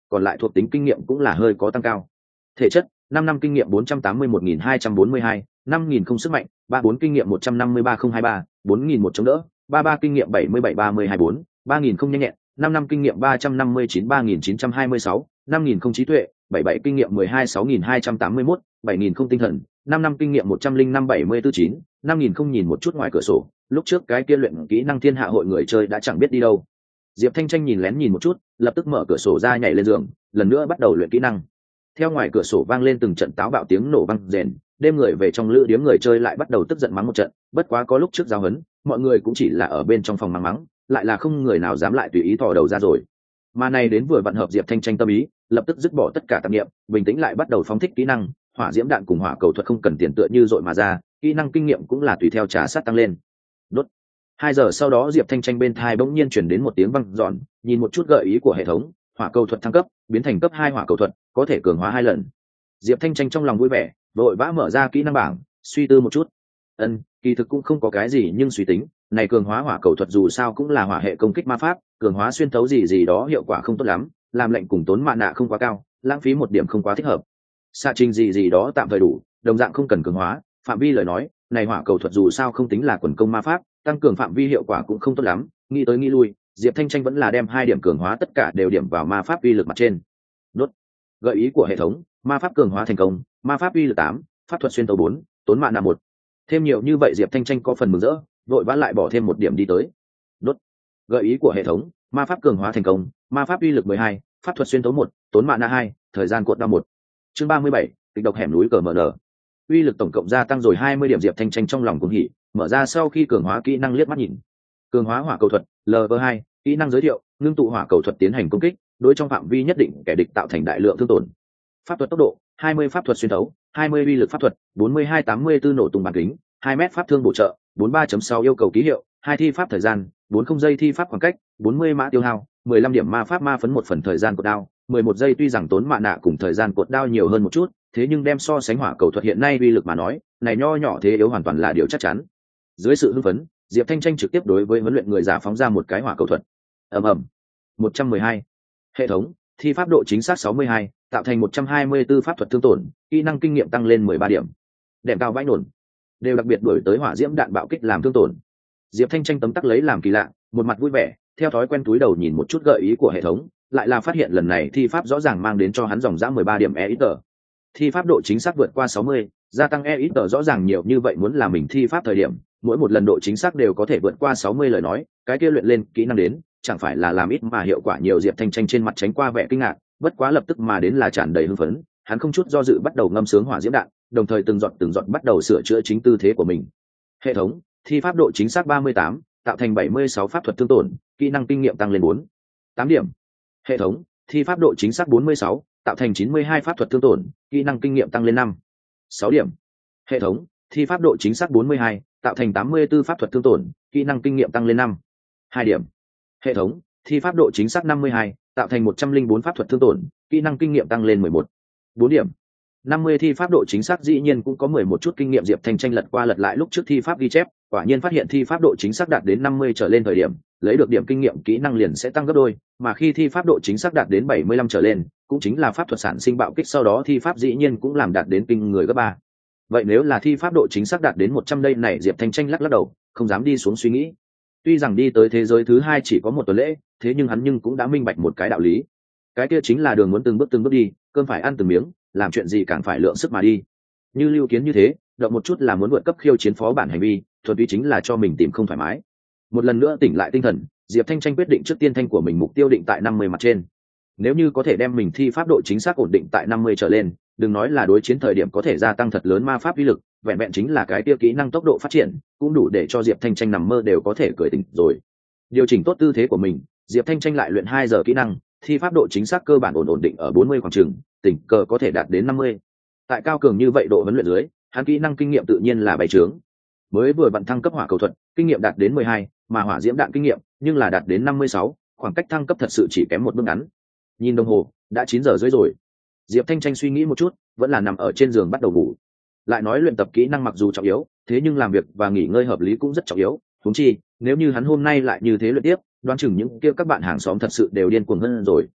còn lại thuộc tính kinh nghiệm cũng là hơi có tăng cao. Thể chất năm năm kinh nghiệm bốn trăm tám mươi mốt nghìn hai trăm bốn mươi hai, năm nghìn không sức mạnh, ba bốn kinh nghiệm một trăm năm mươi ba không hai ba, bốn nghìn một chống đỡ, ba ba kinh nghiệm bảy mươi bảy ba mươi hai bốn, ba nghìn không nhanh nhẹn, năm năm kinh nghiệm ba trăm năm mươi chín ba nghìn chín trăm hai mươi sáu, năm nghìn không trí tuệ, bảy bảy kinh nghiệm mười hai sáu nghìn hai trăm tám mươi mốt, bảy nghìn không tinh thần, năm năm kinh nghiệm một trăm linh năm bảy mươi tư chín, năm nghìn không nhìn một chút ngoài cửa sổ, lúc trước cái kia luyện kỹ năng thiên hạ hội người chơi đã chẳng biết đi đâu. Diệp Thanh Tranh nhìn lén nhìn một chút, lập tức mở cửa sổ ra nhảy lên giường, lần nữa bắt đầu luyện kỹ năng. Theo ngoài cửa sổ vang lên từng trận táo bạo tiếng nổ vang rền, đêm người về trong lữ điếm người chơi lại bắt đầu tức giận mắng một trận, bất quá có lúc trước giao hấn, mọi người cũng chỉ là ở bên trong phòng mắng mắng, lại là không người nào dám lại tùy ý thò đầu ra rồi. Mà này đến vừa vặn hợp Diệp Thanh Tranh tâm ý, lập tức dứt bỏ tất cả tạp niệm, bình tĩnh lại bắt đầu phóng thích kỹ năng, hỏa diễm đạn cùng hỏa cầu thuật không cần tiền tựa như dội mà ra, kỹ năng kinh nghiệm cũng là tùy theo trả sát tăng lên. Đốt. Hai giờ sau đó Diệp Thanh Tranh bên tai bỗng nhiên truyền đến một tiếng vang dọn, nhìn một chút gợi ý của hệ thống, hỏa cầu thuật thăng cấp, biến thành cấp hai hỏa cầu thuật, có thể cường hóa hai lần. Diệp Thanh Tranh trong lòng vui vẻ, vội vã mở ra kỹ năng bảng, suy tư một chút. Ân, kỳ thực cũng không có cái gì nhưng suy tính, này cường hóa hỏa cầu thuật dù sao cũng là hỏa hệ công kích ma pháp, cường hóa xuyên thấu gì gì đó hiệu quả không tốt lắm, làm lệnh cùng tốn mạ nạ không quá cao, lãng phí một điểm không quá thích hợp. Xạ trình gì gì đó tạm thời đủ, đồng dạng không cần cường hóa, phạm vi lời nói, này hỏa cầu thuật dù sao không tính là quần công ma pháp, tăng cường phạm vi hiệu quả cũng không tốt lắm, nghĩ tới nghĩ lui, Diệp Thanh Tranh vẫn là đem hai điểm cường hóa tất cả đều điểm vào ma pháp uy lực mặt trên. Đốt. Gợi ý của hệ thống, ma pháp cường hóa thành công, ma pháp uy lực tám, pháp thuật xuyên tấu bốn, tốn mạ nạ một. Thêm nhiều như vậy Diệp Thanh Tranh có phần mừng rỡ, vội vã lại bỏ thêm một điểm đi tới. Đốt. Gợi ý của hệ thống, ma pháp cường hóa thành công, ma pháp uy lực mười hai, pháp thuật xuyên tấu một, tốn mạ nạ hai, thời gian cuộn đau một. Chương ba mươi bảy, kịch độc hẻm núi cờ mở nở. Uy lực tổng cộng gia tăng rồi hai mươi điểm. Diệp Thanh Tranh trong lòng cuồng hỉ, mở ra sau khi cường hóa kỹ năng liếc mắt nhìn. Cường hóa hỏa cầu thuật, Level hai, kỹ năng giới thiệu, ngưng tụ hỏa cầu thuật tiến hành công kích, đối trong phạm vi nhất định kẻ địch tạo thành đại lượng thương tổn. Pháp thuật tốc độ, hai mươi pháp thuật xuyên thấu, hai mươi uy lực pháp thuật, bốn mươi hai tám mươi tư nổ tung bản kính, hai mét pháp thương bổ trợ, bốn mươi ba chấm sáu yêu cầu ký hiệu, hai thi pháp thời gian, bốn mươi giây thi pháp khoảng cách, bốn mươi mã tiêu hao, mười lăm điểm ma pháp ma phấn một phần thời gian cột đao, mười một giây. Tuy rằng tốn mạ nạ cùng thời gian cột đao nhiều hơn một chút, thế nhưng đem so sánh hỏa cầu thuật hiện nay uy lực mà nói, này nho nhỏ thế yếu hoàn toàn là điều chắc chắn. Dưới sự hưng phấn, Diệp Thanh Tranh trực tiếp đối với huấn luyện người giả phóng ra một cái hỏa cầu thuật. Ầm ầm. một trăm mười hai. Hệ thống, thi pháp độ chính xác sáu mươi hai, tạo thành một trăm hai mươi tư pháp thuật thương tổn, kỹ năng kinh nghiệm tăng lên mười ba điểm. Đệm cao vãi nổn, đều đặc biệt đuổi tới hỏa diễm đạn bạo kích làm thương tổn. Diệp Thanh Tranh tấm tắc lấy làm kỳ lạ, một mặt vui vẻ, theo thói quen túi đầu nhìn một chút gợi ý của hệ thống, lại là phát hiện lần này thi pháp rõ ràng mang đến cho hắn dòng dã mười ba điểm e ít tờ. Thi pháp độ chính xác vượt qua sáu mươi, gia tăng e ít tờ rõ ràng nhiều như vậy, muốn là mình thi pháp thời điểm, mỗi một lần độ chính xác đều có thể vượt qua sáu mươi lời nói, cái kia luyện lên kỹ năng đến, chẳng phải là làm ít mà hiệu quả nhiều. Diệp Thanh Tranh trên mặt tránh qua vẻ kinh ngạc, bất quá lập tức mà đến là tràn đầy hưng phấn, hắn không chút do dự bắt đầu ngâm sướng hỏa diễm đạn, đồng thời từng giọt từng giọt bắt đầu sửa chữa chính tư thế của mình. Hệ thống, thi pháp độ chính xác ba mươi tám, tạo thành bảy mươi sáu pháp thuật thương tổn, kỹ năng kinh nghiệm tăng lên bốn, tám điểm. Hệ thống, thi pháp độ chính xác bốn mươi sáu, tạo thành chín mươi hai pháp thuật thương tổn, kỹ năng kinh nghiệm tăng lên năm, sáu điểm. Hệ thống, thi pháp độ chính xác bốn mươi hai, tạo thành tám mươi tư pháp thuật thương tổn, kỹ năng kinh nghiệm tăng lên năm, hai điểm. Hệ thống, thi pháp độ chính xác năm mươi hai, tạo thành một trăm linh bốn pháp thuật thương tổn, kỹ năng kinh nghiệm tăng lên mười một, bốn điểm. năm mươi thi pháp độ chính xác dĩ nhiên cũng có mười một chút kinh nghiệm. Diệp Thanh Tranh lật qua lật lại lúc trước thi pháp ghi chép, quả nhiên phát hiện thi pháp độ chính xác đạt đến năm mươi trở lên thời điểm, lấy được điểm kinh nghiệm kỹ năng liền sẽ tăng gấp đôi, mà khi thi pháp độ chính xác đạt đến bảy mươi lăm trở lên, cũng chính là pháp thuật sản sinh bạo kích sau đó thi pháp dĩ nhiên cũng làm đạt đến kinh người gấp ba. Vậy nếu là thi pháp độ chính xác đạt đến một trăm đây này, Diệp Thanh Tranh lắc lắc đầu, không dám đi xuống suy nghĩ. Tuy rằng đi tới thế giới thứ hai chỉ có một tuần lễ, thế nhưng hắn nhưng cũng đã minh bạch một cái đạo lý. Cái kia chính là đường muốn từng bước từng bước đi, cơm phải ăn từng miếng, làm chuyện gì càng phải lượng sức mà đi. Như Lưu Kiến như thế, động một chút là muốn vượt cấp khiêu chiến phó bản hành vi, thuần túy chính là cho mình tìm không thoải mái. Một lần nữa tỉnh lại tinh thần, Diệp Thanh Tranh quyết định trước tiên thanh của mình mục tiêu định tại năm mươi mặt trên. Nếu như có thể đem mình thi pháp độ chính xác ổn định tại năm mươi trở lên, đừng nói là đối chiến thời điểm có thể gia tăng thật lớn ma pháp uy lực, vẹn vẹn chính là cái tiêu kỹ năng tốc độ phát triển, cũng đủ để cho Diệp Thanh Tranh nằm mơ đều có thể cười tỉnh rồi. Điều chỉnh tốt tư thế của mình, Diệp Thanh Tranh lại luyện hai giờ kỹ năng, thi pháp độ chính xác cơ bản ổn ổn định ở bốn mươi khoảng chừng, tỉnh cờ có thể đạt đến năm mươi. Tại cao cường như vậy độ huấn luyện dưới, hắn kỹ năng kinh nghiệm tự nhiên là bảy trướng. Mới vừa vận thăng cấp hỏa cầu thuật, kinh nghiệm đạt đến mười hai, mà hỏa diễm đạn kinh nghiệm nhưng là đạt đến năm mươi sáu, khoảng cách thăng cấp thật sự chỉ kém một bước ngắn. Nhìn đồng hồ, đã chín giờ rưỡi rồi. Diệp Thanh Tranh suy nghĩ một chút, vẫn là nằm ở trên giường bắt đầu ngủ. Lại nói luyện tập kỹ năng mặc dù trọng yếu, thế nhưng làm việc và nghỉ ngơi hợp lý cũng rất trọng yếu. Huống chi, nếu như hắn hôm nay lại như thế luyện tiếp, đoán chừng những kia các bạn hàng xóm thật sự đều điên cuồng hơn rồi.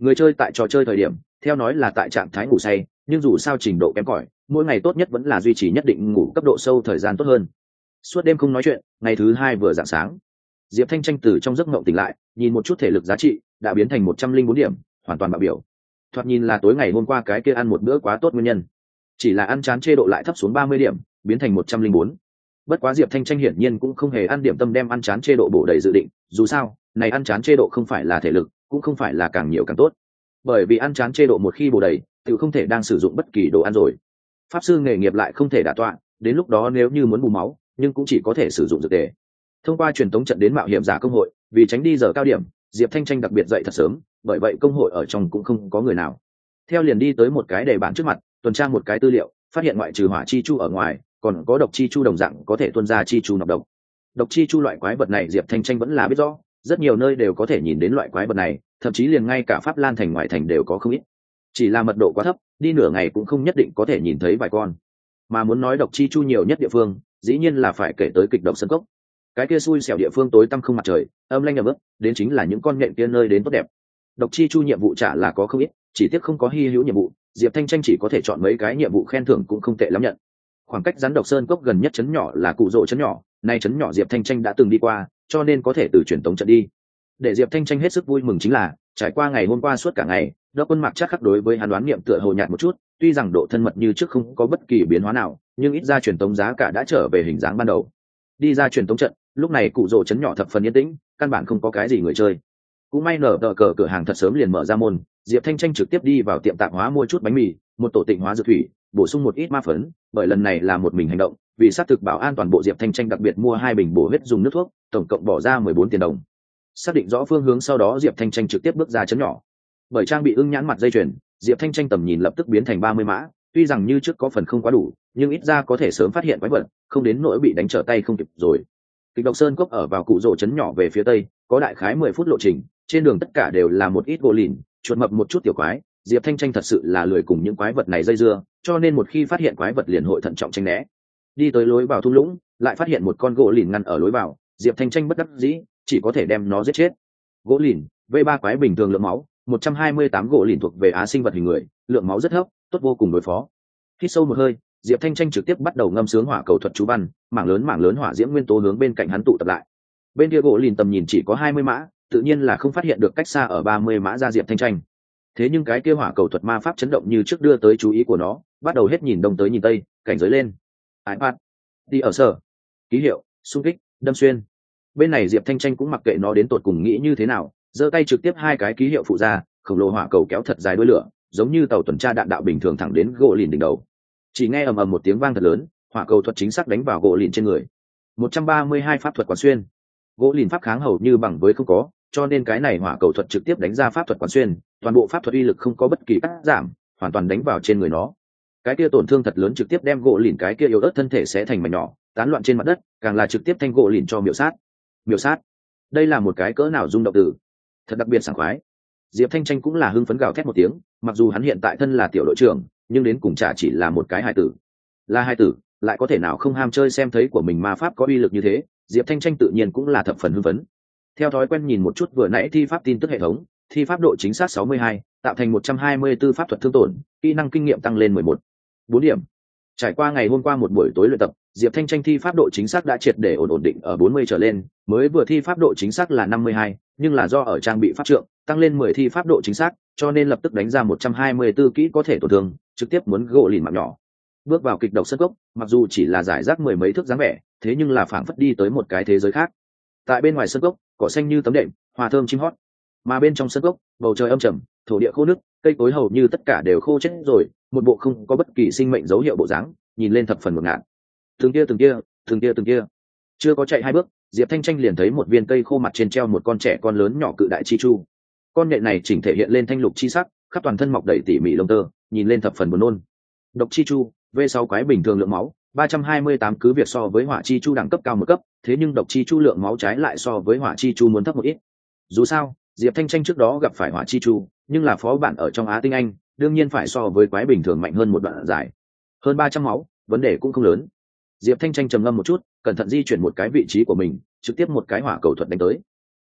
Người chơi tại trò chơi thời điểm theo nói là tại trạng thái ngủ say, nhưng dù sao trình độ kém cỏi, mỗi ngày tốt nhất vẫn là duy trì nhất định ngủ cấp độ sâu thời gian tốt hơn. Suốt đêm không nói chuyện, ngày thứ hai vừa rạng sáng, Diệp Thanh Tranh từ trong giấc mộng tỉnh lại, nhìn một chút thể lực giá trị đã biến thành một trăm linh bốn điểm, hoàn toàn bạo biểu. Thoạt nhìn là tối ngày hôm qua cái kia ăn một bữa quá tốt nguyên nhân, chỉ là ăn chán chê độ lại thấp xuống ba mươi điểm, biến thành một trăm linh bốn. Bất quá Diệp Thanh Tranh hiển nhiên cũng không hề ăn điểm tâm đem ăn chán chê độ bổ đầy dự định, dù sao này ăn chán chê độ không phải là thể lực, cũng không phải là càng nhiều càng tốt, bởi vì ăn chán chê độ một khi bổ đầy tự không thể đang sử dụng bất kỳ đồ ăn rồi. Pháp sư nghề nghiệp lại không thể đả tọa, đến lúc đó nếu như muốn bù máu nhưng cũng chỉ có thể sử dụng dược tề. Thông qua truyền tống trận đến mạo hiểm giả công hội, vì tránh đi giờ cao điểm, Diệp Thanh Tranh đặc biệt dậy thật sớm, bởi vậy công hội ở trong cũng không có người nào. Theo liền đi tới một cái đề bản trước mặt, tuần tra một cái tư liệu, phát hiện ngoại trừ hỏa chi chu ở ngoài còn có độc chi chu đồng dạng có thể tuôn ra chi chu nọc độc. Độc chi chu loại quái vật này Diệp Thanh Tranh vẫn là biết rõ, rất nhiều nơi đều có thể nhìn đến loại quái vật này, thậm chí liền ngay cả Pháp Lan thành ngoại thành đều có không ít. Chỉ là mật độ quá thấp, đi nửa ngày cũng không nhất định có thể nhìn thấy vài con. Mà muốn nói độc chi chu nhiều nhất địa phương, dĩ nhiên là phải kể tới Kịch Độc Sơn Cốc. Cái kia xui xẻo địa phương tối tăm không mặt trời, âm lanh ẩm ướt, đến chính là những con nhện kia nơi đến tốt đẹp. Độc chi chu nhiệm vụ trả là có không ít, chỉ tiếc không có hi hữu nhiệm vụ, Diệp Thanh Tranh chỉ có thể chọn mấy cái nhiệm vụ khen thưởng cũng không tệ lắm nhận. Khoảng cách rắn độc sơn cốc gần nhất trấn nhỏ là Cụ Rỗ trấn nhỏ, nay trấn nhỏ Diệp Thanh Tranh đã từng đi qua, cho nên có thể từ truyền tống trận đi. Để Diệp Thanh Tranh hết sức vui mừng chính là, trải qua ngày hôm qua suốt cả ngày, Đốc Quân Mạc chắc khắc đối với hắn đoán niệm tựa hồ nhạt một chút, tuy rằng độ thân mật như trước không có bất kỳ biến hóa nào, nhưng ít ra truyền tống giá cả đã trở về hình dáng ban đầu. Đi ra truyền tống trận, lúc này Cụ Rỗ trấn nhỏ thập phần yên tĩnh, căn bản không có cái gì người chơi. Cũng may nở tờ cờ cửa hàng thật sớm liền mở ra môn, Diệp Thanh Tranh trực tiếp đi vào tiệm tạp hóa mua chút bánh mì, một tổ tịnh hóa dược thủy, bổ sung một ít ma phấn, bởi lần này là một mình hành động, vì xác thực bảo an toàn bộ Diệp Thanh Tranh đặc biệt mua hai bình bổ huyết dùng nước thuốc, tổng cộng bỏ ra mười bốn tiền đồng. Xác định rõ phương hướng sau đó Diệp Thanh Tranh trực tiếp bước ra trấn nhỏ. Bởi trang bị ưng nhãn mặt dây chuyền, Diệp Thanh Tranh tầm nhìn lập tức biến thành ba mươi mã, tuy rằng như trước có phần không quá đủ, nhưng ít ra có thể sớm phát hiện quái vật, không đến nỗi bị đánh trở tay không kịp rồi. Kịch Độc Sơn Cốc ở vào Cụ Rỗ trấn nhỏ về phía tây, có đại khái mười phút lộ trình, trên đường tất cả đều là một ít gỗ lìn, chuột mập một chút tiểu quái. Diệp Thanh Tranh thật sự là lười cùng những quái vật này dây dưa, cho nên một khi phát hiện quái vật liền hội thận trọng tránh né. Đi tới lối vào thung lũng, lại phát hiện một con gỗ lìn ngăn ở lối vào, Diệp Thanh Tranh bất đắc dĩ, chỉ có thể đem nó giết chết. Gỗ lìn, v ba quái bình thường lượng máu, một trăm hai mươi tám gỗ lìn thuộc về á sinh vật hình người, lượng máu rất thấp, tốt vô cùng đối phó. Hít sâu một hơi, Diệp Thanh Tranh trực tiếp bắt đầu ngâm sướng hỏa cầu thuật chú văn, mảng lớn mảng lớn hỏa diễm nguyên tố hướng bên cạnh hắn tụ tập lại. Bên kia gỗ lìn tầm nhìn chỉ có hai mươi mã, tự nhiên là không phát hiện được cách xa ở ba mươi mã ra Diệp Thanh Tranh. Thế nhưng cái kia hỏa cầu thuật ma pháp chấn động như trước đưa tới chú ý của nó, bắt đầu hết nhìn đông tới nhìn tây, cảnh giới lên. iPad, đi ở sở, ký hiệu, xung kích, đâm xuyên. Bên này Diệp Thanh Tranh cũng mặc kệ nó đến tột cùng nghĩ như thế nào, giơ tay trực tiếp hai cái ký hiệu phụ ra, khổng lồ hỏa cầu kéo thật dài đuôi lửa, giống như tàu tuần tra đạn đạo bình thường thẳng đến gỗ lìn đỉnh đầu. Chỉ nghe ầm ầm một tiếng vang thật lớn, hỏa cầu thuật chính xác đánh vào gỗ lìn trên người. một trăm ba mươi hai pháp thuật quán xuyên. Gỗ lìn pháp kháng hầu như bằng với không có, cho nên cái này hỏa cầu thuật trực tiếp đánh ra pháp thuật quán xuyên, toàn bộ pháp thuật uy lực không có bất kỳ cắt giảm, hoàn toàn đánh vào trên người nó. Cái kia tổn thương thật lớn trực tiếp đem gỗ lìn cái kia yếu ớt thân thể sẽ thành mảnh nhỏ, tán loạn trên mặt đất, càng là trực tiếp thanh gỗ lìn cho miểu sát. Miểu sát. Đây là một cái cỡ nào rung động từ, thật đặc biệt sảng khoái. Diệp Thanh Tranh cũng là hưng phấn gào thét một tiếng, mặc dù hắn hiện tại thân là tiểu đội trưởng, nhưng đến cùng chả chỉ là một cái hài tử. Là hài tử, lại có thể nào không ham chơi xem thấy của mình ma pháp có uy lực như thế, Diệp Thanh Tranh tự nhiên cũng là thập phần hưng phấn. Theo thói quen nhìn một chút vừa nãy thi pháp tin tức hệ thống, thi pháp độ chính xác sáu mươi hai, tạo thành một trăm hai mươi tư pháp thuật thương tổn, kỹ năng kinh nghiệm tăng lên mười một, bốn điểm. Trải qua ngày hôm qua một buổi tối luyện tập, Diệp Thanh Tranh thi pháp độ chính xác đã triệt để ổn ổn định ở bốn mươi trở lên, mới vừa thi pháp độ chính xác là năm mươi hai, nhưng là do ở trang bị pháp trượng, tăng lên mười thi pháp độ chính xác, cho nên lập tức đánh ra một trăm hai mươi tư kỹ có thể tổn thương, trực tiếp muốn gỗ lìn mạng nhỏ. Bước vào Kịch Độc Sơn Cốc, mặc dù chỉ là giải rác mười mấy thước dáng vẻ, thế nhưng là phảng phất đi tới một cái thế giới khác. Tại bên ngoài sơn cốc, cỏ xanh như tấm đệm, hoa thơm chim hót, mà bên trong sơn cốc, bầu trời âm trầm, thổ địa khô nước, cây cối hầu như tất cả đều khô chết rồi, một bộ không có bất kỳ sinh mệnh dấu hiệu bộ dáng, nhìn lên thập phần ngột ngạt. Từng kia từng kia, từng kia từng kia, chưa có chạy hai bước, Diệp Thanh Tranh liền thấy một viên cây khô mặt trên treo một con trẻ con lớn nhỏ cự đại chi chu. Con nhện này chỉnh thể hiện lên thanh lục chi sắc, khắp toàn thân mọc đầy tỉ mỉ lông tơ, nhìn lên thập phần buồn nôn. Độc chi chu, v sáu quái bình thường lượng máu, ba trăm hai mươi tám cứ việc so với hỏa chi chu đẳng cấp cao một cấp, thế nhưng độc chi chu lượng máu trái lại so với hỏa chi chu muốn thấp một ít. Dù sao, Diệp Thanh Tranh trước đó gặp phải hỏa chi chu, nhưng là phó bản ở trong Á Tinh Anh, đương nhiên phải so với quái bình thường mạnh hơn một đoạn dài. Hơn ba trăm máu, vấn đề cũng không lớn. Diệp Thanh Tranh trầm ngâm một chút, cẩn thận di chuyển một cái vị trí của mình, trực tiếp một cái hỏa cầu thuật đánh tới.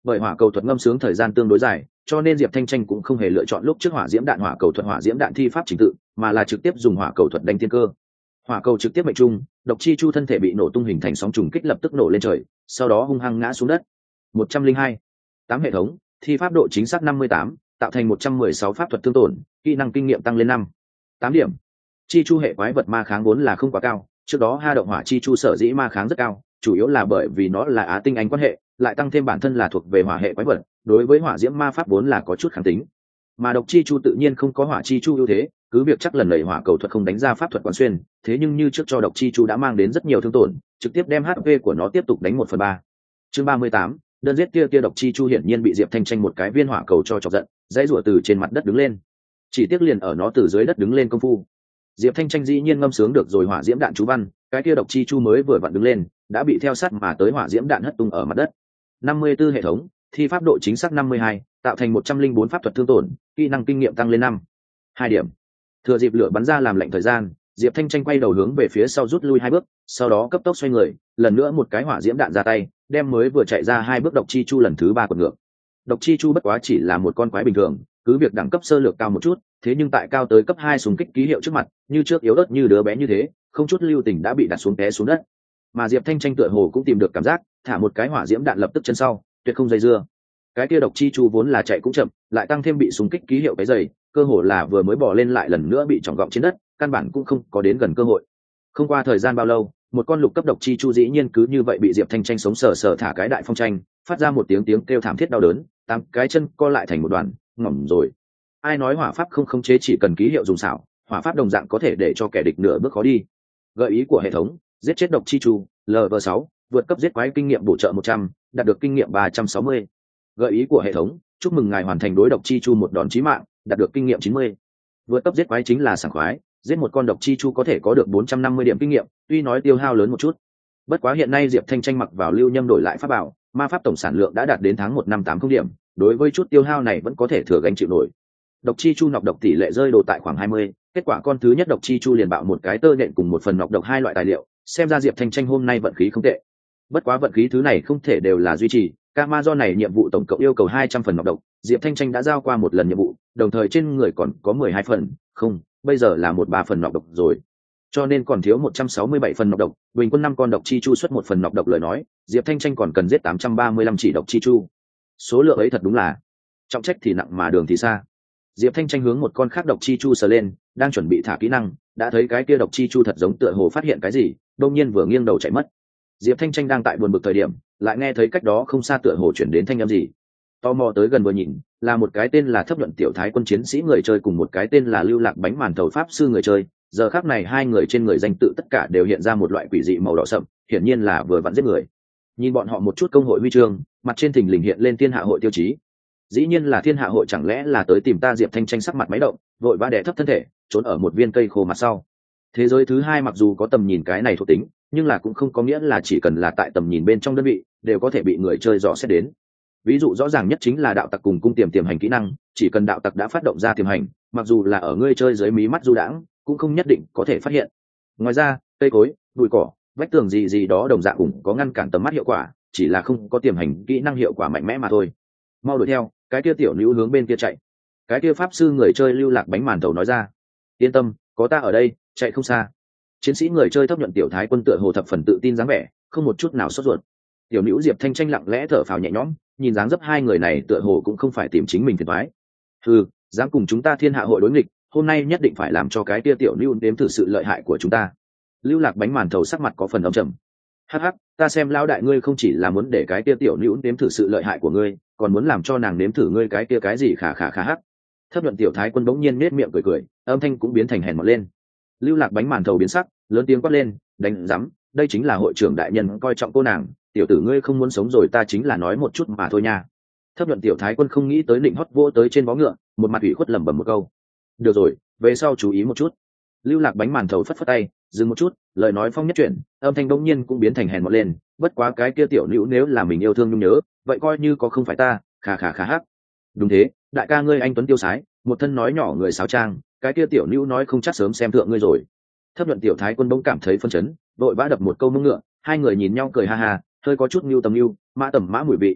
Bởi hỏa cầu thuật ngâm sướng thời gian tương đối dài, cho nên Diệp Thanh Tranh cũng không hề lựa chọn lúc trước hỏa diễm đạn hỏa cầu thuật hỏa diễm đạn thi pháp trình tự, mà là trực tiếp dùng hỏa cầu thuật đánh tiên cơ. Hỏa cầu trực tiếp mệnh trung, độc chi chu thân thể bị nổ tung hình thành sóng trùng kích lập tức nổ lên trời, sau đó hung hăng ngã xuống đất. một trăm lẻ hai. tám hệ thống, thi pháp độ chính xác năm mươi tám, tạo thành một trăm mười sáu pháp thuật thương tổn, kỹ năng kinh nghiệm tăng lên năm. tám điểm. Chi chu hệ quái vật ma kháng vốn là không quá cao, trước đó ha động hỏa chi chu sở dĩ ma kháng rất cao, chủ yếu là bởi vì nó là á tinh anh quan hệ, lại tăng thêm bản thân là thuộc về hỏa hệ quái vật, đối với hỏa diễm ma pháp vốn là có chút kháng tính. Mà độc chi chu tự nhiên không có hỏa chi chu ưu thế, cứ việc chắc lần lầy hỏa cầu thuật không đánh ra pháp thuật quán xuyên, thế nhưng như trước cho độc chi chu đã mang đến rất nhiều thương tổn, trực tiếp đem hát pê của nó tiếp tục đánh một phần ba. Chương ba mươi tám, đơn giết kia kia độc chi chu hiển nhiên bị Diệp Thanh Tranh một cái viên hỏa cầu cho chọc giận, dãy rủa từ trên mặt đất đứng lên. Chỉ tiếc liền ở nó từ dưới đất đứng lên công phu, Diệp Thanh Tranh dĩ nhiên ngâm sướng được rồi hỏa diễm đạn chú văn, cái kia độc chi chu mới vừa vặn đứng lên, đã bị theo sát mà tới hỏa diễm đạn hất tung ở mặt đất. năm mươi 54 hệ thống, thi pháp độ chính xác năm mươi hai, tạo thành một trăm lẻ bốn pháp thuật thương tổn, kỹ năng kinh nghiệm tăng lên năm. hai điểm. Thừa dịp lửa bắn ra làm lệnh thời gian, Diệp Thanh Tranh quay đầu hướng về phía sau rút lui hai bước, sau đó cấp tốc xoay người, lần nữa một cái hỏa diễm đạn ra tay, đem mới vừa chạy ra hai bước độc chi chu lần thứ ba quật ngược. Độc chi chu bất quá chỉ là một con quái bình thường, cứ việc đẳng cấp sơ lược cao một chút, thế nhưng tại cao tới cấp hai súng kích ký hiệu trước mặt, như trước yếu ớt như đứa bé như thế, không chút lưu tình đã bị đặt xuống té xuống đất. Mà Diệp Thanh Tranh tựa hồ cũng tìm được cảm giác, thả một cái hỏa diễm đạn lập tức chân sau, tuyệt không dây dưa. Cái kia độc chi chu vốn là chạy cũng chậm, lại tăng thêm bị súng kích ký hiệu cái dày, cơ hồ là vừa mới bỏ lên lại lần nữa bị trọng gọng trên đất, căn bản cũng không có đến gần cơ hội. Không qua thời gian bao lâu, một con lục cấp độc chi chu dĩ nhiên cứ như vậy bị Diệp Thanh Tranh sống sờ sờ thả cái đại phong tranh, phát ra một tiếng tiếng kêu thảm thiết đau đớn, tám cái chân co lại thành một đoàn, ngỏm rồi. Ai nói hỏa pháp không khống chế chỉ cần ký hiệu dùng xảo, hỏa pháp đồng dạng có thể để cho kẻ địch nửa bước khó đi. Gợi ý của hệ thống, giết chết độc chi chu, lv sáu, vượt cấp giết quái kinh nghiệm bổ trợ một trăm, đạt được kinh nghiệm ba trăm sáu mươi. Gợi ý của hệ thống, chúc mừng ngài hoàn thành đối độc chi chu một đòn chí mạng, đạt được kinh nghiệm chín mươi. Vượt cấp giết quái chính là sảng khoái, giết một con độc chi chu có thể có được bốn trăm năm mươi điểm kinh nghiệm, tuy nói tiêu hao lớn một chút. Bất quá hiện nay Diệp Thanh Tranh mặc vào lưu nhâm đổi lại pháp bảo, ma pháp tổng sản lượng đã đạt đến tháng một năm tám không điểm, đối với chút tiêu hao này vẫn có thể thừa gánh chịu nổi. Độc chi chu nọc độc tỷ lệ rơi đồ tại khoảng hai mươi, kết quả con thứ nhất độc chi chu liền bạo một cái tơ nện cùng một phần nọc độc hai loại tài liệu, xem ra Diệp Thanh Tranh hôm nay vận khí không tệ. Bất quá vận khí thứ này không thể đều là duy trì, Camazon này nhiệm vụ tổng cộng yêu cầu hai trăm phần nọc độc, Diệp Thanh Tranh đã giao qua một lần nhiệm vụ, đồng thời trên người còn có mười hai phần, không, bây giờ là một ba phần nọc độc rồi. Cho nên còn thiếu một trăm sáu mươi bảy phần nọc độc, bình quân năm con độc chi chu xuất một phần nọc độc lời nói, Diệp Thanh Tranh còn cần giết tám trăm ba mươi lăm chỉ độc chi chu. Số lượng ấy thật đúng là trọng trách thì nặng mà đường thì xa. Diệp Thanh Tranh hướng một con khác độc chi chu sờ lên, đang chuẩn bị thả kỹ năng, đã thấy cái kia độc chi chu thật giống tựa hồ phát hiện cái gì, đột nhiên vừa nghiêng đầu chạy mất. Diệp Thanh Tranh đang tại buồn bực thời điểm, lại nghe thấy cách đó không xa tựa hồ chuyển đến thanh âm gì. Tò mò tới gần vừa nhìn, là một cái tên là Thấp Luận Tiểu Thái Quân chiến sĩ người chơi cùng một cái tên là Lưu Lạc Bánh Màn Thầu pháp sư người chơi. Giờ khắc này hai người trên người danh tự tất cả đều hiện ra một loại quỷ dị màu đỏ sậm, hiển nhiên là vừa vặn giết người. Nhìn bọn họ một chút công hội huy chương, mặt trên thình lình hiện lên Thiên Hạ hội tiêu chí. Dĩ nhiên là Thiên Hạ hội, chẳng lẽ là tới tìm ta? Diệp Thanh Tranh sắc mặt máy động, vội vã đè thấp thân thể, trốn ở một viên cây khô mặt sau. Thế giới thứ hai mặc dù có tầm nhìn cái này thuộc tính, nhưng là cũng không có nghĩa là chỉ cần là tại tầm nhìn bên trong đơn vị đều có thể bị người chơi dò xét đến. Ví dụ rõ ràng nhất chính là đạo tặc cùng cung tiềm tiềm hành kỹ năng, chỉ cần đạo tặc đã phát động ra tiềm hành, mặc dù là ở ngươi chơi dưới mí mắt du đãng cũng không nhất định có thể phát hiện. Ngoài ra cây cối, bụi cỏ, vách tường gì gì đó đồng dạng cũng có ngăn cản tầm mắt hiệu quả, chỉ là không có tiềm hành kỹ năng hiệu quả mạnh mẽ mà thôi. Mau đuổi theo, cái kia tiểu nữ hướng bên kia chạy. Cái kia pháp sư người chơi Lưu Lạc Bánh Màn Thầu nói ra. Yên tâm, có ta ở đây, chạy không xa. Chiến sĩ người chơi Thấp Nhuận Tiểu Thái Quân tựa hồ thập phần tự tin dáng vẻ, không một chút nào sốt ruột. Tiểu nữ Diệp Thanh Tranh lặng lẽ thở phào nhẹ nhõm, nhìn dáng dấp hai người này tựa hồ cũng không phải tìm chính mình phiền toái. Ừ, dám cùng chúng ta Thiên Hạ hội đối nghịch, hôm nay nhất định phải làm cho cái kia tiểu lưu nếm thử sự lợi hại của chúng ta. Lưu Lạc Bánh Màn Thầu sắc mặt có phần âm trầm. Hắc hắc, ta xem lão đại ngươi không chỉ là muốn để cái kia tiểu lưu nếm thử sự lợi hại của ngươi, còn muốn làm cho nàng nếm thử ngươi cái kia cái gì khả khả khả hắc. Thấp Nhuận Tiểu Thái Quân bỗng nhiên nết miệng cười cười, âm thanh cũng biến thành hèn mọt lên. Lưu Lạc Bánh Màn Thầu biến sắc, lớn tiếng quát lên, đánh rắm, đây chính là hội trưởng đại nhân coi trọng cô nàng, tiểu tử ngươi không muốn sống rồi, ta chính là nói một chút mà thôi nha. Thấp Nhuận Tiểu Thái Quân không nghĩ tới định hót vô tới trên vó ngựa, một mặt ủy khuất lẩm bẩm một câu. Được rồi, về sau chú ý một chút. Lưu Lạc Bánh Màn Thầu phất phất tay, dừng một chút, lời nói phong nhất chuyển, âm thanh đống nhiên cũng biến thành hèn mọt lên, bất quá cái kia tiểu nữ nếu là mình yêu thương nhung nhớ, vậy coi như có không phải ta, khà khà khà hắc. Đúng thế, đại ca ngươi anh tuấn tiêu sái, một thân nói nhỏ người sáo trang, cái kia tiểu nữ nói không chắc sớm xem thượng ngươi rồi. Thấp Nhuận Tiểu Thái Quân bỗng cảm thấy phân chấn, vội vã đập một câu mông ngựa, hai người nhìn nhau cười ha ha, hơi có chút nhu tầm nhu, mã tầm mã mùi vị.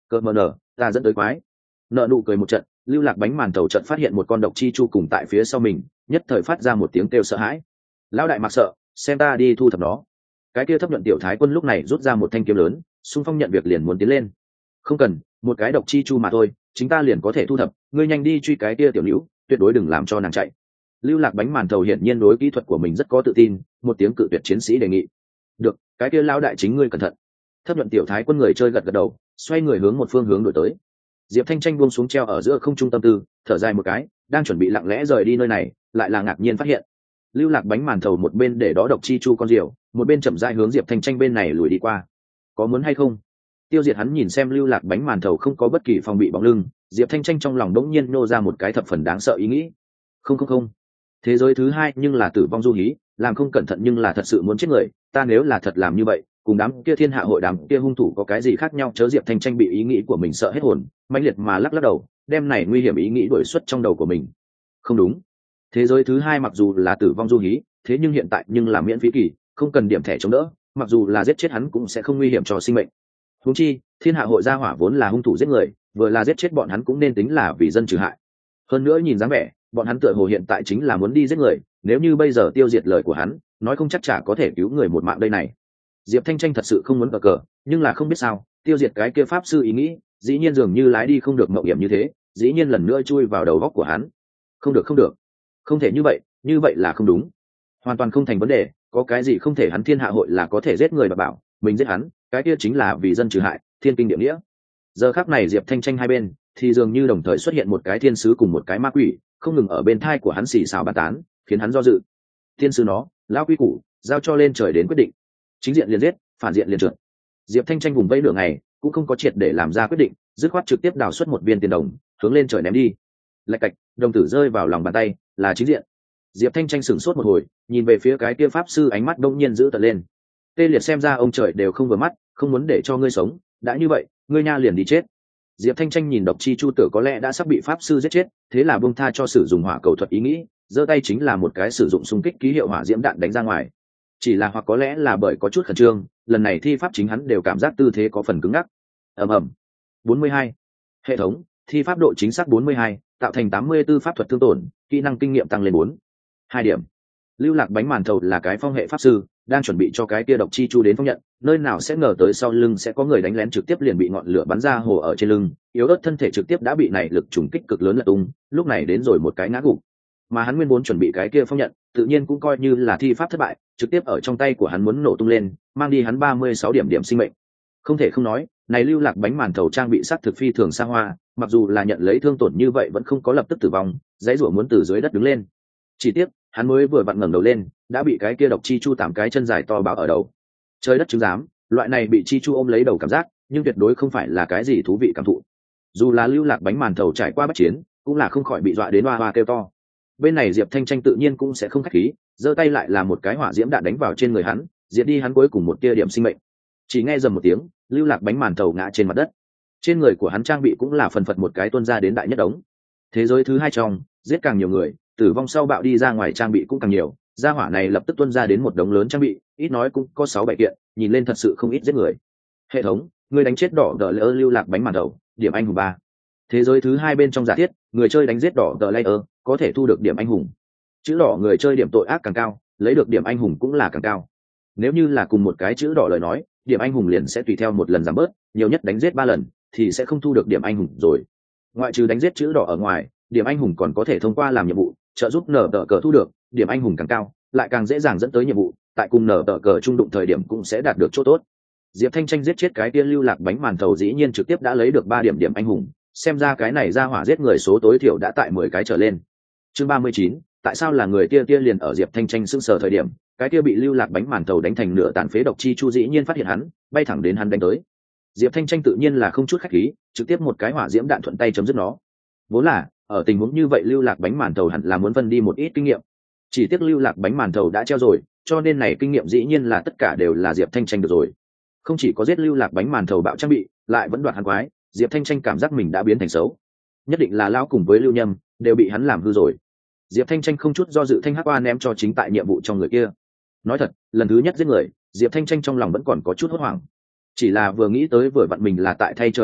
Cợt mờ nở, ta dẫn tới quái. Nợ nụ cười một trận, Lưu Lạc bánh màn thầu trận phát hiện một con độc chi chu cùng tại phía sau mình, nhất thời phát ra một tiếng kêu sợ hãi. Lão đại mặc sợ, xem ta đi thu thập nó. Cái kia thấp nhuận tiểu thái quân lúc này rút ra một thanh kiếm lớn, xung phong nhận việc liền muốn tiến lên. Không cần, một cái độc chi chu mà thôi, chúng ta liền có thể thu thập, ngươi nhanh đi truy cái kia tiểu nữ, tuyệt đối đừng làm cho nàng chạy. Lưu Lạc bánh màn thầu hiển nhiên đối kỹ thuật của mình rất có tự tin, một tiếng cự tuyệt chiến sĩ đề nghị. Được, cái kia lão đại chính ngươi cẩn thận. Thấp nhuận tiểu thái quân người chơi gật gật đầu, xoay người hướng một phương hướng đổi tới. Diệp Thanh Tranh buông xuống treo ở giữa không trung tâm tư, thở dài một cái, đang chuẩn bị lặng lẽ rời đi nơi này, lại là ngạc nhiên phát hiện Lưu Lạc bánh màn thầu một bên để đó độc chi chu con diều, một bên chậm rãi hướng Diệp Thanh Tranh bên này lùi đi qua. Có muốn hay không? Tiêu Diệt hắn nhìn xem Lưu Lạc bánh màn thầu không có bất kỳ phòng bị bóng lưng, Diệp Thanh Tranh trong lòng đống nhiên nô ra một cái thập phần đáng sợ ý nghĩ. Không không không, thế giới thứ hai nhưng là tử vong du hí, làm không cẩn thận nhưng là thật sự muốn chết người, ta nếu là thật làm như vậy, cùng đám kia thiên hạ hội đám kia hung thủ có cái gì khác nhau? Chớ Diệp Thanh Tranh bị ý nghĩ của mình sợ hết hồn, mãnh liệt mà lắc lắc đầu, đem này nguy hiểm ý nghĩ đuổi xuất trong đầu của mình. Không đúng, thế giới thứ hai mặc dù là tử vong du hí, thế nhưng hiện tại nhưng là miễn phí kỳ, không cần điểm thẻ chống đỡ, mặc dù là giết chết hắn cũng sẽ không nguy hiểm cho sinh mệnh. Huống chi thiên hạ hội gia hỏa vốn là hung thủ giết người, vừa là giết chết bọn hắn cũng nên tính là vì dân trừ hại. Hơn nữa nhìn dáng vẻ bọn hắn tựa hồ hiện tại chính là muốn đi giết người, nếu như bây giờ tiêu diệt lời của hắn, nói không chắc chả có thể cứu người một mạng đây này. Diệp Thanh Tranh thật sự không muốn cờ cờ, nhưng là không biết sao tiêu diệt cái kia pháp sư ý nghĩ dĩ nhiên dường như lái đi không được mạo hiểm như thế, dĩ nhiên lần nữa chui vào đầu góc của hắn. Không được không được, không thể như vậy, như vậy là không đúng, hoàn toàn không thành vấn đề, có cái gì không thể? Hắn thiên hạ hội là có thể giết người và bảo mình giết hắn, cái kia chính là vì dân trừ hại, thiên kinh địa nghĩa. Giờ khắc này Diệp Thanh Tranh hai bên thì dường như đồng thời xuất hiện một cái thiên sứ cùng một cái ma quỷ, không ngừng ở bên thai của hắn xì xào bàn tán, khiến hắn do dự. Thiên sứ nó lão quy củ, giao cho lên trời đến quyết định, chính diện liền giết, phản diện liền trượt. Diệp Thanh Tranh vùng vẫy nửa ngày cũng không có triệt để làm ra quyết định, dứt khoát trực tiếp đào xuất một viên tiền đồng hướng lên trời ném đi. Lạch cạch, đồng tử rơi vào lòng bàn tay, là chính diện. Diệp Thanh Tranh sửng sốt một hồi, nhìn về phía cái kia pháp sư, ánh mắt đông nhiên giữ tợn lên. Tê liệt, xem ra ông trời đều không vừa mắt, không muốn để cho ngươi sống, đã như vậy ngươi nha liền đi chết. Diệp Thanh Tranh nhìn độc chi chu tử có lẽ đã sắp bị pháp sư giết chết, thế là buông tha cho sử dụng hỏa cầu thuật ý nghĩ, giơ tay chính là một cái sử dụng xung kích ký hiệu hỏa diễm đạn đánh ra ngoài. Chỉ là hoặc có lẽ là bởi có chút khẩn trương, lần này thi pháp chính hắn đều cảm giác tư thế có phần cứng ngắc. Ầm ầm. bốn mươi hai. Hệ thống thi pháp độ chính xác bốn mươi hai, tạo thành tám mươi tư pháp thuật thương tổn, kỹ năng kinh nghiệm tăng lên bốn hai điểm. Lưu Lạc bánh màn thầu là cái phong hệ pháp sư, đang chuẩn bị cho cái kia độc chi chu đến phong nhận, nơi nào sẽ ngờ tới sau lưng sẽ có người đánh lén, trực tiếp liền bị ngọn lửa bắn ra hồ ở trên lưng, yếu ớt thân thể trực tiếp đã bị này lực trùng kích cực lớn lật tung, lúc này đến rồi một cái ngã gục. Mà hắn nguyên vốn chuẩn bị cái kia phong nhận, tự nhiên cũng coi như là thi pháp thất bại, trực tiếp ở trong tay của hắn muốn nổ tung lên, mang đi hắn ba mươi sáu điểm điểm sinh mệnh. Không thể không nói, này Lưu Lạc bánh màn thầu trang bị sát thực phi thường xa hoa, mặc dù là nhận lấy thương tổn như vậy vẫn không có lập tức tử vong, dãy rủa muốn từ dưới đất đứng lên. Chỉ tiếc, hắn mới vừa vặn ngẩng đầu lên, đã bị cái kia độc chi chu tám cái chân dài to báo ở đầu. Trời đất chứng giám, loại này bị chi chu ôm lấy đầu cảm giác, nhưng tuyệt đối không phải là cái gì thú vị cảm thụ. Dù là Lưu Lạc bánh màn thầu trải qua bất chiến, cũng là không khỏi bị dọa đến oa oa kêu to. Bên này Diệp Thanh Tranh tự nhiên cũng sẽ không khách khí, giơ tay lại là một cái hỏa diễm đạn đánh vào trên người hắn, diệt đi hắn cuối cùng một tia điểm sinh mệnh. Chỉ nghe rầm một tiếng, Lưu Lạc bánh màn thầu ngã trên mặt đất. Trên người của hắn trang bị cũng là phần phật một cái tuôn ra đến đại nhất đống. Thế giới thứ hai trong, giết càng nhiều người, tử vong sau bạo đi ra ngoài trang bị cũng càng nhiều, gia hỏa này lập tức tuôn ra đến một đống lớn trang bị, ít nói cũng có sáu bảy kiện, nhìn lên thật sự không ít giết người. Hệ thống, người đánh chết đỏ đờ lỡ Lưu Lạc bánh màn thầu, điểm anh hùng ba. Thế giới thứ hai bên trong giả thiết, người chơi đánh giết đỏ đờ layer có thể thu được điểm anh hùng. Chữ đỏ người chơi điểm tội ác càng cao, lấy được điểm anh hùng cũng là càng cao. Nếu như là cùng một cái chữ đỏ lời nói, điểm anh hùng liền sẽ tùy theo một lần giảm bớt, nhiều nhất đánh giết ba lần thì sẽ không thu được điểm anh hùng rồi. Ngoại trừ đánh giết chữ đỏ ở ngoài, điểm anh hùng còn có thể thông qua làm nhiệm vụ trợ giúp nở tờ cờ thu được điểm anh hùng càng cao, lại càng dễ dàng dẫn tới nhiệm vụ, tại cùng nở tờ cờ trung đụng thời điểm cũng sẽ đạt được chỗ tốt. Diệp Thanh Tranh giết chết cái kia Lưu Lạc bánh màn thầu dĩ nhiên trực tiếp đã lấy được ba điểm điểm anh hùng, xem ra cái này ra hỏa giết người số tối thiểu đã tại mười cái trở lên. Chương ba mươi chín, tại sao là người kia kia liền ở Diệp Thanh Tranh sững sờ thời điểm, cái kia bị Lưu Lạc bánh màn thầu đánh thành nửa tàn phế độc chi chu dĩ nhiên phát hiện hắn, bay thẳng đến hắn đánh tới. Diệp Thanh Tranh tự nhiên là không chút khách khí, trực tiếp một cái hỏa diễm đạn thuận tay chấm dứt nó. Vốn là ở tình huống như vậy Lưu Lạc bánh màn thầu hẳn là muốn phân đi một ít kinh nghiệm, chỉ tiếc Lưu Lạc bánh màn thầu đã treo rồi, cho nên này kinh nghiệm dĩ nhiên là tất cả đều là Diệp Thanh Tranh được rồi. Không chỉ có giết Lưu Lạc bánh màn thầu bạo trang bị, lại vẫn đoạt hắn quái, Diệp Thanh Tranh cảm giác mình đã biến thành xấu, nhất định là lão cùng với Lưu Nhâm đều bị hắn làm hư rồi. Diệp Thanh Tranh không chút do dự thanh hắc oa ném cho chính tại nhiệm vụ trong người kia. Nói thật, lần thứ nhất giết người, Diệp Thanh Tranh trong lòng vẫn còn có chút hốt hoảng, chỉ là vừa nghĩ tới vừa vặn mình là tại thay trời hành đạo,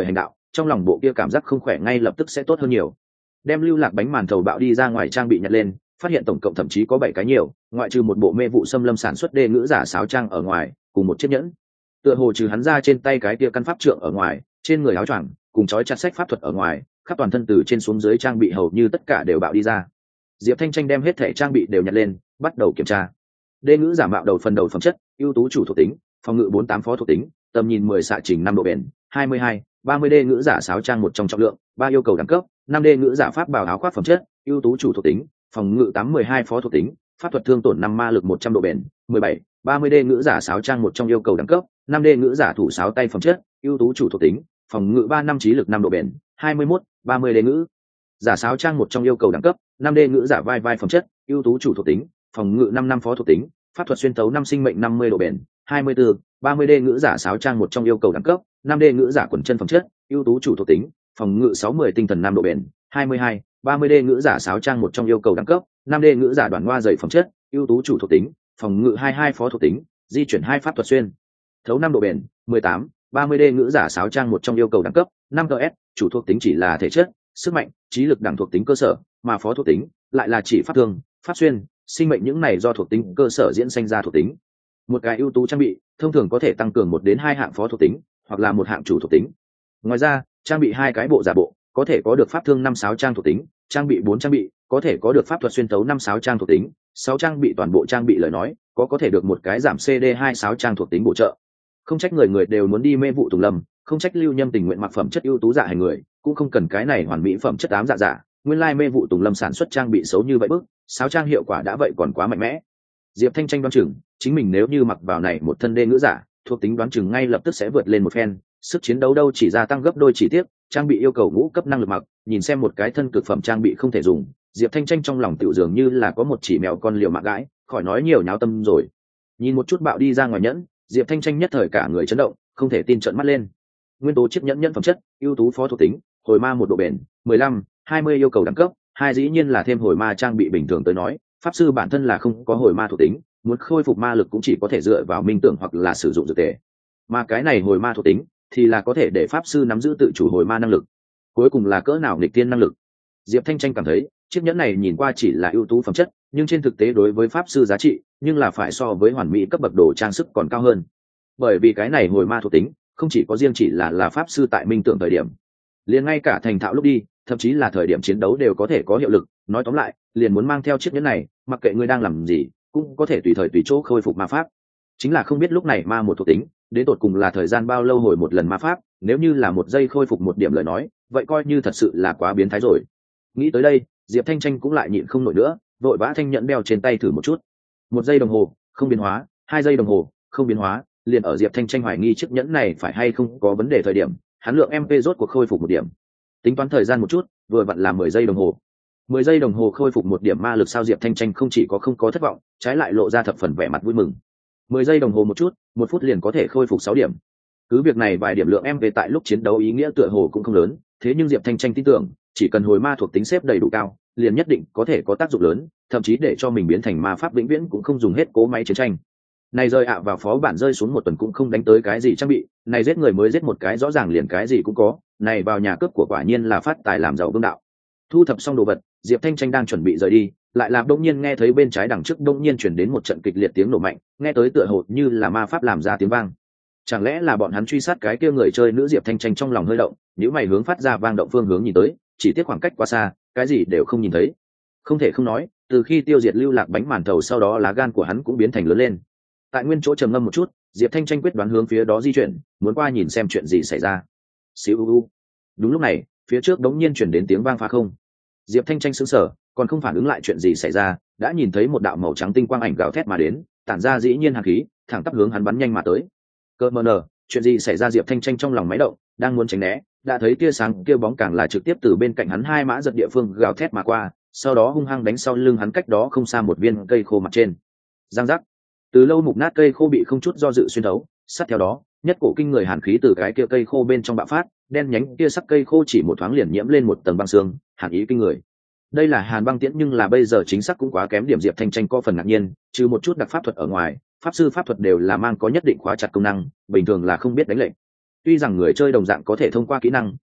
trong lòng bộ kia cảm giác không khỏe ngay lập tức sẽ tốt hơn nhiều. Đem lưu lạc bánh màn thầu bạo đi ra ngoài trang bị nhặt lên, phát hiện tổng cộng thậm chí có bảy cái nhiều, ngoại trừ một bộ mê vụ xâm lâm sản xuất đê ngữ giả sáo trang ở ngoài, cùng một chiếc nhẫn. Tựa hồ trừ hắn ra trên tay cái kia căn pháp trượng ở ngoài, trên người áo choàng cùng chói chặt sách pháp thuật ở ngoài, khắp toàn thân từ trên xuống dưới trang bị hầu như tất cả đều bạo đi ra. Diệp Thanh Tranh đem hết thể trang bị đều nhặt lên, bắt đầu kiểm tra. Đê ngữ giả mạo đầu phần đầu phẩm chất, ưu tú chủ thuộc tính, phòng ngự bốn tám phó thuộc tính, tầm nhìn mười xạ trình năm độ bền, hai mươi hai, ba mươi đê ngữ giả sáo trang một trong trọng lượng, ba yêu cầu đẳng cấp, năm đê ngữ giả pháp bào áo khoác phẩm chất, ưu tú chủ thuộc tính, phòng ngự tám mười hai phó thuộc tính, pháp thuật thương tổn năm ma lực một trăm độ bền, mười bảy, ba mươi đê ngữ giả sáo trang một trong yêu cầu đẳng cấp, năm đê ngữ giả thủ sáo tay phẩm chất, ưu tú chủ thuộc tính, phòng ngự ba năm trí lực năm độ bền, hai mươi mốt, ba mươi đê ngữ giả sáo trang một trong yêu cầu đẳng cấp, năm đê ngữ giả vai vai phẩm chất, ưu tú chủ thuộc tính, phòng ngự năm năm phó thuộc tính, pháp thuật xuyên tấu năm sinh mệnh năm mươi độ bền, hai mươi bốn, ba mươi đê ngữ giả sáo trang một trong yêu cầu đẳng cấp, năm đê ngữ giả quần chân phẩm chất, ưu tú chủ thuộc tính, phòng ngự sáu mươi tinh thần năm độ bền, hai mươi hai, ba mươi đê ngữ giả sáo trang một trong yêu cầu đẳng cấp, năm đê ngữ giả đoàn hoa dày phẩm chất, ưu tú chủ thuộc tính, phòng ngự hai mươi hai phó thuộc tính, di chuyển hai pháp thuật xuyên thấu năm độ bền, mười tám, ba mươi đê ngữ giả sáo trang một trong yêu cầu đẳng cấp, năm gs, chủ thuộc tính chỉ là thể chất, sức mạnh, trí lực đẳng thuộc tính cơ sở, mà phó thuộc tính lại là chỉ pháp thương, pháp xuyên, sinh mệnh những này do thuộc tính cơ sở diễn sinh ra thuộc tính. Một cái ưu tú trang bị thông thường có thể tăng cường một đến hai hạng phó thuộc tính, hoặc là một hạng chủ thuộc tính. Ngoài ra, trang bị hai cái bộ giả bộ có thể có được pháp thương năm sáu trang thuộc tính, trang bị bốn trang bị có thể có được pháp thuật xuyên tấu năm sáu trang thuộc tính, sáu trang bị toàn bộ trang bị lời nói có có thể được một cái giảm cd hai sáu trang thuộc tính bổ trợ. Không trách người người đều muốn đi mê vụ tùng lâm, không trách Lưu Nhâm tình nguyện mặc phẩm chất ưu tú dạ hành người, cũng không cần cái này hoàn mỹ phẩm chất ám dạ dạ. Nguyên lai mê vụ tùng lâm sản xuất trang bị xấu như vậy bước, sáu trang hiệu quả đã vậy còn quá mạnh mẽ. Diệp Thanh Tranh đoán chừng chính mình nếu như mặc vào này một thân đê ngữ giả, thuộc tính đoán chừng ngay lập tức sẽ vượt lên một phen, sức chiến đấu đâu chỉ gia tăng gấp đôi chỉ tiếc, trang bị yêu cầu ngũ cấp năng lực mặc, nhìn xem một cái thân cực phẩm trang bị không thể dùng, Diệp Thanh Tranh trong lòng tựu dường như là có một chỉ mèo con liều mạng gãi, khỏi nói nhiều nháo tâm rồi. Nhìn một chút bạo đi ra ngoài nhẫn, Diệp Thanh Tranh nhất thời cả người chấn động, không thể tin trợn mắt lên. Nguyên tố chiếc nhẫn nhân phẩm chất, ưu tú phó thuộc tính, hồi ma một độ bền, mười lăm, hai mươi yêu cầu đẳng cấp, hai dĩ nhiên là thêm hồi ma trang bị bình thường tới nói, pháp sư bản thân là không có hồi ma thuộc tính, muốn khôi phục ma lực cũng chỉ có thể dựa vào minh tưởng hoặc là sử dụng dược tề. Mà cái này hồi ma thuộc tính thì là có thể để pháp sư nắm giữ tự chủ hồi ma năng lực. Cuối cùng là cỡ nào nghịch tiên năng lực. Diệp Thanh Tranh cảm thấy, chiếc nhẫn này nhìn qua chỉ là ưu tú phẩm chất, nhưng trên thực tế đối với pháp sư giá trị, nhưng là phải so với hoàn mỹ cấp bậc đồ trang sức còn cao hơn. Bởi vì cái này hồi ma thuộc tính, không chỉ có riêng chỉ là là pháp sư tại minh tưởng thời điểm, liền ngay cả thành thạo lúc đi, thậm chí là thời điểm chiến đấu đều có thể có hiệu lực. Nói tóm lại, liền muốn mang theo chiếc nhẫn này, mặc kệ ngươi đang làm gì, cũng có thể tùy thời tùy chỗ khôi phục ma pháp. Chính là không biết lúc này ma một thuộc tính, đến tột cùng là thời gian bao lâu hồi một lần ma pháp, nếu như là một giây khôi phục một điểm lời nói, vậy coi như thật sự là quá biến thái rồi. Nghĩ tới đây, Diệp Thanh Tranh cũng lại nhịn không nổi nữa, vội vã thanh nhẫn đeo trên tay thử một chút. Một giây đồng hồ, không biến hóa, hai giây đồng hồ, không biến hóa, liền ở Diệp Thanh Tranh hoài nghi chiếc nhẫn này phải hay không có vấn đề thời điểm, hắn lượng em pê rốt cuộc khôi phục một điểm. Tính toán thời gian một chút, vừa vặn là mười giây đồng hồ. mười giây đồng hồ khôi phục một điểm ma lực sao? Diệp Thanh Tranh không chỉ có không có thất vọng, trái lại lộ ra thập phần vẻ mặt vui mừng. mười giây đồng hồ một chút, một phút liền có thể khôi phục sáu điểm. Cứ việc này vài điểm lượng em về tại lúc chiến đấu ý nghĩa tựa hồ cũng không lớn, thế nhưng Diệp Thanh Tranh tin tưởng, chỉ cần hồi ma thuộc tính xếp đầy đủ cao, liền nhất định có thể có tác dụng lớn, thậm chí để cho mình biến thành ma pháp vĩnh viễn cũng không dùng hết cố máy chiến tranh. Này rơi ạ vào phó bản rơi xuống một tuần cũng không đánh tới cái gì trang bị, này giết người mới giết một cái rõ ràng liền cái gì cũng có, này vào nhà cướp của quả nhiên là phát tài làm giàu vương đạo. Thu thập xong đồ vật, Diệp Thanh Tranh đang chuẩn bị rời đi, lại làm đông nhiên nghe thấy bên trái đằng trước đông nhiên chuyển đến một trận kịch liệt tiếng nổ mạnh, nghe tới tựa hồ như là ma pháp làm ra tiếng vang. Chẳng lẽ là bọn hắn truy sát cái kia người chơi nữ? Diệp Thanh Tranh trong lòng hơi động, nếu mày hướng phát ra vang động phương hướng nhìn tới, chỉ tiếc khoảng cách quá xa, cái gì đều không nhìn thấy. Không thể không nói, từ khi tiêu diệt lưu lạc bánh màn thầu sau đó lá gan của hắn cũng biến thành lớn lên. Tại nguyên chỗ trầm ngâm một chút, Diệp Thanh Tranh quyết đoán hướng phía đó di chuyển, muốn qua nhìn xem chuyện gì xảy ra. Xíu u u. Đúng lúc này, phía trước đống nhiên chuyển đến tiếng vang phá không. Diệp Thanh Tranh sững sờ, còn không phản ứng lại chuyện gì xảy ra, đã nhìn thấy một đạo màu trắng tinh quang ảnh gào thét mà đến, tản ra dĩ nhiên hàn khí, thẳng tắp hướng hắn bắn nhanh mà tới. Cơ mờ nờ, chuyện gì xảy ra? Diệp Thanh Tranh trong lòng máy động, đang muốn tránh né, đã thấy tia sáng kia bóng càng là trực tiếp từ bên cạnh hắn hai mã giật địa phương gào thét mà qua, sau đó hung hăng đánh sau lưng hắn cách đó không xa một viên cây khô mặt trên. Giang giác. Từ lâu mục nát cây khô bị không chút do dự xuyên thấu, sát theo đó, nhất cổ kinh người hàn khí từ cái kia cây khô bên trong bạo phát, đen nhánh kia sắc cây khô chỉ một thoáng liền nhiễm lên một tầng băng xương, hàn ý kinh người. Đây là hàn băng tiễn, nhưng là bây giờ chính xác cũng quá kém điểm. Diệp Thanh Tranh có phần ngạc nhiên, trừ một chút đặc pháp thuật ở ngoài, pháp sư pháp thuật đều là mang có nhất định khóa chặt công năng, bình thường là không biết đánh lệnh. Tuy rằng người chơi đồng dạng có thể thông qua kỹ năng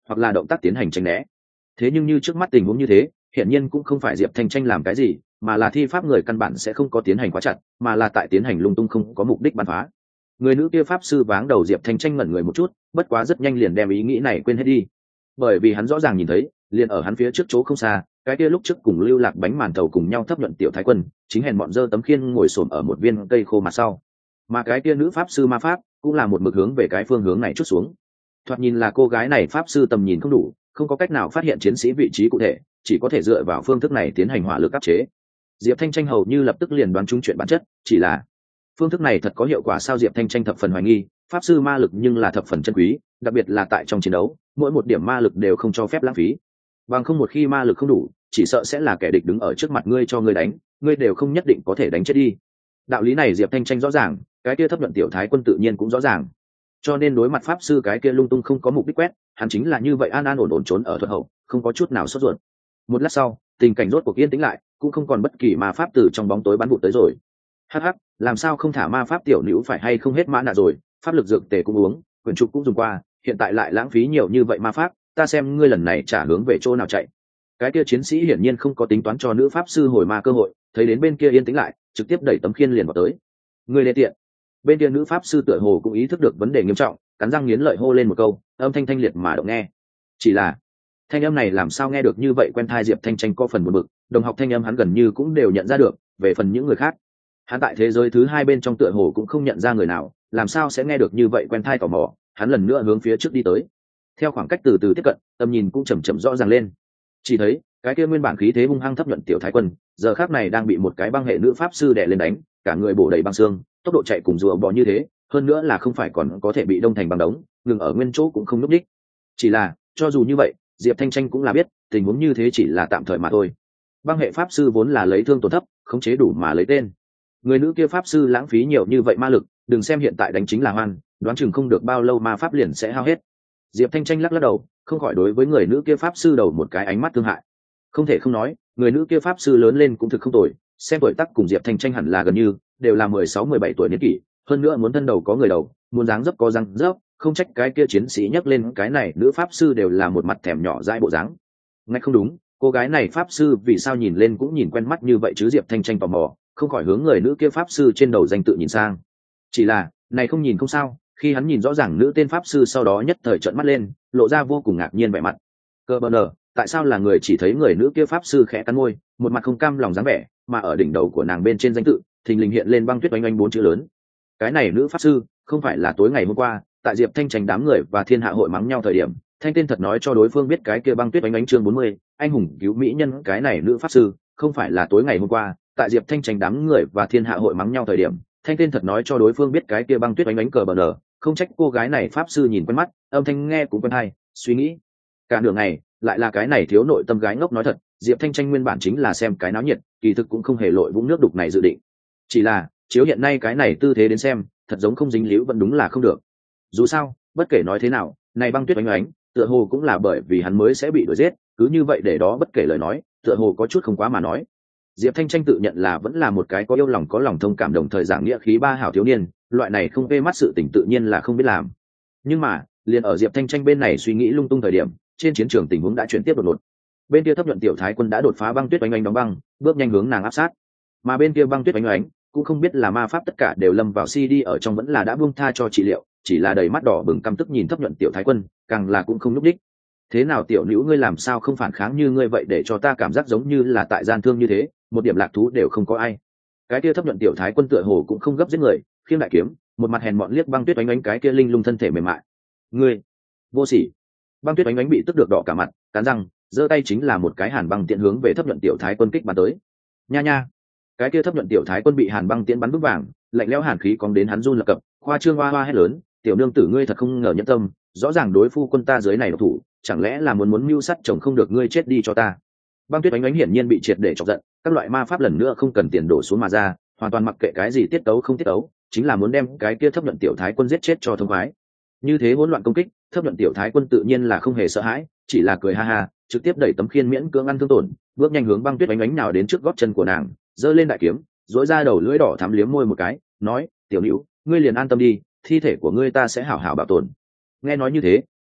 hoặc là động tác tiến hành tránh né. Thế nhưng như trước mắt tình huống như thế, hiển nhiên cũng không phải Diệp Thanh Tranh làm cái gì, mà là thi pháp người căn bản sẽ không có tiến hành quá chặt, mà là tại tiến hành lung tung không có mục đích bắn phá. Người nữ kia pháp sư váng đầu Diệp Thanh Tranh ngẩn người một chút, bất quá rất nhanh liền đem ý nghĩ này quên hết đi, bởi vì hắn rõ ràng nhìn thấy, liền ở hắn phía trước chỗ không xa, cái kia lúc trước cùng Lưu Lạc bánh màn thầu cùng nhau thấp nhuận tiểu thái quân, chính hèn bọn dơ tấm khiên ngồi xổm ở một viên cây khô mặt sau, mà cái kia nữ pháp sư ma pháp cũng là một mực hướng về cái phương hướng này chút xuống. Thoạt nhìn là cô gái này pháp sư tầm nhìn không đủ, không có cách nào phát hiện chiến sĩ vị trí cụ thể, chỉ có thể dựa vào phương thức này tiến hành hỏa lực áp chế. Diệp Thanh Tranh hầu như lập tức liền đoán trúng chuyện bản chất, chỉ là phương thức này thật có hiệu quả sao? Diệp Thanh Tranh thập phần hoài nghi, pháp sư ma lực nhưng là thập phần chân quý, đặc biệt là tại trong chiến đấu, mỗi một điểm ma lực đều không cho phép lãng phí. Bằng không một khi ma lực không đủ, chỉ sợ sẽ là kẻ địch đứng ở trước mặt ngươi cho ngươi đánh, ngươi đều không nhất định có thể đánh chết đi. Đạo lý này Diệp Thanh Tranh rõ ràng, cái kia thấp nhuận tiểu thái quân tự nhiên cũng rõ ràng. Cho nên đối mặt pháp sư cái kia lung tung không có mục đích quét, hắn chính là như vậy an an ổn ổn trốn ở thuật hậu, không có chút nào sốt ruột. Một lát sau, tình cảnh rốt cuộc yên tĩnh lại, cũng không còn bất kỳ ma pháp từ trong bóng tối bắn vụt tới rồi. Hắc hắc, làm sao không thả ma pháp tiểu nữ phải hay không hết mã nạ rồi, pháp lực dược tề cũng uống, quyển trục cũng dùng qua, hiện tại lại lãng phí nhiều như vậy ma pháp, ta xem ngươi lần này trả hướng về chỗ nào chạy. Cái kia chiến sĩ hiển nhiên không có tính toán cho nữ pháp sư hồi ma cơ hội, thấy đến bên kia yên tĩnh lại, trực tiếp đẩy tấm khiên liền vào tới. Ngươi đê tiện. Bên kia nữ pháp sư tựa hồ cũng ý thức được vấn đề nghiêm trọng, cắn răng nghiến lợi hô lên một câu, âm thanh thanh liệt mà động nghe. Chỉ là thanh âm này làm sao nghe được như vậy quen tai? Diệp Thanh Tranh có phần buồn bực, đồng học thanh âm hắn gần như cũng đều nhận ra được, về phần những người khác, hắn tại thế giới thứ hai bên trong tựa hồ cũng không nhận ra người nào, làm sao sẽ nghe được như vậy quen tai? Tò mò, hắn lần nữa hướng phía trước đi tới. Theo khoảng cách từ từ tiếp cận, tầm nhìn cũng chậm chậm rõ ràng lên. Chỉ thấy cái kia nguyên bản khí thế hung hăng thấp nhuận tiểu thái quân, giờ khắc này đang bị một cái băng hệ nữ pháp sư đè lên đánh, cả người bổ đầy băng xương, tốc độ chạy cùng rùa bò như thế, hơn nữa là không phải còn có thể bị đông thành băng đống, ngừng ở nguyên chỗ cũng không núp đích. Chỉ là cho dù như vậy, Diệp Thanh Tranh cũng là biết tình huống như thế chỉ là tạm thời mà thôi. Băng hệ pháp sư vốn là lấy thương tổn thấp, khống chế đủ mà lấy tên. Người nữ kia pháp sư lãng phí nhiều như vậy ma lực, đừng xem hiện tại đánh chính là hoan, đoán chừng không được bao lâu ma pháp liền sẽ hao hết. Diệp Thanh Tranh lắc lắc đầu, không khỏi đối với người nữ kia pháp sư đầu một cái ánh mắt thương hại. Không thể không nói, người nữ kia pháp sư lớn lên cũng thực không tồi, xem tuổi tác cùng Diệp Thanh Tranh hẳn là gần như đều là mười sáu mười bảy tuổi niên kỷ, hơn nữa muốn thân đầu có người đầu, muốn dáng dấp có răng dấp, không trách cái kia chiến sĩ nhắc lên cái này nữ pháp sư đều là một mặt thèm nhỏ dãi bộ dáng. Ngay không đúng, cô gái này pháp sư vì sao nhìn lên cũng nhìn quen mắt như vậy chứ? Diệp Thanh Tranh tò mò, không khỏi hướng người nữ kia pháp sư trên đầu danh tự nhìn sang. Chỉ là này không nhìn không sao, khi hắn nhìn rõ ràng nữ tên pháp sư sau đó nhất thời trợn mắt lên, lộ ra vô cùng ngạc nhiên vẻ mặt. Cơ bờ nờ, tại sao là người chỉ thấy người nữ kia pháp sư khẽ cắn môi, một mặt không cam lòng dáng vẻ, mà ở đỉnh đầu của nàng bên trên danh tự thình lình hiện lên băng tuyết oanh oanh bốn chữ lớn. Cái này nữ pháp sư không phải là tối ngày hôm qua tại Diệp Thanh Tranh đám người và thiên hạ hội mắng nhau thời điểm, thanh tên thật nói cho đối phương biết cái kia băng tuyết oanh oanh chương bốn mươi, anh hùng cứu mỹ nhân. Cái này nữ pháp sư không phải là tối ngày hôm qua tại Diệp Thanh Tranh đám người và thiên hạ hội mắng nhau thời điểm, thanh tên thật nói cho đối phương biết cái kia băng tuyết oanh oanh cờ bờ nở. Không trách cô gái này pháp sư nhìn quen mắt, âm thanh nghe cũng quen hay, suy nghĩ cả nửa ngày lại là cái này thiếu nội tâm gái ngốc nói thật. Diệp Thanh Tranh nguyên bản chính là xem cái náo nhiệt, kỳ thực cũng không hề lội vũng nước đục này dự định. Chỉ là chiếu hiện nay cái này tư thế đến xem, thật giống không dính líu vẫn đúng là không được. Dù sao bất kể nói thế nào, này băng tuyết oanh oanh tựa hồ cũng là bởi vì hắn mới sẽ bị đuổi giết, cứ như vậy để đó bất kể lời nói, tựa hồ có chút không quá mà nói. Diệp Thanh Tranh tự nhận là vẫn là một cái có yêu lòng có lòng thông cảm đồng thời giảng nghĩa khí ba hảo thiếu niên, loại này không vê mắt sự tình tự nhiên là không biết làm. Nhưng mà liền ở Diệp Thanh Tranh bên này suy nghĩ lung tung thời điểm, trên chiến trường tình huống đã chuyển tiếp đột ngột. Bên kia thấp nhuận tiểu thái quân đã đột phá băng tuyết oanh oanh đóng băng, bước nhanh hướng nàng áp sát. Mà bên kia băng tuyết oanh oanh cũng không biết là ma pháp tất cả đều lâm vào xê đê ở trong vẫn là đã buông tha cho trị liệu, chỉ là đầy mắt đỏ bừng căm tức nhìn thấp nhuận tiểu thái quân, càng là cũng không núp đích. Thế nào tiểu nữ ngươi làm sao không phản kháng như ngươi vậy, để cho ta cảm giác giống như là tại gian thương như thế, một điểm lạc thú đều không có ai. Cái kia thấp nhuận tiểu thái quân tựa hồ cũng không gấp giết người, khiêng đại kiếm, một mặt hèn mọn liếc băng tuyết oanh oanh cái kia linh lung thân thể mềm mại. Ngươi vô sỉ! Băng tuyết oanh oanh bị tức được đỏ cả mặt, cắn răng giơ tay chính là một cái hàn băng tiện hướng về thấp nhuận tiểu thái quân kích bắn tới. Nha nha! Cái kia thấp nhuận tiểu thái quân bị hàn băng tiễn bắn vững vàng, lạnh lẽo hàn khí cong đến hắn run lập cập, khoa trương hoa hoa hét lớn, tiểu nương tử ngươi thật không ngờ nhẫn tâm, rõ ràng đối phu quân ta dưới này độc thủ, chẳng lẽ là muốn muốn mưu sát chồng không được, ngươi chết đi cho ta. Băng tuyết oanh oanh hiển nhiên bị triệt để chọc giận, các loại ma pháp lần nữa không cần tiền đổ xuống mà ra, hoàn toàn mặc kệ cái gì tiết tấu không tiết tấu, chính là muốn đem cái kia thấp nhuận tiểu thái quân giết chết cho thông khoái. Như thế hỗn loạn công kích, thấp nhuận tiểu thái quân tự nhiên là không hề sợ hãi, chỉ là cười ha ha, trực tiếp đẩy tấm khiên miễn cưỡng ăn thương tổn, bước nhanh hướng băng tuyết oanh oanh nào đến trước gót chân của nàng, giơ lên đại kiếm, dỗi ra đầu lưỡi đỏ thắm liếm môi một cái, nói, tiểu nữ ngươi liền an tâm đi, thi thể của ngươi ta sẽ hảo hảo bảo tồn. Nghe nói như thế,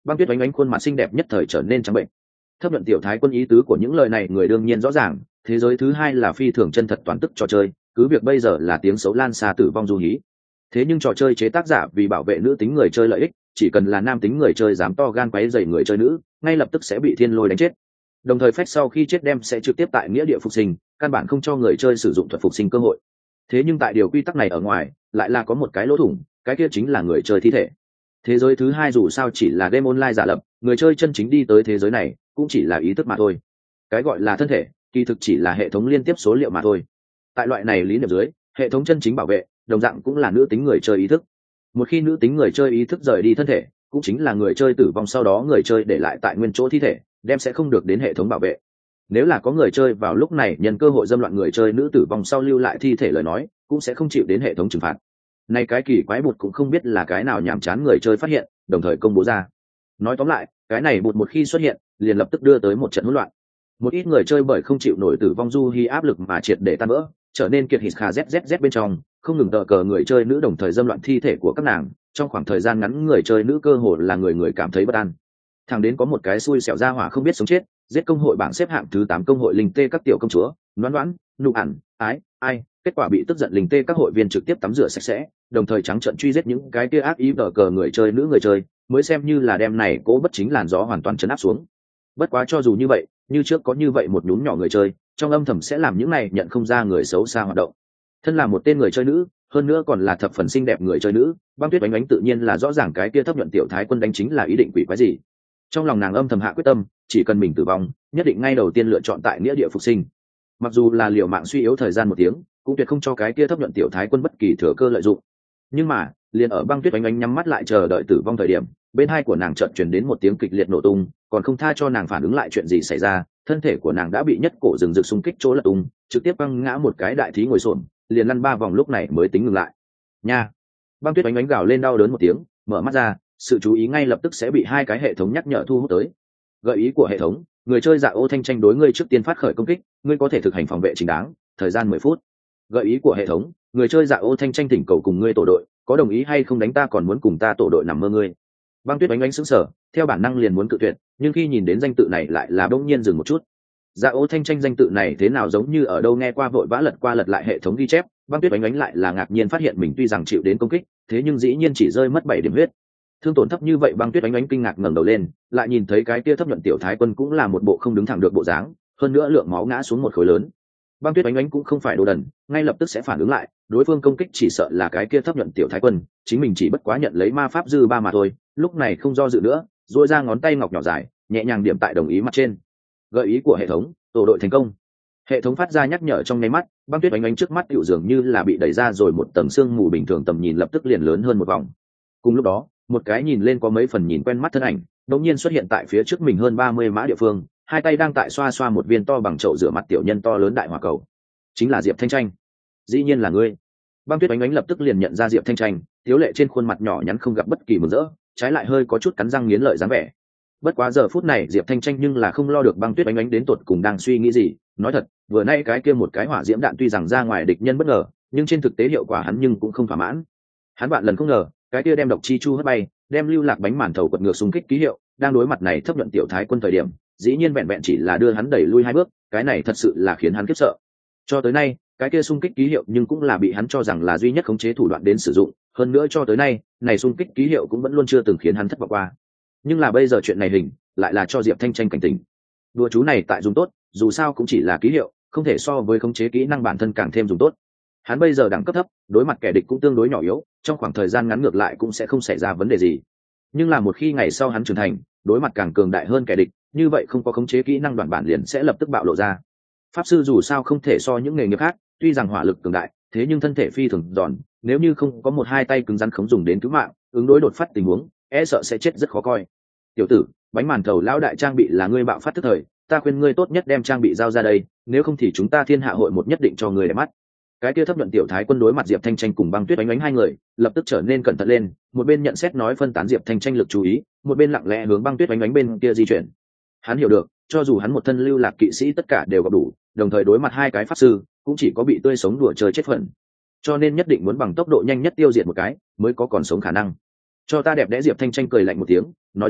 Băng Tuyết oánh oánh khuôn mặt xinh đẹp nhất thời trở nên trắng bệnh. Thấp Nhuận tiểu thái quân ý tứ của những lời này người đương nhiên rõ ràng, thế giới thứ hai là phi thường chân thật toàn tức trò chơi, cứ việc bây giờ là tiếng xấu lan xa tử vong du hí. Thế nhưng trò chơi chế tác giả vì bảo vệ nữ tính người chơi lợi ích, chỉ cần là nam tính người chơi dám to gan quấy rầy người chơi nữ, ngay lập tức sẽ bị thiên lôi đánh chết. Đồng thời phách sau khi chết đem sẽ trực tiếp tại nghĩa địa phục sinh, căn bản không cho người chơi sử dụng thuật phục sinh cơ hội. Thế nhưng tại điều quy tắc này ở ngoài, lại là có một cái lỗ thủng, cái kia chính là người chơi thi thể. Thế giới thứ hai dù sao chỉ là game online giả lập, người chơi chân chính đi tới thế giới này cũng chỉ là ý thức mà thôi. Cái gọi là thân thể, kỳ thực chỉ là hệ thống liên tiếp số liệu mà thôi. Tại loại này lý niệm dưới, hệ thống chân chính bảo vệ, đồng dạng cũng là nữ tính người chơi ý thức. Một khi nữ tính người chơi ý thức rời đi thân thể, cũng chính là người chơi tử vong sau đó người chơi để lại tại nguyên chỗ thi thể, đem sẽ không được đến hệ thống bảo vệ. Nếu là có người chơi vào lúc này nhân cơ hội dâm loạn người chơi nữ tử vong sau lưu lại thi thể lời nói, cũng sẽ không chịu đến hệ thống trừng phạt. Này cái kỳ quái bụt cũng không biết là cái nào nhàm chán người chơi phát hiện, đồng thời công bố ra. Nói tóm lại, cái này bụt một khi xuất hiện, liền lập tức đưa tới một trận hỗn loạn. Một ít người chơi bởi không chịu nổi tử vong du hi áp lực mà triệt để tan vỡ, trở nên kiệt hít khà zzz bên trong, không ngừng tờ cờ người chơi nữ đồng thời dâm loạn thi thể của các nàng. Trong khoảng thời gian ngắn người chơi nữ cơ hồ là người người cảm thấy bất an. Thằng đến có một cái xui xẻo ra hỏa không biết sống chết, giết công hội bảng xếp hạng thứ tám công hội linh tê các tiểu công chúa, Loan Loan, Nụ ẩn, ái, ai, kết quả bị tức giận linh tê các hội viên trực tiếp tắm rửa sạch sẽ, đồng thời trắng trợn truy giết những cái kia ác ý đờ cờ người chơi nữ người chơi, mới xem như là đem này cố bất chính làn gió hoàn toàn chấn áp xuống. Bất quá cho dù như vậy, như trước có như vậy một nhúm nhỏ người chơi, trong âm thầm sẽ làm những này nhận không ra người xấu xa hoạt động. Thân là một tên người chơi nữ, hơn nữa còn là thập phần xinh đẹp người chơi nữ, Băng Tuyết oánh oánh tự nhiên là rõ ràng cái kia Thấp Nhuận tiểu thái quân đánh chính là ý định quỷ quái gì. Trong lòng nàng âm thầm hạ quyết tâm, chỉ cần mình tử vong, nhất định ngay đầu tiên lựa chọn tại nghĩa địa phục sinh. Mặc dù là liều mạng suy yếu thời gian một tiếng, cũng tuyệt không cho cái kia Thấp Nhuận tiểu thái quân bất kỳ thừa cơ lợi dụng. Nhưng mà, liền ở Băng Tuyết oánh oánh nhắm mắt lại chờ đợi tử vong thời điểm, bên hai của nàng chợt truyền đến một tiếng kịch liệt nổ tung, còn không tha cho nàng phản ứng lại chuyện gì xảy ra, thân thể của nàng đã bị nhất cổ rừng rực xung kích chỗ lật tung, trực tiếp văng ngã một cái đại thí ngồi xổm, liền lăn ba vòng lúc này mới tính ngừng lại. Nha! Băng Tuyết oánh oánh gào lên đau đớn một tiếng, mở mắt ra, sự chú ý ngay lập tức sẽ bị hai cái hệ thống nhắc nhở thu hút tới. Gợi ý của hệ thống: người chơi Dạ Ô Thanh tranh đối ngươi trước tiên phát khởi công kích, ngươi có thể thực hành phòng vệ chính đáng, thời gian mười phút. Gợi ý của hệ thống: người chơi Dạ Ô Thanh tranh thỉnh cầu cùng ngươi tổ đội, có đồng ý hay không đánh ta còn muốn cùng ta tổ đội nằm mơ ngươi. Băng Tuyết oánh oánh sững sờ, theo bản năng liền muốn cự tuyệt, nhưng khi nhìn đến danh tự này lại là bỗng nhiên dừng một chút. Dạ Ô Thanh tranh danh tự này thế nào giống như ở đâu nghe qua, vội vã lật qua lật lại hệ thống ghi chép, Băng Tuyết oánh oánh lại là ngạc nhiên phát hiện mình tuy rằng chịu đến công kích, thế nhưng dĩ nhiên chỉ rơi mất bảy điểm huyết. Thương tổn thấp như vậy, Băng Tuyết oánh oánh kinh ngạc ngẩng đầu lên, lại nhìn thấy cái kia Thấp Nhuận tiểu thái quân cũng là một bộ không đứng thẳng được bộ dáng, hơn nữa lượng máu ngã xuống một khối lớn. Băng Tuyết oánh oánh cũng không phải đồ đần, ngay lập tức sẽ phản ứng lại, đối phương công kích chỉ sợ là cái kia Thấp Nhuận tiểu thái quân, chính mình chỉ bất quá nhận lấy ma pháp dư ba mà thôi, lúc này không do dự nữa, duỗi ra ngón tay ngọc nhỏ dài, nhẹ nhàng điểm tại đồng ý mặt trên. Gợi ý của hệ thống: tổ đội thành công. Hệ thống phát ra nhắc nhở trong nháy mắt, Băng Tuyết oánh oánh trước mắt tựu dường như là bị đẩy ra rồi một tầng sương mù bình thường, tầm nhìn lập tức liền lớn hơn một vòng. Cùng lúc đó, một cái nhìn lên có mấy phần nhìn quen mắt thân ảnh đột nhiên xuất hiện tại phía trước mình hơn ba mươi mã địa phương, hai tay đang tại xoa xoa một viên to bằng chậu rửa mặt tiểu nhân to lớn đại hỏa cầu. Chính là Diệp Thanh Tranh. Dĩ nhiên là ngươi. Băng Tuyết oánh oánh lập tức liền nhận ra Diệp Thanh Tranh, thiếu lệ trên khuôn mặt nhỏ nhắn không gặp bất kỳ mừng rỡ, trái lại hơi có chút cắn răng nghiến lợi dáng vẻ. Bất quá giờ phút này Diệp Thanh Tranh nhưng là không lo được Băng Tuyết oánh oánh đến tột cùng đang suy nghĩ gì. Nói thật, vừa nay cái kia một cái hỏa diễm đạn tuy rằng ra ngoài địch nhân bất ngờ, nhưng trên thực tế hiệu quả hắn nhưng cũng không thỏa mãn. Hắn bạn lần không ngờ, cái kia đem độc chi chu hất bay, đem lưu lạc bánh màn thầu quật ngược xung kích ký hiệu, đang đối mặt này Thấp Nhuận tiểu thái quân thời điểm, dĩ nhiên vẹn vẹn chỉ là đưa hắn đẩy lui hai bước, cái này thật sự là khiến hắn khiếp sợ. Cho tới nay, cái kia xung kích ký hiệu nhưng cũng là bị hắn cho rằng là duy nhất khống chế thủ đoạn đến sử dụng, hơn nữa cho tới nay, này xung kích ký hiệu cũng vẫn luôn chưa từng khiến hắn thất vọng qua. Nhưng là bây giờ chuyện này hình, lại là cho Diệp Thanh Tranh cảnh tỉnh. Đùa chú này tại dùng tốt, dù sao cũng chỉ là ký hiệu, không thể so với khống chế kỹ năng bản thân càng thêm dùng tốt. Hắn bây giờ đẳng cấp thấp, đối mặt kẻ địch cũng tương đối nhỏ yếu, trong khoảng thời gian ngắn ngược lại cũng sẽ không xảy ra vấn đề gì. Nhưng là một khi ngày sau hắn trưởng thành, đối mặt càng cường đại hơn kẻ địch, như vậy không có khống chế kỹ năng đoạn bản liền sẽ lập tức bạo lộ ra. Pháp sư dù sao không thể so những nghề nghiệp khác, tuy rằng hỏa lực cường đại, thế nhưng thân thể phi thường giòn, nếu như không có một hai tay cứng rắn khống dùng đến cứu mạng, ứng đối đột phát tình huống, e sợ sẽ chết rất khó coi. Tiểu tử, bánh màn thầu lão đại trang bị là ngươi bạo phát tức thời, ta khuyên ngươi tốt nhất đem trang bị giao ra đây, nếu không thì chúng ta Thiên Hạ hội một nhất định cho ngươi để mắt. Cái kia Thấp Nhuận tiểu thái quân đối mặt Diệp Thanh Tranh cùng Băng Tuyết oánh oánh hai người, lập tức trở nên cẩn thận lên, một bên nhận xét nói phân tán Diệp Thanh Tranh lực chú ý, một bên lặng lẽ hướng Băng Tuyết oánh oánh bên kia di chuyển. Hắn hiểu được, cho dù hắn một thân lưu lạc kỵ sĩ tất cả đều gặp đủ, đồng thời đối mặt hai cái pháp sư, cũng chỉ có bị tươi sống đùa chơi chết phần. Cho nên nhất định muốn bằng tốc độ nhanh nhất tiêu diệt một cái, mới có còn sống khả năng. Cho ta đẹp đẽ. Diệp Thanh Tranh cười lạnh một tiếng, nói ra,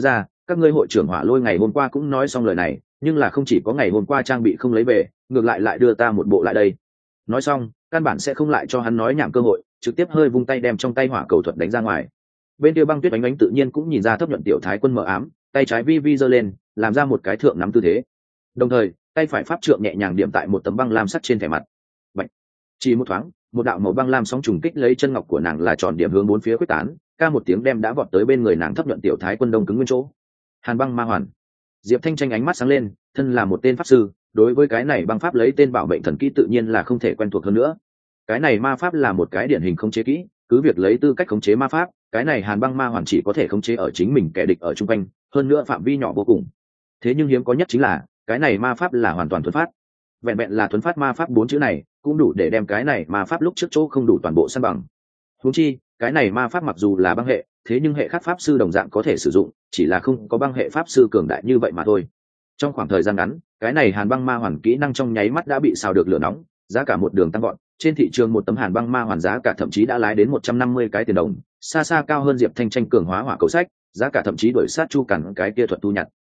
các ngươi hội trưởng hỏa lôi ngày hôm qua cũng nói xong lời này, nhưng là không chỉ có ngày hôm qua trang bị không lấy về, ngược lại lại đưa ta một bộ lại đây. Nói xong, căn bản sẽ không lại cho hắn nói nhảm cơ hội, trực tiếp hơi vung tay đem trong tay hỏa cầu thuật đánh ra ngoài. Bên kia Băng Tuyết Oánh Oánh tự nhiên cũng nhìn ra Thấp Nhuận tiểu thái quân mờ ám, tay trái vi vi giơ lên, làm ra một cái thượng nắm tư thế. Đồng thời, tay phải pháp trượng nhẹ nhàng điểm tại một tấm băng lam sắt trên thẻ mặt. Bạch. Chỉ một thoáng, một đạo màu băng lam sóng trùng kích lấy chân ngọc của nàng là tròn điểm hướng bốn phía quyết tán, ca một tiếng đem đã vọt tới bên người nàng Thấp Nhuận tiểu thái quân đông cứng nguyên chỗ. Hàn băng ma hoàn. Diệp Thanh Tranh ánh mắt sáng lên, thân là một tên pháp sư, đối với cái này băng pháp lấy tên bảo mệnh thần kỹ tự nhiên là không thể quen thuộc hơn nữa. Cái này ma pháp là một cái điển hình khống chế kỹ, cứ việc lấy tư cách khống chế ma pháp, cái này Hàn băng ma hoàn chỉ có thể khống chế ở chính mình kẻ địch ở chung quanh, hơn nữa phạm vi nhỏ vô cùng. Thế nhưng hiếm có nhất chính là, cái này ma pháp là hoàn toàn thuần phát. Vẹn vẹn là thuần phát ma pháp bốn chữ này, cũng đủ để đem cái này ma pháp lúc trước chỗ không đủ toàn bộ san bằng. Huống chi, cái này ma pháp mặc dù là băng hệ, thế nhưng hệ khác pháp sư đồng dạng có thể sử dụng, chỉ là không có băng hệ pháp sư cường đại như vậy mà thôi. Trong khoảng thời gian ngắn, cái này Hàn băng ma hoàn kỹ năng trong nháy mắt đã bị xào được lửa nóng, giá cả một đường tăng gọn, trên thị trường một tấm Hàn băng ma hoàn giá cả thậm chí đã lái đến một trăm năm mươi cái tiền đồng, xa xa cao hơn Diệp Thanh Tranh cường hóa hỏa cầu sách, giá cả thậm chí đuổi sát Chu Cẩn cái kia thuật tu nhặt.